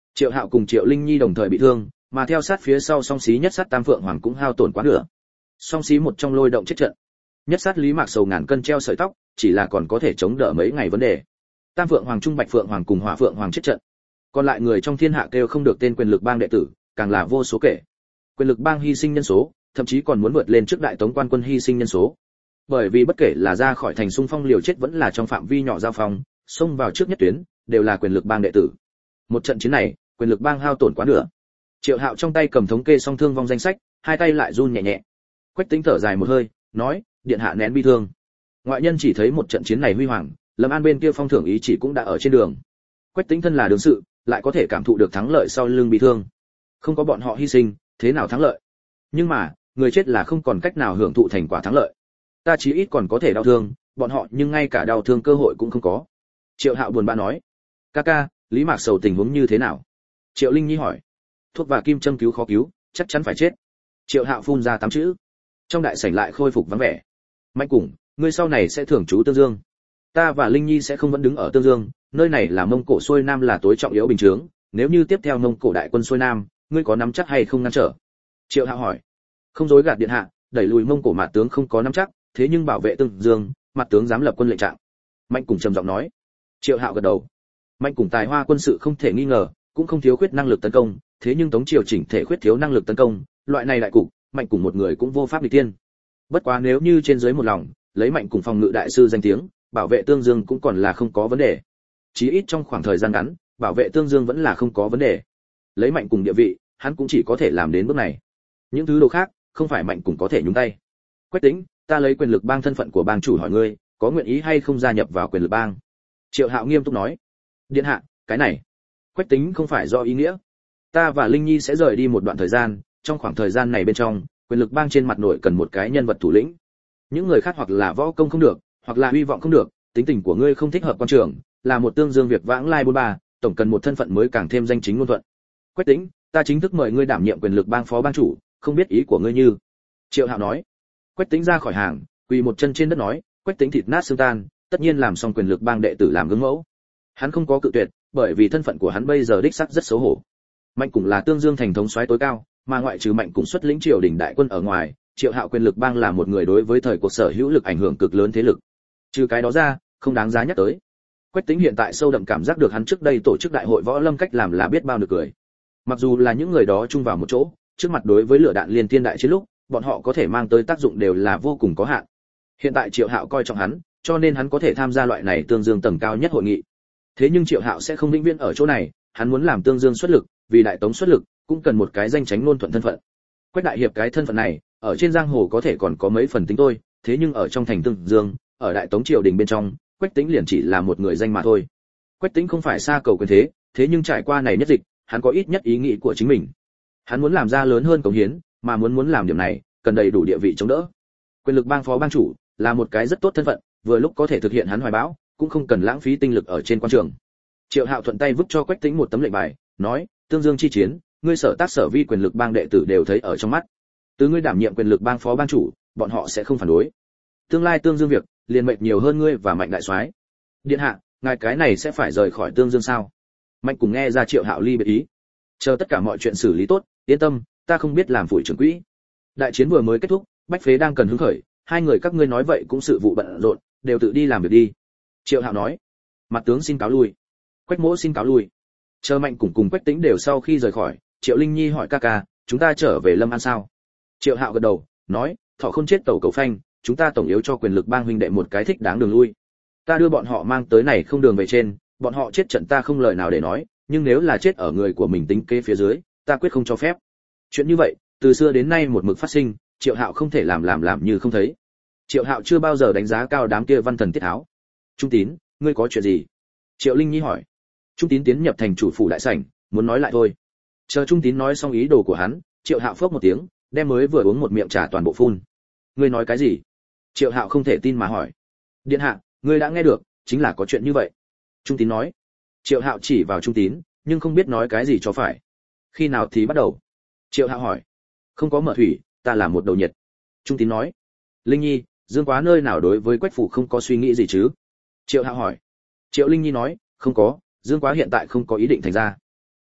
Triệu Hạo cùng Triệu Linh Nhi đồng thời bị thương, mà theo sát phía sau song xí nhất sát Tam Phượng Hoàng cũng hao tổn quá nửa. Song xí một trong lôi động chết trận. Nhất sát Lý Mạc Sầu ngàn cân treo sợi tóc, chỉ là còn có thể chống đỡ mấy ngày vấn đề. Tam Phượng Hoàng Trung Bạch Phượng Hoàng cùng Hỏa Phượng Hoàng chết trận. Còn lại người trong thiên hạ kêu không được tên quyền lực bang đệ tử, càng là vô số kể. Quyền lực bang hy sinh nhân số, thậm chí còn muốn vượt lên trước Đại Tống quan quân hy sinh nhân số. Bởi vì bất kể là ra khỏi thành xung phong liều chết vẫn là trong phạm vi nhỏ giao phong, xông vào trước nhất tuyến, đều là quyền lực bang đệ tử. Một trận chiến này, quyền lực bang hao tổn quá nửa. Triệu Hạo trong tay cầm thống kê song thương vong danh sách, hai tay lại run nhẹ nhẹ. Quách Tĩnh thở dài một hơi, nói, điện hạ nén bi thương. Ngoại nhân chỉ thấy một trận chiến này huy hoàng, Lâm An bên kia phong thưởng ý chỉ cũng đã ở trên đường. Quách Tĩnh thân là đương sự, lại có thể cảm thụ được thắng lợi sau lưng bị thương. Không có bọn họ hy sinh, thế nào thắng lợi? Nhưng mà, người chết là không còn cách nào hưởng thụ thành quả thắng lợi. Ta chí ít còn có thể đau thương, bọn họ nhưng ngay cả đau thương cơ hội cũng không có. Triệu Hạo buồn bã nói, ca, Lý Mạc Sầu tình huống như thế nào? Triệu Linh Nhi hỏi. Thuốc và kim châm cứu khó cứu, chắc chắn phải chết. Triệu Hạo phun ra 8 chữ. Trong đại sảnh lại khôi phục vắng vẻ. Mạnh Cùng, ngươi sau này sẽ thưởng trú Tương Dương. Ta và Linh Nhi sẽ không vẫn đứng ở Tương Dương, nơi này là Mông Cổ xuôi nam là tối trọng yếu bình chướng, nếu như tiếp theo Mông Cổ đại quân xuôi nam, ngươi có nắm chắc hay không ngăn trở? Triệu Hạo hỏi. Không dối gạt điện hạ, đẩy lùi Mông Cổ mạt tướng không có nắm chắc, thế nhưng bảo vệ Tương Dương, mặt tướng dám lập quân lệnh trạng. Mạnh Cùng trầm giọng nói. Triệu Hạo gật đầu. Mạnh Cùng tài hoa quân sự không thể nghi ngờ, cũng không thiếu khuyết năng lực tấn công, thế nhưng Tống triều chỉnh thể khuyết thiếu năng lực tấn công, loại này đại cục, Mạnh Cùng một người cũng vô pháp địch tiên. Bất quá nếu như trên dưới một lòng, lấy Mạnh Cùng phòng ngự đại sư danh tiếng, bảo vệ Tương Dương cũng còn là không có vấn đề. Chí ít trong khoảng thời gian ngắn, bảo vệ Tương Dương vẫn là không có vấn đề. Lấy Mạnh Cùng địa vị, hắn cũng chỉ có thể làm đến bước này. Những thứ đồ khác, không phải Mạnh Cùng có thể nhúng tay. Quách Tĩnh, ta lấy quyền lực bang thân phận của bang chủ hỏi ngươi, có nguyện ý hay không gia nhập vào quyền lực bang? Triệu Hạo nghiêm túc nói. Điện hạ, cái này, Quách Tĩnh không phải do ý nghĩa. Ta và Linh Nhi sẽ rời đi một đoạn thời gian, trong khoảng thời gian này bên trong, quyền lực bang trên mặt nội cần một cái nhân vật thủ lĩnh. Những người khác hoặc là võ công không được, hoặc là hy vọng không được, tính tình của ngươi không thích hợp quan trường, là một Tương Dương việc vãng lai bôn ba, tổng cần một thân phận mới càng thêm danh chính ngôn thuận. Quách Tĩnh, ta chính thức mời ngươi đảm nhiệm quyền lực bang phó bang chủ, không biết ý của ngươi như? Triệu Hạo nói. Quách Tĩnh ra khỏi hàng, quỳ một chân trên đất nói, Quách Tĩnh thịt nát xương tan, tất nhiên làm xong quyền lực bang đệ tử làm gương mẫu. Hắn không có cự tuyệt, bởi vì thân phận của hắn bây giờ đích xác rất xấu hổ. Mạnh Cùng là Tương Dương thành thống soái tối cao, mà ngoại trừ Mạnh Cùng xuất lĩnh triều đình đại quân ở ngoài, Triệu Hạo quyền lực bang là một người đối với thời cuộc sở hữu lực ảnh hưởng cực lớn thế lực. Trừ cái đó ra, không đáng giá nhắc tới. Quách Tĩnh hiện tại sâu đậm cảm giác được hắn trước đây tổ chức đại hội võ lâm cách làm là biết bao được cười. Mặc dù là những người đó chung vào một chỗ, trước mặt đối với lửa đạn liên thiên đại chiến lúc, bọn họ có thể mang tới tác dụng đều là vô cùng có hạn. Hiện tại Triệu Hạo coi trọng hắn, cho nên hắn có thể tham gia loại này Tương Dương tầng cao nhất hội nghị. Thế nhưng Triệu Hạo sẽ không vĩnh viễn ở chỗ này, hắn muốn làm Tương Dương xuất lực, vì Đại Tống xuất lực, cũng cần một cái danh chánh ngôn thuận thân phận. Quách đại hiệp cái thân phận này, ở trên giang hồ có thể còn có mấy phần tính tôi, thế nhưng ở trong thành Tương Dương, ở Đại Tống triều đình bên trong, Quách Tĩnh liền chỉ là một người danh mà thôi. Quách Tĩnh không phải xa cầu quyền thế, thế nhưng trải qua này nhất dịch, hắn có ít nhất ý nghĩ của chính mình. Hắn muốn làm ra lớn hơn cống hiến, mà muốn làm điểm này, cần đầy đủ địa vị chống đỡ. Quyền lực bang phó bang chủ là một cái rất tốt thân phận, vừa lúc có thể thực hiện hắn hoài bão, cũng không cần lãng phí tinh lực ở trên quan trường. Triệu Hạo thuận tay vứt cho Quách Tĩnh một tấm lệnh bài, nói, Tương Dương chi chiến, ngươi sở tác sở vi quyền lực bang đệ tử đều thấy ở trong mắt. Từ ngươi đảm nhiệm quyền lực bang phó bang chủ, bọn họ sẽ không phản đối. Tương lai Tương Dương việc, liền mệnh nhiều hơn ngươi và Mạnh đại soái. Điện hạ, ngài cái này sẽ phải rời khỏi Tương Dương sao? Mạnh Cùng nghe ra Triệu Hạo ly biệt ý. Chờ tất cả mọi chuyện xử lý tốt, yên tâm, ta không biết làm phủi trưởng quỹ. Đại chiến vừa mới kết thúc, Bách Phế đang cần hứng khởi, hai người các ngươi nói vậy cũng sự vụ bận rộn, đều tự đi làm việc đi. Triệu Hạo nói. Mặt tướng xin cáo lui. Quách Mỗ xin cáo lui. Chờ Mạnh cùng Quách Tĩnh đều sau khi rời khỏi, Triệu Linh Nhi hỏi ca, chúng ta trở về Lâm An sao? Triệu Hạo gật đầu, nói, thọ không chết tẩu cầu phanh, chúng ta tổng yếu cho quyền lực bang huynh đệ một cái thích đáng đường lui. Ta đưa bọn họ mang tới này không đường về trên, bọn họ chết trận ta không lời nào để nói, nhưng nếu là chết ở người của mình tính kế phía dưới, ta quyết không cho phép. Chuyện như vậy, từ xưa đến nay một mực phát sinh, Triệu Hạo không thể làm như không thấy. Triệu Hạo chưa bao giờ đánh giá cao đám kia văn thần tiết tháo. Trung Tín, ngươi có chuyện gì? Triệu Linh Nhi hỏi. Trung Tín tiến nhập thành chủ phủ đại sảnh, muốn nói lại thôi. Chờ Trung Tín nói xong ý đồ của hắn, Triệu Hạo phốc một tiếng, đem mới vừa uống một miệng trà toàn bộ phun. Ngươi nói cái gì? Triệu Hạo không thể tin mà hỏi. Điện hạ, ngươi đã nghe được, chính là có chuyện như vậy. Trung Tín nói. Triệu Hạo chỉ vào Trung Tín, nhưng không biết nói cái gì cho phải. Khi nào thì bắt đầu? Triệu Hạo hỏi. Không có mở thủy, ta là một đầu nhiệt. Trung Tín nói. Linh Nhi, Dương Quá nơi nào đối với Quách phủ không có suy nghĩ gì chứ? Triệu Hạo hỏi. Triệu Linh Nhi nói, không có, Dương Quá hiện tại không có ý định thành ra.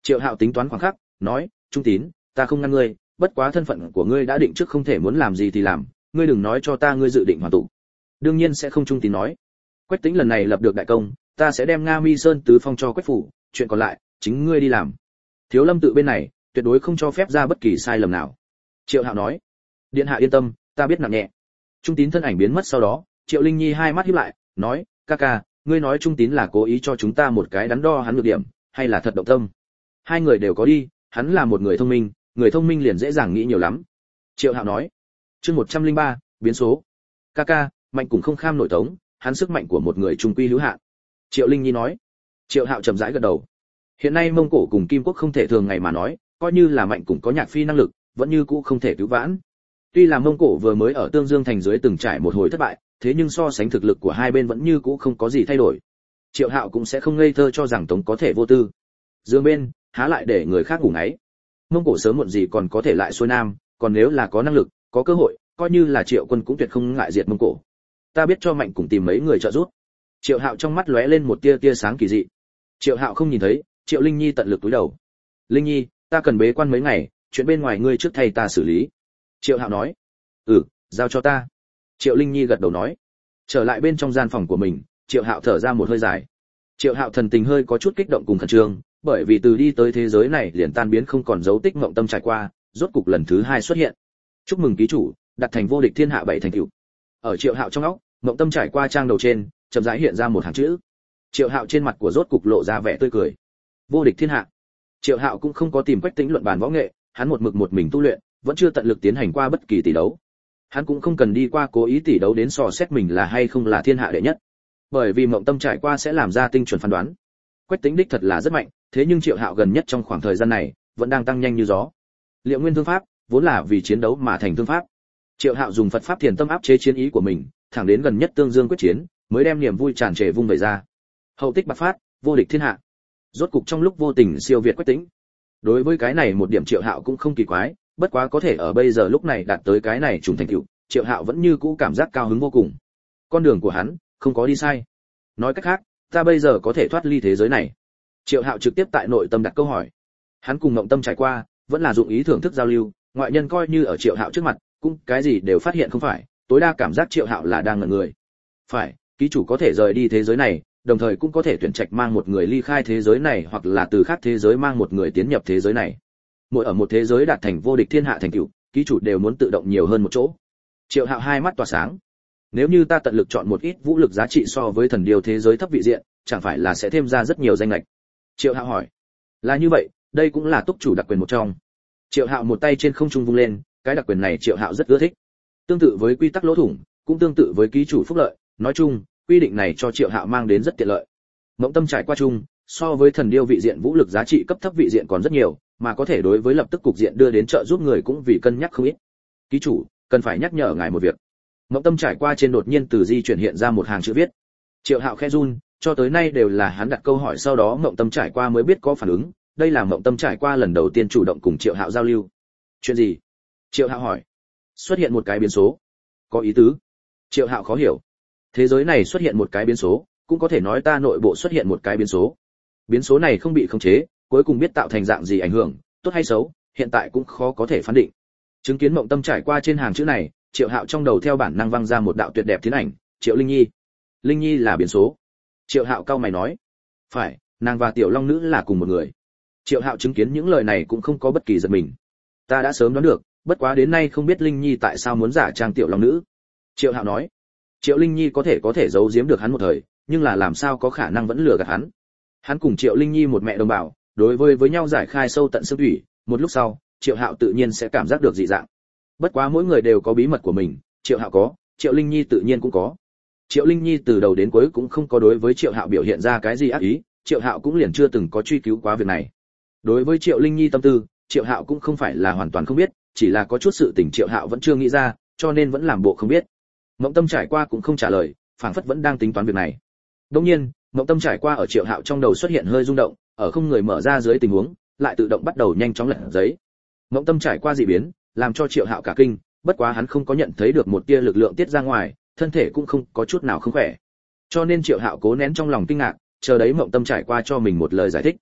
Triệu Hạo tính toán khoảng khắc, nói, Trung Tín, ta không ngăn ngươi, bất quá thân phận của ngươi đã định trước không thể muốn làm gì thì làm, ngươi đừng nói cho ta ngươi dự định hoàn tụ. Đương nhiên sẽ không. Trung Tín nói. Quách Tĩnh lần này lập được đại công, ta sẽ đem Nga Mi Sơn tứ phong cho Quách phủ, chuyện còn lại chính ngươi đi làm. Thiếu Lâm tự bên này tuyệt đối không cho phép ra bất kỳ sai lầm nào. Triệu Hạo nói. Điện hạ yên tâm, ta biết nặng nhẹ. Trung Tín thân ảnh biến mất sau đó, Triệu Linh Nhi hai mắt híp lại, nói, ca ca, ngươi nói Trung Tín là cố ý cho chúng ta một cái đắn đo hắn nhược điểm, hay là thật động tâm? Hai người đều có đi, hắn là một người thông minh liền dễ dàng nghĩ nhiều lắm. Triệu Hạo nói. Chương 103, biến số. Ca ca, Mạnh cũng không kham nổi tống, hắn sức mạnh của một người trung quy hữu hạn. Triệu Linh Nhi nói. Triệu Hạo chậm rãi gật đầu. Hiện nay Mông Cổ cùng Kim Quốc không thể thường ngày mà nói, coi như là Mạnh cũng có nhạc phi năng lực, vẫn như cũ không thể cứu vãn. Tuy là Mông Cổ vừa mới ở Tương Dương thành dưới từng trải một hồi thất bại, thế nhưng so sánh thực lực của hai bên vẫn như cũ không có gì thay đổi. Triệu Hạo cũng sẽ không ngây thơ cho rằng Tống có thể vô tư. Dương bên, há lại để người khác ngủ ngáy. Mông Cổ sớm muộn gì còn có thể lại xuôi nam, còn nếu là có năng lực, có cơ hội, coi như là Triệu Quân cũng tuyệt không ngại diệt Mông Cổ. Ta biết cho Mạnh cũng tìm mấy người trợ giúp. Triệu Hạo trong mắt lóe lên một tia sáng kỳ dị. Triệu Hạo không nhìn thấy, Triệu Linh Nhi tận lực cúi đầu. Linh Nhi, ta cần bế quan mấy ngày, chuyện bên ngoài ngươi trước thay ta xử lý. Triệu Hạo nói. Giao cho ta. Triệu Linh Nhi gật đầu nói. Trở lại bên trong gian phòng của mình, Triệu Hạo thở ra một hơi dài. Triệu Hạo thần tình hơi có chút kích động cùng khẩn trương, bởi vì từ đi tới thế giới này liền tan biến không còn dấu tích mộng tâm trải qua, rốt cục lần thứ hai xuất hiện. Chúc mừng ký chủ, đạt thành vô địch thiên hạ 7 thành tựu. Ở Triệu Hạo trong óc, mộng tâm trải qua trang đầu trên, chậm rãi hiện ra một hàng chữ. Triệu Hạo trên mặt của rốt cục lộ ra vẻ tươi cười. Vô địch thiên hạ. Triệu Hạo cũng không có tìm Quách Tĩnh luận bàn võ nghệ, hắn một mình tu luyện, vẫn chưa tận lực tiến hành qua bất kỳ tỷ đấu. Hắn cũng không cần đi qua cố ý tỷ đấu đến so xét mình là hay không là thiên hạ đệ nhất, bởi vì mộng tâm trải qua sẽ làm ra tinh chuẩn phán đoán. Quách Tĩnh đích thật là rất mạnh, thế nhưng Triệu Hạo gần nhất trong khoảng thời gian này vẫn đang tăng nhanh như gió. Liệu nguyên thương pháp vốn là vì chiến đấu mà thành thương pháp. Triệu Hạo dùng Phật pháp thiền tâm áp chế chiến ý của mình, thẳng đến gần nhất Tương Dương quyết chiến, mới đem niềm vui tràn trề vung về ra. Hậu tích bạc phát, vô địch thiên hạ. Rốt cục trong lúc vô tình siêu việt Quách Tĩnh. Đối với cái này một điểm Triệu Hạo cũng không kỳ quái, bất quá có thể ở bây giờ lúc này đạt tới cái này trùng thành tựu, Triệu Hạo vẫn như cũ cảm giác cao hứng vô cùng. Con đường của hắn không có đi sai. Nói cách khác, ta bây giờ có thể thoát ly thế giới này. Triệu Hạo trực tiếp tại nội tâm đặt câu hỏi. Hắn cùng Mộng Tâm trải qua, vẫn là dụng ý thưởng thức giao lưu, ngoại nhân coi như ở Triệu Hạo trước mặt, cũng cái gì đều phát hiện không phải, tối đa cảm giác Triệu Hạo là đang ngẩn người. Phải, ký chủ có thể rời đi thế giới này, đồng thời cũng có thể tuyển trạch mang một người ly khai thế giới này hoặc là từ khác thế giới mang một người tiến nhập thế giới này. Mỗi ở một thế giới đạt thành vô địch thiên hạ thành tựu, ký chủ đều muốn tự động nhiều hơn một chỗ. Triệu Hạo hai mắt tỏa sáng. Nếu như ta tận lực chọn một ít vũ lực giá trị so với thần điều thế giới thấp vị diện, chẳng phải là sẽ thêm ra rất nhiều danh lệch? Triệu Hạo hỏi. Là như vậy, đây cũng là túc chủ đặc quyền một trong. Triệu Hạo một tay trên không trung vung lên, cái đặc quyền này Triệu Hạo rất ưa thích. Tương tự với quy tắc lỗ thủng, cũng tương tự với ký chủ phúc lợi, nói chung, quy định này cho Triệu Hạo mang đến rất tiện lợi. Mộng Tâm trải qua chung, so với thần điêu vị diện vũ lực giá trị cấp thấp vị diện còn rất nhiều, mà có thể đối với lập tức cục diện đưa đến trợ giúp người cũng vì cân nhắc không ít. Ký chủ, cần phải nhắc nhở ngài một việc. Mộng Tâm trải qua trên đột nhiên từ di chuyển hiện ra một hàng chữ viết. Triệu Hạo khẽ run, cho tới nay đều là hắn đặt câu hỏi sau đó Mộng Tâm trải qua mới biết có phản ứng, đây là Mộng Tâm trải qua lần đầu tiên chủ động cùng Triệu Hạo giao lưu. Chuyện gì? Triệu Hạo hỏi. Xuất hiện một cái biến số. Có ý tứ? Triệu Hạo khó hiểu. Thế giới này xuất hiện một cái biến số, cũng có thể nói ta nội bộ xuất hiện một cái biến số. Biến số này không bị khống chế, cuối cùng biết tạo thành dạng gì ảnh hưởng, tốt hay xấu, hiện tại cũng khó có thể phán định. Chứng kiến Mộng Tâm trải qua trên hàng chữ này, Triệu Hạo trong đầu theo bản năng văng ra một đạo tuyệt đẹp thiên ảnh, Triệu Linh Nhi. Linh Nhi là biến số. Triệu Hạo cau mày nói. Phải, nàng và Tiểu Long nữ là cùng một người. Triệu Hạo chứng kiến những lời này cũng không có bất kỳ giật mình. Ta đã sớm đoán được, bất quá đến nay không biết Linh Nhi tại sao muốn giả trang Tiểu Long nữ. Triệu Hạo nói. Triệu Linh Nhi có thể giấu giếm được hắn một thời, nhưng là làm sao có khả năng vẫn lừa gạt hắn. Hắn cùng Triệu Linh Nhi một mẹ đồng bào, đối với nhau giải khai sâu tận xương thủy, một lúc sau, Triệu Hạo tự nhiên sẽ cảm giác được dị dạng. Bất quá mỗi người đều có bí mật của mình, Triệu Hạo có, Triệu Linh Nhi tự nhiên cũng có. Triệu Linh Nhi từ đầu đến cuối cũng không có đối với Triệu Hạo biểu hiện ra cái gì ác ý, Triệu Hạo cũng liền chưa từng có truy cứu quá việc này. Đối với Triệu Linh Nhi tâm tư, Triệu Hạo cũng không phải là hoàn toàn không biết, chỉ là có chút sự tình Triệu Hạo vẫn chưa nghĩ ra, cho nên vẫn làm bộ không biết. Mộng Tâm trải qua cũng không trả lời, phảng phất vẫn đang tính toán việc này. Đương nhiên, Mộng Tâm trải qua ở Triệu Hạo trong đầu xuất hiện hơi rung động, ở không người mở ra dưới tình huống, lại tự động bắt đầu nhanh chóng lật giấy. Mộng Tâm trải qua dị biến, làm cho Triệu Hạo cả kinh, bất quá hắn không có nhận thấy được một tia lực lượng tiết ra ngoài, thân thể cũng không có chút nào không khỏe. Cho nên Triệu Hạo cố nén trong lòng kinh ngạc, chờ đấy Mộng Tâm trải qua cho mình một lời giải thích.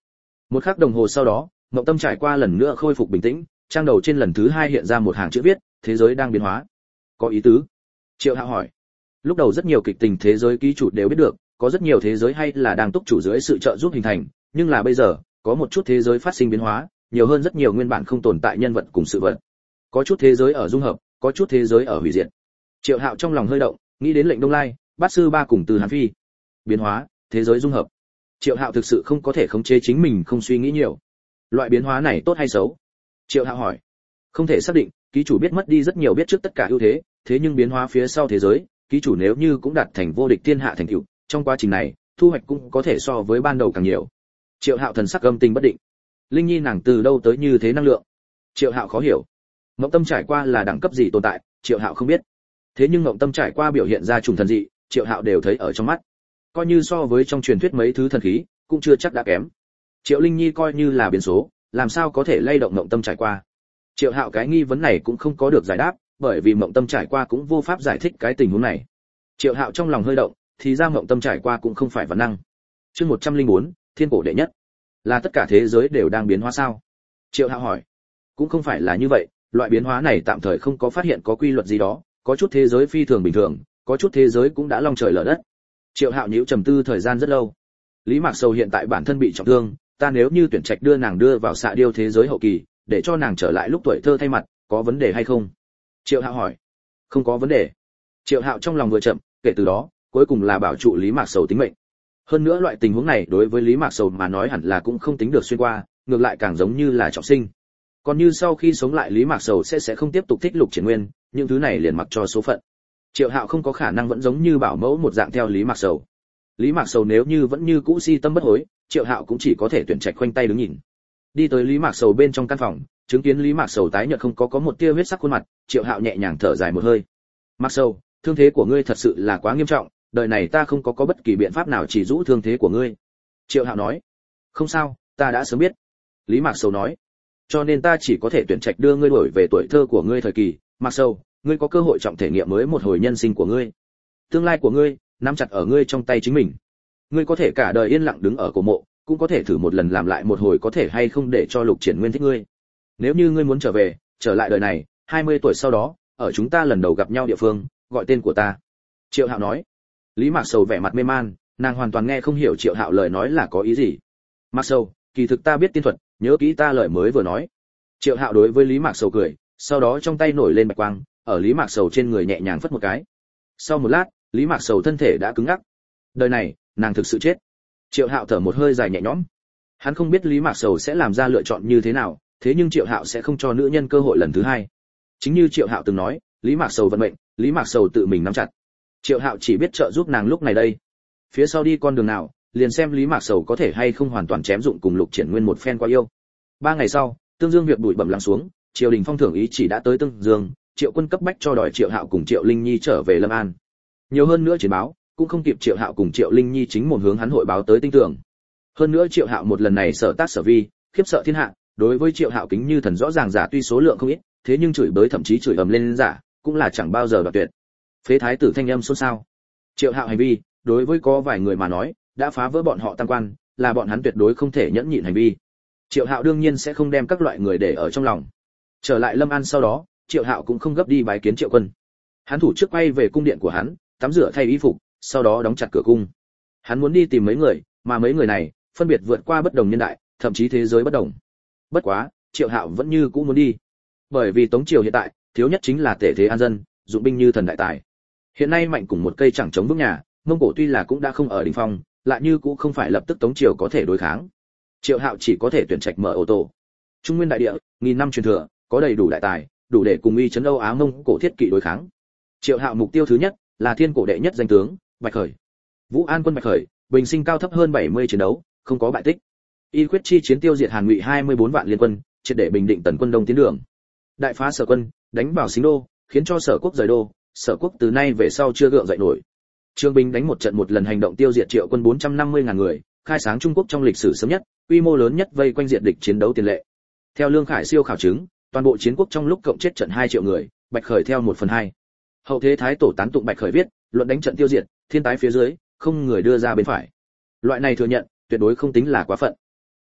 Một khắc đồng hồ sau đó, Ngộng Tâm trải qua lần nữa khôi phục bình tĩnh, trang đầu trên lần thứ hai hiện ra một hàng chữ viết, thế giới đang biến hóa. Có ý tứ? Triệu Hạo hỏi. Lúc đầu rất nhiều kịch tình thế giới ký chủ đều biết được, có rất nhiều thế giới hay là đang túc chủ dưới sự trợ giúp hình thành, nhưng là bây giờ, có một chút thế giới phát sinh biến hóa, nhiều hơn rất nhiều nguyên bản không tồn tại nhân vật cùng sự vật. Có chút thế giới ở dung hợp, có chút thế giới ở hủy diệt. Triệu Hạo trong lòng hơi động, nghĩ đến lệnh Đông Lai, Bát sư ba cùng Từ Hàn Phi. Biến hóa, thế giới dung hợp. Triệu Hạo thực sự không có thể khống chế chính mình không suy nghĩ nhiều. Loại biến hóa này tốt hay xấu? Triệu Hạo hỏi. Không thể xác định, ký chủ biết mất đi rất nhiều biết trước tất cả ưu thế, thế nhưng biến hóa phía sau thế giới, ký chủ nếu như cũng đạt thành vô địch thiên hạ thành tựu, trong quá trình này, thu hoạch cũng có thể so với ban đầu càng nhiều. Triệu Hạo thần sắc âm tình bất định. Linh Nhi nàng từ đâu tới như thế năng lượng? Triệu Hạo khó hiểu. Ngộng Tâm trải qua là đẳng cấp gì tồn tại, Triệu Hạo không biết. Thế nhưng Ngộng Tâm trải qua biểu hiện ra trùng thần dị, Triệu Hạo đều thấy ở trong mắt. Coi như so với trong truyền thuyết mấy thứ thần khí, cũng chưa chắc đã kém. Triệu Linh Nhi coi như là biến số, làm sao có thể lay động Ngộng Tâm trải qua? Triệu Hạo cái nghi vấn này cũng không có được giải đáp, bởi vì Ngộng Tâm trải qua cũng vô pháp giải thích cái tình huống này. Triệu Hạo trong lòng hơi động, thì ra Ngộng Tâm trải qua cũng không phải vật năng. Chương 104, Thiên cổ đệ nhất. Là tất cả thế giới đều đang biến hóa sao? Triệu Hạo hỏi. Cũng không phải là như vậy, loại biến hóa này tạm thời không có phát hiện có quy luật gì đó, có chút thế giới phi thường bình thường, có chút thế giới cũng đã long trời lở đất. Triệu Hạo nhíu trầm tư thời gian rất lâu. Lý Mạc Sầu hiện tại bản thân bị trọng thương, ta nếu như tuyển trạch đưa nàng đưa vào xạ điêu thế giới hậu kỳ, để cho nàng trở lại lúc tuổi thơ thay mặt, có vấn đề hay không? Triệu Hạo hỏi. Không có vấn đề. Triệu Hạo trong lòng vừa chậm, kể từ đó, cuối cùng là bảo trụ Lý Mạc Sầu tính mệnh. Hơn nữa loại tình huống này đối với Lý Mạc Sầu mà nói hẳn là cũng không tính được xuyên qua, ngược lại càng giống như là trọng sinh. Còn như sau khi sống lại Lý Mạc Sầu sẽ không tiếp tục thích Lục Triển Nguyên, những thứ này liền mặc cho số phận. Triệu Hạo không có khả năng vẫn giống như bảo mẫu một dạng theo Lý Mạc Sầu. Lý Mạc Sầu nếu như vẫn như cũ si tâm bất hối, Triệu Hạo cũng chỉ có thể tuyển trạch khoanh tay đứng nhìn. Đi tới Lý Mạc Sầu bên trong căn phòng, chứng kiến Lý Mạc Sầu tái nhợt không có một tia huyết sắc khuôn mặt, Triệu Hạo nhẹ nhàng thở dài một hơi. Mạc Sầu, thương thế của ngươi thật sự là quá nghiêm trọng, đời này ta không có bất kỳ biện pháp nào chỉ rũ thương thế của ngươi. Triệu Hạo nói. Không sao, ta đã sớm biết. Lý Mạc Sầu nói. Cho nên ta chỉ có thể tuyển trạch đưa ngươi đổi về tuổi thơ của ngươi thời kỳ. Mạc Sầu, ngươi có cơ hội trọng thể nghiệm mới một hồi nhân sinh của ngươi. Tương lai của ngươi nắm chặt ở ngươi trong tay chính mình. Ngươi có thể cả đời yên lặng đứng ở cổ mộ, cũng có thể thử một lần làm lại một hồi có thể hay không để cho Lục Triển Nguyên thích ngươi. Nếu như ngươi muốn trở về, trở lại đời này, 20 tuổi sau đó, ở chúng ta lần đầu gặp nhau địa phương, gọi tên của ta. Triệu Hạo nói. Lý Mạc Sầu vẻ mặt mê man, nàng hoàn toàn nghe không hiểu Triệu Hạo lời nói là có ý gì. Mạc Sầu, kỳ thực ta biết tiên thuật, nhớ kỹ ta lời mới vừa nói. Triệu Hạo đối với Lý Mạc Sầu cười, sau đó trong tay nổi lên bạch quang, ở Lý Mạc Sầu trên người nhẹ nhàng phất một cái. Sau một lát, Lý Mạc Sầu thân thể đã cứng ngắc. Đời này, nàng thực sự chết. Triệu Hạo thở một hơi dài nhẹ nhõm. Hắn không biết Lý Mạc Sầu sẽ làm ra lựa chọn như thế nào, thế nhưng Triệu Hạo sẽ không cho nữ nhân cơ hội lần thứ hai. Chính như Triệu Hạo từng nói, Lý Mạc Sầu vận mệnh, Lý Mạc Sầu tự mình nắm chặt. Triệu Hạo chỉ biết trợ giúp nàng lúc này đây. Phía sau đi con đường nào, liền xem Lý Mạc Sầu có thể hay không hoàn toàn chém dụng cùng Lục Triển Nguyên một phen qua yêu. 3 ngày sau, Tương Dương việc bụi bẩm lắng xuống, triều đình phong thưởng ý chỉ đã tới Tương Dương, Triệu Quân cấp bách cho đòi Triệu Hạo cùng Triệu Linh Nhi trở về Lâm An. Nhiều hơn nữa chiến báo, cũng không kịp Triệu Hạo cùng Triệu Linh Nhi chính một hướng hắn hội báo tới tinh tưởng. Hơn nữa Triệu Hạo một lần này sở tác sở vi, khiếp sợ thiên hạ, đối với Triệu Hạo kính như thần rõ ràng giả tuy số lượng không ít, thế nhưng chửi bới thậm chí chửi ầm lên giả, cũng là chẳng bao giờ đoạt tuyệt. Phế thái tử thanh âm xôn xao. Triệu Hạo hành vi, đối với có vài người mà nói, đã phá vỡ bọn họ tam quan, là bọn hắn tuyệt đối không thể nhẫn nhịn hành vi. Triệu Hạo đương nhiên sẽ không đem các loại người để ở trong lòng. Trở lại Lâm An sau đó, Triệu Hạo cũng không gấp đi bái kiến Triệu Quân. Hắn thủ trước quay về cung điện của hắn, tắm rửa thay y phục, sau đó đóng chặt cửa cung. Hắn muốn đi tìm mấy người, mà mấy người này phân biệt vượt qua bất đồng niên đại, thậm chí thế giới bất đồng. Bất quá, Triệu Hạo vẫn như cũ muốn đi, bởi vì Tống triều hiện tại thiếu nhất chính là tể thế an dân, dụng binh như thần đại tài. Hiện nay mạnh cùng một cây chẳng chống vững nhà, Mông Cổ tuy là cũng đã không ở đỉnh phong, lại như cũng không phải lập tức Tống triều có thể đối kháng. Triệu Hạo chỉ có thể tuyển trạch mở ô tô. Trung Nguyên đại địa, nghìn năm truyền thừa, có đầy đủ đại tài, đủ để cùng uy chấn Âu Á Mông Cổ thiết kỵ đối kháng. Triệu Hạo mục tiêu thứ nhất là thiên cổ đệ nhất danh tướng Bạch Khởi. Vũ An quân Bạch Khởi, bình sinh cao thấp hơn 70 chiến đấu, không có bại tích. Y quyết chi chiến tiêu diệt Hàn Ngụy 24 vạn liên quân, triệt để bình định Tần quân Đông tiến đường. Đại phá Sở quân, đánh vào Xính đô, khiến cho Sở quốc rời đô, Sở quốc từ nay về sau chưa gượng dậy nổi. Trương Bình đánh một trận một lần hành động tiêu diệt Triệu quân 450.000 người, khai sáng Trung Quốc trong lịch sử sớm nhất, quy mô lớn nhất vây quanh diệt địch chiến đấu tiền lệ. Theo Lương Khải siêu khảo chứng, toàn bộ chiến quốc trong lúc cộng chết trận 2 triệu người, Bạch Khởi theo 1/2. Hậu thế thái tổ tán tụng Bạch Khởi viết, luận đánh trận tiêu diệt, thiên tái phía dưới, không người đưa ra bên phải. Loại này thừa nhận, tuyệt đối không tính là quá phận.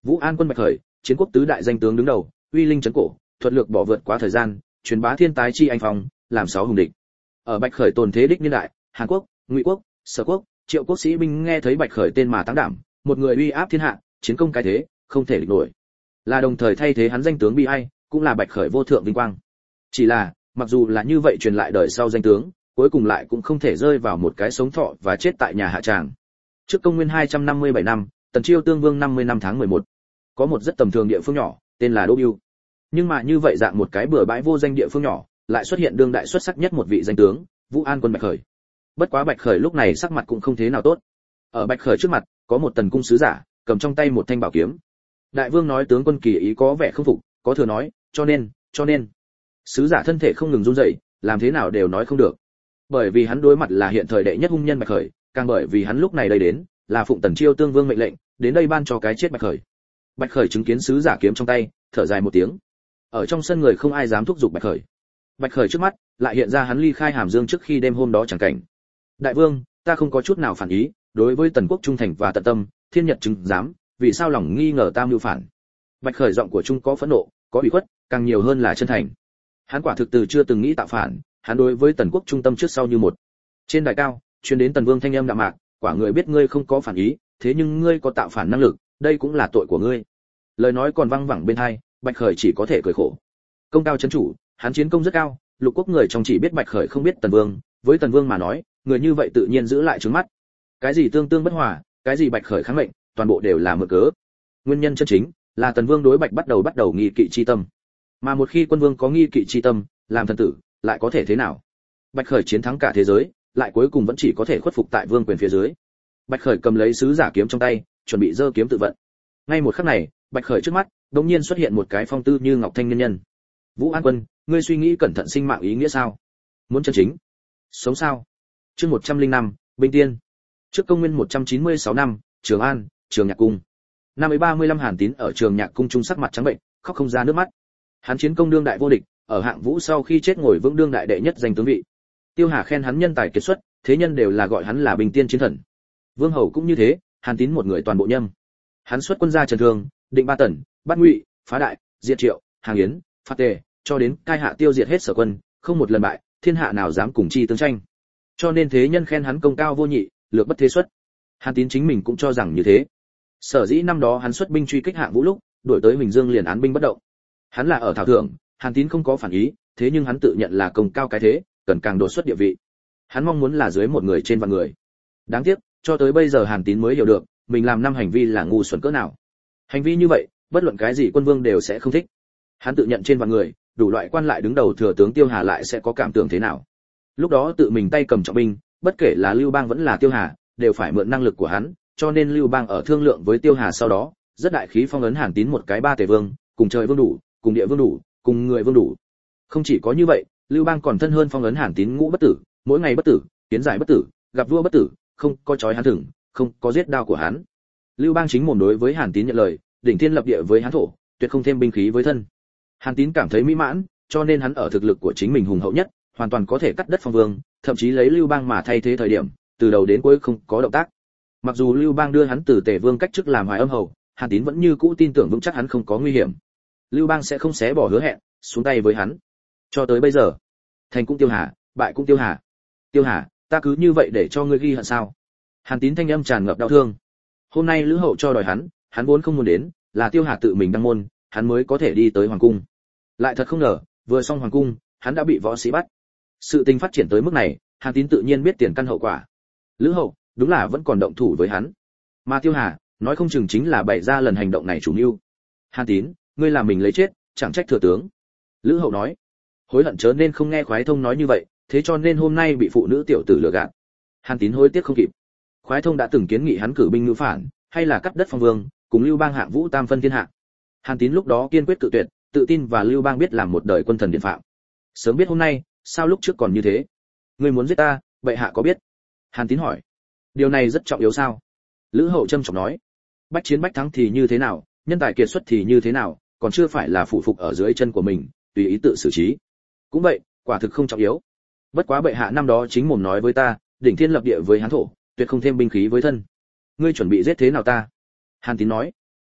Vũ An quân Bạch Khởi, chiến quốc tứ đại danh tướng đứng đầu, uy linh chấn cổ, thuật lược bỏ vượt quá thời gian, truyền bá thiên tái chi anh phong, làm sáu hùng địch. Ở Bạch Khởi tồn thế đích niên đại, Hàn Quốc, Ngụy Quốc, Sở Quốc, Triệu Quốc sĩ binh nghe thấy Bạch Khởi tên mà tăng đảm, một người uy áp thiên hạ, chiến công cái thế, không thể địch nổi. Là đồng thời thay thế hắn danh tướng bi ai, cũng là Bạch Khởi vô thượng vinh quang. Chỉ là, mặc dù là như vậy truyền lại đời sau danh tướng, cuối cùng lại cũng không thể rơi vào một cái sống thọ và chết tại nhà hạ tràng. Trước công nguyên 257 năm, Tần Chiêu Tương Vương 50 năm tháng 11. Có một rất tầm thường địa phương nhỏ, tên là Đô Biêu. Nhưng mà như vậy dạng một cái bừa bãi vô danh địa phương nhỏ, lại xuất hiện đương đại xuất sắc nhất một vị danh tướng, Vũ An quân Bạch Khởi. Bất quá Bạch Khởi lúc này sắc mặt cũng không thế nào tốt. Ở Bạch Khởi trước mặt, có một tần cung sứ giả, cầm trong tay một thanh bảo kiếm. Đại vương nói tướng quân kỳ ý có vẻ không phục, có thừa nói, cho nên. Sứ giả thân thể không ngừng run rẩy, làm thế nào đều nói không được. Bởi vì hắn đối mặt là hiện thời đệ nhất hung nhân Bạch Khởi, càng bởi vì hắn lúc này đây đến, là phụng Tần Chiêu Tương Vương mệnh lệnh, đến đây ban cho cái chết Bạch Khởi. Bạch Khởi chứng kiến sứ giả kiếm trong tay, thở dài một tiếng. Ở trong sân người không ai dám thúc giục Bạch Khởi. Bạch Khởi trước mắt lại hiện ra hắn ly khai Hàm Dương trước khi đêm hôm đó chẳng cảnh. Đại vương, ta không có chút nào phản ý, đối với Tần quốc trung thành và tận tâm, thiên nhật chứng giám, vì sao lòng nghi ngờ ta mưu phản? Bạch Khởi giọng của trung có phẫn nộ, có ủy khuất, càng nhiều hơn là chân thành. Hắn quả thực từ chưa từng nghĩ tạo phản, hắn đối với Tần quốc trung tâm trước sau như một. Trên đài cao, truyền đến Tần Vương thanh âm đạm mạc, quả người biết ngươi không có phản ý, thế nhưng ngươi có tạo phản năng lực, đây cũng là tội của ngươi. Lời nói còn văng vẳng bên tai, Bạch Khởi chỉ có thể cười khổ. Công cao chấn chủ, hắn chiến công rất cao, lục quốc người trong chỉ biết Bạch Khởi không biết Tần Vương, với Tần Vương mà nói, người như vậy tự nhiên giữ lại trướng mắt. Cái gì tương tương bất hòa, cái gì Bạch Khởi kháng mệnh, toàn bộ đều là mượn cớ. Nguyên nhân chân chính là Tần Vương đối Bạch bắt đầu nghi kỵ chi tâm. Mà một khi quân vương có nghi kỵ chi tâm, làm thần tử, lại có thể thế nào? Bạch Khởi chiến thắng cả thế giới, lại cuối cùng vẫn chỉ có thể khuất phục tại vương quyền phía dưới. Bạch Khởi cầm lấy sứ giả kiếm trong tay, chuẩn bị giơ kiếm tự vận. Ngay một khắc này, Bạch Khởi trước mắt, đột nhiên xuất hiện một cái phong tư như ngọc thanh niên nhân. Vũ An quân, ngươi suy nghĩ cẩn thận sinh mạng ý nghĩa sao? Muốn chân chính, sống sao? Chương 105, Binh Tiên. Trước công nguyên 196 năm, Trường An, Trường Nhạc cung. Năm ấy 35 Hàn Tín ở Trường Nhạc cung trung sắc mặt trắng bệnh, khóc không ra nước mắt. Hắn chiến công đương đại vô địch, ở hạng vũ sau khi chết ngồi vững đương đại đệ nhất danh tướng vị. Tiêu Hà khen hắn nhân tài kiệt xuất, thế nhân đều là gọi hắn là Bình Tiên chiến thần. Vương Hầu cũng như thế, Hàn Tín một người toàn bộ nhâm. Hắn xuất quân ra Trần Thương, định Ba Tần, bắt Ngụy, phá Đại, diệt Triệu, Hàng Yến, phạt Tề, cho đến cai hạ tiêu diệt hết Sở quân, không một lần bại, thiên hạ nào dám cùng chi tương tranh. Cho nên thế nhân khen hắn công cao vô nhị, lược bất thế xuất. Hàn Tín chính mình cũng cho rằng như thế. Sở dĩ năm đó hắn xuất binh truy kích hạng vũ lúc, đuổi tới Huỳnh Dương liền án binh bất động. Hắn là ở thảo thưởng, Hàn Tín không có phản ý, thế nhưng hắn tự nhận là công cao cái thế, cần càng đột xuất địa vị. Hắn mong muốn là dưới một người trên vạn người. Đáng tiếc, cho tới bây giờ Hàn Tín mới hiểu được, mình làm năm hành vi là ngu xuẩn cỡ nào. Hành vi như vậy, bất luận cái gì quân vương đều sẽ không thích. Hắn tự nhận trên vạn người, đủ loại quan lại đứng đầu thừa tướng Tiêu Hà lại sẽ có cảm tưởng thế nào. Lúc đó tự mình tay cầm trọng binh, bất kể là Lưu Bang vẫn là Tiêu Hà, đều phải mượn năng lực của hắn, cho nên Lưu Bang ở thương lượng với Tiêu Hà sau đó, rất đại khí phong ấn Hàn Tín một cái ba tề vương, cùng trời vương đủ, cùng địa vương đủ, cùng người vương đủ. Không chỉ có như vậy, Lưu Bang còn thân hơn phong ấn Hàn Tín ngũ bất tử, mỗi ngày bất tử, tiến giải bất tử, gặp vua bất tử, không có chói hắn thừng, không có giết đao của hắn. Lưu Bang chính mồm đối với Hàn Tín nhận lời, đỉnh thiên lập địa với hắn thổ, tuyệt không thêm binh khí với thân. Hàn Tín cảm thấy mỹ mãn, cho nên hắn ở thực lực của chính mình hùng hậu nhất, hoàn toàn có thể cắt đất phong vương, thậm chí lấy Lưu Bang mà thay thế thời điểm, từ đầu đến cuối không có động tác. Mặc dù Lưu Bang đưa hắn từ Tề Vương cách chức làm Hoài Âm hầu, Hàn Tín vẫn như cũ tin tưởng vững chắc hắn không có nguy hiểm. Lưu Bang sẽ không xé bỏ hứa hẹn, xuống tay với hắn. Cho tới bây giờ, thành cũng Tiêu Hà, bại cũng Tiêu Hà. Tiêu Hà, ta cứ như vậy để cho ngươi ghi hận sao? Hàn Tín thanh âm tràn ngập đau thương. Hôm nay Lữ Hậu cho đòi hắn vốn không muốn đến, là Tiêu Hà tự mình đăng môn, hắn mới có thể đi tới hoàng cung. Lại thật không ngờ, vừa xong hoàng cung, hắn đã bị võ sĩ bắt. Sự tình phát triển tới mức này, Hàn Tín tự nhiên biết tiền căn hậu quả. Lữ Hậu, đúng là vẫn còn động thủ với hắn. Mà Tiêu Hà, nói không chừng chính là bày ra lần hành động này chủ mưu. Hàn Tín, ngươi làm mình lấy chết, chẳng trách thừa tướng. Lữ Hậu nói, hối hận chớ nên không nghe Khoái Thông nói như vậy, thế cho nên hôm nay bị phụ nữ tiểu tử lừa gạt. Hàn Tín hối tiếc không kịp. Khoái Thông đã từng kiến nghị hắn cử binh ngữ phản, hay là cắt đất phong vương, cùng Lưu Bang hạng vũ tam phân thiên hạ. Hàn Tín lúc đó kiên quyết cự tuyệt, tự tin và Lưu Bang biết làm một đời quân thần điển phạm. Sớm biết hôm nay, sao lúc trước còn như thế? Ngươi muốn giết ta, bệ hạ có biết? Hàn Tín hỏi. Điều này rất trọng yếu sao? Lữ Hậu trâm trọng nói. Bách chiến bách thắng thì như thế nào, nhân tài kiệt xuất thì như thế nào, còn chưa phải là phụ phục ở dưới chân của mình, tùy ý tự xử trí. Cũng vậy, quả thực không trọng yếu. Bất quá bệ hạ năm đó chính mồm nói với ta, đỉnh thiên lập địa với Hán thổ, tuyệt không thêm binh khí với thân. Ngươi chuẩn bị giết thế nào ta? Hàn Tín nói.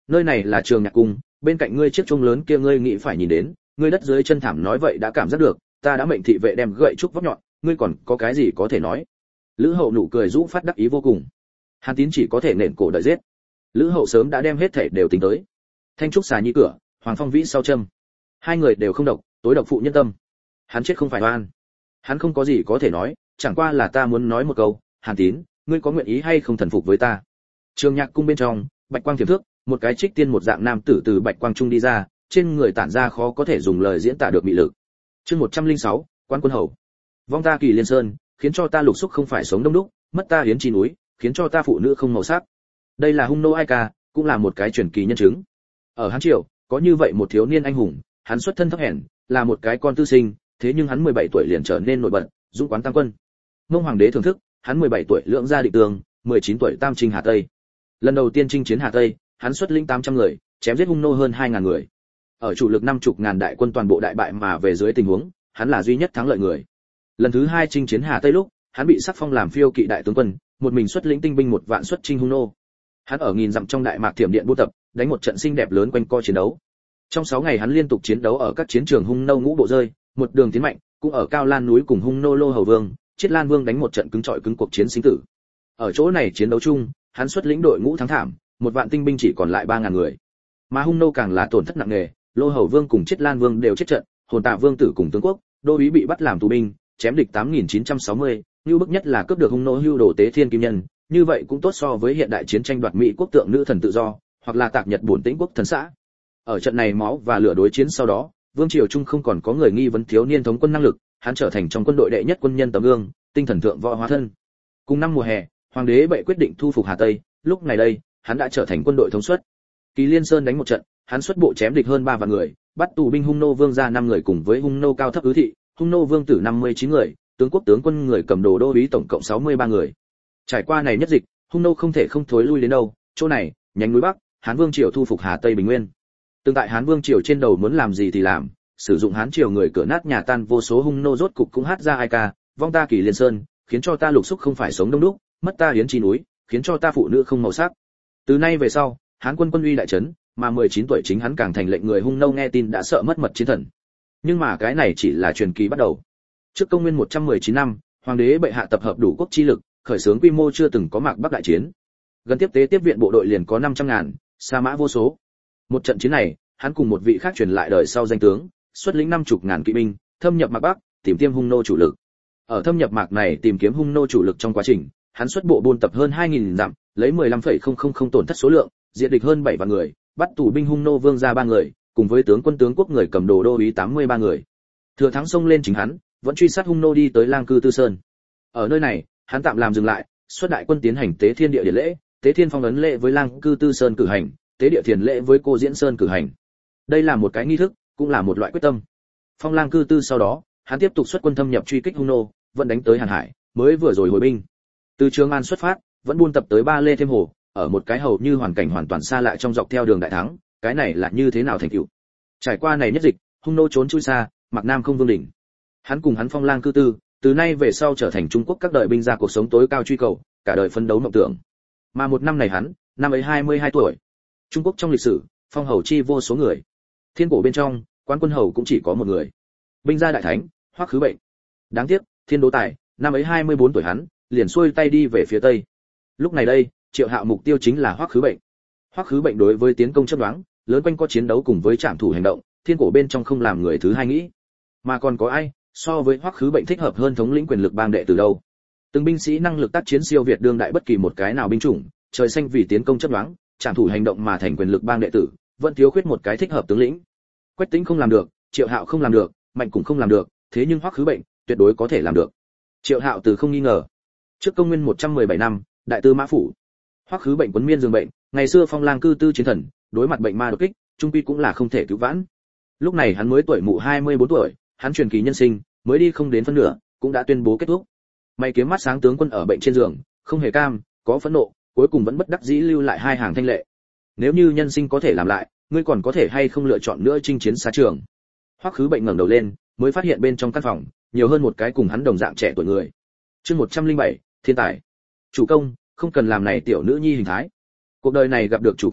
Nơi này là Trường Nhạc cung, bên cạnh ngươi chiếc chuông lớn kia ngươi nghĩ phải nhìn đến, ngươi đất dưới chân thảm nói vậy đã cảm giác được, ta đã mệnh thị vệ đem gậy trúc vóc nhọn, ngươi còn có cái gì có thể nói? Lữ Hậu nụ cười rũ phát đắc ý vô cùng. Hàn Tín chỉ có thể nện cổ đợi giết. Lữ Hậu sớm đã đem hết thể đều tính tới. Thanh trúc xà nhi cửa, Hoàng Phong Vĩ sau châm. Hai người đều không độc, tối độc phụ nhân tâm. Hắn chết không phải oan. Hắn không có gì có thể nói, chẳng qua là ta muốn nói một câu, Hàn Tín, ngươi có nguyện ý hay không thần phục với ta? Trường Nhạc cung bên trong, bạch quang thiểm thước, một cái trích tiên một dạng nam tử từ bạch quang trung đi ra, trên người tản ra khó có thể dùng lời diễn tả được mị lực. Chương 106, Quan Quân Hầu. Vong ta Kỳ Liên Sơn, khiến cho ta lục xúc không phải sống đông đúc, mất ta hiến chi núi, khiến cho ta phụ nữ không màu sắc. Đây là Hung nô ai ca, cũng là một cái truyền kỳ nhân chứng. Ở Hán Triều, có như vậy một thiếu niên anh hùng, hắn xuất thân thấp hèn, là một cái con tư sinh, thế nhưng hắn 17 tuổi liền trở nên nổi bật, dũng quán tam quân. Ngông Hoàng đế thưởng thức, hắn 17 tuổi lưỡng gia định tường, 19 tuổi tam chinh Hà Tây. Lần đầu tiên chinh chiến Hà Tây, hắn xuất lĩnh 800 người, chém giết Hung nô hơn 2000 người. Ở chủ lực 50.000 đại quân toàn bộ đại bại mà về dưới tình huống, hắn là duy nhất thắng lợi người. Lần thứ 2 chinh chiến Hà Tây lúc, hắn bị sắc phong làm phiêu kỵ đại tướng quân, một mình xuất lĩnh tinh binh 1 vạn xuất chinh Hung nô. Hắn ở nghìn dặm trong đại mạc thiểm điện buôn tập, đánh một trận xinh đẹp lớn quanh co chiến đấu. Trong 6 ngày hắn liên tục chiến đấu ở các chiến trường Hung nô ngũ bộ rơi, một đường tiến mạnh, cũng ở Cao Lan núi cùng Hung nô Lô Hầu Vương, Chiết Lan Vương đánh một trận cứng trọi cứng cuộc chiến sinh tử. Ở chỗ này chiến đấu chung, hắn xuất lĩnh đội ngũ thắng thảm, 1 vạn tinh binh chỉ còn lại 3000 người. Mà Hung nô càng là tổn thất nặng nề, Lô Hầu Vương cùng Chiết Lan Vương đều chết trận, Hồn Tạ Vương tử cùng tướng quốc, đô úy bị bắt làm tù binh, chém địch 8960, như bức nhất là cướp được Hung nô hưu đồ tế thiên kim nhân, như vậy cũng tốt so với hiện đại chiến tranh đoạt Mỹ quốc tượng nữ thần tự do, hoặc là tạc Nhật bổn tĩnh quốc thần xã. Ở trận này máu và lửa đối chiến sau đó, Vương triều trung không còn có người nghi vấn thiếu niên thống quân năng lực, hắn trở thành trong quân đội đệ nhất quân nhân tấm gương, tinh thần thượng võ hóa thân. Cùng năm mùa hè, hoàng đế bệ quyết định thu phục Hà Tây, lúc này đây, hắn đã trở thành quân đội thống suất. Kỳ Liên Sơn đánh một trận, hắn xuất bộ chém địch hơn 3 vạn người, bắt tù binh Hung nô vương gia 5 người cùng với Hung nô cao thấp ứ thị, Hung nô vương tử 59 người, tướng quốc tướng quân người cầm đồ đô úy tổng cộng 63 người. Trải qua này nhất dịch, Hung nô không thể không thối lui đến đâu, chỗ này, nhánh núi Bắc, Hán Vương triều thu phục Hà Tây Bình Nguyên. Tương tại Hán Vương triều trên đầu muốn làm gì thì làm, sử dụng Hán triều người cửa nát nhà tan vô số Hung nô rốt cục cũng hát ra ai ca, vong ta Kỳ Liên Sơn, khiến cho ta lục xúc không phải sống đông đúc, mất ta hiến chi núi, khiến cho ta phụ nữ không màu sắc. Từ nay về sau, Hán quân quân uy đại trấn, mà 19 tuổi chính hắn càng thành lệnh người Hung nô nghe tin đã sợ mất mật chiến thần. Nhưng mà cái này chỉ là truyền kỳ bắt đầu. Trước công nguyên 119 năm, hoàng đế bệ hạ tập hợp đủ quốc chi lực, khởi xướng quy mô chưa từng có Mạc Bắc đại chiến. Gần tiếp tế tiếp viện bộ đội liền có 500.000, sa mã vô số. Một trận chiến này, hắn cùng một vị khác truyền lại đời sau danh tướng, xuất lĩnh 50.000 kỵ binh, thâm nhập Mạc Bắc, tìm kiếm Hung nô chủ lực. Ở thâm nhập Mạc này tìm kiếm Hung nô chủ lực trong quá trình, hắn xuất bộ buôn tập hơn 2000 dặm, lấy 15,000 tổn thất số lượng, diệt địch hơn 7 vạn người, bắt tù binh Hung nô vương gia 3 người, cùng với tướng quân tướng quốc người cầm đồ đô úy 83 người. Thừa thắng xông lên chính hắn, vẫn truy sát Hung nô đi tới Lang Cư Tư Sơn. Ở nơi này, hắn tạm làm dừng lại, xuất đại quân tiến hành tế thiên địa điện lễ, tế thiên phong ấn lễ với Lang Cư Tư Sơn cử hành, tế địa thiền lễ với Cô Diễn Sơn cử hành. Đây là một cái nghi thức, cũng là một loại quyết tâm. Phong Lang Cư Tư sau đó, hắn tiếp tục xuất quân thâm nhập truy kích Hung nô, vẫn đánh tới Hàn Hải, mới vừa rồi hồi binh. Từ Trường An xuất phát, vẫn buôn tập tới Ba Lê Thêm Hồ, ở một cái hầu như hoàn cảnh hoàn toàn xa lạ trong dọc theo đường đại thắng, cái này là như thế nào thành tựu. Trải qua này nhất dịch, Hung nô trốn chui xa, Mạc Nam không vương đỉnh. Hắn cùng hắn Phong Lang Cư Tư, từ nay về sau trở thành Trung Quốc các đời binh gia cuộc sống tối cao truy cầu, cả đời phấn đấu mộng tưởng. Mà một năm này hắn, năm ấy 22 tuổi. Trung Quốc trong lịch sử, phong hầu chi vô số người. Thiên cổ bên trong, Quan Quân hầu cũng chỉ có một người. Binh gia đại thánh, Hoắc Khứ Bệnh. Đáng tiếc, Thiên Đỗ Tài, năm ấy 24 tuổi hắn, liền xuôi tay đi về phía tây. Lúc này đây, Triệu Hạo mục tiêu chính là Hoắc Khứ Bệnh. Hoắc Khứ Bệnh đối với tiến công chấp đoán, lớn quanh có chiến đấu cùng với trảm thủ hành động, thiên cổ bên trong không làm người thứ hai nghĩ. Mà còn có ai so với Hoắc Khứ Bệnh thích hợp hơn thống lĩnh quyền lực bang đệ từ đâu? Từng binh sĩ năng lực tác chiến siêu việt đương đại bất kỳ một cái nào binh chủng, trời xanh vì tiến công chấp đoán, trảm thủ hành động mà thành quyền lực bang đệ tử, vẫn thiếu khuyết một cái thích hợp tướng lĩnh. Quách Tĩnh không làm được, Triệu Hạo không làm được, Mạnh cũng không làm được, thế nhưng Hoắc Khứ Bệnh tuyệt đối có thể làm được. Triệu Hạo từ không nghi ngờ. Trước công nguyên 117 năm, đại tư mã phủ. Hoắc Khứ Bệnh quấn miên giường bệnh, ngày xưa Phong Lang Cư Tư chiến thần, đối mặt bệnh ma đột kích, trung quy cũng là không thể cứu vãn. Lúc này hắn mới tuổi mụ 24 tuổi, hắn truyền kỳ nhân sinh, mới đi không đến phân nửa, cũng đã tuyên bố kết thúc. Mày kiếm mắt sáng tướng quân ở bệnh trên giường, không hề cam, có phẫn nộ, cuối cùng vẫn bất đắc dĩ lưu lại 2 hàng thanh lệ. Nếu như nhân sinh có thể làm lại, ngươi còn có thể hay không lựa chọn nữa chinh chiến xa trường? Hoắc Khứ Bệnh ngẩng đầu lên, mới phát hiện bên trong căn phòng, nhiều hơn một cái cùng hắn đồng dạng trẻ tuổi người. Chương 107, thiên tài. Chủ công, không cần làm này tiểu nữ nhi hình thái. Cuộc đời này gặp được chủ công,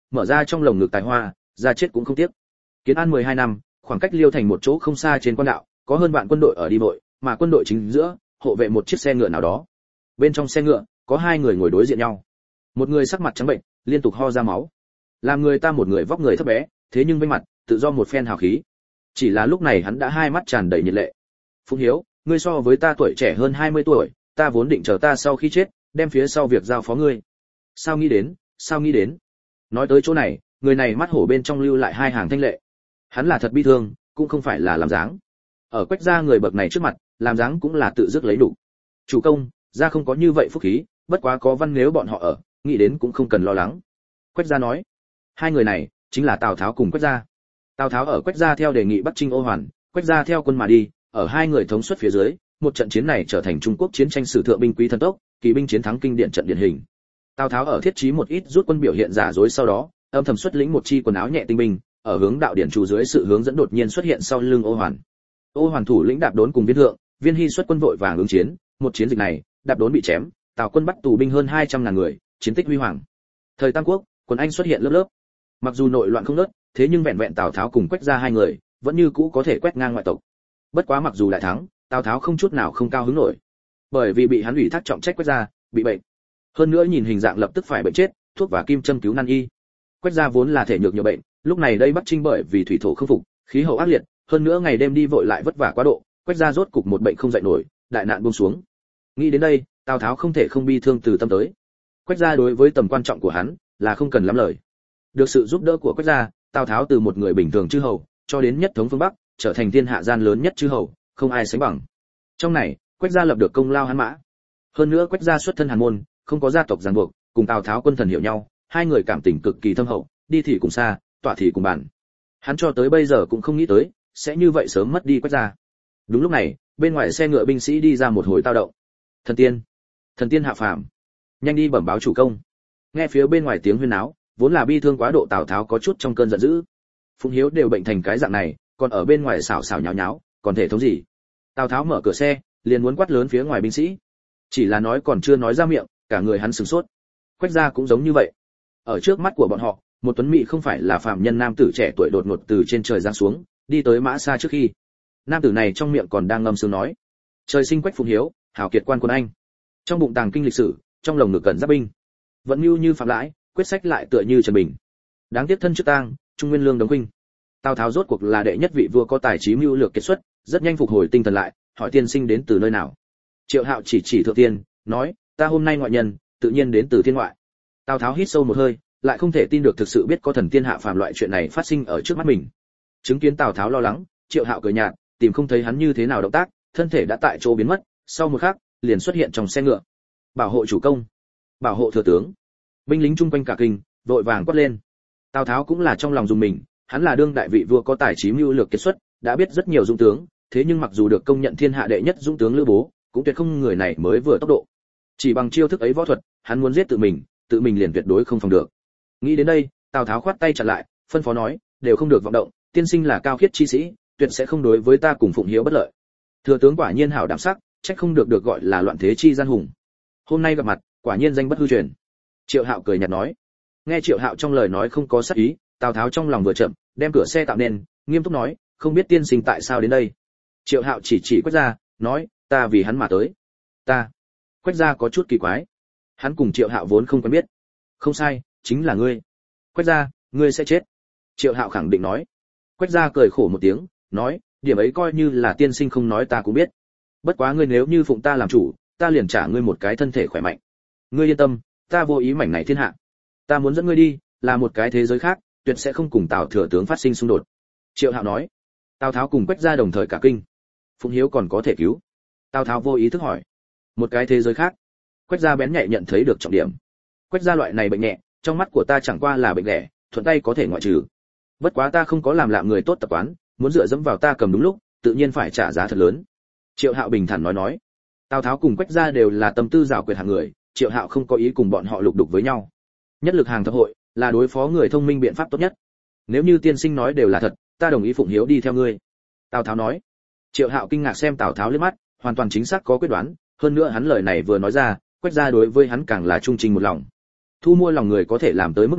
mở ra trong lồng ngực tài hoa, ra chết cũng không tiếc. Kiến An 12 năm, khoảng cách Liêu Thành một chỗ không xa trên quan đạo, có hơn vạn quân đội ở đi vội, mà quân đội chính giữa, hộ vệ một chiếc xe ngựa nào đó. Bên trong xe ngựa, có hai người ngồi đối diện nhau. Một người sắc mặt trắng bệnh, liên tục ho ra máu. Làm người ta một người vóc người thấp bé, thế nhưng bên mặt, tự do một phen hào khí. Chỉ là lúc này hắn đã hai mắt tràn đầy nhiệt lệ. Phụng Hiếu, ngươi so với ta tuổi trẻ hơn 20 tuổi, ta vốn định chờ ta sau khi chết, đem phía sau việc giao phó ngươi. Sao nghĩ đến? Nói tới chỗ này, người này mắt hổ bên trong lưu lại hai hàng thanh lệ. Hắn là thật bi thương, cũng không phải là làm dáng. Ở Quách gia người bậc này trước mặt, làm dáng cũng là tự dứt lấy đủ. Chủ công, gia không có như vậy phúc khí, bất quá có Văn nếu bọn họ ở, nghĩ đến cũng không cần lo lắng. Quách gia nói. Hai người này chính là Tào Tháo cùng Quách gia. Tào Tháo ở Quách gia theo đề nghị Bắc Trinh Ô Hoàn, Quách gia theo quân mà đi, ở hai người thống suất phía dưới, một trận chiến này trở thành Trung Quốc chiến tranh sử thượng binh quý thần tốc, kỳ binh chiến thắng kinh điển trận điển hình. Tào Tháo ở thiết trí một ít rút quân biểu hiện giả dối sau đó, âm thầm xuất lĩnh một chi quần áo nhẹ tinh binh, ở hướng đạo điển chủ dưới sự hướng dẫn đột nhiên xuất hiện sau lưng Ô Hoàn. Ô Hoàn thủ lĩnh Đạp Đốn cùng Viên Thượng, Viên Hy xuất quân vội vàng ứng chiến, một chiến dịch này, Đạp Đốn bị chém, Tào quân bắt tù binh hơn 200.000 người, chiến tích huy hoàng. Thời Tam Quốc, quân Anh xuất hiện lớp lớp. Mặc dù nội loạn không ngớt, thế nhưng vẹn vẹn Tào Tháo cùng Quách gia hai người, vẫn như cũ có thể quét ngang ngoại tộc. Bất quá mặc dù đại thắng, Tào Tháo không chút nào không cao hứng nổi, bởi vì bị hắn ủy thác trọng trách Quách gia, bị bệnh. Hơn nữa nhìn hình dạng lập tức phải bệnh chết, thuốc và kim châm cứu nan y. Quách gia vốn là thể nhược nhiều bệnh, lúc này đây Bắc Trinh bởi vì thủy thổ không phục, khí hậu ác liệt, hơn nữa ngày đêm đi vội lại vất vả quá độ, Quách gia rốt cục một bệnh không dậy nổi, đại nạn buông xuống. Nghĩ đến đây, Tào Tháo không thể không bi thương từ tâm tới. Quách gia đối với tầm quan trọng của hắn là không cần lắm lời. Được sự giúp đỡ của Quách gia, Tào Tháo từ một người bình thường chư hầu, cho đến nhất thống phương Bắc, trở thành thiên hạ gian lớn nhất chư hầu, không ai sánh bằng. Trong này, Quách gia lập được công lao hắn mã. Hơn nữa Quách gia xuất thân Hàn môn, không có gia tộc ràng buộc, cùng Tào Tháo quân thần hiểu nhau, hai người cảm tình cực kỳ thâm hậu, đi thì cùng xa, tọa thì cùng bàn. Hắn cho tới bây giờ cũng không nghĩ tới sẽ như vậy sớm mất đi Quách gia. Đúng lúc này, bên ngoài xe ngựa binh sĩ đi ra một hồi tao động. Thần tiên hạ phàm, nhanh đi bẩm báo chủ công. Nghe phía bên ngoài tiếng huyên náo, vốn là bi thương quá độ Tào Tháo có chút trong cơn giận dữ. Phụng Hiếu đều bệnh thành cái dạng này, còn ở bên ngoài xảo xảo nháo nháo, còn thể thống gì? Tào Tháo mở cửa xe, liền muốn quát lớn phía ngoài binh sĩ. Chỉ là nói còn chưa nói ra miệng, cả người hắn sửng sốt. Quách gia cũng giống như vậy. Ở trước mắt của bọn họ, một tuấn mỹ không phải là phàm nhân nam tử trẻ tuổi đột ngột từ trên trời giáng xuống, đi tới mã xa trước khi. Nam tử này trong miệng còn đang ngâm sướng nói: "Trời sinh Quách Phụng Hiếu, hào kiệt quan quân Anh." Trong bụng tàng kinh lịch sử, trong lồng ngực cẩn giáp binh. Vẫn mưu như phạm lãi, quyết sách lại tựa như Trần Bình. Đáng tiếc thân trước tang, trung nguyên lương đống huynh. Tào Tháo rốt cuộc là đệ nhất vị vua có tài trí mưu lược kiệt xuất, rất nhanh phục hồi tinh thần lại, hỏi tiên sinh đến từ nơi nào. Triệu Hạo chỉ thượng tiên, nói: "Ta hôm nay ngoại nhân, tự nhiên đến từ thiên ngoại." Tào Tháo hít sâu một hơi, lại không thể tin được thực sự biết có thần tiên hạ phàm loại chuyện này phát sinh ở trước mắt mình. Chứng kiến Tào Tháo lo lắng, Triệu Hạo cười nhạt, tìm không thấy hắn như thế nào động tác, thân thể đã tại chỗ biến mất, sau một khắc, liền xuất hiện trong xe ngựa. "Bảo hộ chủ công, bảo hộ thừa tướng." Binh lính chung quanh cả kinh, vội vàng quát lên. Tào Tháo cũng là trong lòng dùng mình, hắn là đương đại vị vua có tài trí mưu lược kiệt xuất, đã biết rất nhiều dũng tướng, thế nhưng mặc dù được công nhận thiên hạ đệ nhất dũng tướng Lữ Bố, cũng tuyệt không người này mới vừa tốc độ. Chỉ bằng chiêu thức ấy võ thuật, hắn muốn giết tự mình liền tuyệt đối không phòng được. Nghĩ đến đây, Tào Tháo khoát tay chặn lại, phân phó nói: "Đều không được vọng động, tiên sinh là cao khiết chi sĩ, tuyệt sẽ không đối với ta cùng Phụng Hiếu bất lợi." Thừa tướng quả nhiên hảo đảm sắc, trách không được gọi là loạn thế chi gian hùng. Hôm nay gặp mặt, quả nhiên danh bất hư truyền. Triệu Hạo cười nhạt nói. Nghe Triệu Hạo trong lời nói không có sát ý, Tào Tháo trong lòng vừa chậm, đem cửa xe tạo nên, nghiêm túc nói: "Không biết tiên sinh tại sao đến đây?" Triệu Hạo chỉ Quách gia, nói: "Ta vì hắn mà tới." "Ta?" Quách gia có chút kỳ quái. Hắn cùng Triệu Hạo vốn không quen biết. "Không sai, chính là ngươi." "Quách gia, ngươi sẽ chết." Triệu Hạo khẳng định nói. Quách gia cười khổ một tiếng, nói: "Điểm ấy coi như là tiên sinh không nói ta cũng biết. Bất quá ngươi nếu như phụng ta làm chủ, ta liền trả ngươi một cái thân thể khỏe mạnh. Ngươi yên tâm, ta vô ý mảnh này thiên hạ. Ta muốn dẫn ngươi đi, là một cái thế giới khác, tuyệt sẽ không cùng Tào thừa tướng phát sinh xung đột." Triệu Hạo nói. Tào Tháo cùng Quách gia đồng thời cả kinh. Phụng Hiếu còn có thể cứu? Tào Tháo vô ý thức hỏi. Một cái thế giới khác? Quách gia bén nhạy nhận thấy được trọng điểm. Quách gia loại này bệnh nhẹ, trong mắt của ta chẳng qua là bệnh lẻ, thuận tay có thể ngoại trừ. Bất quá ta không có làm người tốt tập quán, muốn dựa dẫm vào ta cầm đúng lúc, tự nhiên phải trả giá thật lớn. Triệu Hạo bình thản nói. Tào Tháo cùng Quách gia đều là tâm tư giảo quyệt hạng người, Triệu Hạo không có ý cùng bọn họ lục đục với nhau. Nhất lực hàng thập hội là đối phó người thông minh biện pháp tốt nhất. Nếu như tiên sinh nói đều là thật, ta đồng ý Phụng Hiếu đi theo ngươi. Tào Tháo nói. Triệu Hạo kinh ngạc xem Tào Tháo liếc mắt, hoàn toàn chính xác có quyết đoán, hơn nữa hắn lời này vừa nói ra, Quách gia đối với hắn càng là trung trình một lòng. Thu mua lòng người có thể làm tới mức này,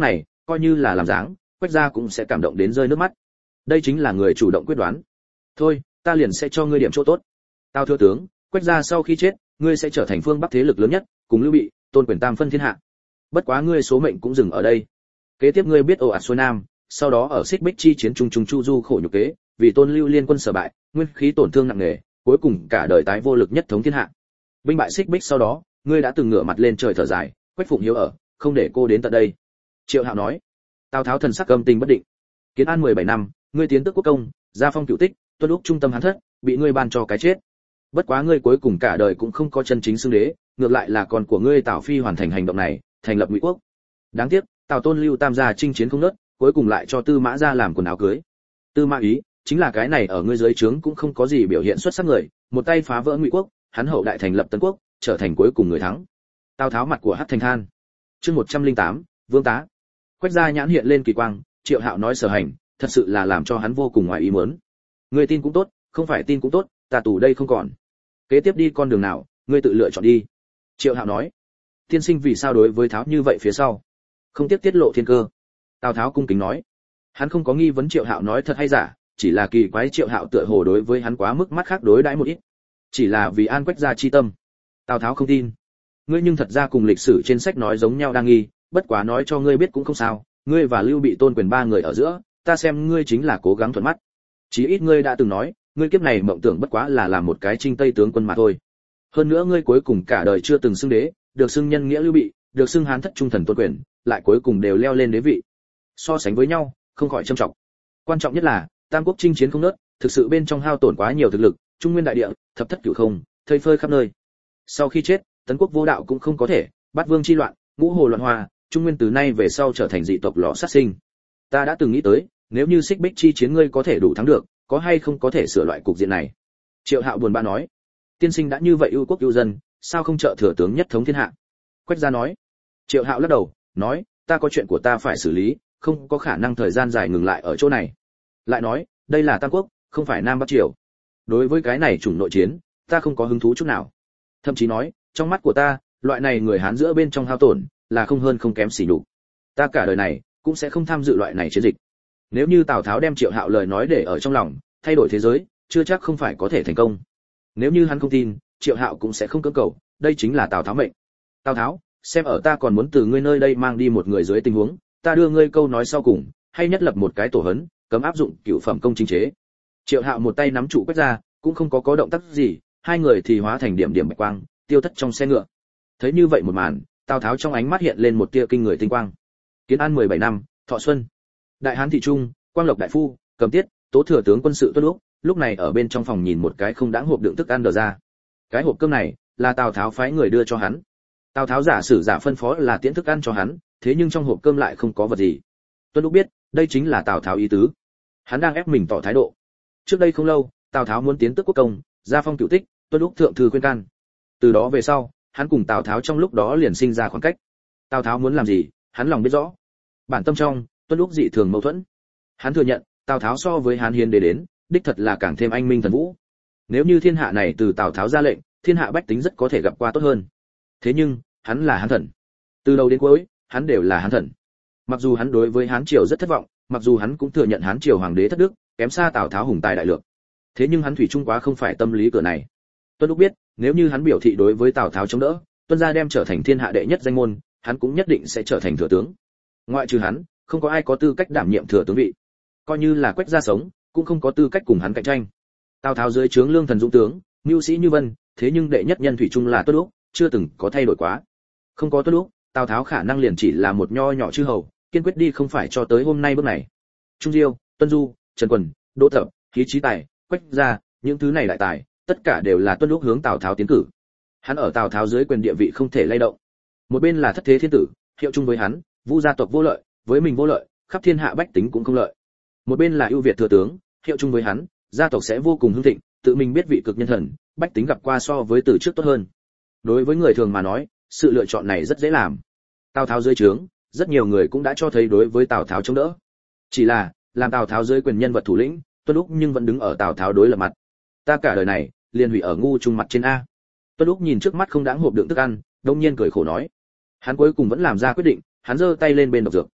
coi như là làm dáng, Quách gia cũng sẽ cảm động đến rơi nước mắt. Đây chính là người chủ động quyết đoán. Thôi, ta liền sẽ cho ngươi điểm chỗ tốt. Tào thừa tướng, Quách gia sau khi chết, ngươi sẽ trở thành phương Bắc thế lực lớn nhất, cùng Lưu Bị, Tôn quyền tam phân thiên hạ. Bất quá ngươi số mệnh cũng dừng ở đây. Kế tiếp ngươi biết ồ ạt xuôi nam, sau đó ở Xích Bích chi chiến trung chu du khổ nhục kế, vì Tôn Lưu liên quân sở bại, nguyên khí tổn thương nặng nề, cuối cùng cả đời tái vô lực nhất thống thiên hạ. Binh bại Xích Bích sau đó, ngươi đã từng ngửa mặt lên trời thở dài, Quách Phụng Hiếu ở, không để cô đến tận đây. Triệu Hạo nói. Tào Tháo thần sắc âm tình bất định. Kiến An 17 năm, ngươi tiến tước quốc công, gia phong cửu tích, tuân lúc trung tâm hán thất, bị ngươi ban cho cái chết. Bất quá ngươi cuối cùng cả đời cũng không có chân chính xưng đế, ngược lại là con của ngươi Tào Phi hoàn thành hành động này, thành lập Ngụy quốc. Đáng tiếc, Tào Tôn Lưu tam gia chinh chiến không nớt, cuối cùng lại cho Tư Mã gia làm quần áo cưới. Tư Mã Ý, chính là cái này ở ngươi dưới trướng cũng không có gì biểu hiện xuất sắc người, một tay phá vỡ Ngụy quốc, hắn hậu đại thành lập Tân quốc, trở thành cuối cùng người thắng. Tào Tháo mặt của hắc thành than. Chương 108, Vương tá. Quách gia nhãn hiện lên kỳ quang, Triệu Hạo nói sở hành, thật sự là làm cho hắn vô cùng ngoài ý muốn. Ngươi tin cũng tốt, không phải tin cũng tốt, ta tù đây không còn. Kế tiếp đi con đường nào, ngươi tự lựa chọn đi. Triệu Hạo nói. Tiên sinh vì sao đối với Tháo như vậy phía sau? Không tiếc tiết lộ thiên cơ. Tào Tháo cung kính nói. Hắn không có nghi vấn Triệu Hạo nói thật hay giả, chỉ là kỳ quái Triệu Hạo tựa hồ đối với hắn quá mức mắt khác đối đãi một ít. Chỉ là vì an Quách gia chi tâm. Tào Tháo không tin. Ngươi nhưng thật ra cùng lịch sử trên sách nói giống nhau đang nghi, bất quá nói cho ngươi biết cũng không sao, ngươi và Lưu Bị Tôn quyền ba người ở giữa, ta xem ngươi chính là cố gắng thuận mắt. Chí ít ngươi đã từng nói, ngươi kiếp này mộng tưởng bất quá là làm một cái Trinh Tây tướng quân mà thôi. Hơn nữa ngươi cuối cùng cả đời chưa từng xưng đế, được xưng nhân nghĩa Lưu Bị, được xưng hán thất trung thần Tôn quyền, lại cuối cùng đều leo lên đế vị. So sánh với nhau, không khỏi trầm trọng. Quan trọng nhất là, Tam quốc chinh chiến không nớt, thực sự bên trong hao tổn quá nhiều thực lực, Trung Nguyên đại địa, thập thất cửu không, thây phơi khắp nơi. Sau khi chết, Tấn quốc vô đạo cũng không có thể, Bát vương chi loạn, ngũ hồ loạn hòa, Trung Nguyên từ nay về sau trở thành dị tộc lò sát sinh. Ta đã từng nghĩ tới, nếu như Xích Bích chi chiến ngươi có thể đủ thắng được, có hay không có thể sửa loại cục diện này. Triệu Hạo buồn bã nói, tiên sinh đã như vậy ưu quốc ưu dân, sao không trợ thừa tướng nhất thống thiên hạ? Quách gia nói. Triệu Hạo lắc đầu, nói, ta có chuyện của ta phải xử lý, không có khả năng thời gian dài ngừng lại ở chỗ này. Lại nói, đây là Tam quốc, không phải Nam Bắc triều. Đối với cái này chủng nội chiến, ta không có hứng thú chút nào. Thậm chí nói, trong mắt của ta, loại này người Hán giữa bên trong hao tổn, là không hơn không kém xỉ nhục. Ta cả đời này cũng sẽ không tham dự loại này chiến dịch. Nếu như Tào Tháo đem Triệu Hạo lời nói để ở trong lòng, thay đổi thế giới, chưa chắc không phải có thể thành công. Nếu như hắn không tin, Triệu Hạo cũng sẽ không cưỡng cầu, đây chính là Tào Tháo mệnh. Tào Tháo, xem ở ta còn muốn từ ngươi nơi đây mang đi một người dưới tình huống, ta đưa ngươi câu nói sau cùng, hay nhất lập một cái tổ hấn, cấm áp dụng cửu phẩm công chính chế. Triệu Hạo một tay nắm trụ Quách gia, cũng không có động tác gì, hai người thì hóa thành điểm điểm bạch quang, tiêu thất trong xe ngựa. Thấy như vậy một màn, Tào Tháo trong ánh mắt hiện lên một tia kinh người tinh quang. Kiến An 17 năm, Thọ Xuân. Đại Hán thị trung, Quang Lộc đại phu, Cầm Tiết, Tố thừa tướng quân sự Tuân lúc này ở bên trong phòng nhìn một cái không đáng hộp đựng thức ăn đờ ra. Cái hộp cơm này là Tào Tháo phái người đưa cho hắn. Tào Tháo giả sử giả phân phó là tiễn thức ăn cho hắn, thế nhưng trong hộp cơm lại không có vật gì. Tuân biết, đây chính là Tào Tháo ý tứ. Hắn đang ép mình tỏ thái độ. Trước đây không lâu, Tào Tháo muốn tiến tước quốc công, gia phong cửu tích, Tuân thượng thư khuyên can. Từ đó về sau, hắn cùng Tào Tháo trong lúc đó liền sinh ra khoảng cách. Tào Tháo muốn làm gì, hắn lòng biết rõ. Bản tâm trong, Tuân dị thường mâu thuẫn. Hắn thừa nhận, Tào Tháo so với Hán Hiến đến, đích thật là càng thêm anh minh thần vũ. Nếu như thiên hạ này từ Tào Tháo ra lệnh, thiên hạ bách tính rất có thể gặp qua tốt hơn. Thế nhưng, hắn là Hán thần. Từ đầu đến cuối, hắn đều là Hán thần. Mặc dù hắn đối với Hán triều rất thất vọng, mặc dù hắn cũng thừa nhận Hán triều hoàng đế thất đức, kém xa Tào Tháo hùng tài đại lược. Thế nhưng hắn thủy chung quá không phải tâm lý cửa này. Tuân biết, nếu như hắn biểu thị đối với Tào Tháo chống đỡ, Tuân gia đem trở thành thiên hạ đệ nhất danh môn, hắn cũng nhất định sẽ trở thành thừa tướng. Ngoại trừ hắn, không có ai có tư cách đảm nhiệm thừa tướng vị. Coi như là Quách gia sống, cũng không có tư cách cùng hắn cạnh tranh. Tào Tháo dưới trướng lương thần dũng tướng, mưu sĩ như vân, thế nhưng đệ nhất nhân thủy chung là Tuân Lúc, chưa từng có thay đổi quá. Không có Tuân Lúc, Tào Tháo khả năng liền chỉ là một nho nhỏ chư hầu, kiên quyết đi không phải cho tới hôm nay bước này. Trung Diêu, Tuân Du, Trần Quần, Đỗ Thập, Khí Chí Tài, Quách gia, những thứ này đại tài, tất cả đều là Tuân Lúc hướng Tào Tháo tiến cử. Hắn ở Tào Tháo dưới quyền địa vị không thể lay động. Một bên là thất thế thiên tử, hiệu chung với hắn, Vu gia tộc vô lợi, với mình vô lợi, khắp thiên hạ bách tính cũng không lợi. Một bên là ưu việt thừa tướng, hiệu chung với hắn, gia tộc sẽ vô cùng hưng thịnh, tự mình biết vị cực nhân thần, bách tính gặp qua so với từ trước tốt hơn. Đối với người thường mà nói, sự lựa chọn này rất dễ làm. Tào Tháo dưới trướng, rất nhiều người cũng đã cho thấy đối với Tào Tháo chống đỡ. Chỉ là, làm Tào Tháo dưới quyền nhân vật thủ lĩnh, Tuân Lúc nhưng vẫn đứng ở Tào Tháo đối lập mặt. Ta cả đời này, liền hủy ở ngu trung mặt trên a. Tuân Lúc nhìn trước mắt không đáng hộp đựng thức ăn, đông nhiên cười khổ nói. Hắn cuối cùng vẫn làm ra quyết định, hắn giơ tay lên bên độc dược.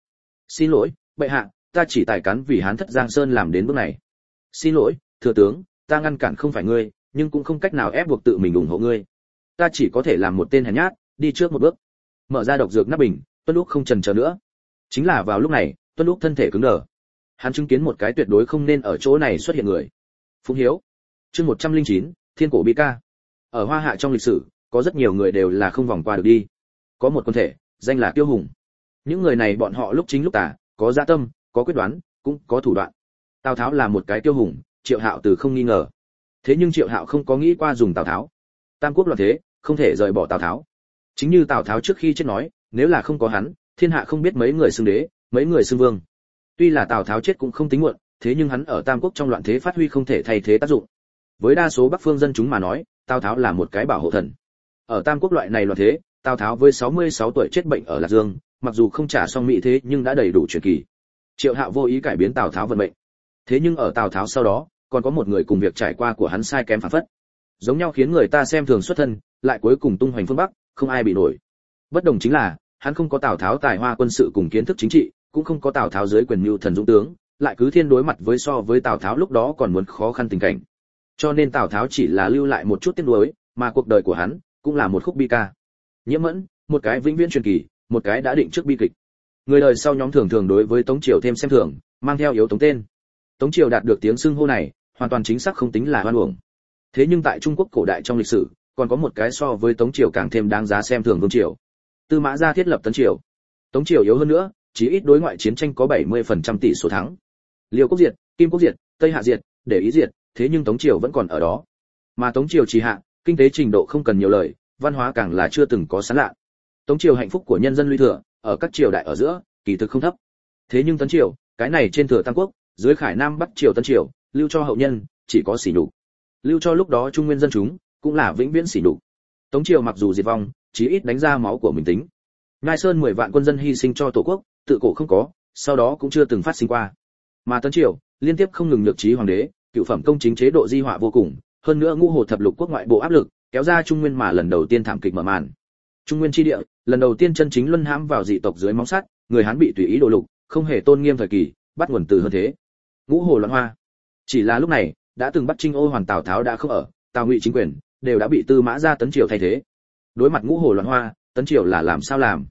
Xin lỗi, bệ hạ, ta chỉ tài cán vì Hán thất Giang Sơn làm đến bước này. Xin lỗi, thừa tướng, ta ngăn cản không phải ngươi, nhưng cũng không cách nào ép buộc tự mình ủng hộ ngươi. Ta chỉ có thể làm một tên hèn nhát, đi trước một bước. Mở ra độc dược nắp bình, Tuân Lúc không chần chờ nữa. Chính là vào lúc này, Tuân Lúc thân thể cứng đờ. Hắn chứng kiến một cái tuyệt đối không nên ở chỗ này xuất hiện người. Phụng Hiếu. Chương 109, Thiên cổ bi ca. Ở Hoa Hạ trong lịch sử, có rất nhiều người đều là không vòng qua được đi. Có một quân thể, danh là Tiêu Hùng. Những người này bọn họ lúc chính lúc tà, có dạ tâm, có quyết đoán, cũng có thủ đoạn. Tào Tháo là một cái Tiêu Hùng, Triệu Hạo từ không nghi ngờ. Thế nhưng Triệu Hạo không có nghĩ qua dùng Tào Tháo. Tam quốc loạn thế, không thể rời bỏ Tào Tháo. Chính như Tào Tháo trước khi chết nói, nếu là không có hắn, thiên hạ không biết mấy người xưng đế, mấy người xưng vương. Tuy là Tào Tháo chết cũng không tính muộn, thế nhưng hắn ở Tam quốc trong loạn thế phát huy không thể thay thế tác dụng. Với đa số Bắc phương dân chúng mà nói, Tào Tháo là một cái bảo hộ thần. Ở Tam quốc loại này loạn thế, Tào Tháo với 66 tuổi chết bệnh ở Lạc Dương, mặc dù không trả xong mỹ thế nhưng đã đầy đủ truyền kỳ. Triệu Hạo vô ý cải biến Tào Tháo vận mệnh. Thế nhưng ở Tào Tháo sau đó, còn có một người cùng việc trải qua của hắn sai kém phản phất. Giống nhau khiến người ta xem thường xuất thân, lại cuối cùng tung hoành phương Bắc, không ai bị nổi. Bất đồng chính là, hắn không có Tào Tháo tài hoa quân sự cùng kiến thức chính trị, cũng không có Tào Tháo dưới quyền mưu thần dũng tướng, lại cứ thiên đối mặt với so với Tào Tháo lúc đó còn muốn khó khăn tình cảnh. Cho nên Tào Tháo chỉ là lưu lại một chút tiếc nuối, mà cuộc đời của hắn cũng là một khúc bi ca. Nhiễm Mẫn, một cái vĩnh viễn truyền kỳ, một cái đã định trước bi kịch. Người đời sau nhóm thường thường đối với Tống Triều thêm xem thường, mang theo yếu tống tên. Tống Triều đạt được tiếng xưng hô này, hoàn toàn chính xác không tính là oan uổng. Thế nhưng tại Trung Quốc cổ đại trong lịch sử, còn có một cái so với Tống Triều càng thêm đáng giá xem thường Vương Triều. Tư Mã Gia thiết lập Tấn Triều. Tống Triều yếu hơn nữa, chỉ ít đối ngoại chiến tranh có 70% tỷ số thắng. Liêu Quốc diệt, Kim Quốc diệt, Tây Hạ diệt, để ý diệt, thế nhưng Tống Triều vẫn còn ở đó. Mà Tống Triều trì hạ, kinh tế trình độ không cần nhiều lời, văn hóa càng là chưa từng có sán lạ. Tống Triều hạnh phúc của nhân dân luy thừa, ở các triều đại ở giữa, kỳ thực không thấp. Thế nhưng Tấn Triều, cái này trên thừa Tam Quốc, dưới Khải Nam Bắc Triều Tấn Triều, lưu cho hậu nhân, chỉ có sỉ nhục. Lưu cho lúc đó trung nguyên dân chúng, cũng là vĩnh viễn sỉ nhục. Tống Triều mặc dù diệt vong, chí ít đánh ra máu của mình tính. Ngai Sơn 10 vạn quân dân hy sinh cho Tổ quốc, tự cổ không có, sau đó cũng chưa từng phát sinh qua. Mà Tấn Triều, liên tiếp không ngừng nhược trí hoàng đế, cựu phẩm công chính chế độ di họa vô cùng, hơn nữa ngũ hồ thập lục quốc ngoại bộ áp lực, kéo ra Trung Nguyên mà lần đầu tiên thảm kịch mở màn. Trung Nguyên chi địa, lần đầu tiên chân chính luân hãm vào dị tộc dưới móng sắt, người Hán bị tùy ý đổ lục, không hề tôn nghiêm thời kỳ, bắt nguồn từ hơn thế. Ngũ hồ loạn hoa. Chỉ là lúc này, đã từng bắt Trinh Ô Hoàn Tào Tháo đã không ở, Tào Ngụy chính quyền đều đã bị Tư Mã Gia Tấn Triều thay thế. Đối mặt ngũ hồ loạn hoa, Tấn Triều là làm sao làm?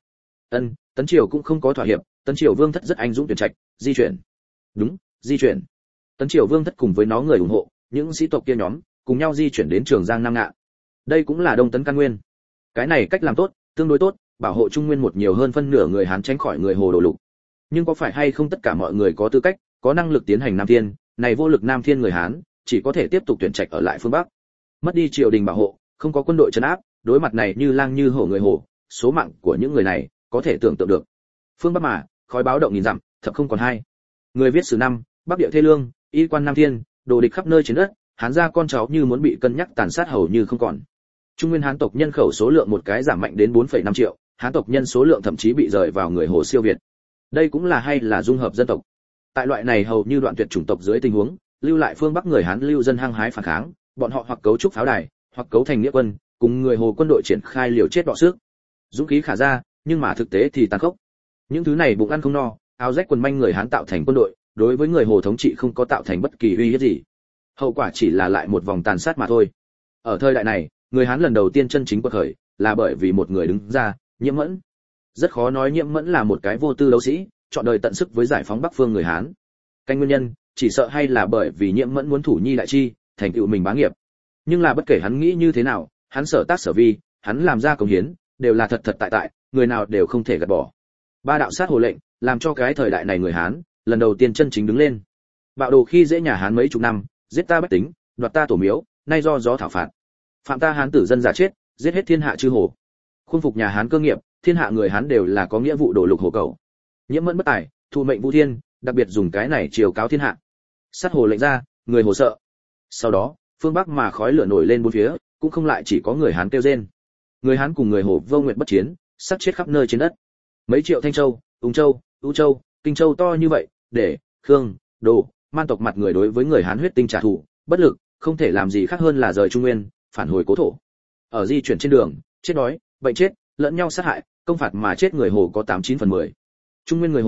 Tấn Triều cũng không có thỏa hiệp, Tấn Triều Vương thất rất anh dũng tuyển trạch, di chuyển. Đúng, di chuyển. Tấn Triều Vương thất cùng với nó người ủng hộ, những sĩ tộc kia nhóm, cùng nhau di chuyển đến Trường Giang Nam Ngạn. Đây cũng là Đông Tấn căn nguyên. Cái này cách làm tốt, tương đối tốt, bảo hộ Trung Nguyên một nhiều hơn phân nửa người Hán tránh khỏi người Hồ đổ lục. Nhưng có phải hay không tất cả mọi người có tư cách, có năng lực tiến hành Nam Thiên, này vô lực Nam Thiên người Hán, chỉ có thể tiếp tục tuyển trạch ở lại phương Bắc. Mất đi triều đình bảo hộ, không có quân đội trấn áp, đối mặt này như lang như hổ người Hồ, số mạng của những người này có thể tưởng tượng được. Phương Bắc mà, khói báo động nghìn dặm, thập không còn hai. Người viết sử năm, Bắc địa thê lương, y quan Nam Thiên, đồ địch khắp nơi trên đất, Hán gia con cháu như muốn bị cân nhắc tàn sát hầu như không còn. Trung Nguyên Hán tộc nhân khẩu số lượng một cái giảm mạnh đến 4,5 triệu, Hán tộc nhân số lượng thậm chí bị rời vào người Hồ siêu việt. Đây cũng là hay là dung hợp dân tộc. Tại loại này hầu như đoạn tuyệt chủng tộc dưới tình huống, lưu lại phương Bắc người Hán lưu dân hăng hái phản kháng, bọn họ hoặc cấu trúc pháo đài, hoặc cấu thành nghĩa quân, cùng người Hồ quân đội triển khai liều chết đọ sức. Dũng khí khả ra, nhưng mà thực tế thì tàn khốc. Những thứ này bụng ăn không no, áo rách quần manh người Hán tạo thành quân đội, đối với người Hồ thống trị không có tạo thành bất kỳ uy hiếp gì. Hậu quả chỉ là lại một vòng tàn sát mà thôi. Ở thời đại này, người Hán lần đầu tiên chân chính quật khởi, là bởi vì một người đứng ra, Nhiễm Mẫn. Rất khó nói Nhiễm Mẫn là một cái vô tư đấu sĩ, chọn đời tận sức với giải phóng Bắc phương người Hán. Canh nguyên nhân, chỉ sợ hay là bởi vì Nhiễm Mẫn muốn thủ nhi đại chi, thành tựu mình bá nghiệp. Nhưng là bất kể hắn nghĩ như thế nào, hắn sở tác sở vi, hắn làm ra công hiến, đều là thật thật tại tại, người nào đều không thể gạt bỏ. Ba đạo sát hồ lệnh, làm cho cái thời đại này người Hán, lần đầu tiên chân chính đứng lên. Bạo đồ khi dễ nhà Hán mấy chục năm, giết ta bách tính, đoạt ta tổ miếu, nay do gió thảo phạt. Phạm ta Hán tử dân giả chết, giết hết thiên hạ chư hồ. Khuôn phục nhà Hán cơ nghiệp, thiên hạ người Hán đều là có nghĩa vụ đổ lục hồ cầu. Nhiễm Mẫn bất tài, thụ mệnh vu thiên, đặc biệt dùng cái này chiều cáo thiên hạ. Sát hồ lệnh ra, người Hồ sợ. Sau đó, phương Bắc mà khói lửa nổi lên bốn phía, cũng không lại chỉ có người Hán kêu rên. Người Hán cùng người Hồ vô nguyện bất chiến, sát chết khắp nơi trên đất. Mấy triệu Thanh Châu, Ung Châu, U Châu, Kinh Châu to như vậy, để Khương, Đồ, Man tộc mặt người đối với người Hán huyết tinh trả thù, bất lực, không thể làm gì khác hơn là rời Trung Nguyên, phản hồi cố thổ. Ở di chuyển trên đường, chết đói, bệnh chết, lẫn nhau sát hại, công phạt mà chết người Hồ có 89/10. Trung Nguyên người Hồ,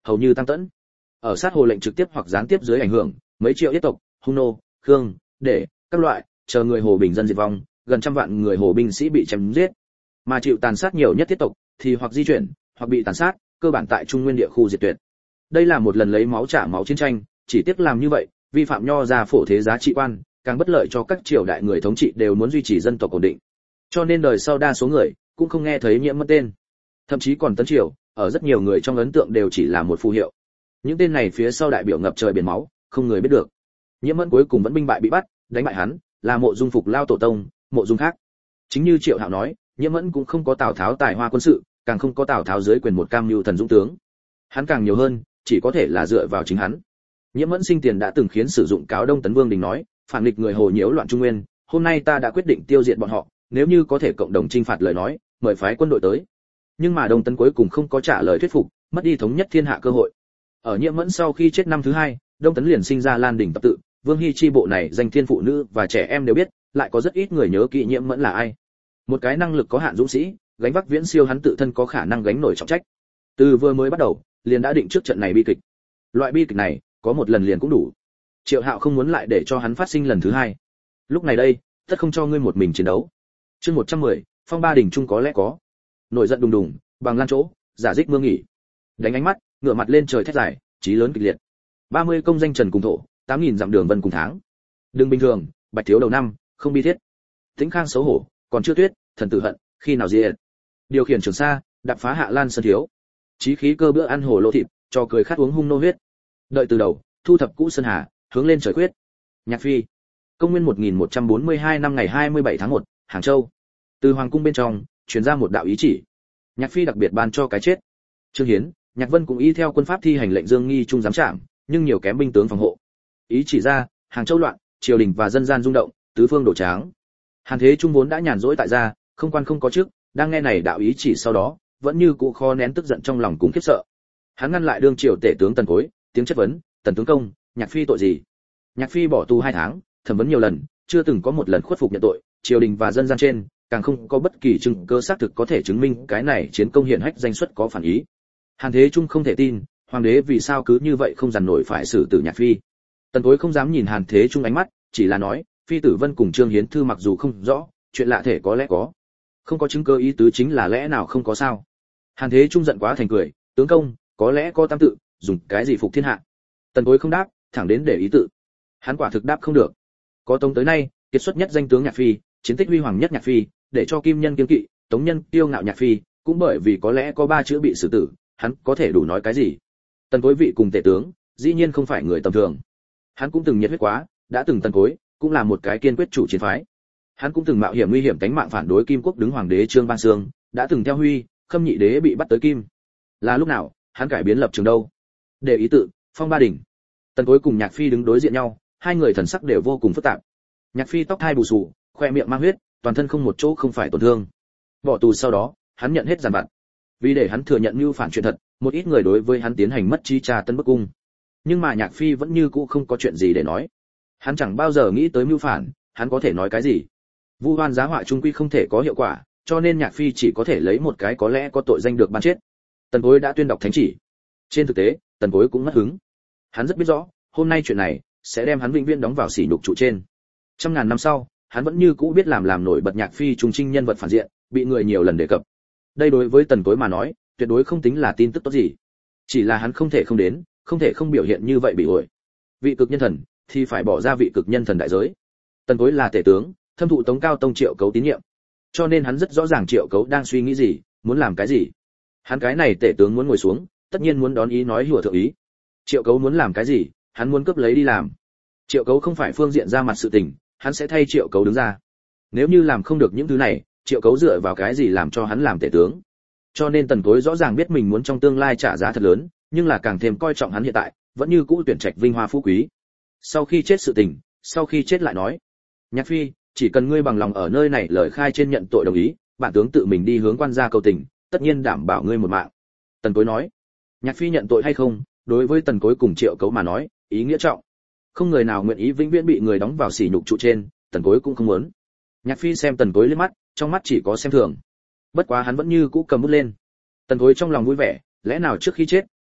hầu như tăng tẫn. Ở sát hồ lệnh trực tiếp hoặc gián tiếp dưới ảnh hưởng, mấy triệu yết tộc, hung nô, khương, để các loại chờ người hồ bình dân diệt vong, gần trăm vạn người hồ binh sĩ bị chém giết. Mà chịu tàn sát nhiều nhất tiết tộc thì hoặc di chuyển, hoặc bị tàn sát, cơ bản tại Trung Nguyên địa khu diệt tuyệt. Đây là một lần lấy máu trả máu chiến tranh, chỉ tiếc làm như vậy, vi phạm nho gia phổ thế giá trị quan, càng bất lợi cho các triều đại người thống trị đều muốn duy trì dân tộc ổn định. Cho nên đời sau đa số người cũng không nghe thấy Nhiễm Mẫn tên. Thậm chí còn Tấn Triều, ở rất nhiều người trong ấn tượng đều chỉ là một phù hiệu. Những tên này phía sau đại biểu ngập trời biển máu, không người biết được. Nhiễm Mẫn cuối cùng vẫn binh bại bị bắt, đánh bại hắn, là Mộ Dung Phục lao tổ tông, Mộ Dung khác. Chính như Triệu Hạo nói, Nhiễm Mẫn cũng không có Tào Tháo tài hoa quân sự, càng không có Tào Tháo dưới quyền một cam mưu thần dũng tướng. Hắn càng nhiều hơn, chỉ có thể là dựa vào chính hắn. Nhiễm Mẫn sinh tiền đã từng khiến sử dụng cáo Đông Tấn Vương Đình nói, phản nghịch người Hồ nhiễu loạn Trung Nguyên, hôm nay ta đã quyết định tiêu diệt bọn họ, nếu như có thể cộng đồng chinh phạt lời nói, mời phái quân đội tới. Nhưng mà Đông Tấn cuối cùng không có trả lời thuyết phục, mất đi thống nhất thiên hạ cơ hội. Ở Nhiễm Mẫn sau khi chết năm thứ hai, Đông Tấn liền sinh ra Lan Đình tập tự, Vương Hy chi bộ này danh thiên phụ nữ và trẻ em đều biết, lại có rất ít người nhớ kỹ Nhiễm Mẫn là ai. Một cái năng lực có hạn dũng sĩ, gánh vác viễn siêu hắn tự thân có khả năng gánh nổi trọng trách. Từ vừa mới bắt đầu, liền đã định trước trận này bi kịch. Loại bi kịch này, có một lần liền cũng đủ. Triệu Hạo không muốn lại để cho hắn phát sinh lần thứ hai. Lúc này đây, tất không cho ngươi một mình chiến đấu. Chương 110, phong ba đỉnh trung có lẽ có. Nổi giận đùng đùng, bằng lan chỗ, giả dích mương nghỉ. Đánh ánh mắt, ngửa mặt lên trời thét dài, chí lớn kịch liệt. 30 công danh trần cùng thổ, 8000 dặm đường vân cùng tháng. Đừng bình thường, bạch thiếu đầu năm, không bi thiết. Tĩnh Khang xấu hổ, còn chưa tuyết, thần tử hận, khi nào diệt. Điều khiển trường sa, đạp phá hạ lan sơn thiếu. Chí khí cơ bữa ăn hồ lô thịt, cho cười khát uống hung nô huyết. Đợi từ đầu, thu thập cũ sơn hà, hướng lên trời quyết. Nhạc Phi. Công nguyên 1142 năm ngày 27 tháng 1, Hàng Châu. Từ hoàng cung bên trong, truyền ra một đạo ý chỉ. Nhạc Phi đặc biệt ban cho cái chết. Trương Hiến, Nhạc Vân cũng y theo quân pháp thi hành lệnh Dương Nghi trung giám trạm, nhưng nhiều kém binh tướng phòng hộ. Ý chỉ ra, Hàng Châu loạn, triều đình và dân gian rung động, tứ phương đổ tráng. Hàn Thế Trung vốn đã nhàn rỗi tại gia, không quan không có chức, đang nghe này đạo ý chỉ sau đó, vẫn như cũ khó nén tức giận trong lòng cũng khiếp sợ. Hắn ngăn lại đương triều tể tướng Tần Cối, tiếng chất vấn, Tần tướng công, Nhạc Phi tội gì? Nhạc Phi bỏ tù 2 tháng, thẩm vấn nhiều lần, chưa từng có một lần khuất phục nhận tội, triều đình và dân gian trên, càng không có bất kỳ chứng cơ xác thực có thể chứng minh cái này chiến công hiển hách danh xuất có phản ý. Hàn Thế Trung không thể tin, hoàng đế vì sao cứ như vậy không dằn nổi phải xử tử Nhạc Phi. Tần Cối không dám nhìn Hàn Thế Trung ánh mắt, chỉ là nói, Phi tử Vân cùng Trương Hiến thư mặc dù không rõ, chuyện lạ thể có lẽ có. Không có chứng cơ ý tứ chính là lẽ nào không có sao. Hàn Thế Trung giận quá thành cười, tướng công, có lẽ có tam tự, dùng cái gì phục thiên hạ. Tần Cối không đáp, thẳng đến để ý tự. Hắn quả thực đáp không được. Có Tống tới nay, kiệt xuất nhất danh tướng Nhạc Phi, chiến tích huy hoàng nhất Nhạc Phi, để cho Kim Nhân kiêng kỵ, Tống Nhân tiêu ngạo Nhạc Phi, cũng bởi vì có lẽ có 3 chữ bị xử tử, hắn có thể đủ nói cái gì. Tần Cối vị cùng tể tướng, dĩ nhiên không phải người tầm thường. Hắn cũng từng nhiệt huyết quá, đã từng Tần Cối, cũng là một cái kiên quyết chủ chiến phái. Hắn cũng từng mạo hiểm nguy hiểm cánh mạng phản đối Kim Quốc đứng hoàng đế Trương Ban Sương, đã từng theo Huy, Khâm Nhị đế bị bắt tới Kim. Là lúc nào, hắn cải biến lập trường đâu? Để ý tự, phong ba đỉnh. Tần Cối cùng Nhạc Phi đứng đối diện nhau, hai người thần sắc đều vô cùng phức tạp. Nhạc Phi tóc hai bù xù, khoe miệng mang huyết, toàn thân không một chỗ không phải tổn thương. Bỏ tù sau đó, hắn nhận hết giàn vặt. Vì để hắn thừa nhận mưu phản chuyện thật, một ít người đối với hắn tiến hành mất trí tra tấn bức cung. Nhưng mà Nhạc Phi vẫn như cũ không có chuyện gì để nói. Hắn chẳng bao giờ nghĩ tới mưu phản, hắn có thể nói cái gì? Vu oan giá họa trung quy không thể có hiệu quả, cho nên Nhạc Phi chỉ có thể lấy một cái có lẽ có tội danh được ban chết. Tần Cối đã tuyên đọc thánh chỉ. Trên thực tế, Tần Cối cũng mất hứng. Hắn rất biết rõ, hôm nay chuyện này sẽ đem hắn vĩnh viễn đóng vào sỉ nhục trụ trên. Trăm ngàn năm sau, hắn vẫn như cũ biết làm nổi bật Nhạc Phi trung trinh nhân vật phản diện, bị người nhiều lần đề cập. Đây đối với Tần Cối mà nói, tuyệt đối không tính là tin tức tốt gì. Chỉ là hắn không thể không đến, không thể không biểu hiện như vậy bị ổi. Vị cực nhân thần thì phải bỏ ra vị cực nhân thần đại giới. Tần Cối là tể tướng, thâm thụ Tống Cao Tông Triệu Cấu tín nhiệm, cho nên hắn rất rõ ràng Triệu Cấu đang suy nghĩ gì, muốn làm cái gì. Hắn cái này tể tướng muốn ngồi xuống, tất nhiên muốn đón ý nói hùa thượng ý. Triệu Cấu muốn làm cái gì, hắn muốn cướp lấy đi làm. Triệu Cấu không phải phương diện ra mặt sự tình, hắn sẽ thay Triệu Cấu đứng ra. Nếu như làm không được những thứ này, Triệu Cấu dựa vào cái gì làm cho hắn làm tể tướng? Cho nên Tần Cối rõ ràng biết mình muốn trong tương lai trả giá thật lớn, nhưng là càng thêm coi trọng hắn hiện tại, vẫn như cũ tuyển trạch vinh hoa phú quý. Sau khi chết sự tình, sau khi chết lại nói. Nhạc Phi, chỉ cần ngươi bằng lòng ở nơi này lời khai trên nhận tội đồng ý, bản tướng tự mình đi hướng quan gia cầu tình, tất nhiên đảm bảo ngươi một mạng. Tần Cối nói. Nhạc Phi nhận tội hay không, đối với Tần Cối cùng Triệu Cấu mà nói, ý nghĩa trọng. Không người nào nguyện ý vĩnh viễn bị người đóng vào sỉ nhục trụ trên, Tần Cối cũng không muốn. Nhạc Phi xem Tần Cối liếc mắt, trong mắt chỉ có xem thường. Bất quá hắn vẫn như cũ cầm bút lên. Tần Cối trong lòng vui vẻ, lẽ nào trước khi chết,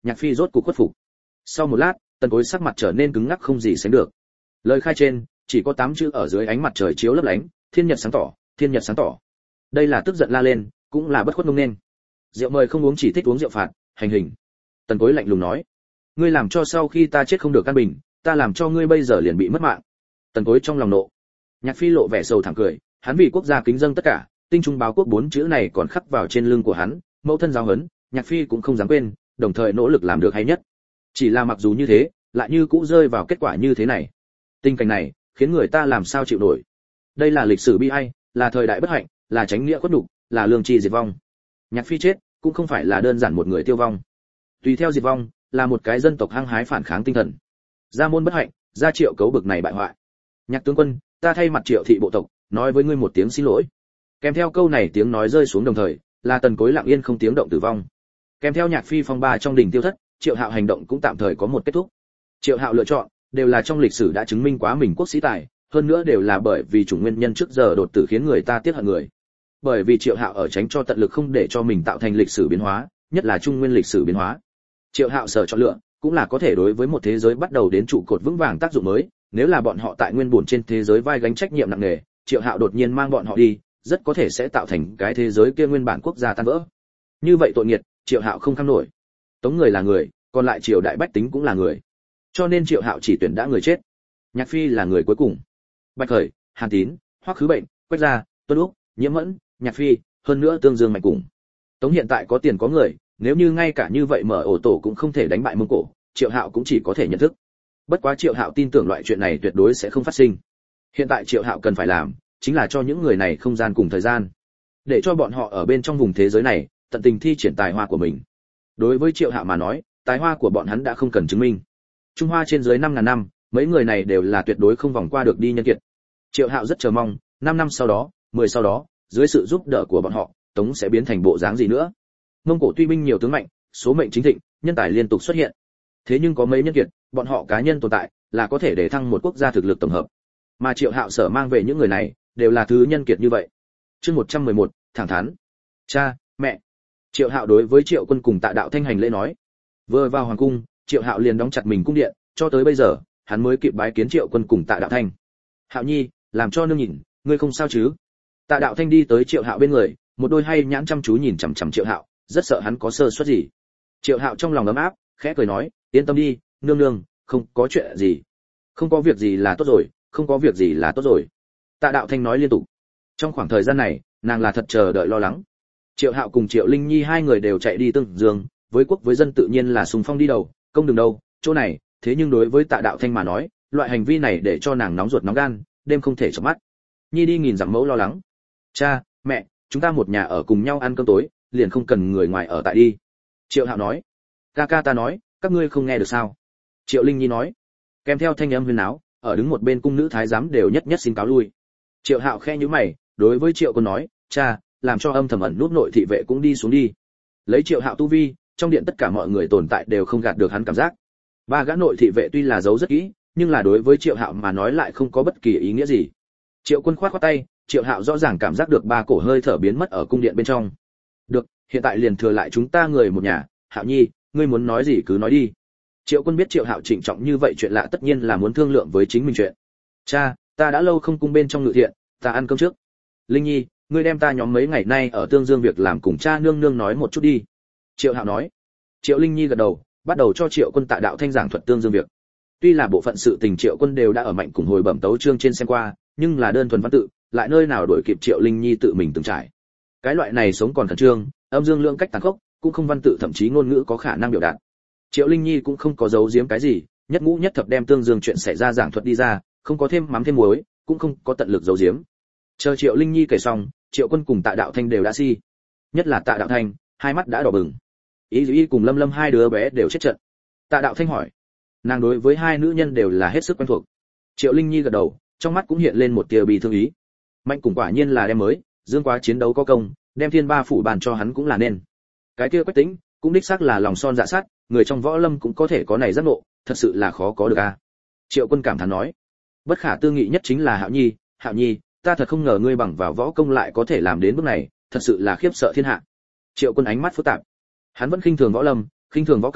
Nhạc Phi rốt cục khuất phục. Sau một lát, Tần Cối sắc mặt trở nên cứng ngắc không gì sánh được. Lời khai trên chỉ có 8 chữ ở dưới ánh mặt trời chiếu lấp lánh, thiên nhật sáng tỏ, thiên nhật sáng tỏ. Đây là tức giận la lên, cũng là bất khuất ngông nên. Rượu mời không uống chỉ thích uống rượu phạt, hành hình. Tần Cối lạnh lùng nói, ngươi làm cho sau khi ta chết không được căn bình, ta làm cho ngươi bây giờ liền bị mất mạng. Tần Cối trong lòng nộ. Nhạc Phi lộ vẻ sầu thảm cười, hắn vì quốc gia kính dâng tất cả, tinh trung báo quốc 4 chữ này còn khắc vào trên lưng của hắn, mẫu thân giáo huấn, Nhạc Phi cũng không dám quên, đồng thời nỗ lực làm được hay nhất. Chỉ là mặc dù như thế, lại như cũ rơi vào kết quả như thế này. Tình cảnh này khiến người ta làm sao chịu nổi. Đây là lịch sử bi ai, là thời đại bất hạnh, là chánh nghĩa khuất nhục, là lương tri diệt vong. Nhạc Phi chết cũng không phải là đơn giản một người tiêu vong. Tùy theo diệt vong, là một cái dân tộc hăng hái phản kháng tinh thần. Gia môn bất hạnh, gia Triệu cấu bực này bại hoại. Nhạc tướng quân, ta thay mặt Triệu thị bộ tộc, nói với ngươi một tiếng xin lỗi. Kèm theo câu này tiếng nói rơi xuống đồng thời, là Tần Cối lặng yên không tiếng động tử vong. Kèm theo Nhạc Phi phong ba trong đỉnh tiêu thất, Triệu Hạo hành động cũng tạm thời có một kết thúc. Triệu Hạo lựa chọn đều là trong lịch sử đã chứng minh quá mình quốc sĩ tài, hơn nữa đều là bởi vì chủng nguyên nhân trước giờ đột tử khiến người ta tiếc hận người. Bởi vì Triệu Hạo ở tránh cho tận lực không để cho mình tạo thành lịch sử biến hóa, nhất là trung nguyên lịch sử biến hóa. Triệu Hạo sở chọn lựa cũng là có thể đối với một thế giới bắt đầu đến trụ cột vững vàng tác dụng mới, nếu là bọn họ tại nguyên buồn trên thế giới vai gánh trách nhiệm nặng nề, Triệu Hạo đột nhiên mang bọn họ đi, rất có thể sẽ tạo thành cái thế giới kia nguyên bản quốc gia tan vỡ. Như vậy tội nghiệt, Triệu Hạo không kham nổi. Tống người là người, còn lại Triều đại bách tính cũng là người. Cho nên Triệu Hạo chỉ tuyển đã người chết. Nhạc Phi là người cuối cùng. Bạch Khởi, Hàn Tín, Hoắc Khứ Bệnh, Quách Gia, Tuân Úc, Nhiễm Mẫn, Nhạc Phi, hơn nữa Tương Dương Mạnh cùng. Tống hiện tại có tiền có người, nếu như ngay cả như vậy mở ổ tổ cũng không thể đánh bại Mông Cổ, Triệu Hạo cũng chỉ có thể nhận thức. Bất quá Triệu Hạo tin tưởng loại chuyện này tuyệt đối sẽ không phát sinh. Hiện tại Triệu Hạo cần phải làm, chính là cho những người này không gian cùng thời gian, để cho bọn họ ở bên trong vùng thế giới này tận tình thi triển tài hoa của mình. Đối với Triệu Hạo mà nói, tài hoa của bọn hắn đã không cần chứng minh. Trung Hoa trên dưới 5.000 năm, mấy người này đều là tuyệt đối không vòng qua được đi nhân kiệt. Triệu Hạo rất chờ mong, 5 năm sau đó, 10 sau đó, dưới sự giúp đỡ của bọn họ, Tống sẽ biến thành bộ dáng gì nữa. Mông Cổ tuy binh nhiều tướng mạnh, số mệnh chính thịnh, nhân tài liên tục xuất hiện. Thế nhưng có mấy nhân kiệt, bọn họ cá nhân tồn tại, là có thể để thăng một quốc gia thực lực tổng hợp. Mà Triệu Hạo sở mang về những người này, đều là thứ nhân kiệt như vậy. Chương 111, thẳng thắn. Cha, mẹ. Triệu Hạo đối với Triệu Quân cùng Tạ Đạo Thanh hành lễ nói. Vừa vào hoàng cung, Triệu Hạo liền đóng chặt mình cung điện, cho tới bây giờ, hắn mới kịp bái kiến Triệu Quân cùng Tạ Đạo Thanh. Hạo nhi, làm cho nương nhìn, ngươi không sao chứ? Tạ Đạo Thanh đi tới Triệu Hạo bên người, một đôi hay nhãn chăm chú nhìn chằm chằm Triệu Hạo, rất sợ hắn có sơ suất gì. Triệu Hạo trong lòng ấm áp, khẽ cười nói, yên tâm đi, nương nương, không có chuyện gì. Không có việc gì là tốt rồi, không có việc gì là tốt rồi. Tạ Đạo Thanh nói liên tục. Trong khoảng thời gian này, nàng là thật chờ đợi lo lắng. Triệu Hạo cùng Triệu Linh Nhi hai người đều chạy đi Tương Dương, với quốc với dân tự nhiên là xung phong đi đầu, công đường đâu, chỗ này, thế nhưng đối với Tạ Đạo Thanh mà nói, loại hành vi này để cho nàng nóng ruột nóng gan, đêm không thể chợp mắt. Nhi đi nghìn dặm mẫu lo lắng. Cha, mẹ, chúng ta một nhà ở cùng nhau ăn cơm tối, liền không cần người ngoài ở tại đi. Triệu Hạo nói. Ca ca ta nói, các ngươi không nghe được sao? Triệu Linh Nhi nói. Kèm theo thanh âm huyên náo, ở đứng một bên cung nữ thái giám đều nhất nhất xin cáo lui. Triệu Hạo khẽ nhíu mày, đối với Triệu Quân nói, cha, làm cho âm thầm ẩn nút nội thị vệ cũng đi xuống đi. Lấy Triệu Hạo tu vi, trong điện tất cả mọi người tồn tại đều không gạt được hắn cảm giác. Ba gã nội thị vệ tuy là giấu rất kỹ, nhưng là đối với Triệu Hạo mà nói lại không có bất kỳ ý nghĩa gì. Triệu Quân khoát khoát tay, Triệu Hạo rõ ràng cảm giác được ba cổ hơi thở biến mất ở cung điện bên trong. Được, hiện tại liền thừa lại chúng ta người một nhà, Hạo nhi, ngươi muốn nói gì cứ nói đi. Triệu Quân biết Triệu Hạo trịnh trọng như vậy chuyện lạ tất nhiên là muốn thương lượng với chính mình chuyện. Cha, ta đã lâu không cung bên trong ngự thiện, ta ăn cơm trước. Linh Nhi, ngươi đem ta nhóm mấy ngày nay ở Tương Dương việc làm cùng cha nương nương nói một chút đi. Triệu Hạo nói. Triệu Linh Nhi gật đầu, bắt đầu cho Triệu Quân Tạ Đạo Thanh giảng thuật Tương Dương việc. Tuy là bộ phận sự tình Triệu Quân đều đã ở mạnh cùng hồi bẩm tấu chương trên xem qua, nhưng là đơn thuần văn tự, lại nơi nào đổi kịp Triệu Linh Nhi tự mình từng trải. Cái loại này sống còn khẩn trương, âm dương lượng cách tàn khốc, cũng không văn tự thậm chí ngôn ngữ có khả năng biểu đạt. Triệu Linh Nhi cũng không có giấu giếm cái gì, nhất ngũ nhất thập đem Tương Dương chuyện xảy ra giảng thuật đi ra, không có thêm mắm thêm muối, cũng không có tận lực giấu giếm. Chờ Triệu Linh Nhi kể xong, Triệu Quân cùng Tạ Đạo Thanh đều đã si. Nhất là Tạ Đạo Thanh, hai mắt đã đỏ bừng. Ý cùng Lâm Lâm hai đứa bé đều chết trận. Tạ Đạo Thanh hỏi, nàng đối với hai nữ nhân đều là hết sức quen thuộc. Triệu Linh Nhi gật đầu, trong mắt cũng hiện lên một tia bi thương ý. Mạnh cùng quả nhiên là đem mới, Dương Quá chiến đấu có công, đem Thiên Ba phủ bàn cho hắn cũng là nên. Cái kia Quách Tĩnh, cũng đích xác là lòng son dạ sắt, người trong võ lâm cũng có thể có này giác ngộ, thật sự là khó có được a. Triệu Quân cảm thán nói, bất khả tư nghị nhất chính là Hạo Nhi, ta thật không ngờ ngươi bằng vào võ công lại có thể làm đến bước này, thật sự là khiếp sợ thiên hạ. Triệu Quân ánh mắt phức tạp, hắn vẫn khinh thường võ lâm, khinh thường võ công,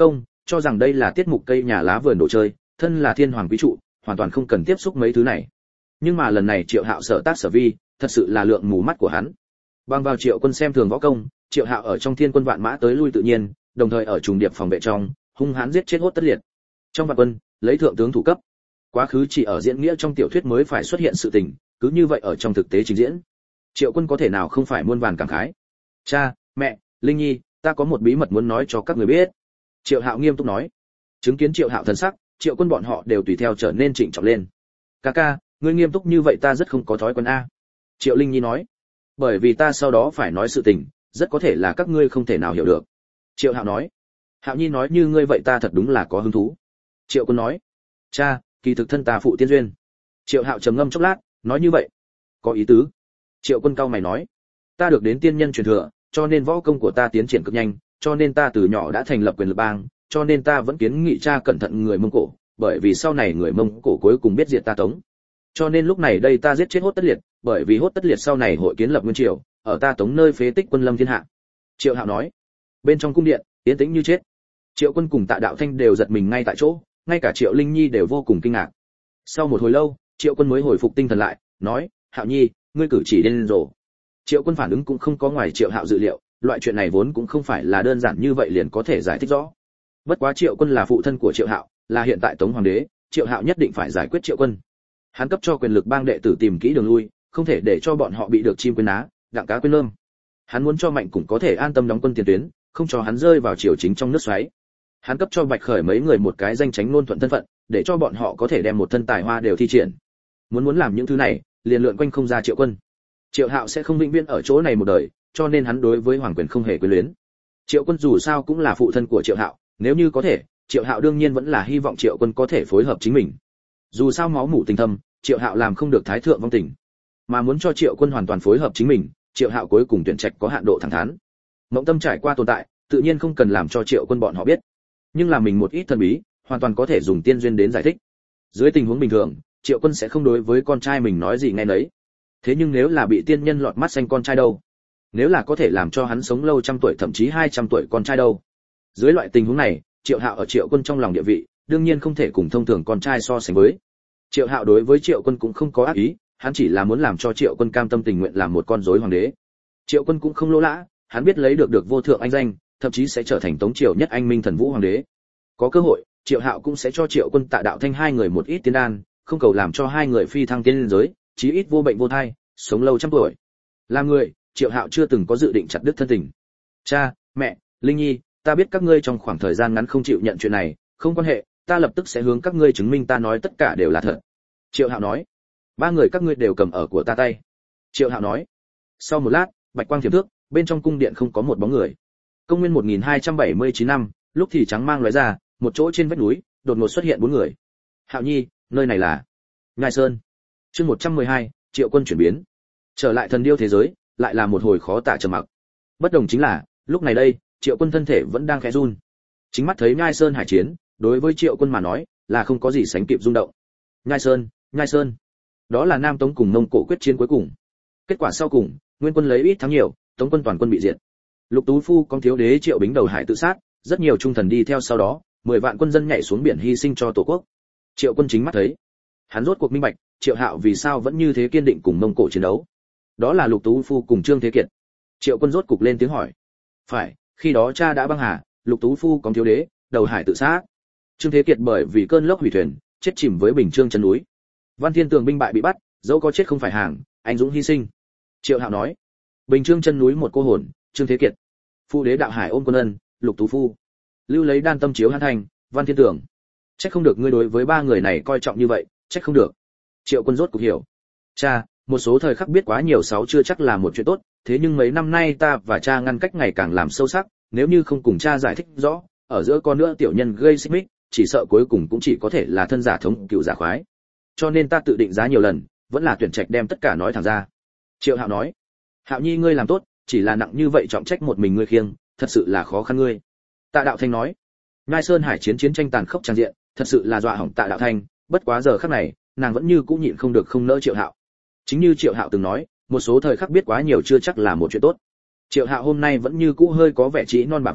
cho rằng đây là tiết mục cây nhà lá vườn đồ chơi, thân là thiên hoàng quý trụ, hoàn toàn không cần tiếp xúc mấy thứ này. Nhưng mà lần này Triệu Hạo sở tác sở vi, thật sự là lượng mù mắt của hắn. Bằng vào Triệu Quân xem thường võ công, Triệu Hạo ở trong thiên quân vạn mã tới lui tự nhiên, đồng thời ở trùng điệp phòng vệ trong, hung hãn giết chết Hốt Tất Liệt. Trong vạn quân, lấy thượng tướng thủ cấp. Quá khứ chỉ ở diễn nghĩa trong tiểu thuyết mới phải xuất hiện sự tình, cứ như vậy ở trong thực tế trình diễn. Triệu Quân có thể nào không phải muôn vàn cảm khái. Cha, mẹ, Linh Nhi, ta có một bí mật muốn nói cho các người biết. Triệu Hạo nghiêm túc nói. Chứng kiến Triệu Hạo thần sắc, Triệu Quân bọn họ đều tùy theo trở nên trịnh trọng lên. Ca, ngươi nghiêm túc như vậy ta rất không có thói quen a. Triệu Linh Nhi nói. Bởi vì ta sau đó phải nói sự tình, rất có thể là các ngươi không thể nào hiểu được. Triệu Hạo nói. Hạo Nhi nói như ngươi vậy ta thật đúng là có hứng thú. Triệu Quân nói. Cha, kỳ thực thân ta phụ tiên duyên. Triệu Hạo trầm ngâm chốc lát, nói như vậy, có ý tứ. Triệu Quân cau mày nói. Ta được đến tiên nhân truyền thừa, cho nên võ công của ta tiến triển cực nhanh, cho nên ta từ nhỏ đã thành lập quyền lực bang, cho nên ta vẫn kiến nghị cha cẩn thận người Mông Cổ, bởi vì sau này người Mông Cổ cuối cùng biết diệt ta Tống. Cho nên lúc này đây ta giết chết Hốt Tất Liệt, bởi vì Hốt Tất Liệt sau này hội kiến lập nguyên triều, ở ta Tống nơi phế tích quân lâm thiên hạ. Triệu Hạo nói. Bên trong cung điện, yên tĩnh như chết. Triệu Quân cùng Tạ Đạo Thanh đều giật mình ngay tại chỗ, ngay cả Triệu Linh Nhi đều vô cùng kinh ngạc. Sau một hồi lâu, Triệu Quân mới hồi phục tinh thần lại, nói: "Hạo Nhi, ngươi cử chỉ điên rồ." Triệu Quân phản ứng cũng không có ngoài Triệu Hạo dự liệu, loại chuyện này vốn cũng không phải là đơn giản như vậy liền có thể giải thích rõ. Bất quá Triệu Quân là phụ thân của Triệu Hạo, là hiện tại Tống hoàng đế, Triệu Hạo nhất định phải giải quyết Triệu Quân. Hắn cấp cho quyền lực bang đệ tử tìm kỹ đường lui, không thể để cho bọn họ bị được chim quên á, đặng cá quên lơm. Hắn muốn cho Mạnh cũng có thể an tâm đóng quân tiền tuyến, không cho hắn rơi vào triều chính trong nước xoáy. Hắn cấp cho Bạch Khởi mấy người một cái danh tránh ngôn thuận thân phận, để cho bọn họ có thể đem một thân tài hoa đều thi triển. Muốn làm những thứ này, liền lượn quanh không ra Triệu Quân. Triệu Hạo sẽ không vĩnh viễn ở chỗ này một đời, cho nên hắn đối với hoàng quyền không hề quyến luyến. Triệu Quân dù sao cũng là phụ thân của Triệu Hạo, nếu như có thể, Triệu Hạo đương nhiên vẫn là hy vọng Triệu Quân có thể phối hợp chính mình. Dù sao máu mủ tình thâm, Triệu Hạo làm không được thái thượng vong tình, mà muốn cho Triệu Quân hoàn toàn phối hợp chính mình, Triệu Hạo cuối cùng tuyển trạch có hạn độ thẳng thắn. Mộng Tâm trải qua tồn tại, tự nhiên không cần làm cho Triệu Quân bọn họ biết, nhưng là mình một ít thần bí, hoàn toàn có thể dùng tiên duyên đến giải thích. Dưới tình huống bình thường, Triệu Quân sẽ không đối với con trai mình nói gì nghe nấy. Thế nhưng nếu là bị tiên nhân lọt mắt xanh con trai đâu? Nếu là có thể làm cho hắn sống lâu trăm tuổi thậm chí 200 tuổi con trai đâu? Dưới loại tình huống này, Triệu Hạo ở Triệu Quân trong lòng địa vị, đương nhiên không thể cùng thông thường con trai so sánh với. Triệu Hạo đối với Triệu Quân cũng không có ác ý, hắn chỉ là muốn làm cho Triệu Quân cam tâm tình nguyện làm một con rối hoàng đế. Triệu Quân cũng không lỗ lã, hắn biết lấy được vô thượng anh danh, thậm chí sẽ trở thành Tống triều nhất anh minh thần vũ hoàng đế. Có cơ hội, Triệu Hạo cũng sẽ cho Triệu Quân Tạ Đạo Thanh hai người một ít tiên đan, không cầu làm cho hai người phi thăng tiên giới, chí ít vô bệnh vô thai, sống lâu trăm tuổi. Làm người, Triệu Hạo chưa từng có dự định chặt đứt thân tình. Cha, mẹ, Linh Nhi, ta biết các ngươi trong khoảng thời gian ngắn không chịu nhận chuyện này, không quan hệ, ta lập tức sẽ hướng các ngươi chứng minh ta nói tất cả đều là thật. Triệu Hạo nói. Ba người các ngươi đều cầm ở của ta tay. Triệu Hạo nói. Sau một lát, bạch quang thiểm thước, bên trong cung điện không có một bóng người. Công nguyên 1279 năm, lúc thì trắng mang lóe ra, một chỗ trên vách núi, đột ngột xuất hiện bốn người. Hạo Nhi, nơi này là Nhai Sơn. Chương 112, Triệu Quân chuyển biến. Trở lại thần điêu thế giới, lại là một hồi khó tả trầm mặc. Bất đồng chính là, lúc này đây, Triệu Quân thân thể vẫn đang khẽ run. Chính mắt thấy Nhai Sơn hải chiến, đối với Triệu Quân mà nói, là không có gì sánh kịp rung động. Nhai Sơn. Đó là Nam Tống cùng Mông Cổ quyết chiến cuối cùng. Kết quả sau cùng, Nguyên quân lấy ít thắng nhiều, Tống quân toàn quân bị diệt. Lục Tú Phu con thiếu đế Triệu Bính đầu hải tự sát, rất nhiều trung thần đi theo sau đó, 10 vạn quân dân nhảy xuống biển hy sinh cho tổ quốc. Triệu Quân chính mắt thấy, hắn rốt cuộc minh bạch, Triệu Hạo vì sao vẫn như thế kiên định cùng Mông Cổ chiến đấu. Đó là Lục Tú Phu cùng Trương Thế Kiệt. Triệu Quân rốt cục lên tiếng hỏi. Phải, khi đó cha đã băng hà, Lục Tú Phu con thiếu đế, đầu hải tự sát. Trương Thế Kiệt bởi vì cơn lốc hủy thuyền, chết chìm với Bình Chương chân núi. Văn Thiên Tường binh bại bị bắt, dẫu có chết không phải hàng, anh dũng hy sinh. Triệu Hạo nói. Bình Chương chân núi một cô hồn, Trương Thế Kiệt. Phu đế đạo hải ôm quân ân, Lục Tú Phu. Lưu lấy đan tâm chiếu Hàn Thành, Văn Thiên Tường. Trách không được ngươi đối với ba người này coi trọng như vậy, trách không được. Triệu Quân rốt cục hiểu. Cha, một số thời khắc biết quá nhiều sáu chưa chắc là một chuyện tốt, thế nhưng mấy năm nay ta và cha ngăn cách ngày càng làm sâu sắc, nếu như không cùng cha giải thích rõ, ở giữa con nữa tiểu nhân gây xích mích, chỉ sợ cuối cùng cũng chỉ có thể là thân giả thống cựu giả khoái. Cho nên ta tự định giá nhiều lần, vẫn là tuyển trạch đem tất cả nói thẳng ra. Triệu Hạo nói. Hạo Nhi ngươi làm tốt, chỉ là nặng như vậy trọng trách một mình ngươi khiêng, thật sự là khó khăn ngươi. Tạ Đạo Thanh nói. Nhai Sơn hải chiến chiến tranh tàn khốc tràn diện, thật sự là dọa hỏng Tạ Đạo Thanh, bất quá giờ khắc này, nàng vẫn như cũ nhịn không được không nỡ Triệu Hạo. Chính như Triệu Hạo từng nói, một số thời khắc biết quá nhiều chưa chắc là một chuyện tốt. Triệu Hạo hôm nay vẫn như cũ hơi có vẻ trĩ non bả vai,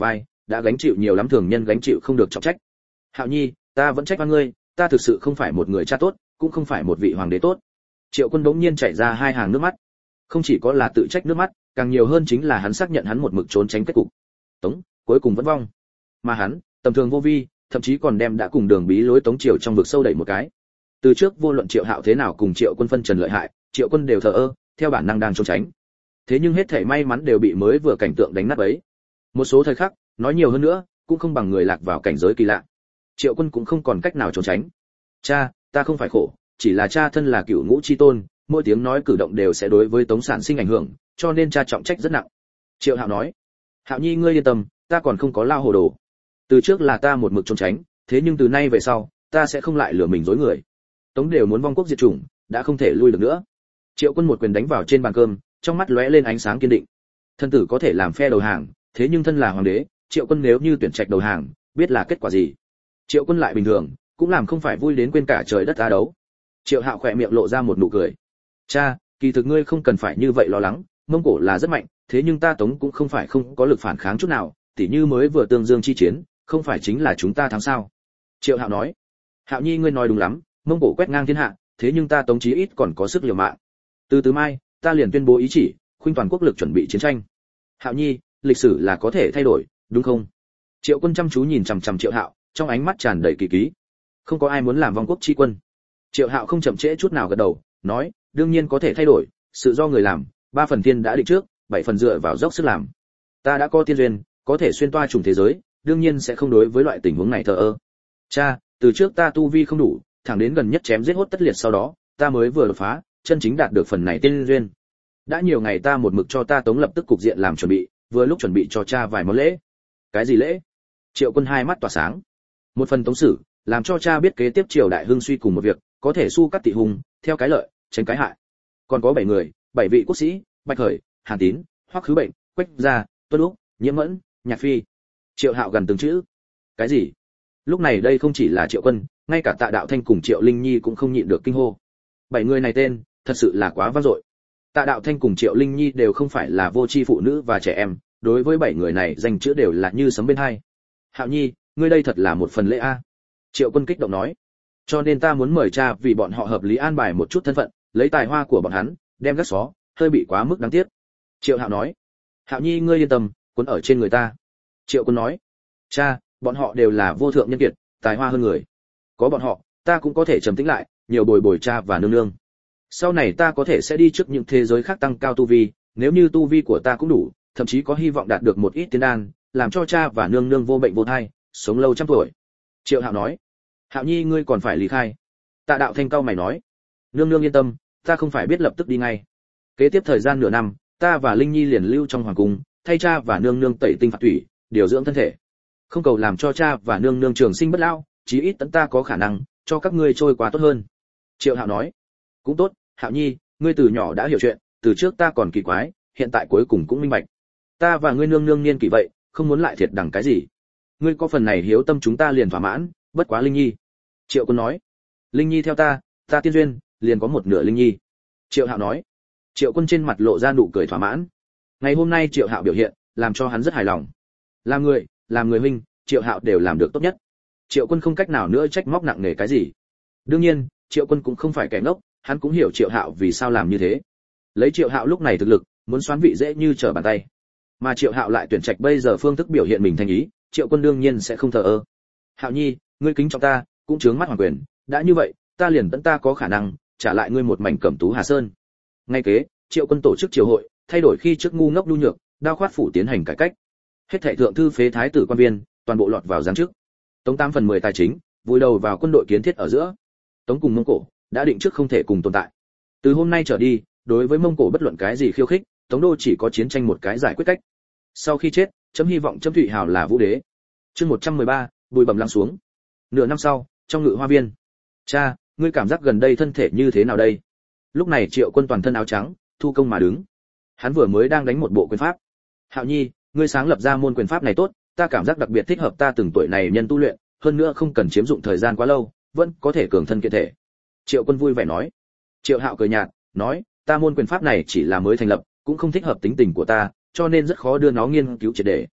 đã gánh chịu nhiều lắm thường nhân gánh chịu không được trọng trách. Hạo Nhi, ta vẫn trách oan ngươi, ta thực sự không phải một người cha tốt, cũng không phải một vị hoàng đế tốt. Triệu Quân bỗng nhiên chảy ra hai hàng nước mắt. Không chỉ có là tự trách nước mắt, càng nhiều hơn chính là hắn xác nhận hắn một mực trốn tránh kết cục. Tống, cuối cùng vẫn vong. Mà hắn, tầm thường vô vi, thậm chí còn đem đã cùng Đường Bí lối Tống Triều trong vực sâu đẩy một cái. Từ trước vô luận Triệu Hạo thế nào cùng Triệu Quân phân trần lợi hại, Triệu Quân đều thờ ơ, theo bản năng đang trốn tránh. Thế nhưng hết thảy may mắn đều bị mới vừa cảnh tượng đánh nát ấy. Một số thời khắc, nói nhiều hơn nữa, cũng không bằng người lạc vào cảnh giới kỳ lạ. Triệu Quân cũng không còn cách nào trốn tránh. Cha, ta không phải khổ, chỉ là cha thân là cửu ngũ chi tôn, mỗi tiếng nói cử động đều sẽ đối với Tống sản sinh ảnh hưởng, cho nên cha trọng trách rất nặng. Triệu Hạo nói. Hạo Nhi ngươi yên tâm, ta còn không có lao hồ đồ. Từ trước là ta một mực trốn tránh, thế nhưng từ nay về sau, ta sẽ không lại lừa mình dối người. Tống đều muốn vong quốc diệt chủng, đã không thể lui được nữa. Triệu Quân một quyền đánh vào trên bàn cơm, trong mắt lóe lên ánh sáng kiên định. Thân tử có thể làm phe đầu hàng, thế nhưng thân là hoàng đế, Triệu Quân nếu như tuyển trạch đầu hàng, biết là kết quả gì. Triệu Quân lại bình thường, cũng làm không phải vui đến quên cả trời đất ta đấu. Triệu Hạo khỏe miệng lộ ra một nụ cười. Cha, kỳ thực ngươi không cần phải như vậy lo lắng, Mông Cổ là rất mạnh, thế nhưng ta Tống cũng không phải không có lực phản kháng chút nào, tỉ như mới vừa tương dương chi chiến, không phải chính là chúng ta thắng sao? Triệu Hạo nói. Hạo Nhi ngươi nói đúng lắm, Mông Cổ quét ngang thiên hạ, thế nhưng ta Tống chí ít còn có sức liều mạng. Từ mai, ta liền tuyên bố ý chỉ, khuynh toàn quốc lực chuẩn bị chiến tranh. Hạo Nhi, lịch sử là có thể thay đổi, đúng không? Triệu Quân chăm chú nhìn chằm chằm Triệu Hạo, trong ánh mắt tràn đầy kỳ ký. Không có ai muốn làm vong quốc chi quân. Triệu Hạo không chậm trễ chút nào gật đầu, nói, đương nhiên có thể thay đổi, sự do người làm, 3 phần thiên đã định trước, 7 phần dựa vào dốc sức làm. Ta đã có tiên duyên, có thể xuyên toa trùng thế giới, đương nhiên sẽ không đối với loại tình huống này thờ ơ. Cha, từ trước ta tu vi không đủ, thẳng đến gần nhất chém giết hốt tất liệt sau đó, ta mới vừa đột phá, chân chính đạt được phần này tiên duyên. Đã nhiều ngày ta một mực cho ta Tống lập tức cục diện làm chuẩn bị, vừa lúc chuẩn bị cho cha vài món lễ. Cái gì lễ? Triệu Quân hai mắt tỏa sáng. Một phần Tống sử, làm cho cha biết kế tiếp triều đại hưng suy cùng một việc, có thể su cắt tị hùng, theo cái lợi, tránh cái hại. Còn có 7 người, 7 vị quốc sĩ, Bạch Khởi, Hàn Tín, Hoắc Khứ Bệnh, Quách Gia, Tuân Úc, Nhiễm Mẫn, Nhạc Phi. Triệu Hạo gần từng chữ. Cái gì? Lúc này đây không chỉ là Triệu Quân, ngay cả Tạ Đạo Thanh cùng Triệu Linh Nhi cũng không nhịn được kinh hô. 7 người này tên, thật sự là quá vang dội. Tạ Đạo Thanh cùng Triệu Linh Nhi đều không phải là vô tri phụ nữ và trẻ em, đối với 7 người này danh chữ đều là như sấm bên tai. Hạo Nhi, ngươi đây thật là một phần lễ a. Triệu Quân kích động nói. Cho nên ta muốn mời cha vì bọn họ hợp lý an bài một chút thân phận, lấy tài hoa của bọn hắn, đem gác xó, hơi bị quá mức đáng tiếc. Triệu Hạo nói. Hạo Nhi ngươi yên tâm, cuốn ở trên người ta. Triệu Quân nói. Cha, bọn họ đều là vô thượng nhân kiệt, tài hoa hơn người. Có bọn họ, ta cũng có thể trầm tĩnh lại, nhiều bồi bồi cha và nương nương. Sau này ta có thể sẽ đi trước những thế giới khác tăng cao tu vi, nếu như tu vi của ta cũng đủ, thậm chí có hy vọng đạt được một ít tiên đan, làm cho cha và nương nương vô bệnh vô thai, sống lâu trăm tuổi. Triệu Hạo nói. Hạo Nhi ngươi còn phải lý khai. Tạ Đạo Thanh cao mày nói. Nương nương yên tâm, ta không phải biết lập tức đi ngay. Kế tiếp thời gian nửa năm, ta và Linh Nhi liền lưu trong hoàng cung, thay cha và nương nương tẩy tinh phạt thủy, điều dưỡng thân thể. Không cầu làm cho cha và nương nương trường sinh bất lão, chí ít tận ta có khả năng cho các ngươi trôi qua tốt hơn. Triệu Hạo nói. Cũng tốt, Hạo Nhi, ngươi từ nhỏ đã hiểu chuyện, từ trước ta còn kỳ quái, hiện tại cuối cùng cũng minh bạch. Ta và ngươi nương nương niên kỷ vậy, không muốn lại thiệt đằng cái gì. Ngươi có phần này hiếu tâm chúng ta liền thỏa mãn, bất quá Linh Nhi. Triệu Quân nói. Linh Nhi theo ta tiên duyên, liền có một nửa Linh Nhi. Triệu Hạo nói. Triệu Quân trên mặt lộ ra nụ cười thỏa mãn. Ngày hôm nay Triệu Hạo biểu hiện, làm cho hắn rất hài lòng. Làm người huynh, Triệu Hạo đều làm được tốt nhất. Triệu Quân không cách nào nữa trách móc nặng nề cái gì. Đương nhiên, Triệu Quân cũng không phải kẻ ngốc, hắn cũng hiểu Triệu Hạo vì sao làm như thế. Lấy Triệu Hạo lúc này thực lực, muốn xoán vị dễ như trở bàn tay. Mà Triệu Hạo lại tuyển trạch bây giờ phương thức biểu hiện mình thành ý, Triệu Quân đương nhiên sẽ không thờ ơ. Hạo Nhi, ngươi kính trọng ta, cũng chướng mắt hoàng quyền, đã như vậy, ta liền tận ta có khả năng trả lại ngươi một mảnh cẩm tú Hà Sơn. Ngay kế, Triệu Quân tổ chức triều hội, thay đổi khi trước ngu ngốc nhu nhược, đao khoát phủ tiến hành cải cách. Hết thảy thượng thư phế thái tử quan viên, toàn bộ lọt vào giáng chức. Tống 8/10 tài chính, vùi đầu vào quân đội kiến thiết ở giữa. Tống cùng Mông Cổ đã định trước không thể cùng tồn tại. Từ hôm nay trở đi, đối với Mông Cổ bất luận cái gì khiêu khích, Tống đô chỉ có chiến tranh một cái giải quyết cách. Sau khi chết, chấm hy vọng chấm Thụy Hào là vũ đế. Chương 113, bụi bẩm lắng xuống. Nửa năm sau, trong ngự hoa viên. Cha, ngươi cảm giác gần đây thân thể như thế nào đây? Lúc này Triệu Quân toàn thân áo trắng, thu công mà đứng. Hắn vừa mới đang đánh một bộ quyền pháp. Hạo Nhi, ngươi sáng lập ra môn quyền pháp này tốt, ta cảm giác đặc biệt thích hợp ta từng tuổi này nhân tu luyện, hơn nữa không cần chiếm dụng thời gian quá lâu, vẫn có thể cường thân kiện thể. Triệu Quân vui vẻ nói. Triệu Hạo cười nhạt, nói, ta môn quyền pháp này chỉ là mới thành lập, cũng không thích hợp tính tình của ta, cho nên rất khó đưa nó nghiên cứu triệt để.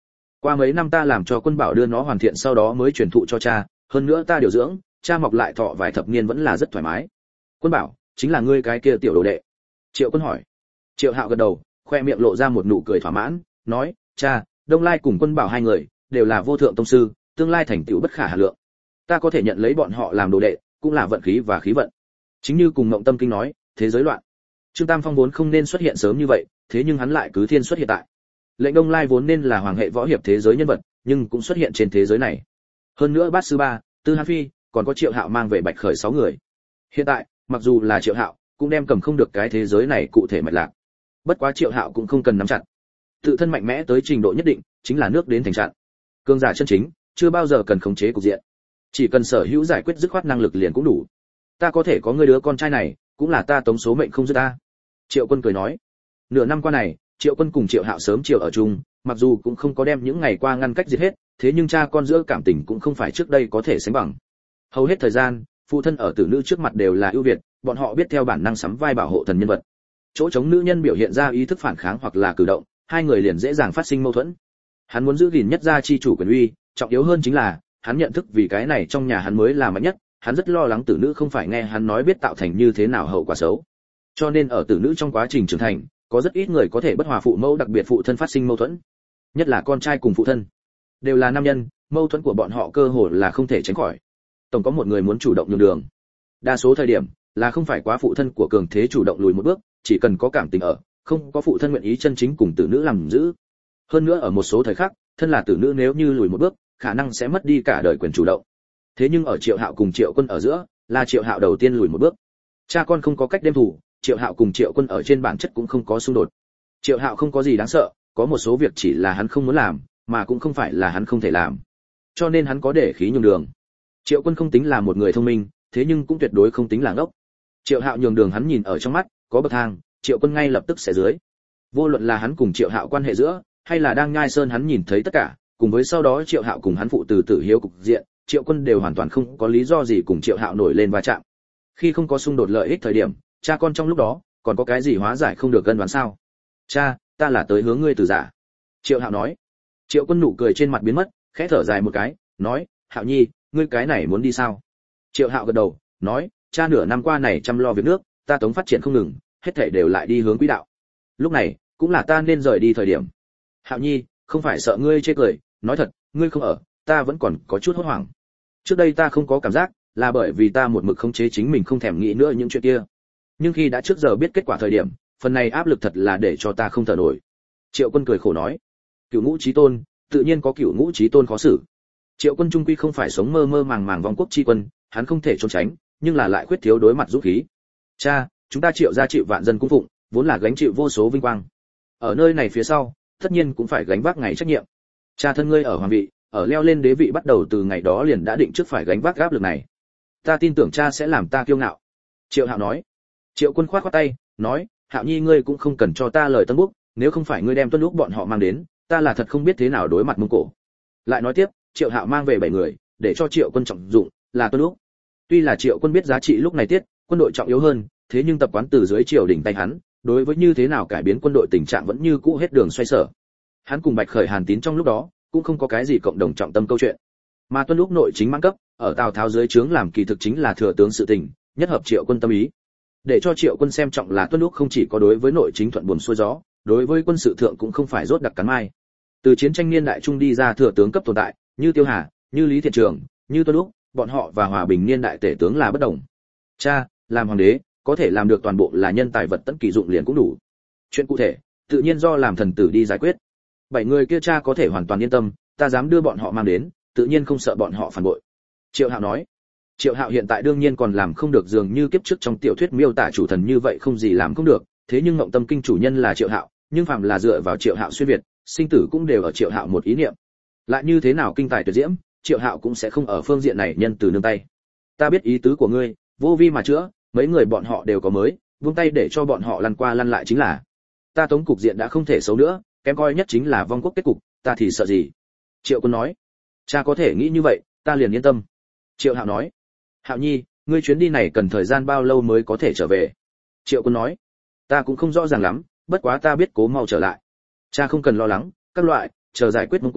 Qua mấy năm ta làm cho Quân Bảo đưa nó hoàn thiện sau đó mới truyền thụ cho cha, hơn nữa ta điều dưỡng, cha mọc lại thọ vài thập niên vẫn là rất thoải mái. Quân Bảo, chính là ngươi cái kia tiểu đồ đệ? Triệu Quân hỏi. Triệu Hạo gật đầu, khoe miệng lộ ra một nụ cười thỏa mãn, nói, cha, Đông Lai cùng Quân Bảo hai người đều là vô thượng tông sư, tương lai thành tựu bất khả hà lượng. Ta có thể nhận lấy bọn họ làm đồ đệ, cũng là vận khí và khí vận. Chính như cùng Ngộng Tâm Kinh nói, thế giới loạn. Trương Tam Phong vốn không nên xuất hiện sớm như vậy, thế nhưng hắn lại cứ thiên xuất hiện tại. Lệnh Đông Lai vốn nên là hoàng hệ võ hiệp thế giới nhân vật, nhưng cũng xuất hiện trên thế giới này. Hơn nữa Bát Sư Ba, Tư Hán Phi, còn có Triệu Hạo mang về Bạch Khởi 6 người. Hiện tại, mặc dù là Triệu Hạo, cũng đem cầm không được cái thế giới này cụ thể mạch lạc. Bất quá Triệu Hạo cũng không cần nắm chặt. Tự thân mạnh mẽ tới trình độ nhất định, chính là nước đến thành trạng. Cường giả chân chính, chưa bao giờ cần khống chế cục diện. Chỉ cần sở hữu giải quyết dứt khoát năng lực liền cũng đủ. Ta có thể có ngươi đứa con trai này, cũng là ta tống số mệnh không dứt ta. Triệu Quân cười nói. Nửa năm qua này, Triệu Quân cùng Triệu Hạo sớm chiều ở chung, mặc dù cũng không có đem những ngày qua ngăn cách diệt hết, thế nhưng cha con giữa cảm tình cũng không phải trước đây có thể sánh bằng. Hầu hết thời gian, phụ thân ở tử nữ trước mặt đều là ưu việt, bọn họ biết theo bản năng sắm vai bảo hộ thần nhân vật. Chỗ chống nữ nhân biểu hiện ra ý thức phản kháng hoặc là cử động, hai người liền dễ dàng phát sinh mâu thuẫn. Hắn muốn giữ gìn nhất gia chi chủ quyền uy, trọng yếu hơn chính là, hắn nhận thức vì cái này trong nhà hắn mới là mạnh nhất, hắn rất lo lắng tử nữ không phải nghe hắn nói biết tạo thành như thế nào hậu quả xấu. Cho nên ở tử nữ trong quá trình trưởng thành, có rất ít người có thể bất hòa phụ mẫu, đặc biệt phụ thân phát sinh mâu thuẫn. Nhất là con trai cùng phụ thân, đều là nam nhân, mâu thuẫn của bọn họ cơ hồ là không thể tránh khỏi. Tổng có một người muốn chủ động nhường đường. Đa số thời điểm là không phải quá phụ thân của cường thế chủ động lùi một bước, chỉ cần có cảm tình ở, không có phụ thân nguyện ý chân chính cùng tử nữ làm giữ. Hơn nữa ở một số thời khắc, thân là tử nữ nếu như lùi một bước, khả năng sẽ mất đi cả đời quyền chủ động. Thế nhưng ở Triệu Hạo cùng Triệu Quân ở giữa, là Triệu Hạo đầu tiên lùi một bước. Cha con không có cách đêm thủ, Triệu Hạo cùng Triệu Quân ở trên bản chất cũng không có xung đột. Triệu Hạo không có gì đáng sợ, có một số việc chỉ là hắn không muốn làm, mà cũng không phải là hắn không thể làm. Cho nên hắn có để khí nhường đường. Triệu Quân không tính là một người thông minh, thế nhưng cũng tuyệt đối không tính là ngốc. Triệu Hạo nhường đường hắn nhìn ở trong mắt, có bậc thang, Triệu Quân ngay lập tức sẽ dưới. Vô luận là hắn cùng Triệu Hạo quan hệ giữa, hay là đang nhai sơn hắn nhìn thấy tất cả, cùng với sau đó Triệu Hạo cùng hắn phụ từ tử hiếu cục diện, Triệu Quân đều hoàn toàn không có lý do gì cùng Triệu Hạo nổi lên va chạm. Khi không có xung đột lợi ích thời điểm, cha con trong lúc đó, còn có cái gì hóa giải không được cân đoán sao? Cha, ta là tới hướng ngươi từ giả. Triệu Hạo nói. Triệu Quân nụ cười trên mặt biến mất, khẽ thở dài một cái, nói, Hạo Nhi, ngươi cái này muốn đi sao? Triệu Hạo gật đầu, nói, cha nửa năm qua này chăm lo việc nước, ta tống phát triển không ngừng, hết thảy đều lại đi hướng quỹ đạo. Lúc này, cũng là ta nên rời đi thời điểm. Hạo Nhi, không phải sợ ngươi chê cười, nói thật, ngươi không ở, ta vẫn còn có chút hốt hoảng. Trước đây ta không có cảm giác, là bởi vì ta một mực khống chế chính mình không thèm nghĩ nữa những chuyện kia. Nhưng khi đã trước giờ biết kết quả thời điểm, phần này áp lực thật là để cho ta không thở nổi. Triệu Quân cười khổ nói, Cửu Ngũ Chí Tôn, tự nhiên có Cửu Ngũ Chí Tôn khó xử. Triệu Quân trung quy không phải sống mơ mơ màng màng vong quốc chi quân, hắn không thể trốn tránh, nhưng là lại khuyết thiếu đối mặt dũng khí. Cha, chúng ta Triệu gia chịu vạn dân cung phụng, vốn là gánh chịu vô số vinh quang. Ở nơi này phía sau, tất nhiên cũng phải gánh vác ngày trách nhiệm. Cha thân ngươi ở hoàng vị, ở leo lên đế vị bắt đầu từ ngày đó liền đã định trước phải gánh vác áp lực này. Ta tin tưởng cha sẽ làm ta kiêu ngạo. Triệu Hạo nói. Triệu Quân khoát khoát tay, nói, Hạo Nhi ngươi cũng không cần cho ta lời tân búc, nếu không phải ngươi đem Tuân Lúc bọn họ mang đến, ta là thật không biết thế nào đối mặt Mông Cổ. Lại nói tiếp, Triệu Hạo mang về 7 người, để cho Triệu Quân trọng dụng, là Tuân Lúc. Tuy là Triệu Quân biết giá trị lúc này tiết, quân đội trọng yếu hơn, thế nhưng tập quán từ dưới triều đỉnh tay hắn, đối với như thế nào cải biến quân đội tình trạng vẫn như cũ hết đường xoay sở. Hắn cùng Bạch Khởi Hàn Tín trong lúc đó, cũng không có cái gì cộng đồng trọng tâm câu chuyện. Mà Tuân Lúc nội chính mãn cấp, ở Tào Tháo dưới trướng làm kỳ thực chính là thừa tướng sự tình, nhất hợp Triệu Quân tâm ý. Để cho Triệu Quân xem trọng là Tuân Lúc không chỉ có đối với nội chính thuận buồm xuôi gió, đối với quân sự thượng cũng không phải rốt đặc cắn mai. Từ chiến tranh niên đại trung đi ra thừa tướng cấp tồn tại, như Tiêu Hà, như Lý Thiện Trường, như Tuân Lúc, bọn họ và hòa bình niên đại tể tướng là bất đồng. Cha, làm hoàng đế, có thể làm được toàn bộ là nhân tài vật tận kỳ dụng liền cũng đủ. Chuyện cụ thể, tự nhiên do làm thần tử đi giải quyết. 7 người kia cha có thể hoàn toàn yên tâm, ta dám đưa bọn họ mang đến, tự nhiên không sợ bọn họ phản bội. Triệu Hạo nói. Triệu Hạo hiện tại đương nhiên còn làm không được dường như kiếp trước trong tiểu thuyết miêu tả chủ thần như vậy không gì làm không được, thế nhưng Ngộng Tâm Kinh chủ nhân là Triệu Hạo, nhưng phàm là dựa vào Triệu Hạo xuyên việt, sinh tử cũng đều ở Triệu Hạo một ý niệm. Lại như thế nào kinh tài tuyệt diễm, Triệu Hạo cũng sẽ không ở phương diện này nhân từ nương tay. Ta biết ý tứ của ngươi, vô vi mà chữa, mấy người bọn họ đều có mới, buông tay để cho bọn họ lăn qua lăn lại chính là. Ta tống cục diện đã không thể xấu nữa, kém coi nhất chính là vong quốc kết cục, ta thì sợ gì? Triệu Quân nói. Cha có thể nghĩ như vậy, ta liền yên tâm. Triệu Hạo nói. Hạo Nhi, ngươi chuyến đi này cần thời gian bao lâu mới có thể trở về? Triệu Quân nói. Ta cũng không rõ ràng lắm, bất quá ta biết cố mau trở lại. Cha không cần lo lắng, các loại, chờ giải quyết Mông Cổ,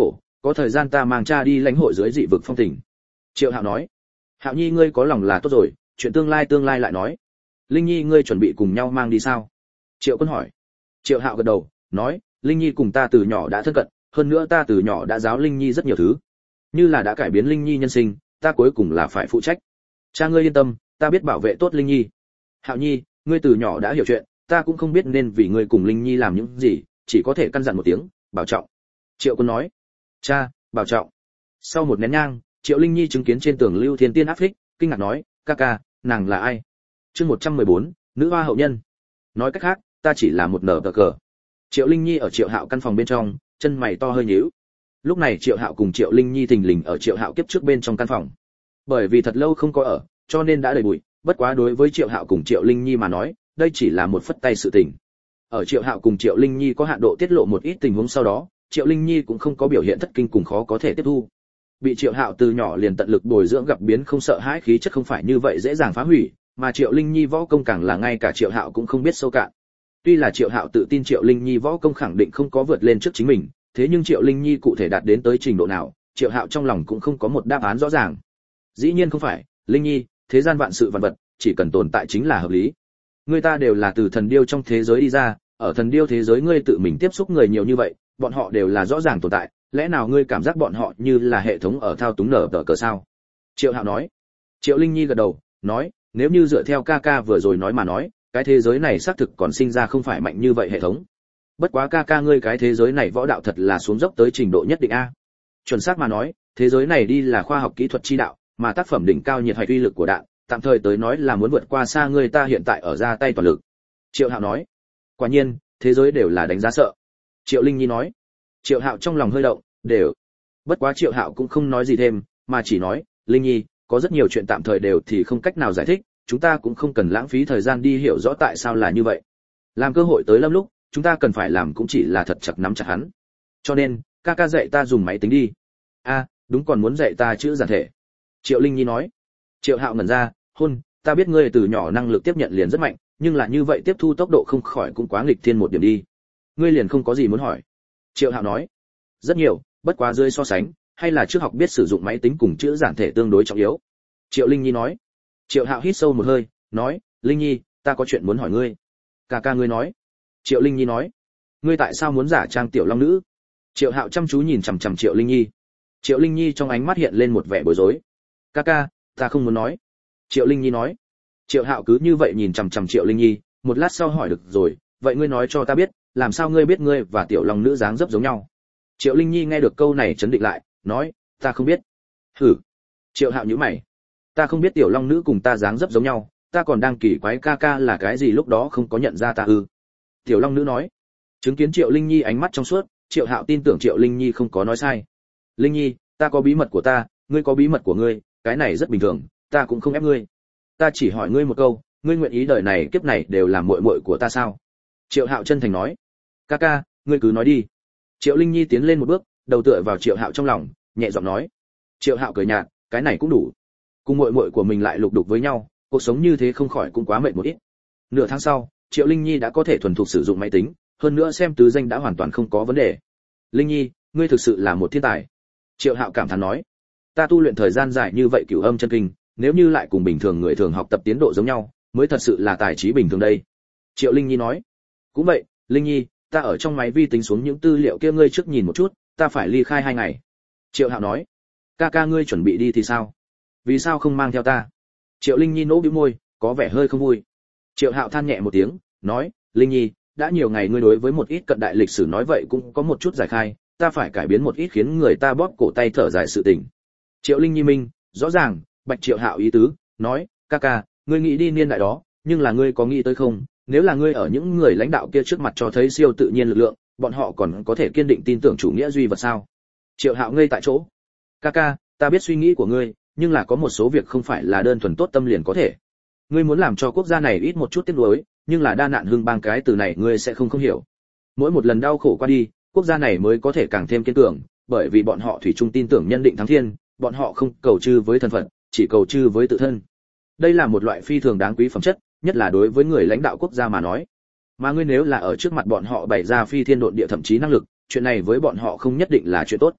có thời gian ta mang cha đi lãnh hội dưới dị vực phong tình. Triệu Hạo nói. Hạo Nhi ngươi có lòng là tốt rồi, chuyện tương lai lại nói. Linh Nhi ngươi chuẩn bị cùng nhau mang đi sao? Triệu Quân hỏi. Triệu Hạo gật đầu, nói, Linh Nhi cùng ta từ nhỏ đã thân cận, hơn nữa ta từ nhỏ đã giáo Linh Nhi rất nhiều thứ, như là đã cải biến Linh Nhi nhân sinh, ta cuối cùng là phải phụ trách. Cha ngươi yên tâm, ta biết bảo vệ tốt Linh Nhi. Hạo Nhi, ngươi từ nhỏ đã hiểu chuyện, ta cũng không biết nên vì ngươi cùng Linh Nhi làm những gì, chỉ có thể căn dặn một tiếng, bảo trọng. Triệu Quân nói. Cha, bảo trọng. Sau một nén nhang, Triệu Linh Nhi chứng kiến trên tường Lưu Thiên Tiên áp phích, kinh ngạc nói, ca, nàng là ai? Chương 114, nữ hoa hậu nhân. Nói cách khác, ta chỉ là một nở tờ cờ. Triệu Linh Nhi ở Triệu Hạo căn phòng bên trong, chân mày to hơi nhíu. Lúc này Triệu Hạo cùng Triệu Linh Nhi thình lình ở Triệu Hạo kiếp trước bên trong căn phòng. Bởi vì thật lâu không có ở, cho nên đã đầy bụi, bất quá đối với Triệu Hạo cùng Triệu Linh Nhi mà nói, đây chỉ là một phất tay sự tình. Ở Triệu Hạo cùng Triệu Linh Nhi có hạn độ tiết lộ một ít tình huống sau đó, Triệu Linh Nhi cũng không có biểu hiện thất kinh cùng khó có thể tiếp thu. Bị Triệu Hạo từ nhỏ liền tận lực bồi dưỡng gặp biến không sợ hãi khí chất không phải như vậy dễ dàng phá hủy, mà Triệu Linh Nhi võ công càng là ngay cả Triệu Hạo cũng không biết sâu cạn. Tuy là Triệu Hạo tự tin Triệu Linh Nhi võ công khẳng định không có vượt lên trước chính mình, thế nhưng Triệu Linh Nhi cụ thể đạt đến tới trình độ nào, Triệu Hạo trong lòng cũng không có một đáp án rõ ràng. Dĩ nhiên không phải, Linh Nhi, thế gian vạn sự vạn vật, chỉ cần tồn tại chính là hợp lý. Người ta đều là từ thần điêu trong thế giới đi ra, ở thần điêu thế giới ngươi tự mình tiếp xúc người nhiều như vậy, bọn họ đều là rõ ràng tồn tại, lẽ nào ngươi cảm giác bọn họ như là hệ thống ở thao túng nở tờ cờ sao? Triệu Hạo nói. Triệu Linh Nhi gật đầu, nói, nếu như dựa theo ca vừa rồi nói mà nói, cái thế giới này xác thực còn sinh ra không phải mạnh như vậy hệ thống. Bất quá ca ngươi cái thế giới này võ đạo thật là xuống dốc tới trình độ nhất định a. Chuẩn xác mà nói, thế giới này đi là khoa học kỹ thuật chi đạo, mà tác phẩm đỉnh cao nhiệt hạch uy lực của đạn, tạm thời tới nói là muốn vượt qua xa người ta hiện tại ở ra tay toàn lực. Triệu Hạo nói. Quả nhiên, thế giới đều là đánh giá sợ. Triệu Linh Nhi nói. Triệu Hạo trong lòng hơi động, đều. Bất quá Triệu Hạo cũng không nói gì thêm, mà chỉ nói, Linh Nhi, có rất nhiều chuyện tạm thời đều thì không cách nào giải thích, chúng ta cũng không cần lãng phí thời gian đi hiểu rõ tại sao là như vậy. Làm cơ hội tới lâm lúc, chúng ta cần phải làm cũng chỉ là thật chặt nắm chặt hắn. Cho nên, ca dạy ta dùng máy tính đi. Đúng, còn muốn dạy ta chữ giản thể. Triệu Linh Nhi nói. Triệu Hạo ngẩn ra, ta biết ngươi từ nhỏ năng lực tiếp nhận liền rất mạnh, nhưng là như vậy tiếp thu tốc độ không khỏi cũng quá nghịch thiên một điểm đi. Ngươi liền không có gì muốn hỏi. Triệu Hạo nói. Rất nhiều, bất quá dưới so sánh, hay là trước học biết sử dụng máy tính cùng chữ giản thể tương đối trọng yếu. Triệu Linh Nhi nói. Triệu Hạo hít sâu một hơi, nói, Linh Nhi, ta có chuyện muốn hỏi ngươi. Ca ngươi nói. Triệu Linh Nhi nói. Ngươi tại sao muốn giả trang tiểu long nữ? Triệu Hạo chăm chú nhìn chằm chằm Triệu Linh Nhi. Triệu Linh Nhi trong ánh mắt hiện lên một vẻ bối rối. Ca, ta không muốn nói. Triệu Linh Nhi nói. Triệu Hạo cứ như vậy nhìn chằm chằm Triệu Linh Nhi, một lát sau hỏi được rồi, vậy ngươi nói cho ta biết, làm sao ngươi biết ngươi và tiểu long nữ dáng dấp giống nhau? Triệu Linh Nhi nghe được câu này chấn định lại, nói, ta không biết. Hử? Triệu Hạo nhíu mày. Ta không biết tiểu long nữ cùng ta dáng dấp giống nhau, ta còn đang kỳ quái ca là cái gì lúc đó không có nhận ra ta ư? Tiểu long nữ nói. Chứng kiến Triệu Linh Nhi ánh mắt trong suốt, Triệu Hạo tin tưởng Triệu Linh Nhi không có nói sai. Linh Nhi, ta có bí mật của ta, ngươi có bí mật của ngươi, cái này rất bình thường, ta cũng không ép ngươi. Ta chỉ hỏi ngươi một câu, ngươi nguyện ý đời này kiếp này đều làm muội muội của ta sao? Triệu Hạo chân thành nói. Ca, ngươi cứ nói đi. Triệu Linh Nhi tiến lên một bước, đầu tựa vào Triệu Hạo trong lòng, nhẹ giọng nói. Triệu Hạo cười nhạt, cái này cũng đủ. Cùng muội muội của mình lại lục đục với nhau, cuộc sống như thế không khỏi cũng quá mệt một ít. Nửa tháng sau, Triệu Linh Nhi đã có thể thuần thục sử dụng máy tính, hơn nữa xem tứ danh đã hoàn toàn không có vấn đề. Linh Nhi, ngươi thực sự là một thiên tài. Triệu Hạo cảm thán nói. Ta tu luyện thời gian dài như vậy Cửu Âm chân kinh, nếu như lại cùng bình thường người thường học tập tiến độ giống nhau, mới thật sự là tài trí bình thường đây. Triệu Linh Nhi nói. Cũng vậy, Linh Nhi, ta ở trong máy vi tính xuống những tư liệu kia ngươi trước nhìn một chút, ta phải ly khai 2 ngày. Triệu Hạo nói. Ca ngươi chuẩn bị đi thì sao? Vì sao không mang theo ta? Triệu Linh Nhi nỗ bĩu môi, có vẻ hơi không vui. Triệu Hạo than nhẹ một tiếng, nói, Linh Nhi, đã nhiều ngày ngươi đối với một ít cận đại lịch sử nói vậy cũng có một chút giải khai, ta phải cải biến một ít khiến người ta bóp cổ tay thở dài sự tình. Triệu Linh Nhi minh, rõ ràng, bạch Triệu Hạo ý tứ, nói, ca, ngươi nghĩ đi niên đại đó, nhưng là ngươi có nghĩ tới không, nếu là ngươi ở những người lãnh đạo kia trước mặt cho thấy siêu tự nhiên lực lượng, bọn họ còn có thể kiên định tin tưởng chủ nghĩa duy vật sao? Triệu Hạo ngây tại chỗ. Ca, ta biết suy nghĩ của ngươi, nhưng là có một số việc không phải là đơn thuần tốt tâm liền có thể. Ngươi muốn làm cho quốc gia này ít một chút tiếc nuối, nhưng là đa nạn hưng bang cái từ này ngươi sẽ không hiểu. Mỗi một lần đau khổ qua đi, quốc gia này mới có thể càng thêm kiên cường, bởi vì bọn họ thủy chung tin tưởng nhân định thắng thiên, bọn họ không cầu chư với thân phận, chỉ cầu chư với tự thân. Đây là một loại phi thường đáng quý phẩm chất, nhất là đối với người lãnh đạo quốc gia mà nói. Mà ngươi nếu là ở trước mặt bọn họ bày ra phi thiên độn địa thậm chí năng lực, chuyện này với bọn họ không nhất định là chuyện tốt.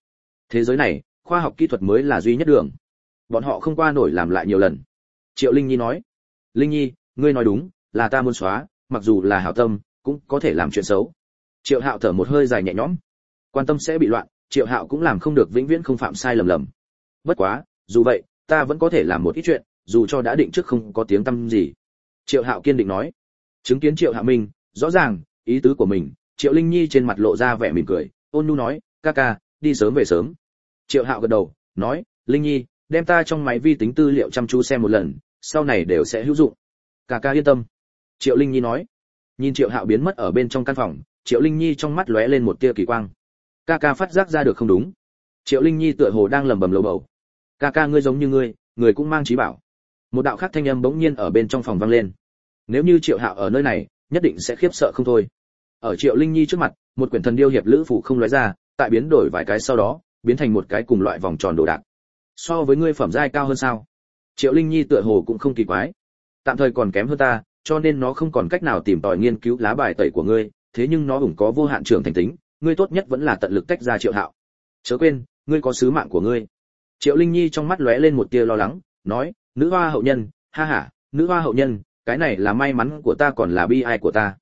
Thế giới này, khoa học kỹ thuật mới là duy nhất đường. Bọn họ không qua nổi làm lại nhiều lần. Triệu Linh Nhi nói. Linh Nhi, ngươi nói đúng, là ta muốn xóa, mặc dù là hảo tâm, cũng có thể làm chuyện xấu. Triệu Hạo thở một hơi dài nhẹ nhõm. Quan tâm sẽ bị loạn, Triệu Hạo cũng làm không được vĩnh viễn không phạm sai lầm. Bất quá, dù vậy, ta vẫn có thể làm một ít chuyện, dù cho đã định trước không có tiếng tăm gì. Triệu Hạo kiên định nói. Chứng kiến Triệu Hạo Minh, rõ ràng ý tứ của mình, Triệu Linh Nhi trên mặt lộ ra vẻ mỉm cười, ôn nhu nói, ca ca, đi sớm về sớm. Triệu Hạo gật đầu, nói, Linh Nhi, đem ta trong máy vi tính tư liệu chăm chú xem một lần, sau này đều sẽ hữu dụng. Ca ca yên tâm. Triệu Linh Nhi nói. Nhìn Triệu Hạo biến mất ở bên trong căn phòng, Triệu Linh Nhi trong mắt lóe lên một tia kỳ quang. Ca ca phát giác ra được không đúng. Triệu Linh Nhi tựa hồ đang lẩm bẩm lầu bầu. Ca ca ngươi giống như ngươi, người cũng mang trí bảo. Một đạo khác thanh âm bỗng nhiên ở bên trong phòng vang lên. Nếu như Triệu Hạo ở nơi này, nhất định sẽ khiếp sợ không thôi. Ở Triệu Linh Nhi trước mặt, một quyển thần điêu hiệp lữ phủ không lóe ra, tại biến đổi vài cái sau đó, biến thành một cái cùng loại vòng tròn đồ đạc. So với ngươi phẩm giai cao hơn sao? Triệu Linh Nhi tựa hồ cũng không kỳ quái. Tạm thời còn kém hơn ta, cho nên nó không còn cách nào tìm tòi nghiên cứu lá bài tẩy của ngươi, thế nhưng nó cũng có vô hạn trưởng thành tính, ngươi tốt nhất vẫn là tận lực tách ra Triệu Hạo. Chớ quên, ngươi có sứ mạng của ngươi. Triệu Linh Nhi trong mắt lóe lên một tia lo lắng, nói, nữ hoa hậu nhân, ha ha, nữ hoa hậu nhân, cái này là may mắn của ta còn là bi ai của ta.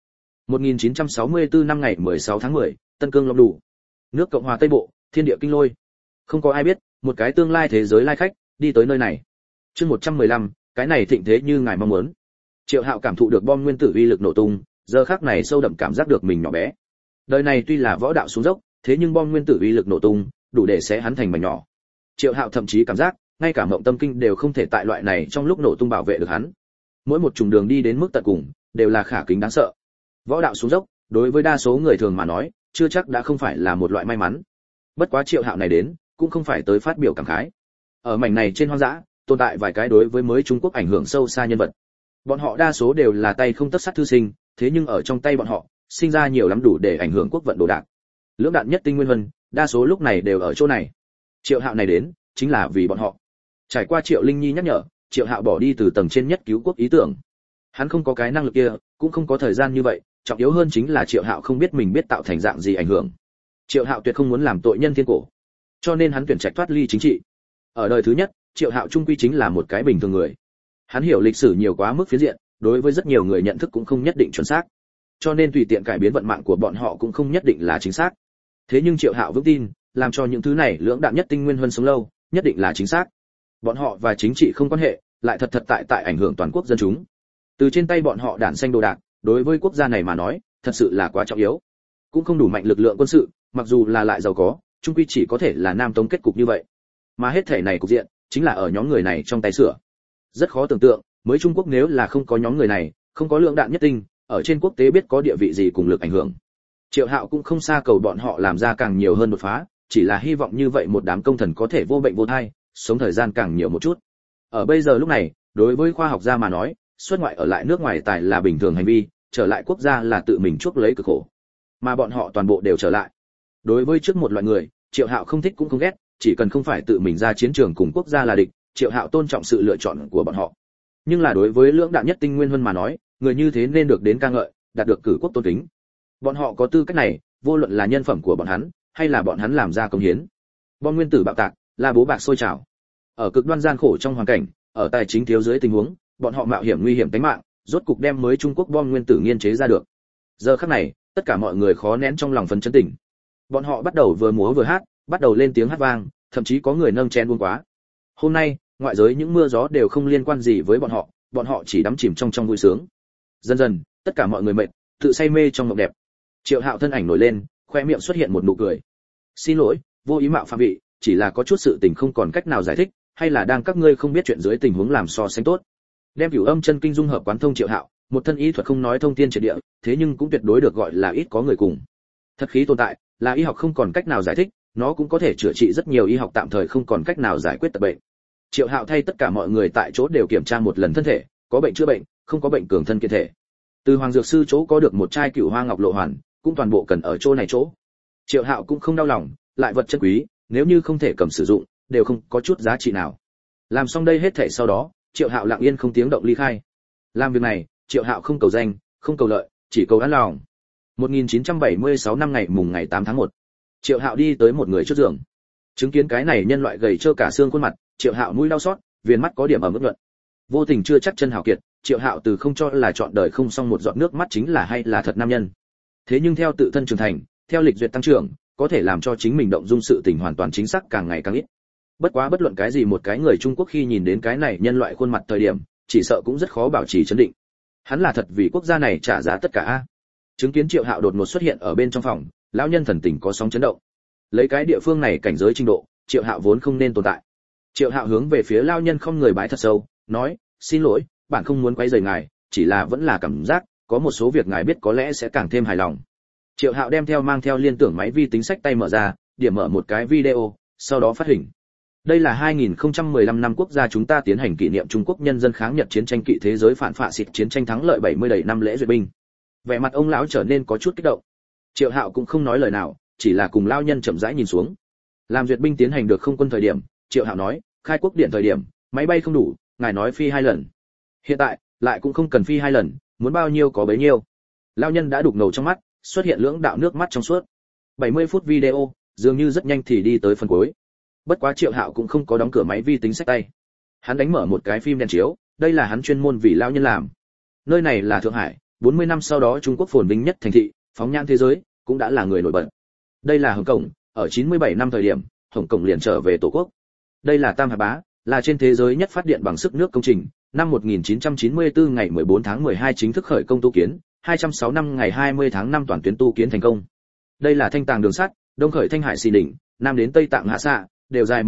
1964 năm ngày 16 tháng 10, Tân Cương Long Đủ. Nước Cộng hòa Tây Bộ, thiên địa kinh lôi. Không có ai biết, một cái tương lai thế giới lai khách đi tới nơi này. Chương 115, cái này thịnh thế như ngài mong muốn. Triệu Hạo cảm thụ được bom nguyên tử uy lực nổ tung, giờ khắc này sâu đậm cảm giác được mình nhỏ bé. Đời này tuy là võ đạo xuống dốc, thế nhưng bom nguyên tử uy lực nổ tung, đủ để xé hắn thành mảnh nhỏ. Triệu Hạo thậm chí cảm giác, ngay cả mộng tâm kinh đều không thể tại loại này trong lúc nổ tung bảo vệ được hắn. Mỗi một chủng đường đi đến mức tận cùng, đều là khả kính đáng sợ. Võ đạo xuống dốc, đối với đa số người thường mà nói, chưa chắc đã không phải là một loại may mắn. Bất quá Triệu Hạo này đến, cũng không phải tới phát biểu cảm khái. Ở mảnh này trên hoang dã, tồn tại vài cái đối với mới Trung Quốc ảnh hưởng sâu xa nhân vật. Bọn họ đa số đều là tay không tất sắt thư sinh, thế nhưng ở trong tay bọn họ, sinh ra nhiều lắm đủ để ảnh hưởng quốc vận đồ đạc. Lưỡng đạn nhất tinh nguyên vân, đa số lúc này đều ở chỗ này. Triệu Hạo này đến, chính là vì bọn họ. Trải qua Triệu Linh Nhi nhắc nhở, Triệu Hạo bỏ đi từ tầng trên nhất cứu quốc ý tưởng. Hắn không có cái năng lực kia, cũng không có thời gian như vậy, trọng yếu hơn chính là Triệu Hạo không biết mình biết tạo thành dạng gì ảnh hưởng. Triệu Hạo tuyệt không muốn làm tội nhân thiên cổ, cho nên hắn tuyển trạch thoát ly chính trị. Ở đời thứ nhất, Triệu Hạo trung quy chính là một cái bình thường người. Hắn hiểu lịch sử nhiều quá mức phiến diện, đối với rất nhiều người nhận thức cũng không nhất định chuẩn xác, cho nên tùy tiện cải biến vận mạng của bọn họ cũng không nhất định là chính xác. Thế nhưng Triệu Hạo vững tin, làm cho những thứ này lưỡng đạn nhất tinh nguyên huân sống lâu, nhất định là chính xác. Bọn họ và chính trị không quan hệ, lại thật tại ảnh hưởng toàn quốc dân chúng. Từ trên tay bọn họ đản xanh đồ đạc, đối với quốc gia này mà nói, thật sự là quá trọng yếu. Cũng không đủ mạnh lực lượng quân sự, mặc dù là lại giàu có, chung quy chỉ có thể là Nam Tống kết cục như vậy. Mà hết thể này cục diện, chính là ở nhóm người này trong tay sửa. Rất khó tưởng tượng, mới Trung Quốc nếu là không có nhóm người này, không có lượng đạn nhất tinh, ở trên quốc tế biết có địa vị gì cùng lực ảnh hưởng. Triệu Hạo cũng không xa cầu bọn họ làm ra càng nhiều hơn đột phá, chỉ là hy vọng như vậy một đám công thần có thể vô bệnh vô thai, sống thời gian càng nhiều một chút. Ở bây giờ lúc này, đối với khoa học gia mà nói, xuất ngoại ở lại nước ngoài tài là bình thường hành vi, trở lại quốc gia là tự mình chuốc lấy cực khổ. Mà bọn họ toàn bộ đều trở lại. Đối với trước một loại người, Triệu Hạo không thích cũng không ghét, chỉ cần không phải tự mình ra chiến trường cùng quốc gia là địch, Triệu Hạo tôn trọng sự lựa chọn của bọn họ. Nhưng là đối với lưỡng đạn nhất tinh nguyên huân mà nói, người như thế nên được đến ca ngợi, đạt được cử quốc tôn kính. Bọn họ có tư cách này, vô luận là nhân phẩm của bọn hắn, hay là bọn hắn làm ra công hiến. Bom nguyên tử bạo tạc, là bố bạc sôi trào. Ở cực đoan gian khổ trong hoàn cảnh, ở tài chính thiếu dưới tình huống, bọn họ mạo hiểm nguy hiểm tính mạng, rốt cục đem mới Trung Quốc bom nguyên tử nghiên chế ra được. Giờ khắc này, tất cả mọi người khó nén trong lòng phấn chấn tỉnh. Bọn họ bắt đầu vừa múa vừa hát, bắt đầu lên tiếng hát vang, thậm chí có người nâng chén uống quá. Hôm nay, ngoại giới những mưa gió đều không liên quan gì với bọn họ chỉ đắm chìm trong vui sướng. Dần dần, tất cả mọi người mệt, tự say mê trong mộng đẹp. Triệu Hạo thân ảnh nổi lên, khoe miệng xuất hiện một nụ cười. Xin lỗi, vô ý mạo phạm vị, chỉ là có chút sự tình không còn cách nào giải thích, hay là đang các ngươi không biết chuyện dưới tình huống làm so sánh tốt. Đem Cửu Âm Chân Kinh dung hợp quán thông Triệu Hạo, một thân y thuật không nói thông thiên triệt địa, thế nhưng cũng tuyệt đối được gọi là ít có người cùng. Thật khí tồn tại, là y học không còn cách nào giải thích, nó cũng có thể chữa trị rất nhiều y học tạm thời không còn cách nào giải quyết tật bệnh. Triệu Hạo thay tất cả mọi người tại chỗ đều kiểm tra một lần thân thể, có bệnh chữa bệnh, không có bệnh cường thân kiện thể. Từ Hoàng dược sư chỗ có được một chai Cửu Hoa Ngọc Lộ Hoàn, cũng toàn bộ cần ở chỗ này chỗ. Triệu Hạo cũng không đau lòng, lại vật chân quý, nếu như không thể cầm sử dụng, đều không có chút giá trị nào. Làm xong đây hết thảy sau đó, Triệu Hạo lặng yên không tiếng động ly khai. Làm việc này, Triệu Hạo không cầu danh, không cầu lợi, chỉ cầu an lòng. 1976 năm ngày mùng ngày 8 tháng 1. Triệu Hạo đi tới một người trước giường. Chứng kiến cái này nhân loại gầy trơ cả xương khuôn mặt, Triệu Hạo mũi đau xót, viền mắt có điểm ẩm ướt nhuận. Vô tình chưa chắc chân hào kiệt, Triệu Hạo từ không cho là chọn đời không xong một giọt nước mắt chính là hay là thật nam nhân. Thế nhưng theo tự thân trưởng thành, theo lịch duyệt tăng trưởng, có thể làm cho chính mình động dung sự tình hoàn toàn chính xác càng ngày càng ít. Bất quá bất luận cái gì một cái người Trung Quốc khi nhìn đến cái này nhân loại khuôn mặt thời điểm, chỉ sợ cũng rất khó bảo trì trấn định. Hắn là thật vì quốc gia này trả giá tất cả a. Chứng kiến Triệu Hạo đột ngột xuất hiện ở bên trong phòng, lão nhân thần tình có sóng chấn động. Lấy cái địa phương này cảnh giới trình độ, Triệu Hạo vốn không nên tồn tại. Triệu Hạo hướng về phía lão nhân không người bái thật sâu, nói: "Xin lỗi, bạn không muốn quấy rầy ngài, chỉ là vẫn là cảm giác, có một số việc ngài biết có lẽ sẽ càng thêm hài lòng." Triệu Hạo đem theo mang theo liên tưởng máy vi tính sách tay mở ra, điểm mở một cái video, sau đó phát hình. Đây là 2015 năm quốc gia chúng ta tiến hành kỷ niệm Trung Quốc nhân dân kháng Nhật chiến tranh kỵ thế giới phản phạ xịt chiến tranh thắng lợi 70 đầy năm lễ duyệt binh. Vẻ mặt ông lão trở nên có chút kích động. Triệu Hạo cũng không nói lời nào, chỉ là cùng lão nhân chậm rãi nhìn xuống. Làm duyệt binh tiến hành được không quân thời điểm, Triệu Hạo nói, khai quốc điện thời điểm, máy bay không đủ, ngài nói phi 2 lần. Hiện tại, lại cũng không cần phi 2 lần, muốn bao nhiêu có bấy nhiêu. Lão nhân đã đục ngầu trong mắt, xuất hiện lưỡng đạo nước mắt trong suốt. 70 phút video, dường như rất nhanh thì đi tới phần cuối. Bất quá Triệu Hạo cũng không có đóng cửa máy vi tính sách tay. Hắn đánh mở một cái phim đèn chiếu, đây là hắn chuyên môn vì lão nhân làm. Nơi này là Thượng Hải, 40 năm sau đó Trung Quốc phồn vinh nhất thành thị, phóng nhãn thế giới, cũng đã là người nổi bật. Đây là Hồng Kông, ở 97 năm thời điểm, Hồng Kông liền trở về tổ quốc. Đây là Tam Hà Bá, là trên thế giới nhất phát điện bằng sức nước công trình, năm 1994 ngày 14 tháng 12 chính thức khởi công tu kiến, 206 năm ngày 20 tháng 5 toàn tuyến tu kiến thành công. Đây là Thanh Tàng đường sắt, Đông khởi Thanh Hải Xì đỉnh, Nam đến Tây Tạng Hạ Xạ, đều dài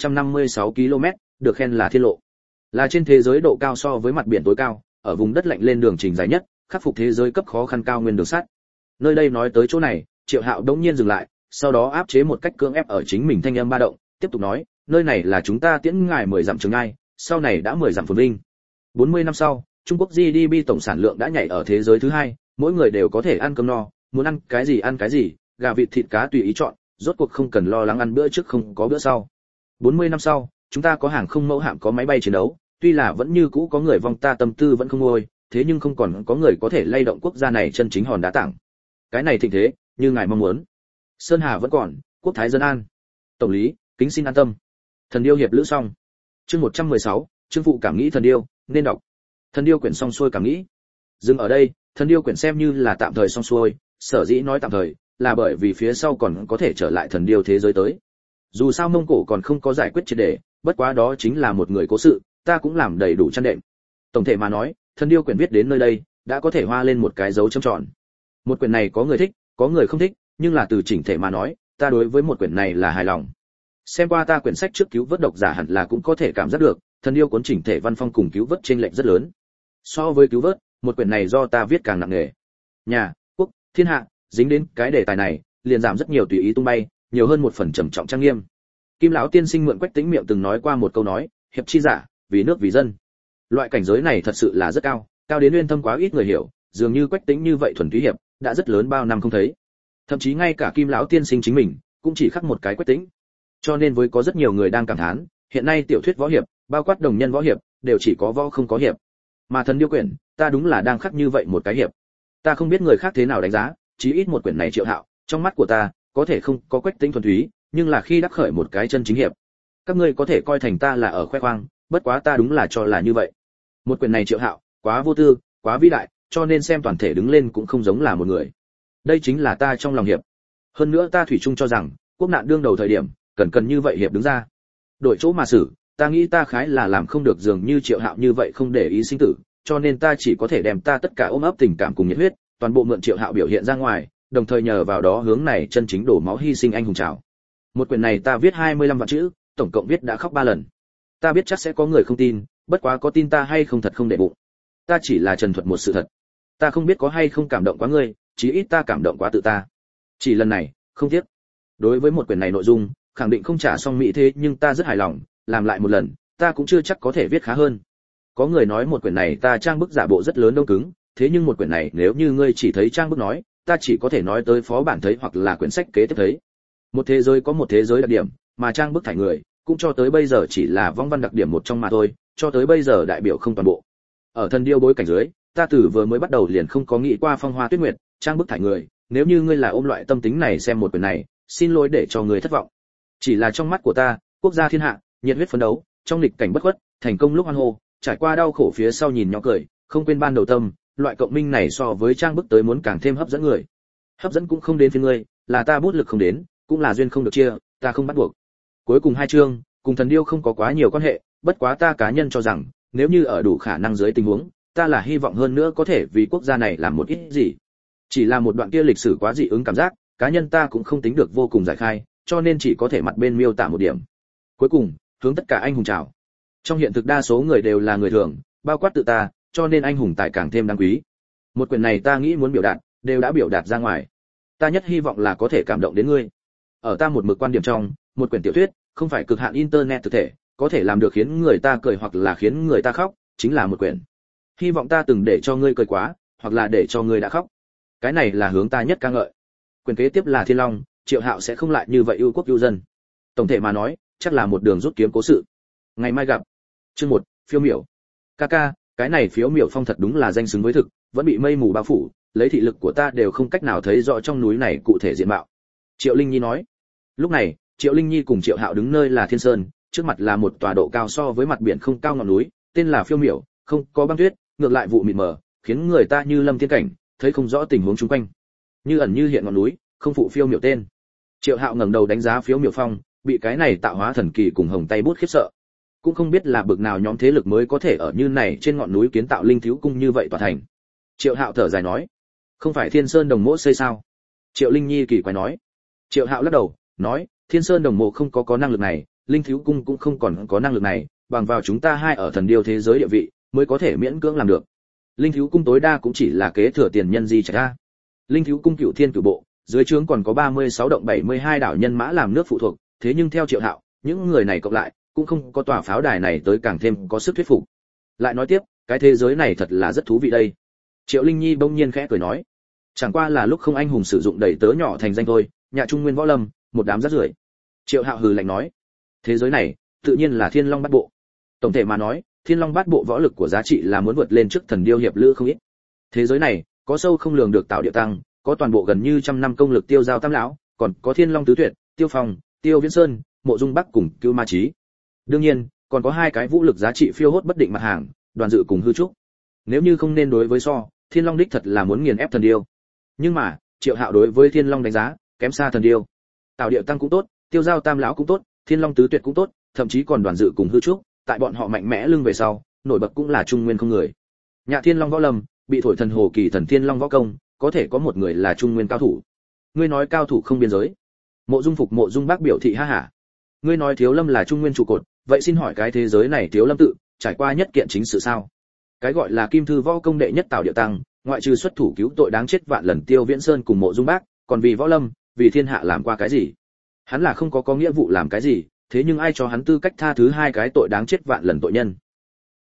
1956 km, được khen là thiên lộ. Là trên thế giới độ cao so với mặt biển tối cao, ở vùng đất lạnh lên đường trình dài nhất, khắc phục thế giới cấp khó khăn cao nguyên đường sắt. Nơi đây nói tới chỗ này, Triệu Hạo đống nhiên dừng lại, sau đó áp chế một cách cưỡng ép ở chính mình thanh âm ba động, tiếp tục nói, nơi này là chúng ta tiễn ngài 10 dặm trường ai, sau này đã 10 dặm phồn vinh. 40 năm sau, Trung Quốc GDP tổng sản lượng đã nhảy ở thế giới thứ 2, mỗi người đều có thể ăn cơm no, muốn ăn cái gì, gà vịt thịt cá tùy ý chọn, rốt cuộc không cần lo lắng ăn bữa trước không có bữa sau. 40 năm sau, chúng ta có hàng không mẫu hạm có máy bay chiến đấu, tuy là vẫn như cũ có người vong ta tâm tư vẫn không nguôi, thế nhưng không còn có người có thể lay động quốc gia này chân chính hòn đá tảng. Cái này thịnh thế, như ngài mong muốn. Sơn Hà vẫn còn, quốc thái dân an. Tổng lý, kính xin an tâm. Thần điêu hiệp lữ xong. Chương 116, chương phụ cảm nghĩ thần điêu, nên đọc. Thần điêu quyển xong xuôi cảm nghĩ. Dừng ở đây, thần điêu quyển xem như là tạm thời xong xuôi, sở dĩ nói tạm thời, là bởi vì phía sau còn có thể trở lại thần điêu thế giới tới. Dù sao Mông Cổ còn không có giải quyết triệt để, bất quá đó chính là một người cố sự, ta cũng làm đầy đủ chăn đệm. Tổng thể mà nói, thần điêu quyển viết đến nơi đây, đã có thể hoa lên một cái dấu chấm tròn. Một quyển này có người thích, có người không thích, nhưng là từ chỉnh thể mà nói, ta đối với một quyển này là hài lòng. Xem qua ta quyển sách trước cứu vớt độc giả hẳn là cũng có thể cảm giác được, thần điêu cuốn chỉnh thể văn phong cùng cứu vớt chênh lệch rất lớn. So với cứu vớt, một quyển này do ta viết càng nặng nề. Nhà, quốc, thiên hạ, dính đến cái đề tài này, liền giảm rất nhiều tùy ý tung bay, nhiều hơn một phần trầm trọng trang nghiêm. Kim lão tiên sinh mượn Quách Tĩnh miệng từng nói qua một câu nói, hiệp chi giả, vì nước vì dân. Loại cảnh giới này thật sự là rất cao, cao đến uyên thâm quá ít người hiểu, dường như Quách Tĩnh như vậy thuần túy hiệp, đã rất lớn bao năm không thấy. Thậm chí ngay cả Kim lão tiên sinh chính mình, cũng chỉ khắc một cái Quách Tĩnh. Cho nên với có rất nhiều người đang cảm thán, hiện nay tiểu thuyết võ hiệp, bao quát đồng nhân võ hiệp, đều chỉ có võ không có hiệp. Mà thần điêu quyển, ta đúng là đang khắc như vậy một cái hiệp. Ta không biết người khác thế nào đánh giá, chí ít một quyển này Triệu Hạo, trong mắt của ta, có thể không có Quách Tĩnh thuần túy, nhưng là khi đắc khởi một cái chân chính hiệp. Các ngươi có thể coi thành ta là ở khoe khoang, bất quá ta đúng là cho là như vậy. Một quyển này Triệu Hạo, quá vô tư, quá vĩ đại, cho nên xem toàn thể đứng lên cũng không giống là một người. Đây chính là ta trong lòng hiệp. Hơn nữa ta thủy chung cho rằng, quốc nạn đương đầu thời điểm, cần như vậy hiệp đứng ra. Đổi chỗ mà xử, ta nghĩ ta khái là làm không được dường như Triệu Hạo như vậy không để ý sinh tử, cho nên ta chỉ có thể đem ta tất cả ôm ấp tình cảm cùng nhiệt huyết, toàn bộ mượn Triệu Hạo biểu hiện ra ngoài, đồng thời nhờ vào đó hướng này chân chính đổ máu hy sinh anh hùng trào. Một quyển này ta viết 25 vạn chữ, tổng cộng viết đã khóc 3 lần. Ta biết chắc sẽ có người không tin, bất quá có tin ta hay không thật không để bụng. Ta chỉ là trần thuật một sự thật. Ta không biết có hay không cảm động quá ngươi, chí ít ta cảm động quá tự ta. Chỉ lần này, không tiếc. Đối với một quyển này nội dung, khẳng định không trả xong mỹ thế, nhưng ta rất hài lòng, làm lại một lần, ta cũng chưa chắc có thể viết khá hơn. Có người nói một quyển này ta trang bức giả bộ rất lớn đông cứng, thế nhưng một quyển này nếu như ngươi chỉ thấy trang bức nói, ta chỉ có thể nói tới phó bản thấy hoặc là quyển sách kế tiếp thấy. Một thế giới có một thế giới đặc điểm, mà trang bức thải người, cũng cho tới bây giờ chỉ là vong văn đặc điểm một trong mà thôi, cho tới bây giờ đại biểu không toàn bộ. Ở thần điêu bối cảnh dưới, ta từ vừa mới bắt đầu liền không có nghĩ qua phong hoa tuyết nguyệt, trang bức thải người, nếu như ngươi là ôm loại tâm tính này xem một quyển này, xin lỗi để cho người thất vọng. Chỉ là trong mắt của ta, quốc gia thiên hạ, nhiệt huyết phấn đấu, trong nghịch cảnh bất khuất, thành công lúc hoan hô, trải qua đau khổ phía sau nhìn nhỏ cười, không quên ban đầu tâm, loại cộng minh này so với trang bức tới muốn càng thêm hấp dẫn người. Hấp dẫn cũng không đến phía ngươi, là ta bút lực không đến, cũng là duyên không được chia, ta không bắt buộc. Cuối cùng hai chương, cùng thần điêu không có quá nhiều quan hệ, bất quá ta cá nhân cho rằng, nếu như ở đủ khả năng dưới tình huống, ta là hy vọng hơn nữa có thể vì quốc gia này làm một ít gì. Chỉ là một đoạn kia lịch sử quá dị ứng cảm giác, cá nhân ta cũng không tính được vô cùng giải khai, cho nên chỉ có thể mặt bên miêu tả một điểm. Cuối cùng, hướng tất cả anh hùng chào. Trong hiện thực đa số người đều là người thường, bao quát tự ta, cho nên anh hùng tài càng thêm đáng quý. Một quyển này ta nghĩ muốn biểu đạt, đều đã biểu đạt ra ngoài. Ta nhất hy vọng là có thể cảm động đến ngươi. Ở ta một mực quan điểm trong, một quyển tiểu thuyết, không phải cực hạn internet thực thể, có thể làm được khiến người ta cười hoặc là khiến người ta khóc, chính là một quyển. Hy vọng ta từng để cho ngươi cười quá, hoặc là để cho ngươi đã khóc. Cái này là hướng ta nhất ca ngợi. Quyển kế tiếp là Thiên Long, Triệu Hạo sẽ không lại như vậy yêu quốc yêu dân. Tổng thể mà nói, chắc là một đường rút kiếm cố sự. Ngày mai gặp. Chương 1, phiêu miểu. Kaka, cái này phiếu miểu phong thật đúng là danh xứng với thực, vẫn bị mây mù bao phủ, lấy thị lực của ta đều không cách nào thấy rõ trong núi này cụ thể diện mạo. Triệu Linh Nhi nói. Lúc này, Triệu Linh Nhi cùng Triệu Hạo đứng nơi là Thiên Sơn, trước mặt là một tòa độ cao so với mặt biển không cao ngọn núi, tên là phiêu miểu, không có băng tuyết, ngược lại vụ mịt mờ, khiến người ta như lâm thiên cảnh, thấy không rõ tình huống xung quanh. Như ẩn như hiện ngọn núi, không phụ phiêu miểu tên. Triệu Hạo ngẩng đầu đánh giá phiếu miểu phong, bị cái này tạo hóa thần kỳ cùng hồng tay bút khiếp sợ. Cũng không biết là bực nào nhóm thế lực mới có thể ở như này trên ngọn núi kiến tạo linh thiếu cung như vậy tòa thành. Triệu Hạo thở dài nói, không phải Thiên Sơn Đồng Mộ xây sao? Triệu Linh Nhi kỳ quái nói. Triệu Hạo lắc đầu, nói, Thiên Sơn Đồng Mộ không có năng lực này, linh thiếu cung cũng không còn có năng lực này, bằng vào chúng ta hai ở thần điêu thế giới địa vị, mới có thể miễn cưỡng làm được. Linh thiếu cung tối đa cũng chỉ là kế thừa tiền nhân di trạch ra. Linh thiếu cung cửu thiên cửu bộ, dưới trướng còn có 36 động 72 đảo nhân mã làm nước phụ thuộc, thế nhưng theo Triệu Hạo, những người này cộng lại, cũng không có tòa pháo đài này tới càng thêm có sức thuyết phục. Lại nói tiếp, cái thế giới này thật là rất thú vị đây. Triệu Linh Nhi bỗng nhiên khẽ cười nói, chẳng qua là lúc không anh hùng sử dụng đầy tớ nhỏ thành danh thôi, nhà trung nguyên võ lâm, một đám rác rưởi. Triệu Hạo hừ lạnh nói, thế giới này, tự nhiên là Thiên Long Bát Bộ. Tổng thể mà nói, Thiên Long Bát Bộ võ lực của giá trị là muốn vượt lên trước thần điêu hiệp lữ không ít. Thế giới này, có sâu không lường được tạo địa tăng, có toàn bộ gần như trăm năm công lực Tiêu Giao Tam lão, còn có Thiên Long Tứ Tuyệt, Tiêu Phong, Tiêu Viễn Sơn, Mộ Dung Bắc cùng Cưu Ma Chí. Đương nhiên, còn có hai cái vũ lực giá trị phiêu hốt bất định mặt hàng, Đoàn Dự cùng Hư Trúc. Nếu như không nên đối với so, Thiên Long đích thật là muốn nghiền ép thần điêu. Nhưng mà, Triệu Hạo đối với Thiên Long đánh giá kém xa thần điêu. Tạo điệu tăng cũng tốt, Tiêu Giao Tam lão cũng tốt, Thiên Long Tứ Tuyệt cũng tốt, thậm chí còn Đoàn Dự cùng Hư Trúc, tại bọn họ mạnh mẽ lưng về sau, nổi bật cũng là trung nguyên không người. Nhạ Thiên Long võ lâm, bị thổi thần hồ kỳ thần Thiên Long võ công, có thể có một người là trung nguyên cao thủ. Ngươi nói cao thủ không biên giới. Mộ Dung Phục Mộ Dung Bác biểu thị ha hả. Ngươi nói Thiếu Lâm là trung nguyên trụ cột, vậy xin hỏi cái thế giới này Thiếu Lâm tự trải qua nhất kiện chính sự sao? Cái gọi là kim thư võ công đệ nhất tạo điệu tăng, ngoại trừ xuất thủ cứu tội đáng chết vạn lần Tiêu Viễn Sơn cùng Mộ Dung Bác, còn vì võ lâm, vì thiên hạ làm qua cái gì? Hắn là không có nghĩa vụ làm cái gì, thế nhưng ai cho hắn tư cách tha thứ hai cái tội đáng chết vạn lần tội nhân?